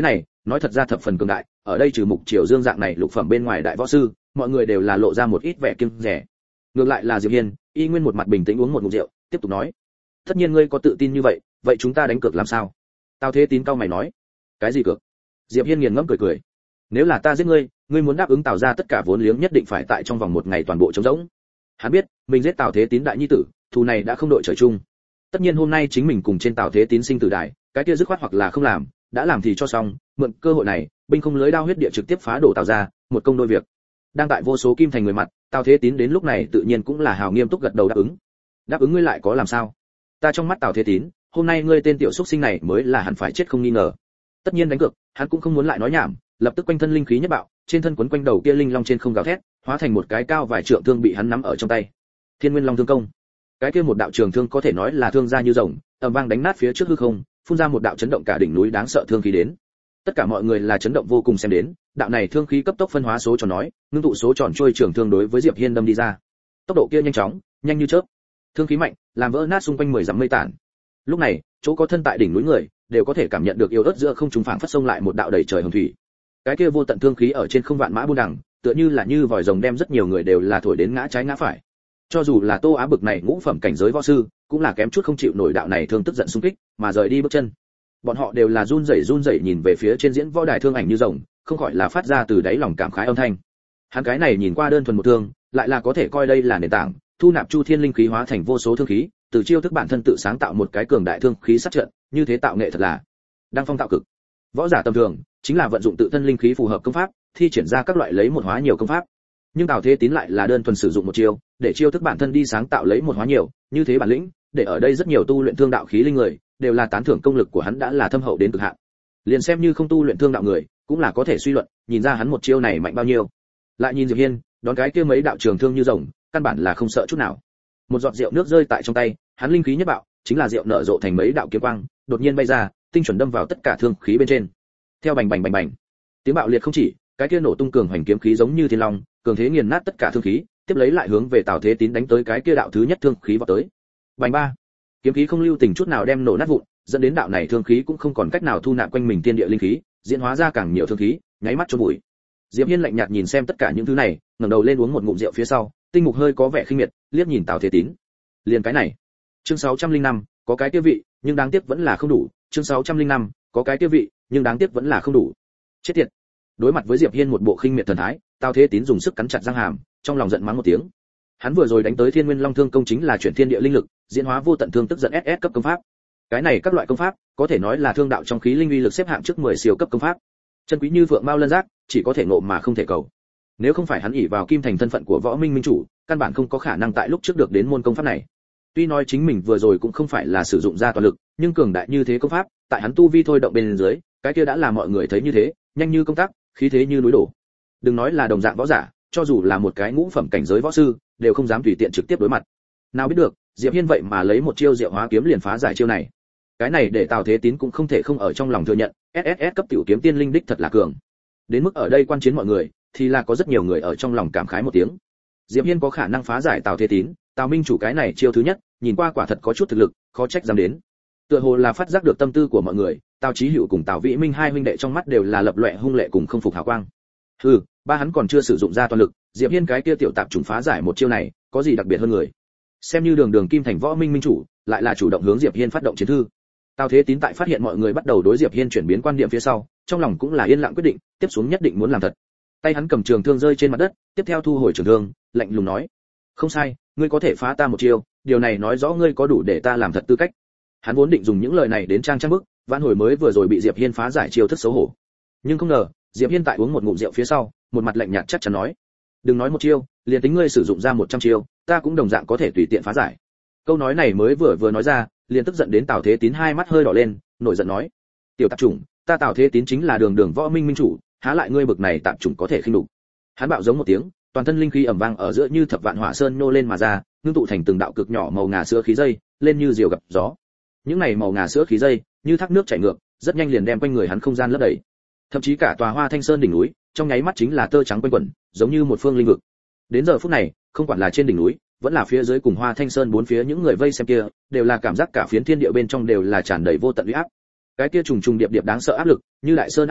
nói thật ra thập phần cường đại, ở đây trừ Mục Triều Dương dạng này lục phẩm bên ngoài đại võ sư, mọi người đều là lộ ra một ít vẻ kiêng dè. Ngược lại là Diệp Hiên, y nguyên một mặt bình tĩnh uống một ngụm rượu, tiếp tục nói: "Tất nhiên ngươi có tự tin như vậy, vậy chúng ta đánh cược làm sao?" Tào Thế Tín cau mày nói: "Cái gì cược?" Diệp Hiên nghiền ngẫm cười cười: "Nếu là ta giết ngươi, ngươi muốn đáp ứng Tào gia tất cả vốn liếng nhất định phải tại trong vòng một ngày toàn bộ trống rỗng." Hắn biết, mình giết Tào Thế Tín đại nhi tử, thù này đã không đội trời chung. Tất nhiên hôm nay chính mình cùng trên Tào Thế Tín sinh tử đại, cái kia dứt khoát hoặc là không làm, đã làm thì cho xong, mượn cơ hội này, binh không lưới đao huyết địa trực tiếp phá đổ Tào gia, một công đôi việc. Đang tại vô số kim thành người mặt, Tào Thế Tín đến lúc này tự nhiên cũng là hào nghiêm túc gật đầu đáp ứng. Đáp ứng ngươi lại có làm sao? Ta trong mắt Tào Thế Tín, hôm nay ngươi tên tiểu xuất sinh này mới là hẳn phải chết không nghi ngờ. Tất nhiên đánh cược, hắn cũng không muốn lại nói nhảm, lập tức quanh thân linh khí nhất bạo, trên thân quấn quanh đầu kia linh long trên không gào thét, hóa thành một cái cao vài trượng thương bị hắn nắm ở trong tay. Thiên Nguyên Long thương công. Cái kia một đạo trường thương có thể nói là thương ra như rồng, ầm vang đánh nát phía trước hư không, phun ra một đạo chấn động cả đỉnh núi đáng sợ thương khí đến. Tất cả mọi người là chấn động vô cùng xem đến, đạo này thương khí cấp tốc phân hóa số tròn nói, ngưng tụ số tròn trôi trường thương đối với Diệp Hiên đâm đi ra. Tốc độ kia nhanh chóng, nhanh như chớp. Thương khí mạnh, làm vỡ nát xung quanh mười dặm mây tản. Lúc này, chỗ có thân tại đỉnh núi người, đều có thể cảm nhận được yếu ớt giữa không trung phảng phất sông lại một đạo đầy trời hồng thủy. Cái kia vô tận thương khí ở trên không vạn mã buôn đằng, tựa như là như vòi rồng đem rất nhiều người đều là thổi đến ngã trái ngã phải. Cho dù là Tô Á bực này ngũ phẩm cảnh giới võ sư, cũng là kém chút không chịu nổi đạo này thương tức giận xung kích, mà rời đi bước chân. Bọn họ đều là run rẩy run rẩy nhìn về phía trên diễn võ đài thương ảnh như rồng, không khỏi là phát ra từ đáy lòng cảm khái âm thanh. Hắn cái này nhìn qua đơn thuần một thương, lại là có thể coi đây là nền tảng, thu nạp chu thiên linh khí hóa thành vô số thương khí, từ chiêu thức bản thân tự sáng tạo một cái cường đại thương khí sát trận, như thế tạo nghệ thật là đang phong tạo cực. Võ giả tầm thường chính là vận dụng tự thân linh khí phù hợp công pháp, thi triển ra các loại lấy một hóa nhiều công pháp. Nhưng Tào Thế Tín lại là đơn thuần sử dụng một chiêu, để chiêu thức bản thân đi sáng tạo lấy một hóa nhiều, như thế bản lĩnh, để ở đây rất nhiều tu luyện thương đạo khí linh người, đều là tán thưởng công lực của hắn đã là thâm hậu đến cực hạn. Liền xem như không tu luyện thương đạo người, cũng là có thể suy luận, nhìn ra hắn một chiêu này mạnh bao nhiêu. Lại nhìn Diệp Hiên, đón cái kia mấy đạo trường thương như rồng, căn bản là không sợ chút nào. Một giọt rượu nước rơi tại trong tay, hắn linh khí nhất bạo, chính là rượu nở rộ thành mấy đạo kiếm quang, đột nhiên bay ra, tinh chuẩn đâm vào tất cả thương khí bên trên. Theo bành bành bành bành, tiếng bạo liệt không chỉ, cái kia nổ tung cường hoành kiếm khí giống như thiên long, cường thế nghiền nát tất cả thương khí, tiếp lấy lại hướng về Tào Thế Tín đánh tới cái kia đạo thứ nhất thương khí vọt tới. Bành ba, kiếm khí không lưu tình chút nào đem nổ nát vụn, dẫn đến đạo này thương khí cũng không còn cách nào thu nạp quanh mình tiên địa linh khí, diễn hóa ra càng nhiều thương khí, nháy mắt chôn bụi. Diệp Hiên lạnh nhạt nhìn xem tất cả những thứ này, ngẩng đầu lên uống một ngụm rượu phía sau, tinh mục hơi có vẻ khinh miệt, liếc nhìn Tào Thế Tín. Liền cái này. Chương sáu trăm linh năm, có cái kia vị, nhưng đáng tiếc vẫn là không đủ. Chương sáu trăm linh năm, có cái kia vị, nhưng đáng tiếc vẫn là không đủ. Chết tiệt. Đối mặt với Diệp Hiên một bộ khinh miệt thần thái, Tào Thế Tín dùng sức cắn chặt răng hàm, trong lòng giận mắng một tiếng. Hắn vừa rồi đánh tới Thiên Nguyên Long Thương công chính là chuyển thiên địa linh lực, diễn hóa vô tận thương tức giận ét ét cấp công pháp. Cái này các loại công pháp, có thể nói là thương đạo trong khí linh uy lực xếp hạng trước mười siêu cấp công pháp. Chân quý như vượng mao lân giác, chỉ có thể ngộ mà không thể cầu. Nếu không phải hắn ỷ vào kim thành thân phận của võ minh minh chủ, căn bản không có khả năng tại lúc trước được đến môn công pháp này. Tuy nói chính mình vừa rồi cũng không phải là sử dụng ra toàn lực, nhưng cường đại như thế công pháp, tại hắn tu vi thôi động bên dưới, cái kia đã là mọi người thấy như thế, nhanh như công tác, khí thế như núi đổ. Đừng nói là đồng dạng võ giả, cho dù là một cái ngũ phẩm cảnh giới võ sư, đều không dám tùy tiện trực tiếp đối mặt. Nào biết được, Diệp Hiên vậy mà lấy một chiêu diệu hóa kiếm liền phá giải chiêu này. Cái này để Tào Thế Tín cũng không thể không ở trong lòng thừa nhận, ét ét ét cấp tiểu kiếm tiên linh đích thật là cường. Đến mức ở đây quan chiến mọi người, thì là có rất nhiều người ở trong lòng cảm khái một tiếng. Diệp Hiên có khả năng phá giải Tào Thế Tín, Tào Minh chủ cái này chiêu thứ nhất, nhìn qua quả thật có chút thực lực, khó trách dám đến. Tựa hồ là phát giác được tâm tư của mọi người, Tào Chí Hữu cùng Tào Vĩ Minh hai huynh đệ trong mắt đều là lập loè hung lệ cùng không phục hào quang. Hừ, ba hắn còn chưa sử dụng ra toàn lực, Diệp Hiên cái kia tiểu tạp trùng phá giải một chiêu này, có gì đặc biệt hơn người? Xem như đường đường kim thành võ minh minh chủ, lại là chủ động hướng Diệp Hiên phát động chiến thư. Tào Thế Tín tại phát hiện mọi người bắt đầu đối Diệp Hiên chuyển biến quan điểm phía sau, trong lòng cũng là yên lặng quyết định, tiếp xuống nhất định muốn làm thật. Tay hắn cầm trường thương rơi trên mặt đất, tiếp theo thu hồi trường thương, lạnh lùng nói: "Không sai, ngươi có thể phá ta một chiêu, điều này nói rõ ngươi có đủ để ta làm thật tư cách." Hắn vốn định dùng những lời này đến trang trang bức, vãn hồi mới vừa rồi bị Diệp Hiên phá giải chiêu thức xấu hổ. Nhưng không ngờ, Diệp Hiên tại uống một ngụm rượu phía sau, một mặt lạnh nhạt chắc chắn nói: "Đừng nói một chiêu, liền tính ngươi sử dụng ra một trăm chiêu, ta cũng đồng dạng có thể tùy tiện phá giải." Câu nói này mới vừa vừa nói ra, liền tức giận đến Tào Thế Tín hai mắt hơi đỏ lên, nổi giận nói: "Tiểu tạp chủng, ta Tào Thế Tín chính là đường đường võ minh minh chủ, há lại ngươi bực này tạp chủng có thể khinh nhục." Hắn bạo giống một tiếng, toàn thân linh khí ầm vang ở giữa như thập vạn hỏa sơn nô lên mà ra, ngưng tụ thành từng đạo cực nhỏ màu ngà sữa khí dây, lên như diều gặp gió. Những này màu ngà sữa khí dây, như thác nước chảy ngược, rất nhanh liền đem quanh người hắn không gian lấp đầy. Thậm chí cả tòa Hoa Thanh Sơn đỉnh núi, trong nháy mắt chính là tơ trắng quanh quẩn, giống như một phương linh vực. Đến giờ phút này, không quản là trên đỉnh núi, vẫn là phía dưới cùng Hoa Thanh Sơn bốn phía những người vây xem kia, đều là cảm giác cả phiến thiên địa bên trong đều là tràn đầy vô tận uy áp. Cái kia trùng trùng điệp điệp đáng sợ áp lực, như đại sơn áp đỉnh,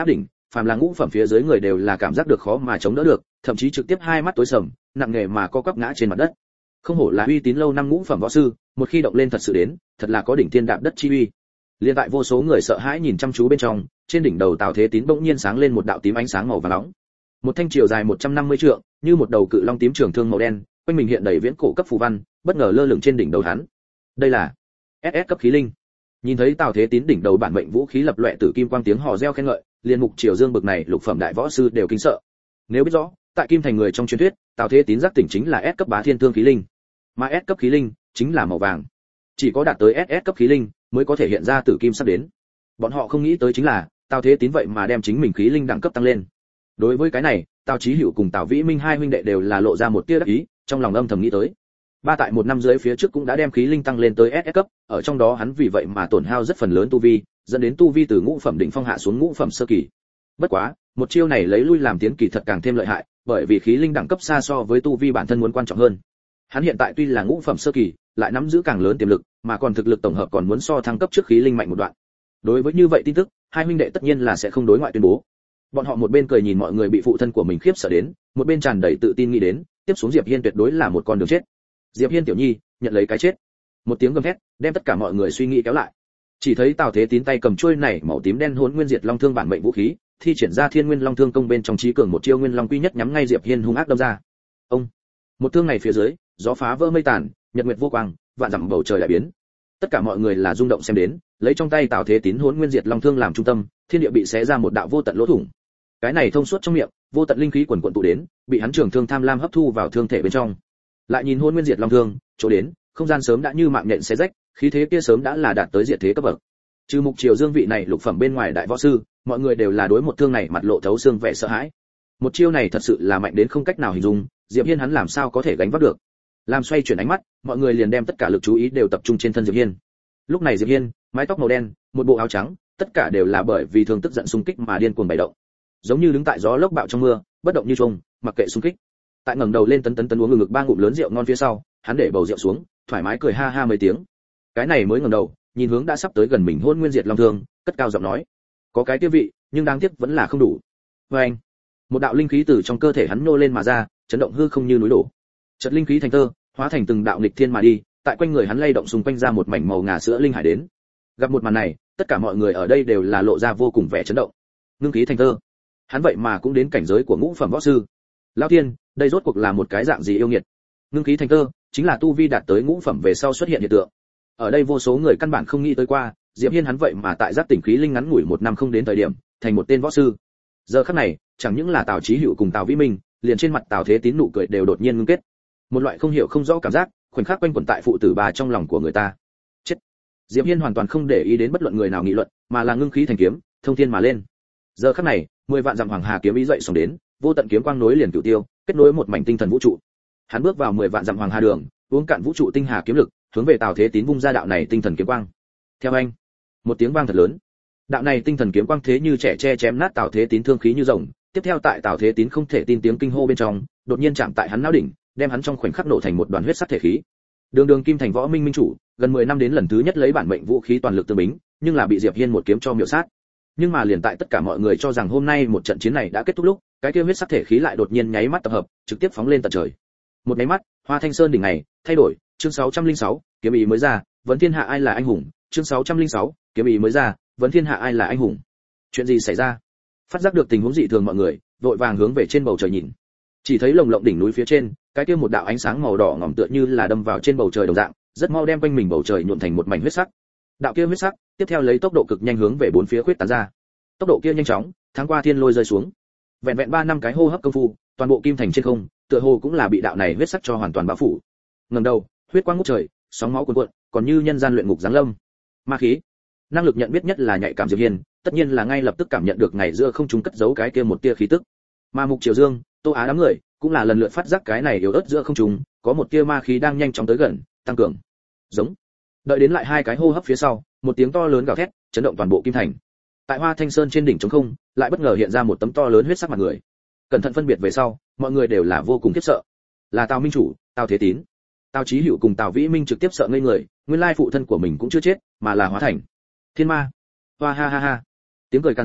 phàm là ngũ phẩm phía dưới người đều là cảm giác được khó mà chống đỡ được, thậm chí trực tiếp hai mắt tối sầm, nặng nề mà co quắp ngã trên mặt đất. Không hổ là uy tín lâu năm ngũ phẩm võ sư, một khi động lên thật sự đến, thật là có đỉnh thiên đạp đất chi uy. Liên tại vô số người sợ hãi nhìn chăm chú bên trong, trên đỉnh đầu Tào Thế Tín bỗng nhiên sáng lên một đạo tím ánh sáng màu vàng nóng. Một thanh chiều dài một trăm năm mươi trượng, như một đầu cự long tím trường thương màu đen, quanh mình hiện đầy viễn cổ cấp phù văn, bất ngờ lơ lửng trên đỉnh đầu hắn. Đây là ét ét cấp khí linh. Nhìn thấy Tào Thế Tín đỉnh đầu bản mệnh vũ khí lập loè tử kim quang, tiếng hò reo khen ngợi, liên mục triều dương bực này lục phẩm đại võ sư đều kinh sợ. Nếu biết rõ, tại Kim Thành người trong truyền thuyết, Tào Thế Tín giác tỉnh chính là S cấp bá thiên thương khí linh, mà S cấp khí linh chính là màu vàng. Chỉ có đạt tới ét ét cấp khí linh mới có thể hiện ra tử kim sắp đến. Bọn họ không nghĩ tới chính là, Tào Thế Tín vậy mà đem chính mình khí linh đẳng cấp tăng lên. Đối với cái này, Tào Chí Hữu cùng Tào Vĩ Minh hai huynh đệ đều là lộ ra một tia đắc ý, trong lòng âm thầm nghĩ tới. Ba tại một năm dưới phía trước cũng đã đem khí linh tăng lên tới ét ét cấp, ở trong đó hắn vì vậy mà tổn hao rất phần lớn tu vi, dẫn đến tu vi từ ngũ phẩm đỉnh phong hạ xuống ngũ phẩm sơ kỳ. Bất quá, một chiêu này lấy lui làm tiến kỳ thật càng thêm lợi hại, bởi vì khí linh đẳng cấp xa so với tu vi bản thân muốn quan trọng hơn. Hắn hiện tại tuy là ngũ phẩm sơ kỳ, lại nắm giữ càng lớn tiềm lực, mà còn thực lực tổng hợp còn muốn so thăng cấp trước khí linh mạnh một đoạn. Đối với như vậy tin tức, hai huynh đệ tất nhiên là sẽ không đối ngoại tuyên bố. Bọn họ một bên cười nhìn mọi người bị phụ thân của mình khiếp sợ đến, một bên tràn đầy tự tin nghĩ đến, tiếp xuống Diệp Hiên tuyệt đối là một con đường chết. Diệp Hiên tiểu nhi, nhận lấy cái chết. Một tiếng gầm thét, đem tất cả mọi người suy nghĩ kéo lại. Chỉ thấy Tào Thế Tín tay cầm chuôi này màu tím đen Hỗn Nguyên Diệt Long Thương bản mệnh vũ khí, thi triển ra Thiên Nguyên Long Thương công bên trong trí cường một chiêu Nguyên Long Quy nhất nhắm ngay Diệp Hiên hung ác đâm ra. Ông, một thương này phía dưới, gió phá vỡ mây tàn, nhật nguyệt vô quang, vạn dặm bầu trời đại biến. Tất cả mọi người là rung động xem đến, lấy trong tay Tào Thế Tín Hỗn Nguyên Diệt Long Thương làm trung tâm, thiên địa bị xé ra một đạo vô tận lỗ thủng. Cái này thông suốt trong miệng, vô tận linh khí quần quần tụ đến, bị hắn trường thương tham lam hấp thu vào thương thể bên trong. Lại nhìn Hỗn Nguyên Diệt Long Thương, chỗ đến, không gian sớm đã như mạng nhện xé rách, khí thế kia sớm đã là đạt tới diệt thế cấp bậc. Trừ Mục Triều Dương vị này lục phẩm bên ngoài đại võ sư, mọi người đều là đối một thương này mặt lộ thấu xương vẻ sợ hãi. Một chiêu này thật sự là mạnh đến không cách nào hình dung, Diệp Hiên hắn làm sao có thể gánh vác được. Làm xoay chuyển ánh mắt, mọi người liền đem tất cả lực chú ý đều tập trung trên thân Diệp Hiên. Lúc này Diệp Hiên, mái tóc màu đen, một bộ áo trắng, tất cả đều là bởi vì thương tức giận xung kích mà điên cuồng bày động. Giống như đứng tại gió lốc bạo trong mưa, bất động như chuông, mặc kệ xung kích. Tại ngẩng đầu lên tấn tấn tấn uống ngực ba ngụm lớn rượu ngon phía sau, hắn để bầu rượu xuống, thoải mái cười ha ha mấy tiếng. Cái này mới ngẩng đầu, nhìn hướng đã sắp tới gần mình Hỗn Nguyên Diệt Long Thương, cất cao giọng nói: "Có cái kia vị, nhưng đáng tiếc vẫn là không đủ." Và anh, một đạo linh khí từ trong cơ thể hắn nô lên mà ra, chấn động hư không như núi đổ. Chợt linh khí thành tơ, hóa thành từng đạo nghịch thiên mà đi, tại quanh người hắn lay động xung quanh ra một mảnh màu ngà sữa linh hải đến. Gặp một màn này, tất cả mọi người ở đây đều là lộ ra vô cùng vẻ chấn động. Ngưng khí thành tơ, hắn vậy mà cũng đến cảnh giới của ngũ phẩm võ sư. Lão Thiên, đây rốt cuộc là một cái dạng gì yêu nghiệt? Ngưng khí thành tơ, chính là tu vi đạt tới ngũ phẩm về sau xuất hiện hiện tượng. Ở đây vô số người căn bản không nghĩ tới qua, Diệp Hiên hắn vậy mà tại giác tỉnh khí linh ngắn ngủi một năm không đến thời điểm, thành một tên võ sư. Giờ khắc này, chẳng những là Tào Chí Hữu cùng Tào Vĩ Minh, liền trên mặt Tào Thế Tín nụ cười đều đột nhiên ngưng kết. Một loại không hiểu không rõ cảm giác, khoảnh khắc quanh quẩn tại phụ tử bà trong lòng của người ta. Chết. Diệp Hiên hoàn toàn không để ý đến bất luận người nào nghị luận, mà là ngưng khí thành kiếm, thông thiên mà lên. Giờ khắc này, mười vạn dặm hoàng hà kiếm ý dậy sóng đến, vô tận kiếm quang nối liền cửu tiêu, kết nối một mảnh tinh thần vũ trụ. Hắn bước vào mười vạn dặm hoàng hà đường, uống cạn vũ trụ tinh hà kiếm lực, hướng về Tào Thế Tín vung ra đạo này tinh thần kiếm quang. Theo anh, một tiếng vang thật lớn. Đạo này tinh thần kiếm quang thế như trẻ tre chém nát Tào Thế Tín thương khí như rồng, tiếp theo tại Tào Thế Tín không thể tin tiếng kinh hô bên trong, đột nhiên chạm tại hắn não đỉnh, đem hắn trong khoảnh khắc nổ thành một đoàn huyết sắc thể khí. Đường Đường Kim Thành võ minh minh chủ, gần mười năm đến lần thứ nhất lấy bản mệnh vũ khí toàn lực tương bính, nhưng là bị Diệp Hiên một kiếm cho miểu sát. Nhưng mà liền tại tất cả mọi người cho rằng hôm nay một trận chiến này đã kết thúc lúc, cái kia huyết sắc thể khí lại đột nhiên nháy mắt tập hợp, trực tiếp phóng lên tận trời. Một nháy mắt, Hoa Thanh Sơn đỉnh này thay đổi, chương sáu trăm linh sáu, kiếm ý mới ra, vấn thiên hạ ai là anh hùng, chương sáu trăm linh sáu, kiếm ý mới ra, vấn thiên hạ ai là anh hùng. Chuyện gì xảy ra? Phát giác được tình huống dị thường mọi người, vội vàng hướng về trên bầu trời nhìn. Chỉ thấy lồng lộng đỉnh núi phía trên, cái kia một đạo ánh sáng màu đỏ ngòm tựa như là đâm vào trên bầu trời đồng dạng, rất mau đem quanh mình bầu trời nhuộm thành một mảnh huyết sắc. Đạo kia huyết sắc, tiếp theo lấy tốc độ cực nhanh hướng về bốn phía khuyết tán ra. Tốc độ kia nhanh chóng, tháng qua thiên lôi rơi xuống. Vẹn vẹn ba năm cái hô hấp công phu, toàn bộ Kim Thành trên không, tựa hồ cũng là bị đạo này huyết sắc cho hoàn toàn bao phủ. Ngẩng đầu, huyết quang ngút trời, sóng máu cuồn cuộn, còn như nhân gian luyện ngục giáng lâm. Ma khí, năng lực nhận biết nhất là nhạy cảm Diệp Hiên, tất nhiên là ngay lập tức cảm nhận được ngày giữa không trung cất giấu cái kia một tia khí tức. Mà Mục Triều Dương, Tô Á đám người, cũng là lần lượt phát giác cái này yếu ớt giữa không trung, có một tia ma khí đang nhanh chóng tới gần, tăng cường. Giống. Đợi đến lại hai cái hô hấp phía sau, một tiếng to lớn gào thét, chấn động toàn bộ Kim Thành. Tại Hoa Thanh Sơn trên đỉnh trống không, lại bất ngờ hiện ra một tấm to lớn huyết sắc mặt người. Cẩn thận phân biệt về sau, mọi người đều là vô cùng khiếp sợ. Là Tào Minh chủ, Tào Thế Tín. Tào Chí Hữu cùng Tào Vĩ Minh trực tiếp sợ ngây người, nguyên lai phụ thân của mình cũng chưa chết, mà là hóa thành thiên ma. Hoa ha ha ha. Tiếng cười can rỡ,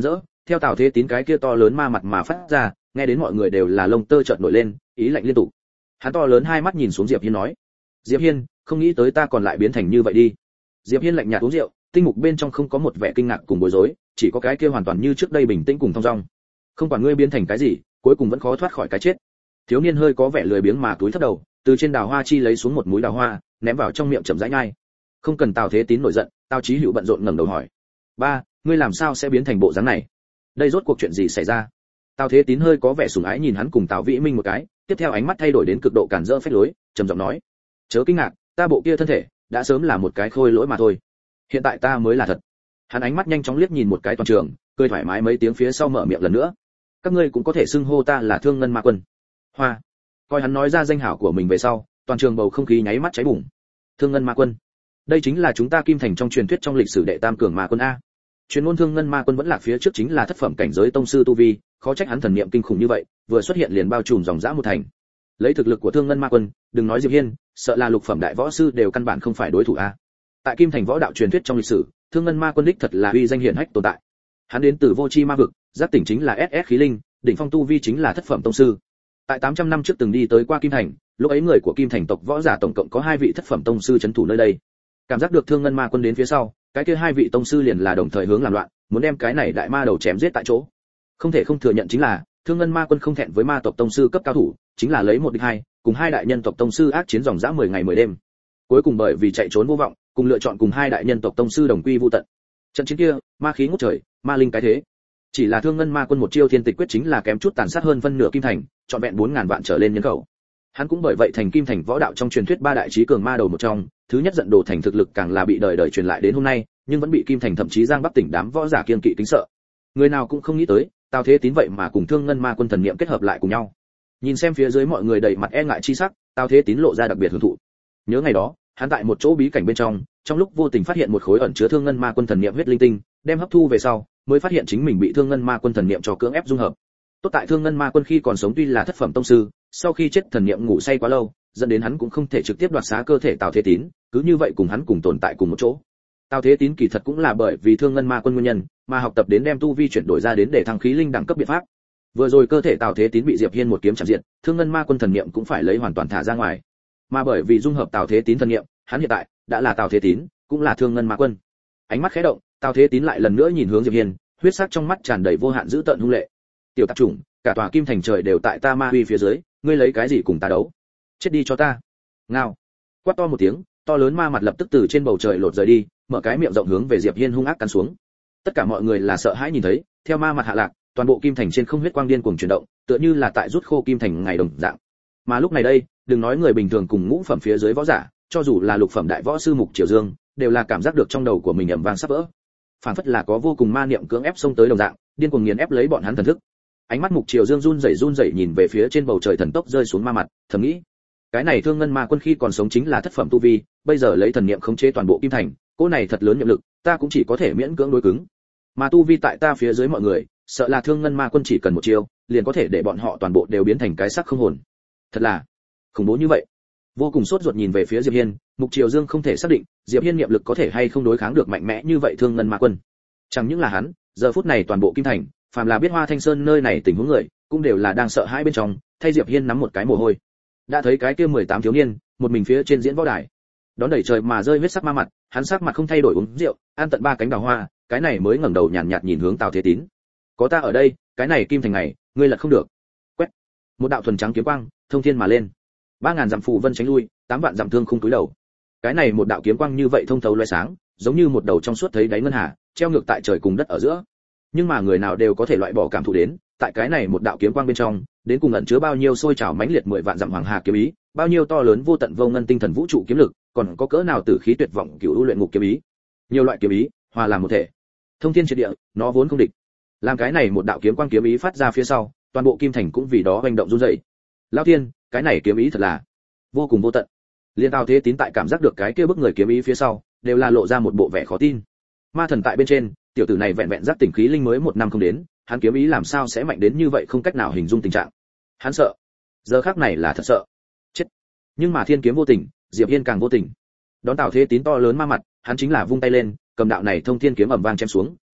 theo Tào Thế Tín cái kia to lớn ma mặt mà phát ra, nghe đến mọi người đều là lông tơ chợt nổi lên, ý lạnh liên tục. Hắn to lớn hai mắt nhìn xuống Diệp Hiên nói: "Diệp Hiên, không nghĩ tới ta còn lại biến thành như vậy đi." Diệp Hiên lạnh nhạt uống rượu, tinh mục bên trong không có một vẻ kinh ngạc cùng bối rối, chỉ có cái kia hoàn toàn như trước đây bình tĩnh cùng thong dong. Không quản ngươi biến thành cái gì, cuối cùng vẫn khó thoát khỏi cái chết. Thiếu niên hơi có vẻ lười biếng mà cúi thấp đầu, từ trên đào hoa chi lấy xuống một múi đào hoa, ném vào trong miệng chậm rãi nhai. Không cần Tào Thế Tín nổi giận, Tào Chí Hữu bận rộn ngẩng đầu hỏi: "Ba, ngươi làm sao sẽ biến thành bộ dáng này? Đây rốt cuộc chuyện gì xảy ra?" Tào Thế Tín hơi có vẻ sủng ái nhìn hắn cùng Tào Vĩ Minh một cái, tiếp theo ánh mắt thay đổi đến cực độ cản rỡ phách lối, trầm giọng nói: "Chớ kinh ngạc, ta bộ kia thân thể đã sớm là một cái khôi lỗi mà thôi. Hiện tại ta mới là thật." Hắn ánh mắt nhanh chóng liếc nhìn một cái toàn trường, cười thoải mái mấy tiếng phía sau mở miệng lần nữa: "Các ngươi cũng có thể xưng hô ta là Thương Ngân Ma Quân." Hoa. Coi hắn nói ra danh hảo của mình về sau, toàn trường bầu không khí nháy mắt cháy bùng. Thương Ngân Ma Quân, đây chính là chúng ta Kim Thành trong truyền thuyết trong lịch sử đệ tam cường ma quân a. Truyền ngôn Thương Ngân Ma Quân vẫn lạc phía trước chính là thất phẩm cảnh giới tông sư tu vi, khó trách hắn thần niệm kinh khủng như vậy, vừa xuất hiện liền bao trùm dòng dã một thành. Lấy thực lực của Thương Ngân Ma Quân, đừng nói Diệp Hiên, sợ là lục phẩm đại võ sư đều căn bản không phải đối thủ a. Tại Kim Thành võ đạo truyền thuyết trong lịch sử, Thương Ngân Ma Quân đích thật là uy danh hiển hách tồn tại. Hắn đến từ Vô Chi Ma vực, giác tỉnh chính là ét ét khí linh, đỉnh phong tu vi chính là thất phẩm tông sư. Tại tám trăm năm trước từng đi tới qua Kim Thành, lúc ấy người của Kim Thành tộc võ giả tổng cộng có hai vị thất phẩm tông sư trấn thủ nơi đây. Cảm giác được Thương Ngân Ma Quân đến phía sau, cái kia hai vị tông sư liền là đồng thời hướng làm loạn, muốn đem cái này đại ma đầu chém giết tại chỗ. Không thể không thừa nhận chính là, Thương Ngân Ma Quân không thẹn với ma tộc tông sư cấp cao thủ, chính là lấy một địch hai, cùng hai đại nhân tộc tông sư ác chiến dòng dã mười ngày mười đêm. Cuối cùng bởi vì chạy trốn vô vọng, cùng lựa chọn cùng hai đại nhân tộc tông sư đồng quy vu tận. Trận chiến kia, ma khí ngút trời, ma linh cái thế. Chỉ là Thương Ngân Ma Quân một chiêu thiên tịch quyết chính là kém chút tàn sát hơn phân nửa Kim Thành, trọn vẹn bốn ngàn vạn trở lên nhân khẩu. Hắn cũng bởi vậy thành Kim Thành võ đạo trong truyền thuyết ba đại chí cường ma đầu một trong, thứ nhất giận đồ thành thực lực càng là bị đời đời truyền lại đến hôm nay, nhưng vẫn bị Kim Thành thậm chí Giang Bắc tỉnh đám võ giả kiên kỵ kính sợ. Người nào cũng không nghĩ tới, Tào Thế Tín vậy mà cùng Thương Ngân Ma Quân thần niệm kết hợp lại cùng nhau. Nhìn xem phía dưới mọi người đầy mặt e ngại chi sắc, Tào Thế Tín lộ ra đặc biệt hưởng thụ. Nhớ ngày đó, hắn tại một chỗ bí cảnh bên trong, trong lúc vô tình phát hiện một khối ẩn chứa Thương Ngân Ma Quân thần niệm huyết linh tinh, đem hấp thu về sau, mới phát hiện chính mình bị Thương Ngân Ma Quân thần niệm cho cưỡng ép dung hợp. Tốt tại Thương Ngân Ma Quân khi còn sống tuy là thất phẩm tông sư, sau khi chết thần niệm ngủ say quá lâu, dẫn đến hắn cũng không thể trực tiếp đoạt xá cơ thể Tào Thế Tín, cứ như vậy cùng hắn cùng tồn tại cùng một chỗ. Tào Thế Tín kỳ thật cũng là bởi vì Thương Ngân Ma Quân nguyên nhân, mà học tập đến đem tu vi chuyển đổi ra đến để thăng khí linh đẳng cấp biện pháp. Vừa rồi cơ thể Tào Thế Tín bị Diệp Hiên một kiếm chặt diệt, Thương Ngân Ma Quân thần niệm cũng phải lấy hoàn toàn thả ra ngoài. Mà bởi vì dung hợp Tào Thế Tín thần niệm, hắn hiện tại đã là Tào Thế Tín, cũng là Thương Ngân Ma Quân. Ánh mắt khẽ động, Tào Thế Tín lại lần nữa nhìn hướng Diệp Hiên, huyết sắc trong mắt tràn đầy vô hạn dữ tợn hung lệ. Tiểu tạp chủng, cả tòa Kim Thành trời đều tại ta ma uy phía dưới, ngươi lấy cái gì cùng ta đấu? Chết đi cho ta. Ngao. Quát to một tiếng, to lớn ma mặt lập tức từ trên bầu trời lột rời đi, mở cái miệng rộng hướng về Diệp Hiên hung ác cắn xuống. Tất cả mọi người là sợ hãi nhìn thấy, theo ma mặt hạ lạc, toàn bộ Kim Thành trên không huyết quang điên cuồng chuyển động, tựa như là tại rút khô Kim Thành ngày đồng dạng. Mà lúc này đây, đừng nói người bình thường cùng ngũ phẩm phía dưới võ giả, cho dù là lục phẩm đại võ sư Mục Triều Dương, đều là cảm giác được trong đầu của mình ầm vang sắp vỡ. Phản phất là có vô cùng ma niệm cưỡng ép xông tới đồng dạng, điên cuồng nghiền ép lấy bọn hắn thần thức. Ánh mắt Mục Triều Dương run rẩy run rẩy nhìn về phía trên bầu trời thần tốc rơi xuống ma mặt, thầm nghĩ, cái này Thương Ngân Ma Quân khi còn sống chính là thất phẩm tu vi, bây giờ lấy thần niệm khống chế toàn bộ Kim Thành, cỗ này thật lớn nhiệm lực, ta cũng chỉ có thể miễn cưỡng đối cứng. Mà tu vi tại ta phía dưới mọi người, sợ là Thương Ngân Ma Quân chỉ cần một chiêu, liền có thể để bọn họ toàn bộ đều biến thành cái xác không hồn. Thật là khủng bố như vậy. Vô cùng sốt ruột nhìn về phía Diệp Hiên, Mục Triều Dương không thể xác định, Diệp Hiên niệm lực có thể hay không đối kháng được mạnh mẽ như vậy Thương Ngân Ma Quân. Chẳng những là hắn, giờ phút này toàn bộ Kim Thành, phàm là biết Hoa Thanh Sơn nơi này tình huống người, cũng đều là đang sợ hãi bên trong, thay Diệp Hiên nắm một cái mồ hôi. Đã thấy cái kia mười tám thiếu niên, một mình phía trên diễn võ đài. Đón đẩy trời mà rơi huyết sắc ma mặt, hắn sắc mặt không thay đổi uống rượu, ăn tận ba cánh đào hoa, cái này mới ngẩng đầu nhàn nhạt, nhạt nhìn hướng Tào Thế Tín. Có ta ở đây, cái này Kim Thành này, ngươi lật không được. Quét. Một đạo thuần trắng kiếm quang, thông thiên mà lên. ba ngàn dặm phù vân tránh lui, tám vạn dặm thương không túi đầu. Cái này một đạo kiếm quang như vậy thông thấu loé sáng, giống như một đầu trong suốt thấy đáy ngân hà, treo ngược tại trời cùng đất ở giữa. Nhưng mà người nào đều có thể loại bỏ cảm thụ đến, tại cái này một đạo kiếm quang bên trong, đến cùng ẩn chứa bao nhiêu sôi trào mãnh liệt mười vạn dặm hoàng hà kiếm ý, bao nhiêu to lớn vô tận vô ngân tinh thần vũ trụ kiếm lực, còn có cỡ nào tử khí tuyệt vọng cửu u luyện ngục kiếm ý. Nhiều loại kiếm ý, hòa làm một thể. Thông thiên triệt địa, nó vốn không địch. Làm cái này một đạo kiếm quang kiếm ý phát ra phía sau, toàn bộ Kim Thành cũng vì đó hoành động run rẩy. Lão thiên, cái này kiếm ý thật là vô cùng vô tận. Liên Tào Thế Tín tại cảm giác được cái kia bức người kiếm ý phía sau, đều là lộ ra một bộ vẻ khó tin. Ma thần tại bên trên, tiểu tử này vẹn vẹn giác tỉnh khí linh mới một năm không đến, hắn kiếm ý làm sao sẽ mạnh đến như vậy không cách nào hình dung tình trạng. Hắn sợ. Giờ khắc này là thật sợ. Chết. Nhưng mà thiên kiếm vô tình, Diệp Hiên càng vô tình. Đón Tào Thế Tín to lớn ma mặt, hắn chính là vung tay lên, cầm đạo này thông thiên kiếm ầm vang chém xuống,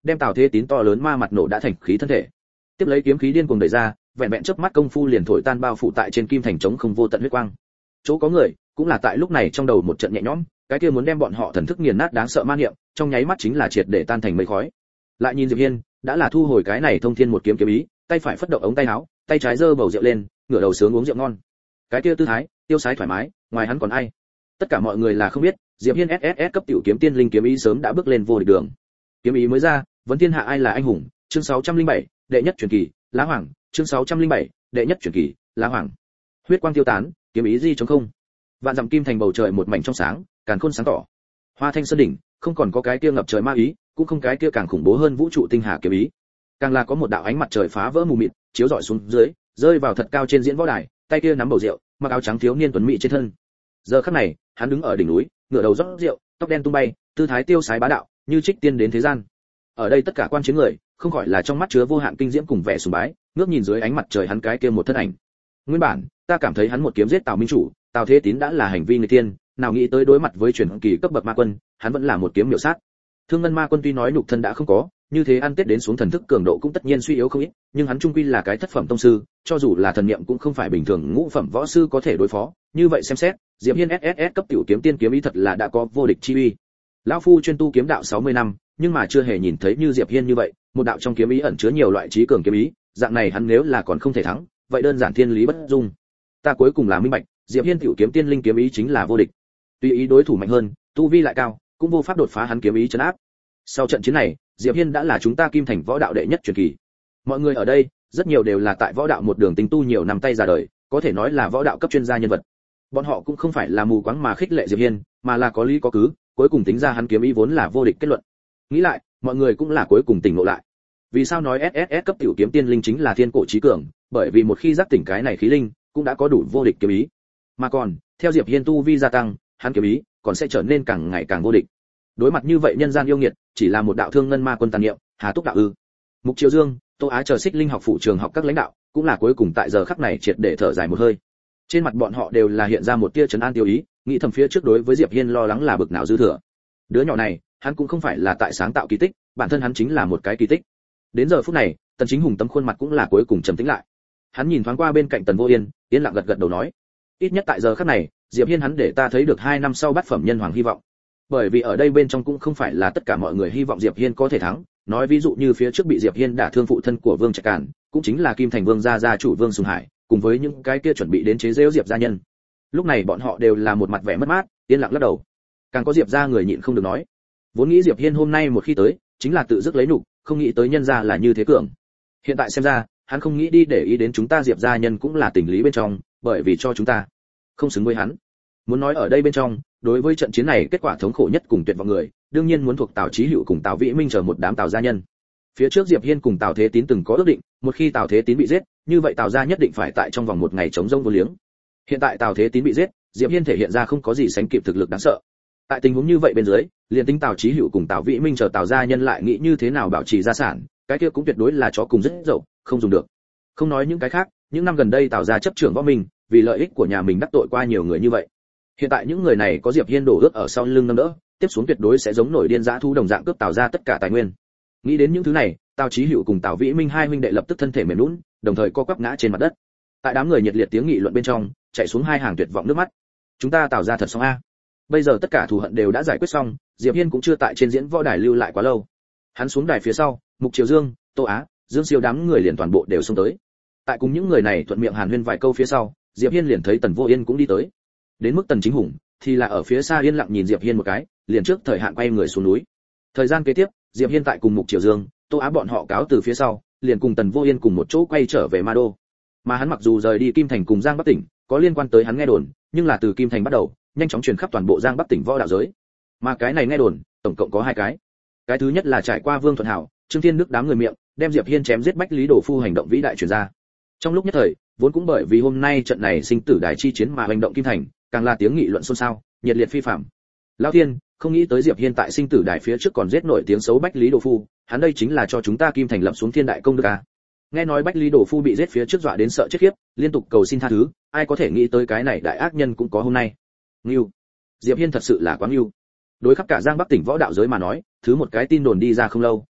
đem Tào Thế Tín to lớn ma mặt nổ đã thành khí thân thể. Tiếp lấy kiếm khí điên cuồng đẩy ra, vẹn vẹn chớp mắt công phu liền thổi tan bao phủ tại trên kim thành trống không vô tận huyết quang. Chỗ có người, cũng là tại lúc này trong đầu một trận nhẹ nhõm, cái kia muốn đem bọn họ thần thức nghiền nát đáng sợ ma niệm, trong nháy mắt chính là triệt để tan thành mây khói. Lại nhìn Diệp Hiên, đã là thu hồi cái này thông thiên một kiếm kiếm ý, tay phải phất động ống tay áo, tay trái giơ bầu rượu lên, ngửa đầu sướng uống rượu ngon. Cái kia tư thái, tiêu sái thoải mái, ngoài hắn còn ai? Tất cả mọi người là không biết, Diệp Hiên ét ét ét cấp tiểu kiếm tiên linh kiếm ý sớm đã bước lên vô địch đường. Kiếm ý mới ra, vấn thiên hạ ai là anh hùng, chương sáu trăm linh bảy, đệ nhất truyền kỳ, Lá Hoàng, chương sáu trăm linh bảy, đệ nhất truyền kỳ, Lá Hoàng. Huyết quang tiêu tán, kiếm ý di trống không. Vạn dặm kim thành bầu trời một mảnh trong sáng, càn khôn sáng tỏ. Hoa Thanh sơn đỉnh, không còn có cái kia ngập trời ma ý, cũng không cái kia càng khủng bố hơn vũ trụ tinh hà kiếm ý. Càng là có một đạo ánh mặt trời phá vỡ mù mịt, chiếu rọi xuống dưới, rơi vào thật cao trên diễn võ đài, tay kia nắm bầu rượu, mặc áo trắng thiếu niên tuấn mỹ trên thân. Giờ khắc này, hắn đứng ở đỉnh núi, ngửa đầu rót rượu, tóc đen tung bay, tư thái tiêu sái bá đạo, như trích tiên đến thế gian. Ở đây tất cả quan chiến người, không khỏi là trong mắt chứa vô hạn kinh diễm cùng vẻ sùng bái, ngước nhìn dưới ánh mặt trời hắn cái kia một thân ảnh. Nguyên bản, ta cảm thấy hắn một kiếm giết Tào Minh Chủ, Tào Thế Tín đã là hành vi người tiên, nào nghĩ tới đối mặt với truyền kỳ cấp bậc ma quân, hắn vẫn là một kiếm miểu sát. Thương Ngân Ma Quân tuy nói nhục thân đã không có, như thế ăn tết đến xuống thần thức cường độ cũng tất nhiên suy yếu không ít, nhưng hắn trung quy là cái thất phẩm tông sư, cho dù là thần niệm cũng không phải bình thường ngũ phẩm võ sư có thể đối phó, như vậy xem xét, Diệp Hiên ét ét ét cấp tiểu kiếm tiên kiếm ý thật là đã có vô địch chi uy. Lão phu chuyên tu kiếm đạo sáu mươi năm, nhưng mà chưa hề nhìn thấy như Diệp Hiên như vậy, một đạo trong kiếm ý ẩn chứa nhiều loại trí cường kiếm ý, dạng này hắn nếu là còn không thể thắng, vậy đơn giản thiên lý bất dung. Ta cuối cùng là minh bạch, Diệp Hiên tiểu kiếm tiên linh kiếm ý chính là vô địch. Tuy ý đối thủ mạnh hơn, tu vi lại cao, cũng vô pháp đột phá hắn kiếm ý trấn áp. Sau trận chiến này, Diệp Hiên đã là chúng ta Kim Thành võ đạo đệ nhất truyền kỳ. Mọi người ở đây, rất nhiều đều là tại võ đạo một đường tinh tu nhiều năm tay ra đời, có thể nói là võ đạo cấp chuyên gia nhân vật. Bọn họ cũng không phải là mù quáng mà khích lệ Diệp Hiên, mà là có lý có cứ, cuối cùng tính ra hắn kiếm ý vốn là vô địch kết luận. Nghĩ lại, mọi người cũng là cuối cùng tỉnh ngộ lại. Vì sao nói ét ét ét cấp tiểu kiếm tiên linh chính là thiên cổ chí cường, bởi vì một khi giác tỉnh cái này khí linh, cũng đã có đủ vô địch kiếm ý. Mà còn, theo Diệp Hiên tu vi gia tăng, hắn kiếm ý còn sẽ trở nên càng ngày càng vô địch. Đối mặt như vậy nhân gian yêu nghiệt, chỉ là một đạo thương ngân ma quân tàn niệm, hà túc đạo ư? Mục Triều Dương, Tô Á chờ Xích Linh học phụ trường học các lãnh đạo, cũng là cuối cùng tại giờ khắc này triệt để thở dài một hơi. Trên mặt bọn họ đều là hiện ra một tia trấn an tiêu ý, nghĩ thầm phía trước đối với Diệp Hiên lo lắng là bực nào dư thừa. Đứa nhỏ này, hắn cũng không phải là tại sáng tạo kỳ tích, bản thân hắn chính là một cái kỳ tích. Đến giờ phút này, Tần Chính Hùng tấm khuôn mặt cũng là cuối cùng trầm tĩnh lại. Hắn nhìn thoáng qua bên cạnh Tần Vô Yên, yên lặng gật gật đầu nói: ít nhất tại giờ khắc này, Diệp Hiên hắn để ta thấy được hai năm sau bát phẩm nhân hoàng hy vọng. Bởi vì ở đây bên trong cũng không phải là tất cả mọi người hy vọng Diệp Hiên có thể thắng, nói ví dụ như phía trước bị Diệp Hiên đả thương phụ thân của Vương Trạch Cản, cũng chính là Kim Thành Vương gia gia chủ Vương Sùng Hải, cùng với những cái kia chuẩn bị đến chế giễu Diệp gia nhân. Lúc này bọn họ đều là một mặt vẻ mất mát, yên lặng lắc đầu. Càng có Diệp gia người nhịn không được nói: vốn nghĩ Diệp Hiên hôm nay một khi tới, chính là tự dứt lấy nhục, không nghĩ tới nhân gia là như thế cường. Hiện tại xem ra, hắn không nghĩ đi để ý đến chúng ta Diệp gia nhân cũng là tình lý bên trong, bởi vì cho chúng ta không xứng với hắn. Muốn nói ở đây bên trong, đối với trận chiến này kết quả thống khổ nhất cùng tuyệt vọng người, đương nhiên muốn thuộc Tào Chí Hữu cùng Tào Vĩ Minh chờ một đám Tào gia nhân. Phía trước Diệp Hiên cùng Tào Thế Tín từng có ước định, một khi Tào Thế Tín bị giết, như vậy Tào gia nhất định phải tại trong vòng một ngày chống rông vô liếng. Hiện tại Tào Thế Tín bị giết, Diệp Hiên thể hiện ra không có gì sánh kịp thực lực đáng sợ. Tại tình huống như vậy bên dưới, liền tính Tào Chí Hữu cùng Tào Vĩ Minh chờ Tào gia nhân lại nghĩ như thế nào bảo trì gia sản, cái kia cũng tuyệt đối là chó cùng rất dậu, không dùng được. Không nói những cái khác, những năm gần đây Tào gia chấp trưởng võ minh, vì lợi ích của nhà mình đắc tội qua nhiều người như vậy. Hiện tại những người này có Diệp Hiên đổ ước ở sau lưng nâng đỡ, tiếp xuống tuyệt đối sẽ giống nổi điên dã thu đồng dạng cướp Tào gia tất cả tài nguyên. Nghĩ đến những thứ này, Tào Chí Hữu cùng Tào Vĩ Minh hai huynh đệ lập tức thân thể mềm nhũn, đồng thời co quắp ngã trên mặt đất. Tại đám người nhiệt liệt tiếng nghị luận bên trong, chạy xuống hai hàng tuyệt vọng nước mắt. Chúng ta Tào gia thật xong a. Bây giờ tất cả thù hận đều đã giải quyết xong, Diệp Hiên cũng chưa tại trên diễn võ đài lưu lại quá lâu. Hắn xuống đài phía sau, Mục Triều Dương, Tô Á, Dương Siêu đám người liền toàn bộ đều xông tới. Tại cùng những người này thuận miệng hàn huyên vài câu phía sau, Diệp Hiên liền thấy Tần Vô Yên cũng đi tới. Đến mức Tần Chính Hùng thì là ở phía xa yên lặng nhìn Diệp Hiên một cái, liền trước thời hạn quay người xuống núi. Thời gian kế tiếp, Diệp Hiên tại cùng Mục Triều Dương, Tô Á bọn họ cáo từ phía sau, liền cùng Tần Vô Yên cùng một chỗ quay trở về Ma Đô. Mà hắn mặc dù rời đi Kim Thành cùng Giang Bắc tỉnh, có liên quan tới hắn nghe đồn, nhưng là từ Kim Thành bắt đầu, nhanh chóng truyền khắp toàn bộ Giang Bắc tỉnh võ đạo giới. Mà cái này nghe đồn, tổng cộng có hai cái. Cái thứ nhất là trải qua Vương Thuận Hảo, Trương Thiên Đức đám người miệng, đem Diệp Hiên chém giết Bách Lý Đổ Phu hành động vĩ đại truyền ra. Trong lúc nhất thời, vốn cũng bởi vì hôm nay trận này sinh tử đài chi chiến mà hành động Kim Thành, càng là tiếng nghị luận xôn xao, nhiệt liệt phi phàm. Lão Thiên, không nghĩ tới Diệp Hiên tại sinh tử đài phía trước còn giết nổi tiếng xấu Bách Lý Đổ Phu, hắn đây chính là cho chúng ta Kim Thành lập xuống thiên đại công đức à. Nghe nói Bách Lý Đổ Phu bị giết phía trước dọa đến sợ chết khiếp, liên tục cầu xin tha thứ, ai có thể nghĩ tới cái này đại ác nhân cũng có hôm nay. Ngưu, Diệp Hiên thật sự là quá ngưu. Đối khắp cả Giang Bắc tỉnh võ đạo giới mà nói, thứ một cái tin đồn đi ra không lâu,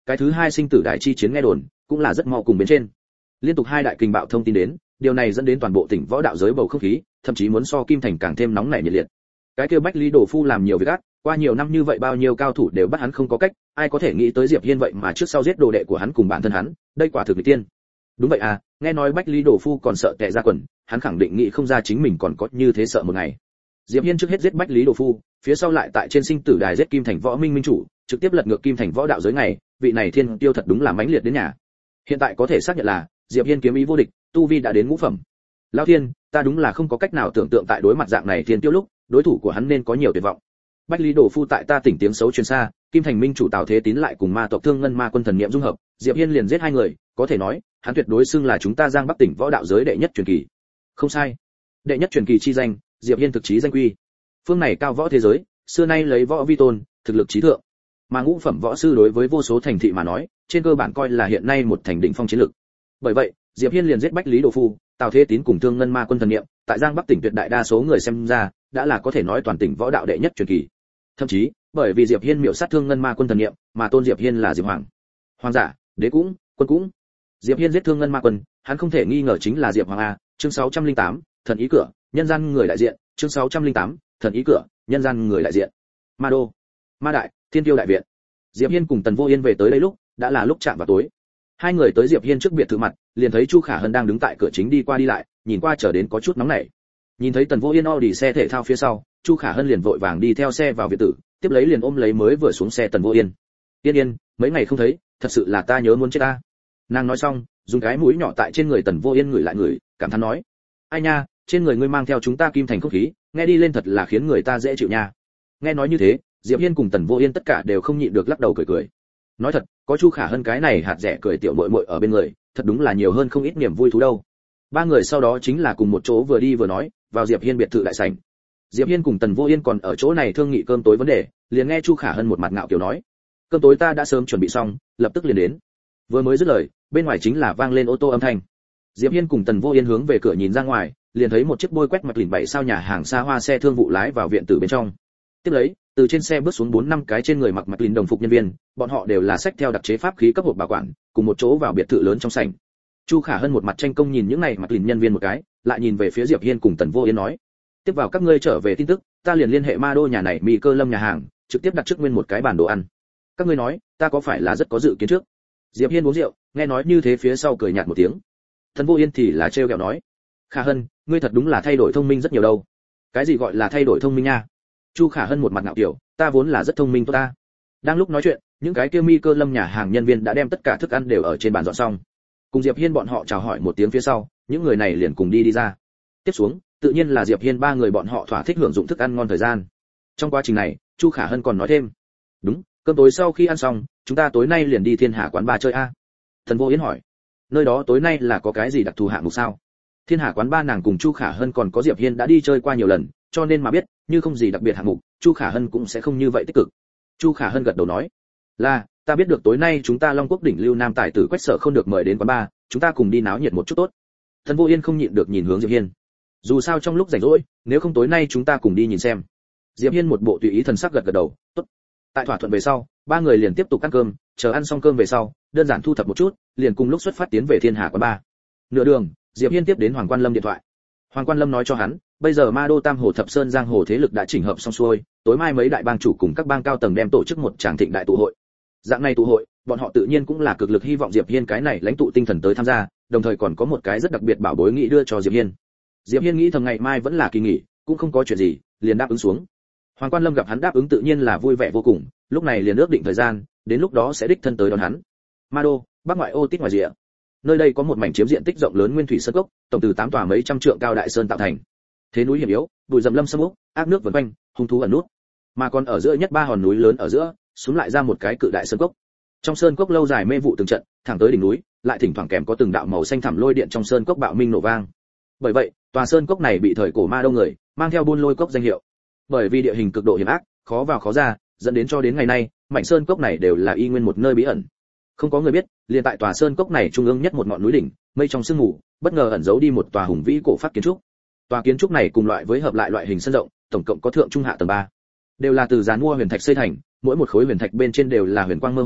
cái thứ hai sinh tử đại chi chiến nghe đồn cũng là rất mau cùng bên trên. Liên tục hai đại kình bạo thông tin đến, điều này dẫn đến toàn bộ tỉnh võ đạo giới bầu không khí, thậm chí muốn so Kim Thành càng thêm nóng nảy nhiệt liệt. Cái kia Bách Lý Đồ Phu làm nhiều việc ác, qua nhiều năm như vậy bao nhiêu cao thủ đều bắt hắn không có cách, ai có thể nghĩ tới Diệp Hiên vậy mà trước sau giết đồ đệ của hắn cùng bản thân hắn, đây quả thực là tiên. Đúng vậy à, nghe nói Bách Lý Đồ Phu còn sợ tè ra quần, hắn khẳng định nghĩ không ra chính mình còn có như thế sợ một ngày. Diệp Hiên trước hết giết Bách Lý Đồ Phu, phía sau lại tại trên sinh tử đài giết Kim Thành Võ Minh minh chủ, trực tiếp lật ngược Kim Thành Võ đạo giới ngày, vị này thiên tiêu thật đúng là mãnh liệt đến nhà. Hiện tại có thể xác nhận là Diệp Hiên kiếm ý vô địch, tu vi đã đến ngũ phẩm. Lão thiên, ta đúng là không có cách nào tưởng tượng tại đối mặt dạng này thiên tiêu lúc, đối thủ của hắn nên có nhiều tuyệt vọng. Bách Lý Đồ Phu tại ta tỉnh tiếng xấu truyền xa, Kim Thành minh chủ Tào Thế Tín lại cùng ma tộc Thương Ngân Ma quân thần niệm dung hợp, Diệp Hiên liền giết hai người, có thể nói, hắn tuyệt đối xưng là chúng ta Giang Bắc tỉnh võ đạo giới đệ nhất truyền kỳ. Không sai, đệ nhất truyền kỳ chi danh, Diệp Hiên thực chí danh quy. Phương này cao võ thế giới, xưa nay lấy võ vi tôn, thực lực trí thượng. Mà ngũ phẩm võ sư đối với vô số thành thị mà nói, trên cơ bản coi là hiện nay một thành đỉnh phong chiến lực. Bởi vậy, Diệp Hiên liền giết Bách Lý Đồ Phu, Tào Thế Tín cùng Thương Ngân Ma quân thần niệm, tại Giang Bắc tỉnh tuyệt đại đa số người xem ra, đã là có thể nói toàn tỉnh võ đạo đệ nhất truyền kỳ. Thậm chí, bởi vì Diệp Hiên miểu sát Thương Ngân Ma quân thần niệm, mà tôn Diệp Hiên là Diệp Hoàng. Hoàng giả, đế cũng, quân cũng. Diệp Hiên giết Thương Ngân Ma quân, hắn không thể nghi ngờ chính là Diệp Hoàng a. Chương sáu trăm lẻ tám, thần ý cửa, nhân gian người đại diện, chương sáu trăm lẻ tám, thần ý cửa, nhân gian người đại diện. Ma đô, Ma đại, Thiên Tiêu đại viện. Diệp Hiên cùng Tần Vô Yên về tới đây lúc, đã là lúc chạm vào tối. Hai người tới Diệp Hiên trước biệt thự mặt, liền thấy Chu Khả Hân đang đứng tại cửa chính đi qua đi lại, nhìn qua trở đến có chút nóng nảy. Nhìn thấy Tần Vô Yên Audi xe thể thao phía sau, Chu Khả Hân liền vội vàng đi theo xe vào biệt tử, tiếp lấy liền ôm lấy mới vừa xuống xe Tần Vô Yên. Yên Yên, mấy ngày không thấy, thật sự là ta nhớ muốn chết ta. Nàng nói xong, dùng cái mũi nhỏ tại trên người Tần Vô Yên ngửi lại ngửi, cảm thán nói: ai nha, trên người ngươi mang theo chúng ta Kim Thành không khí, nghe đi lên thật là khiến người ta dễ chịu nha. Nghe nói như thế, Diệp Hiên cùng Tần Vô Yên tất cả đều không nhịn được lắc đầu cười cười. Nói thật, có Chu Khả Hân cái này hạt rẻ cười tiểu muội muội ở bên người, thật đúng là nhiều hơn không ít niềm vui thú đâu. Ba người sau đó chính là cùng một chỗ vừa đi vừa nói, vào Diệp Hiên biệt thự đại sảnh. Diệp Hiên cùng Tần Vô Yên còn ở chỗ này thương nghị cơm tối vấn đề, liền nghe Chu Khả Hân một mặt ngạo kiều nói: cơm tối ta đã sớm chuẩn bị xong, lập tức liền đến. Vừa mới dứt lời, bên ngoài chính là vang lên ô tô âm thanh. Diệp Hiên cùng Tần Vô Yên hướng về cửa nhìn ra ngoài, liền thấy một chiếc bôi quét mặt lìn bảy sao nhà hàng xa hoa xe thương vụ lái vào viện tử bên trong. Tiếp lấy, từ trên xe bước xuống bốn năm cái trên người mặc mặt lìn đồng phục nhân viên, bọn họ đều là sách theo đặc chế pháp khí cấp hộp bảo quản, cùng một chỗ vào biệt thự lớn trong sảnh. Chu Khả Hân một mặt tranh công nhìn những này mặt lìn nhân viên một cái, lại nhìn về phía Diệp Hiên cùng Tần Vô Yên nói: tiếp vào các ngươi trở về tin tức, ta liền liên hệ ma đô nhà này mì cơ lâm nhà hàng, trực tiếp đặt trước nguyên một cái bản đồ ăn. Các ngươi nói, ta có phải là rất có dự kiến trước? Diệp Hiên uống rượu, nghe nói như thế phía sau cười nhạt một tiếng. Tần Vô Yên thì là trêu ghẹo nói: Khả Hân, ngươi thật đúng là thay đổi thông minh rất nhiều đâu. Cái gì gọi là thay đổi thông minh nha? Chu Khả Hân một mặt ngạo kiểu, ta vốn là rất thông minh tốt ta. Đang lúc nói chuyện, những cái kia mi cơ lâm nhà hàng nhân viên đã đem tất cả thức ăn đều ở trên bàn dọn xong. Cùng Diệp Hiên bọn họ chào hỏi một tiếng phía sau, những người này liền cùng đi đi ra. Tiếp xuống, tự nhiên là Diệp Hiên ba người bọn họ thỏa thích hưởng dụng thức ăn ngon thời gian. Trong quá trình này, Chu Khả Hân còn nói thêm: đúng, cơm tối sau khi ăn xong, chúng ta tối nay liền đi Thiên Hà quán bar chơi a. Thần Vô Yên hỏi: nơi đó tối nay là có cái gì đặc thù hạng mục sao? Thiên Hà quán bar nàng cùng Chu Khả Hân còn có Diệp Hiên đã đi chơi qua nhiều lần, cho nên mà biết, như không gì đặc biệt hạng mục, Chu Khả Hân cũng sẽ không như vậy tích cực. Chu Khả Hân gật đầu nói: là, ta biết được tối nay chúng ta Long Quốc đỉnh lưu nam tài tử Quách Sở không được mời đến quán bar, chúng ta cùng đi náo nhiệt một chút tốt. Thần Vô Yên không nhịn được nhìn hướng Diệp Hiên. Dù sao trong lúc rảnh rỗi, nếu không tối nay chúng ta cùng đi nhìn xem. Diệp Hiên một bộ tùy ý thần sắc gật gật đầu, tốt. Tại thỏa thuận về sau, ba người liền tiếp tục ăn cơm, chờ ăn xong cơm về sau, đơn giản thu thập một chút, liền cùng lúc xuất phát tiến về Thiên Hà quán bar. Nửa đường, Diệp Hiên tiếp đến Hoàng Quan Lâm điện thoại. Hoàng Quan Lâm nói cho hắn, bây giờ Ma Đô Tam Hồ Thập Sơn giang hồ thế lực đã chỉnh hợp xong xuôi, tối mai mấy đại bang chủ cùng các bang cao tầng đem tổ chức một tràng thịnh đại tụ hội. Dạng này tụ hội, bọn họ tự nhiên cũng là cực lực hy vọng Diệp Hiên cái này lãnh tụ tinh thần tới tham gia, đồng thời còn có một cái rất đặc biệt bảo bối nghĩ đưa cho Diệp Hiên. Diệp Hiên nghĩ thầm ngày mai vẫn là kỳ nghỉ, cũng không có chuyện gì, liền đáp ứng xuống. Hoàng Quan Lâm gặp hắn đáp ứng tự nhiên là vui vẻ vô cùng, lúc này liền ước định thời gian, đến lúc đó sẽ đích thân tới đón hắn. Ma Đô, bắc ngoại ô tít ngoài rìa. Nơi đây có một mảnh chiếm diện tích rộng lớn nguyên thủy sơn cốc, tổng từ tám tòa mấy trăm trượng cao đại sơn tạo thành. Thế núi hiểm yếu, bụi rậm lâm sâm úc, ác nước vần quanh, hung thú ẩn nút. Mà còn ở giữa nhất ba hòn núi lớn ở giữa, xuống lại ra một cái cự đại sơn cốc. Trong sơn cốc lâu dài mê vụ từng trận, thẳng tới đỉnh núi, lại thỉnh thoảng kèm có từng đạo màu xanh thẳm lôi điện trong sơn cốc bạo minh nổ vang. Bởi vậy, tòa sơn cốc này bị thời cổ Ma Đô người mang theo buôn lôi cốc danh hiệu. Bởi vì địa hình cực độ hiểm ác, khó vào khó ra, dẫn đến cho đến ngày nay, mảnh sơn cốc này đều là y nguyên một nơi bí ẩn. Không có người biết, liền tại tòa sơn cốc này trung ương nhất một ngọn núi đỉnh, mây trong sương mù, bất ngờ ẩn giấu đi một tòa hùng vĩ cổ pháp kiến trúc. Tòa kiến trúc này cùng loại với hợp lại loại hình sân rộng, tổng cộng có thượng trung hạ tầng ba, đều là từ giàn mua huyền thạch xây thành, mỗi một khối huyền thạch bên trên đều là huyền quang mơ hồ,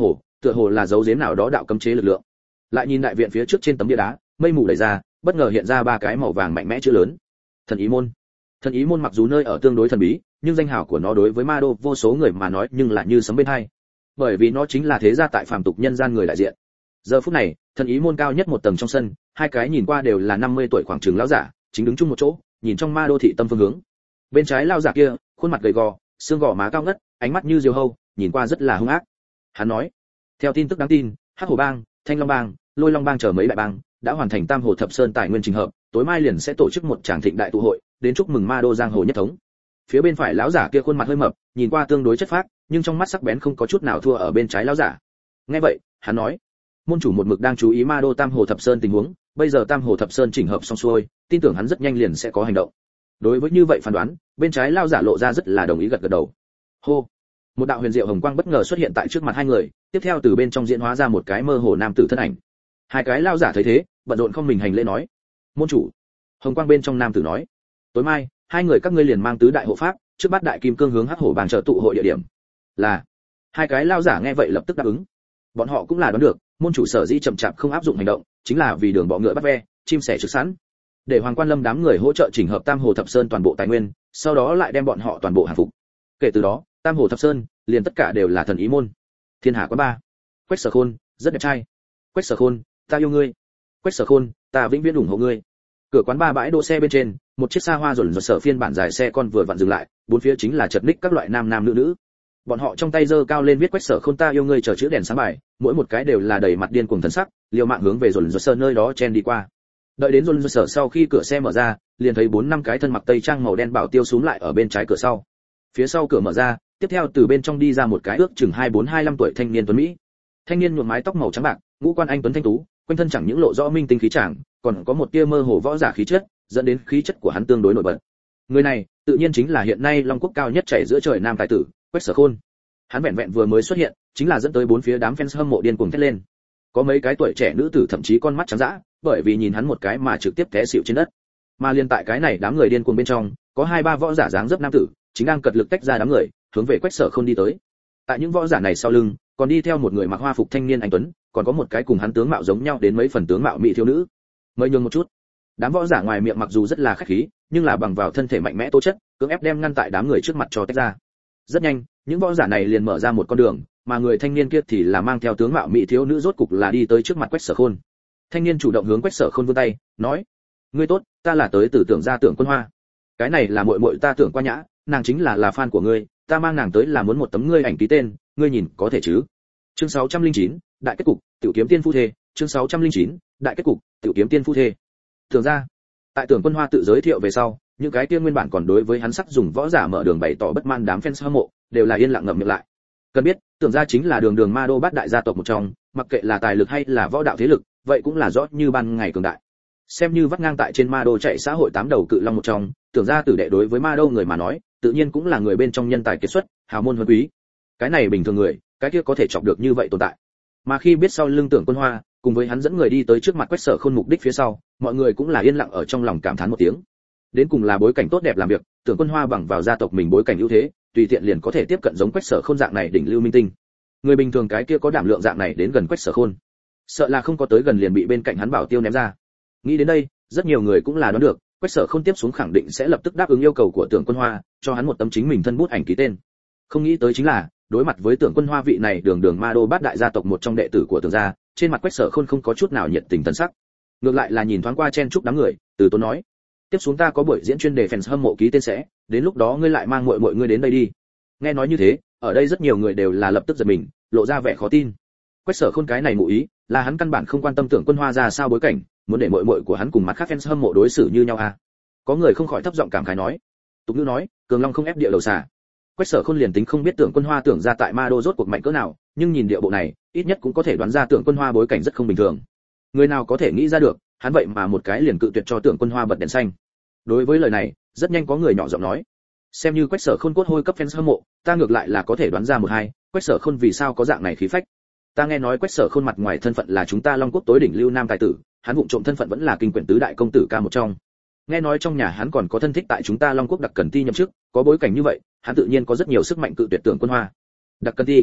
tựa hồ là dấu giếm nào đó đạo cấm chế lực lượng. Lại nhìn đại viện phía trước trên tấm bia đá, mây mù đẩy ra, bất ngờ hiện ra ba cái màu vàng mạnh mẽ chữ lớn. Thần ý môn. Thần ý môn mặc dù nơi ở tương đối thần bí, nhưng danh hào của nó đối với ma đô vô số người mà nói nhưng là như sấm bên tai. Bởi vì nó chính là thế gia tại phàm tục nhân gian người đại diện. Giờ phút này, thần ý môn cao nhất một tầng trong sân, hai cái nhìn qua đều là năm mươi tuổi khoảng chừng lão giả, chính đứng chung một chỗ, nhìn trong ma đô thị tâm phương hướng. Bên trái lão giả kia, khuôn mặt gầy gò, xương gò má cao ngất, ánh mắt như diều hâu, nhìn qua rất là hung ác. Hắn nói: "Theo tin tức đáng tin, Hắc Hổ Bang, Thanh Long Bang, Lôi Long Bang chờ mấy đại bang đã hoàn thành Tam Hồ Thập Sơn tài nguyên trình hợp, tối mai liền sẽ tổ chức một tràng thịnh đại tụ hội, đến chúc mừng ma đô giang hồ nhất thống." Phía bên phải lão giả kia khuôn mặt hơi mập, nhìn qua tương đối chất phác, nhưng trong mắt sắc bén không có chút nào thua ở bên trái lão giả. Nghe vậy, hắn nói: "Môn chủ một mực đang chú ý ma đô Tam Hồ Thập Sơn tình huống, bây giờ Tam Hồ Thập Sơn chỉnh hợp xong xuôi, tin tưởng hắn rất nhanh liền sẽ có hành động." Đối với như vậy phán đoán, bên trái lão giả lộ ra rất là đồng ý gật gật đầu. Hô, một đạo huyền diệu hồng quang bất ngờ xuất hiện tại trước mặt hai người, tiếp theo từ bên trong diễn hóa ra một cái mơ hồ nam tử thân ảnh. Hai cái lão giả thấy thế, bận rộn không mình hành lễ nói: "Môn chủ." Hồng quang bên trong nam tử nói: "Tối mai, hai người các ngươi liền mang tứ đại hộ pháp, trước bắt đại kim cương hướng Hắc Hổ Bang chờ tụ hội địa điểm." Là. Hai cái lão giả nghe vậy lập tức đáp ứng. Bọn họ cũng là đoán được, môn chủ sở dĩ chậm chạp không áp dụng hành động, chính là vì đường bọ ngựa bắt ve, chim sẻ trực sẵn. Để Hoàng Quan Lâm đám người hỗ trợ chỉnh hợp Tam Hồ Thập Sơn toàn bộ tài nguyên, sau đó lại đem bọn họ toàn bộ hàng phục. Kể từ đó, Tam Hồ Thập Sơn liền tất cả đều là thần ý môn. Thiên Hà Quán ba. Quách Sở Khôn, rất đẹp trai. Quách Sở Khôn, ta yêu ngươi. Quách Sở Khôn, ta vĩnh viễn ủng hộ ngươi. Cửa quán ba bãi đỗ xe bên trên, một chiếc xa hoa rồn rợn sở phiên bản dài xe con vừa vặn dừng lại, bốn phía chính là chật ních các loại nam nam nữ nữ. Bọn họ trong tay giơ cao lên viết Quách Sở Khôn ta yêu ngươi chờ chữ đèn sáng bài, mỗi một cái đều là đầy mặt điên cuồng thần sắc, liều mạng hướng về rồn rợn sở nơi đó chen đi qua. Đợi đến rồn rợn sở sau khi cửa xe mở ra, liền thấy bốn năm cái thân mặc tây trang màu đen bảo tiêu xuống lại ở bên trái cửa sau. Phía sau cửa mở ra, tiếp theo từ bên trong đi ra một cái ước chừng hai bốn hai lăm tuổi thanh niên tuấn mỹ. Thanh niên nhuộm mái tóc màu trắng bạc, ngũ quan anh tuấn thanh tú, quanh thân chẳng những lộ rõ minh tinh khí chàng, còn có một tia mơ hồ võ giả khí chất, dẫn đến khí chất của hắn tương đối nổi bật. Người này, tự nhiên chính là hiện nay Long Quốc cao nhất chảy giữa trời nam tài tử, Quách Sở Khôn. Hắn vẹn vẹn vừa mới xuất hiện, chính là dẫn tới bốn phía đám fans hâm mộ điên cuồng thét lên. Có mấy cái tuổi trẻ nữ tử thậm chí con mắt trắng dã, bởi vì nhìn hắn một cái mà trực tiếp té xỉu trên đất. Mà liên tại cái này đám người điên cuồng bên trong, có hai ba võ giả dáng dấp nam tử, chính đang cật lực tách ra đám người, hướng về Quách Sở Khôn đi tới. Tại những võ giả này sau lưng, còn đi theo một người mặc hoa phục thanh niên anh tuấn, còn có một cái cùng hắn tướng mạo giống nhau đến mấy phần tướng mạo mỹ thiếu nữ. Mời nhường một chút. Đám võ giả ngoài miệng mặc dù rất là khách khí, nhưng là bằng vào thân thể mạnh mẽ tố chất, cưỡng ép đem ngăn tại đám người trước mặt cho tách ra. Rất nhanh, những võ giả này liền mở ra một con đường, mà người thanh niên kia thì là mang theo tướng mạo mỹ thiếu nữ rốt cục là đi tới trước mặt Quách Sở Khôn. Thanh niên chủ động hướng Quách Sở Khôn vươn tay, nói: "Ngươi tốt, ta là tới từ Tưởng gia Tưởng Quân Hoa. Cái này là muội muội ta Tưởng Qua Nhã, nàng chính là là fan của ngươi, ta mang nàng tới là muốn một tấm ngươi ảnh ký tên, ngươi nhìn có thể chứ?" Chương sáu trăm lẻ chín, đại kết cục, tiểu kiếm tiên phu thê, chương sáu trăm lẻ chín, đại kết cục, tiểu kiếm tiên phu thê. Tưởng ra, tại Tưởng Quân Hoa tự giới thiệu về sau, những cái kia nguyên bản còn đối với hắn sắc dùng võ giả mở đường bày tỏ bất man đám fans hâm mộ, đều là yên lặng ngậm miệng lại. Cần biết, Tưởng ra chính là đường đường ma đô bát đại gia tộc một trong, mặc kệ là tài lực hay là võ đạo thế lực, vậy cũng là rõ như ban ngày cường đại. Xem như vắt ngang tại trên ma đô chạy xã hội tám đầu cự long một trong, Tưởng ra tử đệ đối với ma đô người mà nói, tự nhiên cũng là người bên trong nhân tài kiệt xuất, hào môn huân quý. Cái này bình thường người, cái kia có thể chọc được như vậy tồn tại. Mà khi biết sau lưng Tưởng Quân Hoa, cùng với hắn dẫn người đi tới trước mặt Quách Sở Khôn mục đích phía sau, mọi người cũng là yên lặng ở trong lòng cảm thán một tiếng. Đến cùng là bối cảnh tốt đẹp làm việc, Tưởng Quân Hoa bằng vào gia tộc mình bối cảnh ưu thế, tùy tiện liền có thể tiếp cận giống Quách Sở Khôn dạng này đỉnh lưu minh tinh. Người bình thường cái kia có đảm lượng dạng này đến gần Quách Sở Khôn, sợ là không có tới gần liền bị bên cạnh hắn bảo tiêu ném ra. Nghĩ đến đây, rất nhiều người cũng là đoán được, Quách Sở Khôn tiếp xuống khẳng định sẽ lập tức đáp ứng yêu cầu của Tưởng Quân Hoa, cho hắn một tấm chính mình thân bút ảnh ký tên. Không nghĩ tới chính là, đối mặt với Tưởng Quân Hoa vị này đường đường ma đô bát đại gia tộc một trong đệ tử của Tưởng gia, trên mặt Quách Sở Khôn không có chút nào nhiệt tình thần sắc. Ngược lại là nhìn thoáng qua chen chúc đám người, từ tốn nói: "Tiếp xuống ta có buổi diễn chuyên đề fans hâm mộ ký tên sẽ, đến lúc đó ngươi lại mang muội muội ngươi đến đây đi." Nghe nói như thế, ở đây rất nhiều người đều là lập tức giật mình, lộ ra vẻ khó tin. Quách Sở Khôn cái này ngụ ý, là hắn căn bản không quan tâm Tưởng Quân Hoa ra sao bối cảnh, muốn để muội muội của hắn cùng mặt khác fans hâm mộ đối xử như nhau à? Có người không khỏi thấp giọng cảm khái nói. Tục ngữ nói, cường long không ép địa đầu xà. Quách Sở Khôn liền tính không biết Tưởng Quân Hoa tưởng ra tại ma đô rốt cuộc mạnh cỡ nào, nhưng nhìn địa bộ này, ít nhất cũng có thể đoán ra Tưởng Quân Hoa bối cảnh rất không bình thường. Người nào có thể nghĩ ra được, hắn vậy mà một cái liền cự tuyệt cho Tưởng Quân Hoa bật đèn xanh. Đối với lời này, rất nhanh có người nhỏ giọng nói: "Xem như Quách Sở Khôn cốt hôi cấp fans hâm mộ, ta ngược lại là có thể đoán ra một hai, Quách Sở Khôn vì sao có dạng này khí phách. Ta nghe nói Quách Sở Khôn mặt ngoài thân phận là chúng ta Long Quốc tối đỉnh lưu nam tài tử, hắn vụng trộm thân phận vẫn là kinh quyển tứ đại công tử ca một trong. Nghe nói trong nhà hắn còn có thân thích tại chúng ta Long Quốc Đặc Cần Ti nhậm chức, có bối cảnh như vậy, hắn tự nhiên có rất nhiều sức mạnh cự tuyệt Tưởng Quân Hoa." Đặc Cần Ti?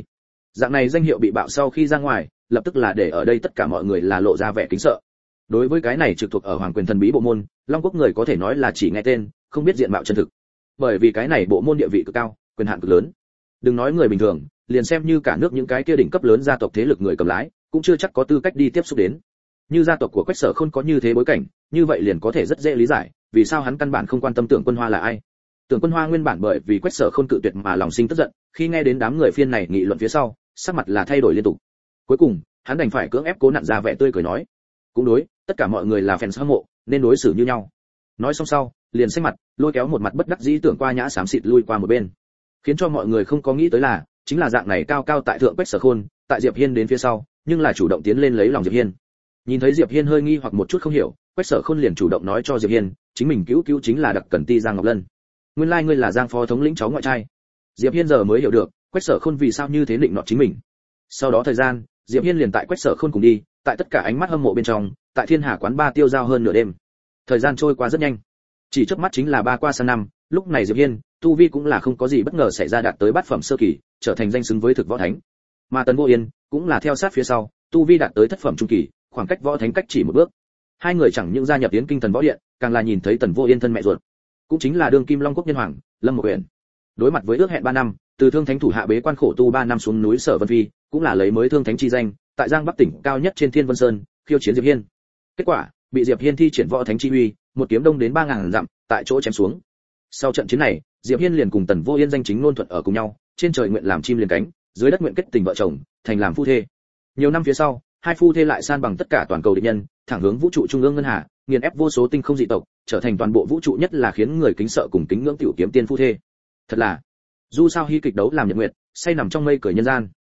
Dạng này danh hiệu bị bạo sau khi ra ngoài, lập tức là để ở đây tất cả mọi người là lộ ra vẻ kính sợ. Đối với cái này trực thuộc ở hoàng quyền thần bí bộ môn, Long Quốc người có thể nói là chỉ nghe tên, không biết diện mạo chân thực. Bởi vì cái này bộ môn địa vị cực cao, quyền hạn cực lớn. Đừng nói người bình thường, liền xem như cả nước những cái kia đỉnh cấp lớn gia tộc thế lực người cầm lái, cũng chưa chắc có tư cách đi tiếp xúc đến. Như gia tộc của Quách Sở Khôn có như thế bối cảnh, như vậy liền có thể rất dễ lý giải, vì sao hắn căn bản không quan tâm Tưởng Quân Hoa là ai. Tưởng Quân Hoa nguyên bản bởi vì Quách Sở Khôn cự tuyệt mà lòng sinh tức giận, khi nghe đến đám người phiên này nghị luận phía sau, sắc mặt là thay đổi liên tục. Cuối cùng, hắn đành phải cưỡng ép cố nặn ra vẻ tươi cười nói: "Cũng đối, tất cả mọi người là fans hâm mộ, nên đối xử như nhau." Nói xong sau, liền xanh mặt, lôi kéo một mặt bất đắc dĩ Tưởng Qua Nhã xám xịt lui qua một bên. Khiến cho mọi người không có nghĩ tới là, chính là dạng này cao cao tại thượng Quách Sở Khôn, tại Diệp Hiên đến phía sau, nhưng là chủ động tiến lên lấy lòng Diệp Hiên. Nhìn thấy Diệp Hiên hơi nghi hoặc một chút không hiểu, Quách Sở Khôn liền chủ động nói cho Diệp Hiên, chính mình cứu cứu chính là Đặc Cẩn Ti Giang Ngọc Lân. Nguyên lai like ngươi là Giang phó thống lĩnh cháu ngoại trai. Diệp Hiên giờ mới hiểu được, Quách Sở Khôn vì sao như thế định nọ chính mình. Sau đó thời gian, Diệp Hiên liền tại Quách Sở Khôn cùng đi, tại tất cả ánh mắt hâm mộ bên trong, tại Thiên Hà quán ba tiêu giao hơn nửa đêm. Thời gian trôi qua rất nhanh, chỉ chớp mắt chính là ba qua sang năm, lúc này Diệp Hiên, tu vi cũng là không có gì bất ngờ xảy ra đạt tới bát phẩm sơ kỳ, trở thành danh xứng với thực võ thánh. Mà Tần Vô Yên cũng là theo sát phía sau, tu vi đạt tới thất phẩm trung kỳ, khoảng cách võ thánh cách chỉ một bước. Hai người chẳng những gia nhập tiến kinh thần võ điện, càng là nhìn thấy Tần Vô Yên thân mẹ ruột, cũng chính là đương kim Long Quốc nhân hoàng, Lâm Một Uyển. Đối mặt với ước hẹn ba năm, từ thương thánh thủ hạ bế quan khổ tu ba năm xuống núi Sở Vân Phi, cũng là lấy mới thương thánh chi danh, tại Giang Bắc tỉnh cao nhất trên Thiên Vân Sơn, khiêu chiến Diệp Hiên. Kết quả, bị Diệp Hiên thi triển võ thánh chi uy, một kiếm đông đến ba ngàn dặm, tại chỗ chém xuống. Sau trận chiến này, Diệp Hiên liền cùng Tần Vô Yên danh chính ngôn thuận ở cùng nhau, trên trời nguyện làm chim liền cánh, dưới đất nguyện kết tình vợ chồng, thành làm phu thê. Nhiều năm phía sau, hai phu thê lại san bằng tất cả toàn cầu địch nhân, thẳng hướng vũ trụ trung ương ngân hà, nghiền ép vô số tinh không dị tộc, trở thành toàn bộ vũ trụ nhất là khiến người kính sợ cùng kính ngưỡng tiểu kiếm tiên phu thê. Thật là, dù sao hy kịch đấu làm nhật nguyệt, say nằm trong mây cười nhân gian.